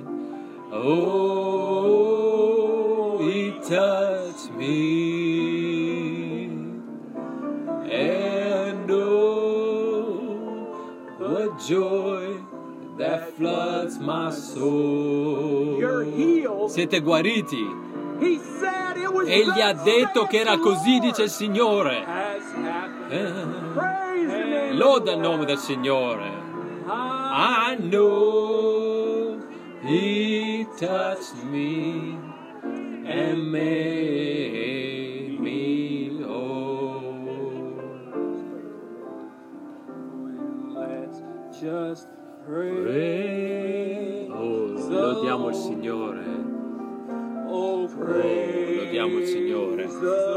[SPEAKER 1] Oh, He touched me. And oh, what joy that floods my soul. Siete guariti. Egli ha detto che era così, dice il Signore. Loda il nome del Signore. I know He touched me and made me whole. Let's just pray. Oh, lodiamo il Signore. Oh, lodiamo il Signore.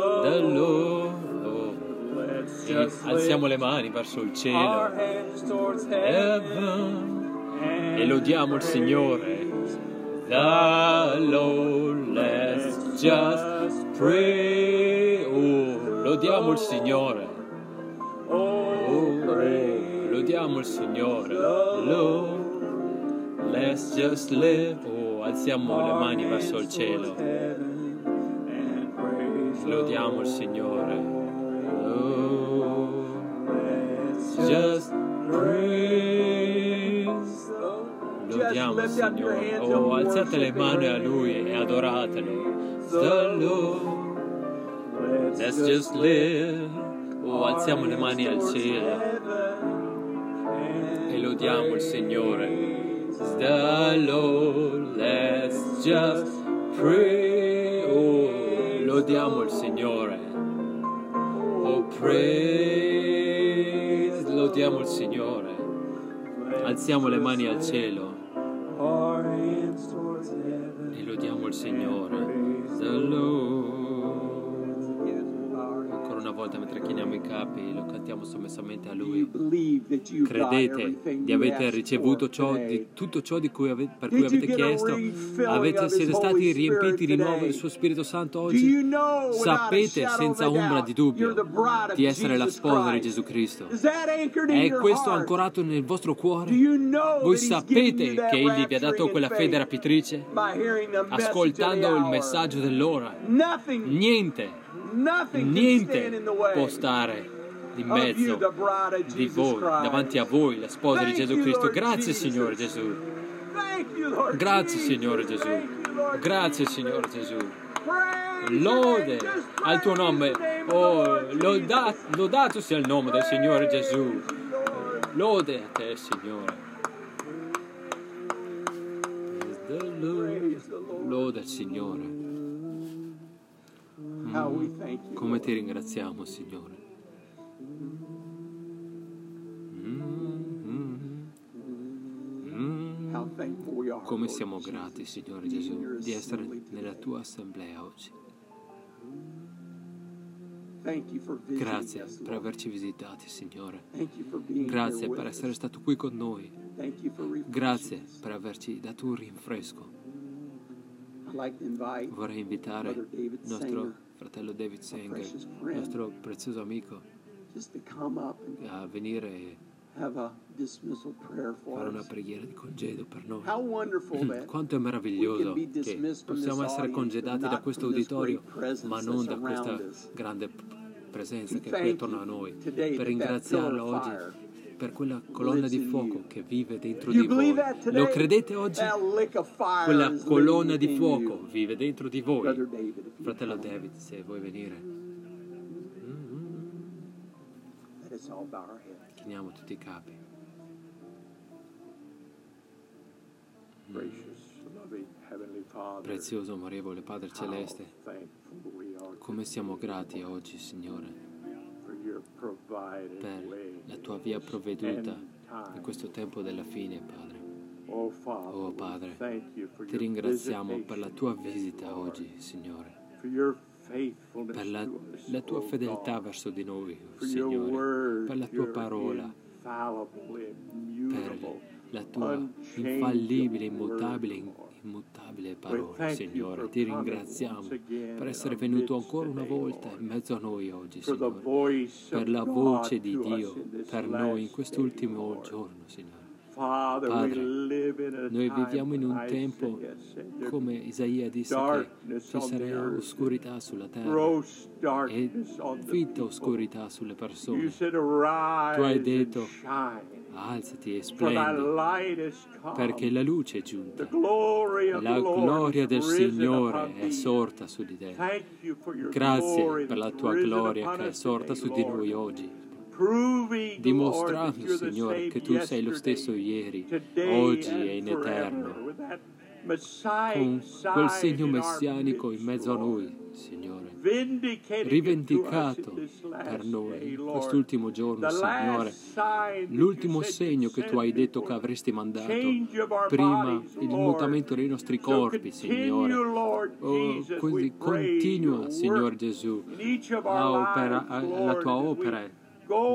[SPEAKER 1] Alziamo le mani verso il cielo e lodiamo il Signore.
[SPEAKER 4] the Lord, let's just pray. Oh, lodiamo il Signore. Oh, lodiamo il Signore. Lord, let's just live. Oh, alziamo le mani verso il cielo. Lodiamo il Signore. Oh, just praise. Lodiamo il Signore. Oh, alzate le mani a Lui e adoratelo. The Lord, let's just live. Oh, alziamo le mani al cielo e lodiamo il Signore. The Lord, let's just pray. Oh, lodiamo il Signore. Oh, praise. Lodiamo il Signore. Alziamo le mani al cielo e lodiamo il Signore. The Lord. Ancora una volta, mentre chiniamo i capi, lo cantiamo sommessamente a Lui. Credete di aver ricevuto tutto ciò per cui avete chiesto? Siete stati riempiti di nuovo del suo Spirito Santo oggi? Sapete senza ombra di dubbio di essere la sposa di Gesù Cristo. È questo ancorato nel vostro cuore? Voi sapete che Egli vi ha dato quella fede rapitrice? Ascoltando il messaggio dell'ora, niente può stare in mezzo di voi, davanti a voi, la sposa di Gesù Cristo. Grazie, Signore Gesù. Grazie, Signore Gesù. Grazie, Signore Gesù. Lode al tuo nome. Oh, lodato sia il nome del Signore Gesù. Lode a te, Signore. Lode al Signore. Come ti ringraziamo, Signore. Come siamo grati, Signore Gesù, di essere nella tua assemblea oggi. Grazie per averci visitati, Signore. Grazie per essere stato qui con noi. Grazie per averci dato un rinfresco. Vorrei invitare il nostro fratello David Sanger, il nostro prezioso amico, a venire e fare una preghiera di congedo per noi. Quanto è meraviglioso che possiamo essere congedati da questo uditorio, ma non da questa grande presenza che è qui attorno a noi, per ringraziarlo oggi per quella colonna di fuoco che vive dentro di voi. Lo credete oggi? Quella colonna di fuoco vive dentro di voi. Fratello David, se vuoi venire. Chiniamo tutti i capi. Prezioso, amorevole Padre Celeste, come siamo grati oggi, Signore, per la tua via provveduta in questo tempo della fine, Padre. Oh Padre, ti ringraziamo per la tua visita oggi, Signore, per la tua fedeltà verso di noi, Signore, per la tua parola, per la tua infallibile, immutabile parola, Signore. Ti ringraziamo per essere venuto ancora una volta in mezzo a noi oggi, Signore, per la voce di Dio per noi in quest'ultimo giorno, Signore. Padre, noi viviamo in un tempo, come Isaia disse, che ci sarà oscurità sulla terra e fitta oscurità sulle persone. Tu hai detto: alzati e splendi, perché la luce è giunta. La gloria del Signore è sorta su di te. Grazie per la tua gloria che è sorta su di noi oggi, dimostrando, Signore, che tu sei lo stesso ieri, oggi e in eterno, con quel segno messianico in mezzo a noi, Signore, rivendicato per noi in quest'ultimo giorno, Signore, l'ultimo segno che tu hai detto che avresti mandato prima il mutamento dei nostri corpi, Signore. Oh, quindi continua, Signore Gesù, la tua opera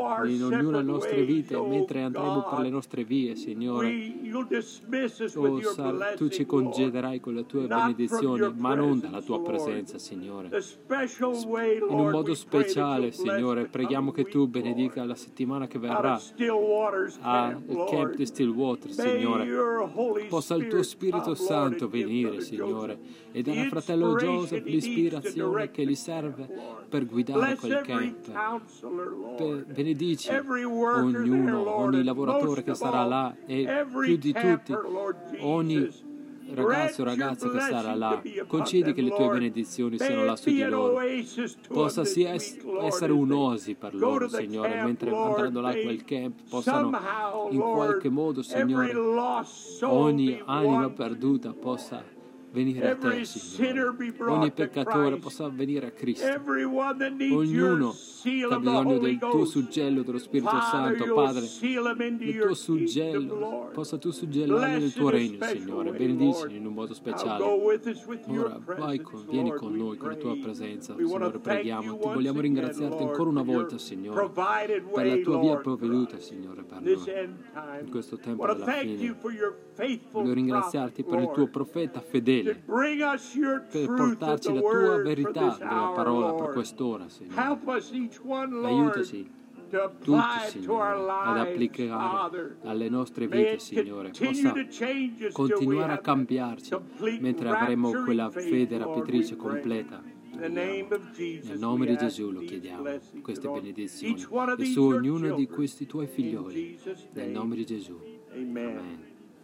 [SPEAKER 2] our
[SPEAKER 4] in ognuna delle
[SPEAKER 2] separate
[SPEAKER 4] nostre
[SPEAKER 2] ways,
[SPEAKER 4] vite,
[SPEAKER 2] oh
[SPEAKER 4] mentre andremo per le
[SPEAKER 2] God.
[SPEAKER 4] nostre vie, Signore.
[SPEAKER 2] You'll dismiss us
[SPEAKER 4] Tu
[SPEAKER 2] with your
[SPEAKER 4] ci
[SPEAKER 2] blessing, Lord.
[SPEAKER 4] congederai con le tue
[SPEAKER 2] Not from
[SPEAKER 4] benedizioni,
[SPEAKER 2] your
[SPEAKER 4] ma non dalla
[SPEAKER 2] presence,
[SPEAKER 4] tua
[SPEAKER 2] Lord.
[SPEAKER 4] presenza, Signore.
[SPEAKER 2] The special way,
[SPEAKER 4] In un
[SPEAKER 2] Lord,
[SPEAKER 4] modo
[SPEAKER 2] we pray that
[SPEAKER 4] speciale,
[SPEAKER 2] you'll bless
[SPEAKER 4] Signore,
[SPEAKER 2] the
[SPEAKER 4] preghiamo
[SPEAKER 2] coming
[SPEAKER 4] che tu
[SPEAKER 2] week,
[SPEAKER 4] benedica
[SPEAKER 2] Lord.
[SPEAKER 4] la settimana che
[SPEAKER 2] Out
[SPEAKER 4] verrà
[SPEAKER 2] of Stillwater's
[SPEAKER 4] al
[SPEAKER 2] camp,
[SPEAKER 4] camp
[SPEAKER 2] Lord.
[SPEAKER 4] di Stillwater,
[SPEAKER 2] May
[SPEAKER 4] Signore.
[SPEAKER 2] your Holy
[SPEAKER 4] Possa il tuo
[SPEAKER 2] Spirit
[SPEAKER 4] Spirito
[SPEAKER 2] come, Lord,
[SPEAKER 4] Santo
[SPEAKER 2] and give
[SPEAKER 4] venire,
[SPEAKER 2] Brother
[SPEAKER 4] Signore,
[SPEAKER 2] Joseph
[SPEAKER 4] e dare al
[SPEAKER 2] the
[SPEAKER 4] fratello
[SPEAKER 2] inspiration
[SPEAKER 4] Joseph
[SPEAKER 2] he needs to
[SPEAKER 4] l'ispirazione
[SPEAKER 2] direct
[SPEAKER 4] che gli
[SPEAKER 2] the
[SPEAKER 4] serve
[SPEAKER 2] camp, Lord.
[SPEAKER 4] per guidare
[SPEAKER 2] Bless
[SPEAKER 4] quel
[SPEAKER 2] every
[SPEAKER 4] camp.
[SPEAKER 2] counselor, Lord.
[SPEAKER 4] Benedici
[SPEAKER 2] Every worker there,
[SPEAKER 4] ognuno,
[SPEAKER 2] Lord,
[SPEAKER 4] ogni
[SPEAKER 2] and
[SPEAKER 4] lavoratore
[SPEAKER 2] most
[SPEAKER 4] che
[SPEAKER 2] of
[SPEAKER 4] sarà
[SPEAKER 2] all,
[SPEAKER 4] là e più
[SPEAKER 2] every
[SPEAKER 4] di tutti
[SPEAKER 2] camper, Lord
[SPEAKER 4] ogni
[SPEAKER 2] Jesus.
[SPEAKER 4] ragazzo o
[SPEAKER 2] Grant your
[SPEAKER 4] ragazza che sarà
[SPEAKER 2] blessing
[SPEAKER 4] là.
[SPEAKER 2] to be upon
[SPEAKER 4] Concedi che
[SPEAKER 2] them,
[SPEAKER 4] le tue
[SPEAKER 2] Lord.
[SPEAKER 4] benedizioni
[SPEAKER 2] May
[SPEAKER 4] siano là
[SPEAKER 2] it
[SPEAKER 4] su di
[SPEAKER 2] be an
[SPEAKER 4] loro.
[SPEAKER 2] oasis to
[SPEAKER 4] Possa
[SPEAKER 2] them
[SPEAKER 4] sia
[SPEAKER 2] this week, Lord,
[SPEAKER 4] essere
[SPEAKER 2] as
[SPEAKER 4] un
[SPEAKER 2] they
[SPEAKER 4] oasi per
[SPEAKER 2] go
[SPEAKER 4] loro,
[SPEAKER 2] to the
[SPEAKER 4] Signore,
[SPEAKER 2] camp,
[SPEAKER 4] mentre
[SPEAKER 2] Lord.
[SPEAKER 4] andando là a
[SPEAKER 2] May
[SPEAKER 4] quel camp possano
[SPEAKER 2] somehow,
[SPEAKER 4] in qualche
[SPEAKER 2] Lord,
[SPEAKER 4] modo,
[SPEAKER 2] every
[SPEAKER 4] Signore,
[SPEAKER 2] lost soul
[SPEAKER 4] ogni
[SPEAKER 2] be
[SPEAKER 4] anima
[SPEAKER 2] won to
[SPEAKER 4] perduta
[SPEAKER 2] you,
[SPEAKER 4] possa
[SPEAKER 2] Lord.
[SPEAKER 4] venire a te,
[SPEAKER 2] Every sinner be
[SPEAKER 4] Signore. Ogni
[SPEAKER 2] brought to
[SPEAKER 4] peccatore
[SPEAKER 2] Christ.
[SPEAKER 4] possa venire a Cristo.
[SPEAKER 2] Everyone that needs your
[SPEAKER 4] Ognuno
[SPEAKER 2] seal
[SPEAKER 4] che ha
[SPEAKER 2] of the
[SPEAKER 4] bisogno
[SPEAKER 2] Holy
[SPEAKER 4] del tuo
[SPEAKER 2] Ghost.
[SPEAKER 4] suggello dello Spirito
[SPEAKER 2] Father,
[SPEAKER 4] Santo,
[SPEAKER 2] you'll
[SPEAKER 4] Padre,
[SPEAKER 2] seal them into
[SPEAKER 4] il
[SPEAKER 2] your
[SPEAKER 4] tuo
[SPEAKER 2] kingdom,
[SPEAKER 4] suggello,
[SPEAKER 2] Lord.
[SPEAKER 4] possa tu suggellarli nel
[SPEAKER 2] Bless
[SPEAKER 4] tuo
[SPEAKER 2] in a
[SPEAKER 4] regno,
[SPEAKER 2] special
[SPEAKER 4] Signore.
[SPEAKER 2] way,
[SPEAKER 4] Benedici
[SPEAKER 2] Lord.
[SPEAKER 4] in un modo
[SPEAKER 2] Now
[SPEAKER 4] speciale.
[SPEAKER 2] go with us with your
[SPEAKER 4] Ora vai
[SPEAKER 2] presence,
[SPEAKER 4] vieni
[SPEAKER 2] Lord,
[SPEAKER 4] con
[SPEAKER 2] we
[SPEAKER 4] noi con la tua
[SPEAKER 2] pray.
[SPEAKER 4] presenza,
[SPEAKER 2] We want
[SPEAKER 4] Signore,
[SPEAKER 2] to thank
[SPEAKER 4] preghiamo.
[SPEAKER 2] you
[SPEAKER 4] Ti
[SPEAKER 2] once
[SPEAKER 4] vogliamo
[SPEAKER 2] again,
[SPEAKER 4] ringraziarti
[SPEAKER 2] Lord,
[SPEAKER 4] ancora una
[SPEAKER 2] for your
[SPEAKER 4] volta, Signore,
[SPEAKER 2] provided
[SPEAKER 4] per la
[SPEAKER 2] way,
[SPEAKER 4] tua via
[SPEAKER 2] Lord,
[SPEAKER 4] provveduta,
[SPEAKER 2] for us.
[SPEAKER 4] Signore, per
[SPEAKER 2] This
[SPEAKER 4] noi.
[SPEAKER 2] end time.
[SPEAKER 4] In questo
[SPEAKER 2] I
[SPEAKER 4] tempo
[SPEAKER 2] want to
[SPEAKER 4] della
[SPEAKER 2] thank you
[SPEAKER 4] fine.
[SPEAKER 2] for your faithful
[SPEAKER 4] Voglio ringraziarti
[SPEAKER 2] prophet,
[SPEAKER 4] per il tuo
[SPEAKER 2] Lord,
[SPEAKER 4] profeta
[SPEAKER 2] to
[SPEAKER 4] fedele,
[SPEAKER 2] bring us your
[SPEAKER 4] per
[SPEAKER 2] truth of
[SPEAKER 4] portarci
[SPEAKER 2] the
[SPEAKER 4] la tua
[SPEAKER 2] word for
[SPEAKER 4] verità
[SPEAKER 2] this
[SPEAKER 4] della
[SPEAKER 2] hour,
[SPEAKER 4] parola per
[SPEAKER 2] Lord.
[SPEAKER 4] quest'ora, Signore.
[SPEAKER 2] Help us each one, Lord,
[SPEAKER 4] Aiutaci
[SPEAKER 2] to
[SPEAKER 4] tutti,
[SPEAKER 2] apply it to our
[SPEAKER 4] Signore, ad
[SPEAKER 2] lives,
[SPEAKER 4] applicare
[SPEAKER 2] Father.
[SPEAKER 4] alle nostre
[SPEAKER 2] May
[SPEAKER 4] vite,
[SPEAKER 2] it
[SPEAKER 4] Signore.
[SPEAKER 2] continue
[SPEAKER 4] Possa
[SPEAKER 2] to change us till we
[SPEAKER 4] continuare a
[SPEAKER 2] have that
[SPEAKER 4] cambiarci
[SPEAKER 2] complete
[SPEAKER 4] mentre avremo
[SPEAKER 2] rapturing
[SPEAKER 4] quella
[SPEAKER 2] faith,
[SPEAKER 4] fede
[SPEAKER 2] Lord,
[SPEAKER 4] rapitrice
[SPEAKER 2] we pray.
[SPEAKER 4] completa.
[SPEAKER 2] In the name of Jesus,
[SPEAKER 4] Nel nome
[SPEAKER 2] we
[SPEAKER 4] di
[SPEAKER 2] ask
[SPEAKER 4] Gesù lo
[SPEAKER 2] these
[SPEAKER 4] chiediamo,
[SPEAKER 2] blessings
[SPEAKER 4] queste
[SPEAKER 2] on
[SPEAKER 4] benedizioni,
[SPEAKER 2] each one of
[SPEAKER 4] e
[SPEAKER 2] these
[SPEAKER 4] su
[SPEAKER 2] your
[SPEAKER 4] ognuno di
[SPEAKER 2] children.
[SPEAKER 4] questi tuoi
[SPEAKER 2] In
[SPEAKER 4] figlioli.
[SPEAKER 2] Jesus'
[SPEAKER 4] Nel
[SPEAKER 2] name.
[SPEAKER 4] nome di Gesù.
[SPEAKER 2] Amen.
[SPEAKER 4] Amen.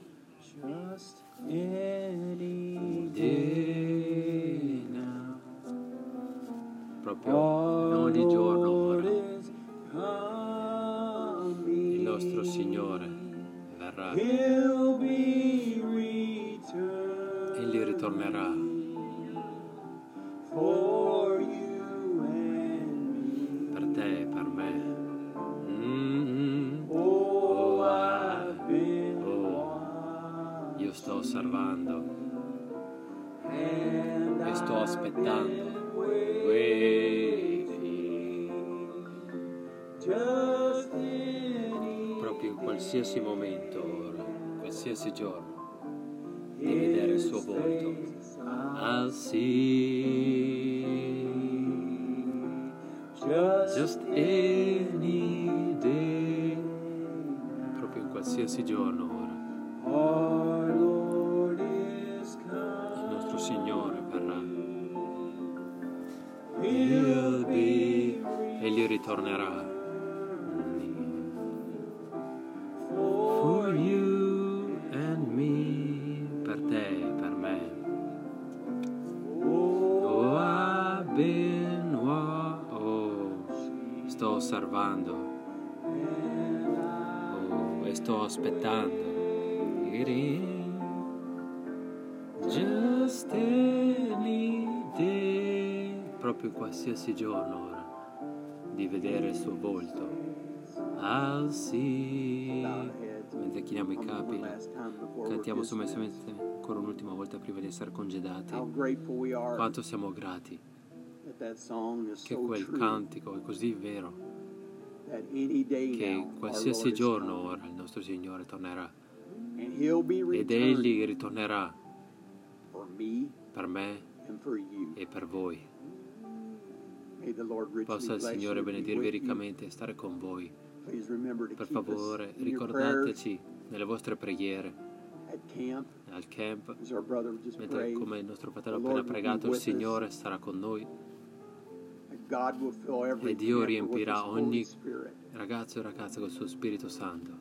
[SPEAKER 5] Any
[SPEAKER 4] Day now. Proprio in ogni giorno ora il nostro Signore verrà. Egli ritornerà per te e per me. Io sto osservando e sto aspettando. Proprio in qualsiasi momento ora, qualsiasi giorno, di vedere il suo volto. I'll see just any day. Proprio in qualsiasi giorno ora. Il nostro Signore verrà. Egli ritornerà. For you and me, per te e per me. Oh, I've been sto osservando. Oh, e sto aspettando. Just any day. Proprio in qualsiasi giorno ora, di vedere il suo volto. I'll see. Mentre chiniamo i capi, cantiamo sommessamente ancora un'ultima volta prima di essere congedati. Quanto siamo grati che quel cantico è così vero, che qualsiasi giorno ora il nostro Signore tornerà ed Egli ritornerà per me e per voi. Possa il Signore benedirvi riccamente e stare con voi. Per favore, ricordateci nelle vostre preghiere al camp, mentre come il nostro fratello ha appena pregato, il Signore sarà con noi e Dio riempirà ogni ragazzo e ragazza col suo Spirito Santo.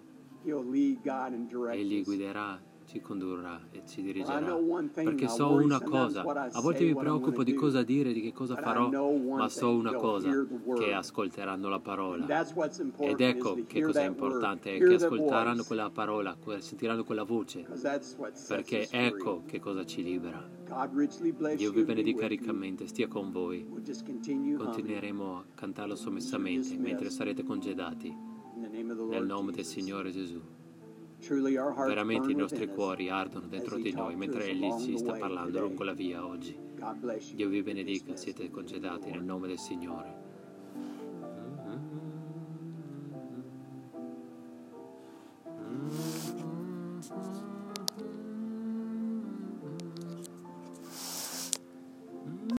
[SPEAKER 4] Egli guiderà, ci condurrà e ci dirigerà. Perché so una cosa, a volte mi preoccupo di cosa dire, di che cosa farò, ma so una cosa, che ascolteranno la parola. Ed ecco che cosa è importante, è che ascolteranno quella parola, sentiranno quella voce, perché ecco che cosa ci libera. Dio vi benedica riccamente, stia con voi. Continueremo a cantarlo sommessamente mentre sarete congedati, nel nome del Signore Gesù. Veramente i nostri cuori ardono dentro di noi mentre Egli ci sta parlando lungo la via oggi. Dio vi benedica, siete congedati nel nome del Signore.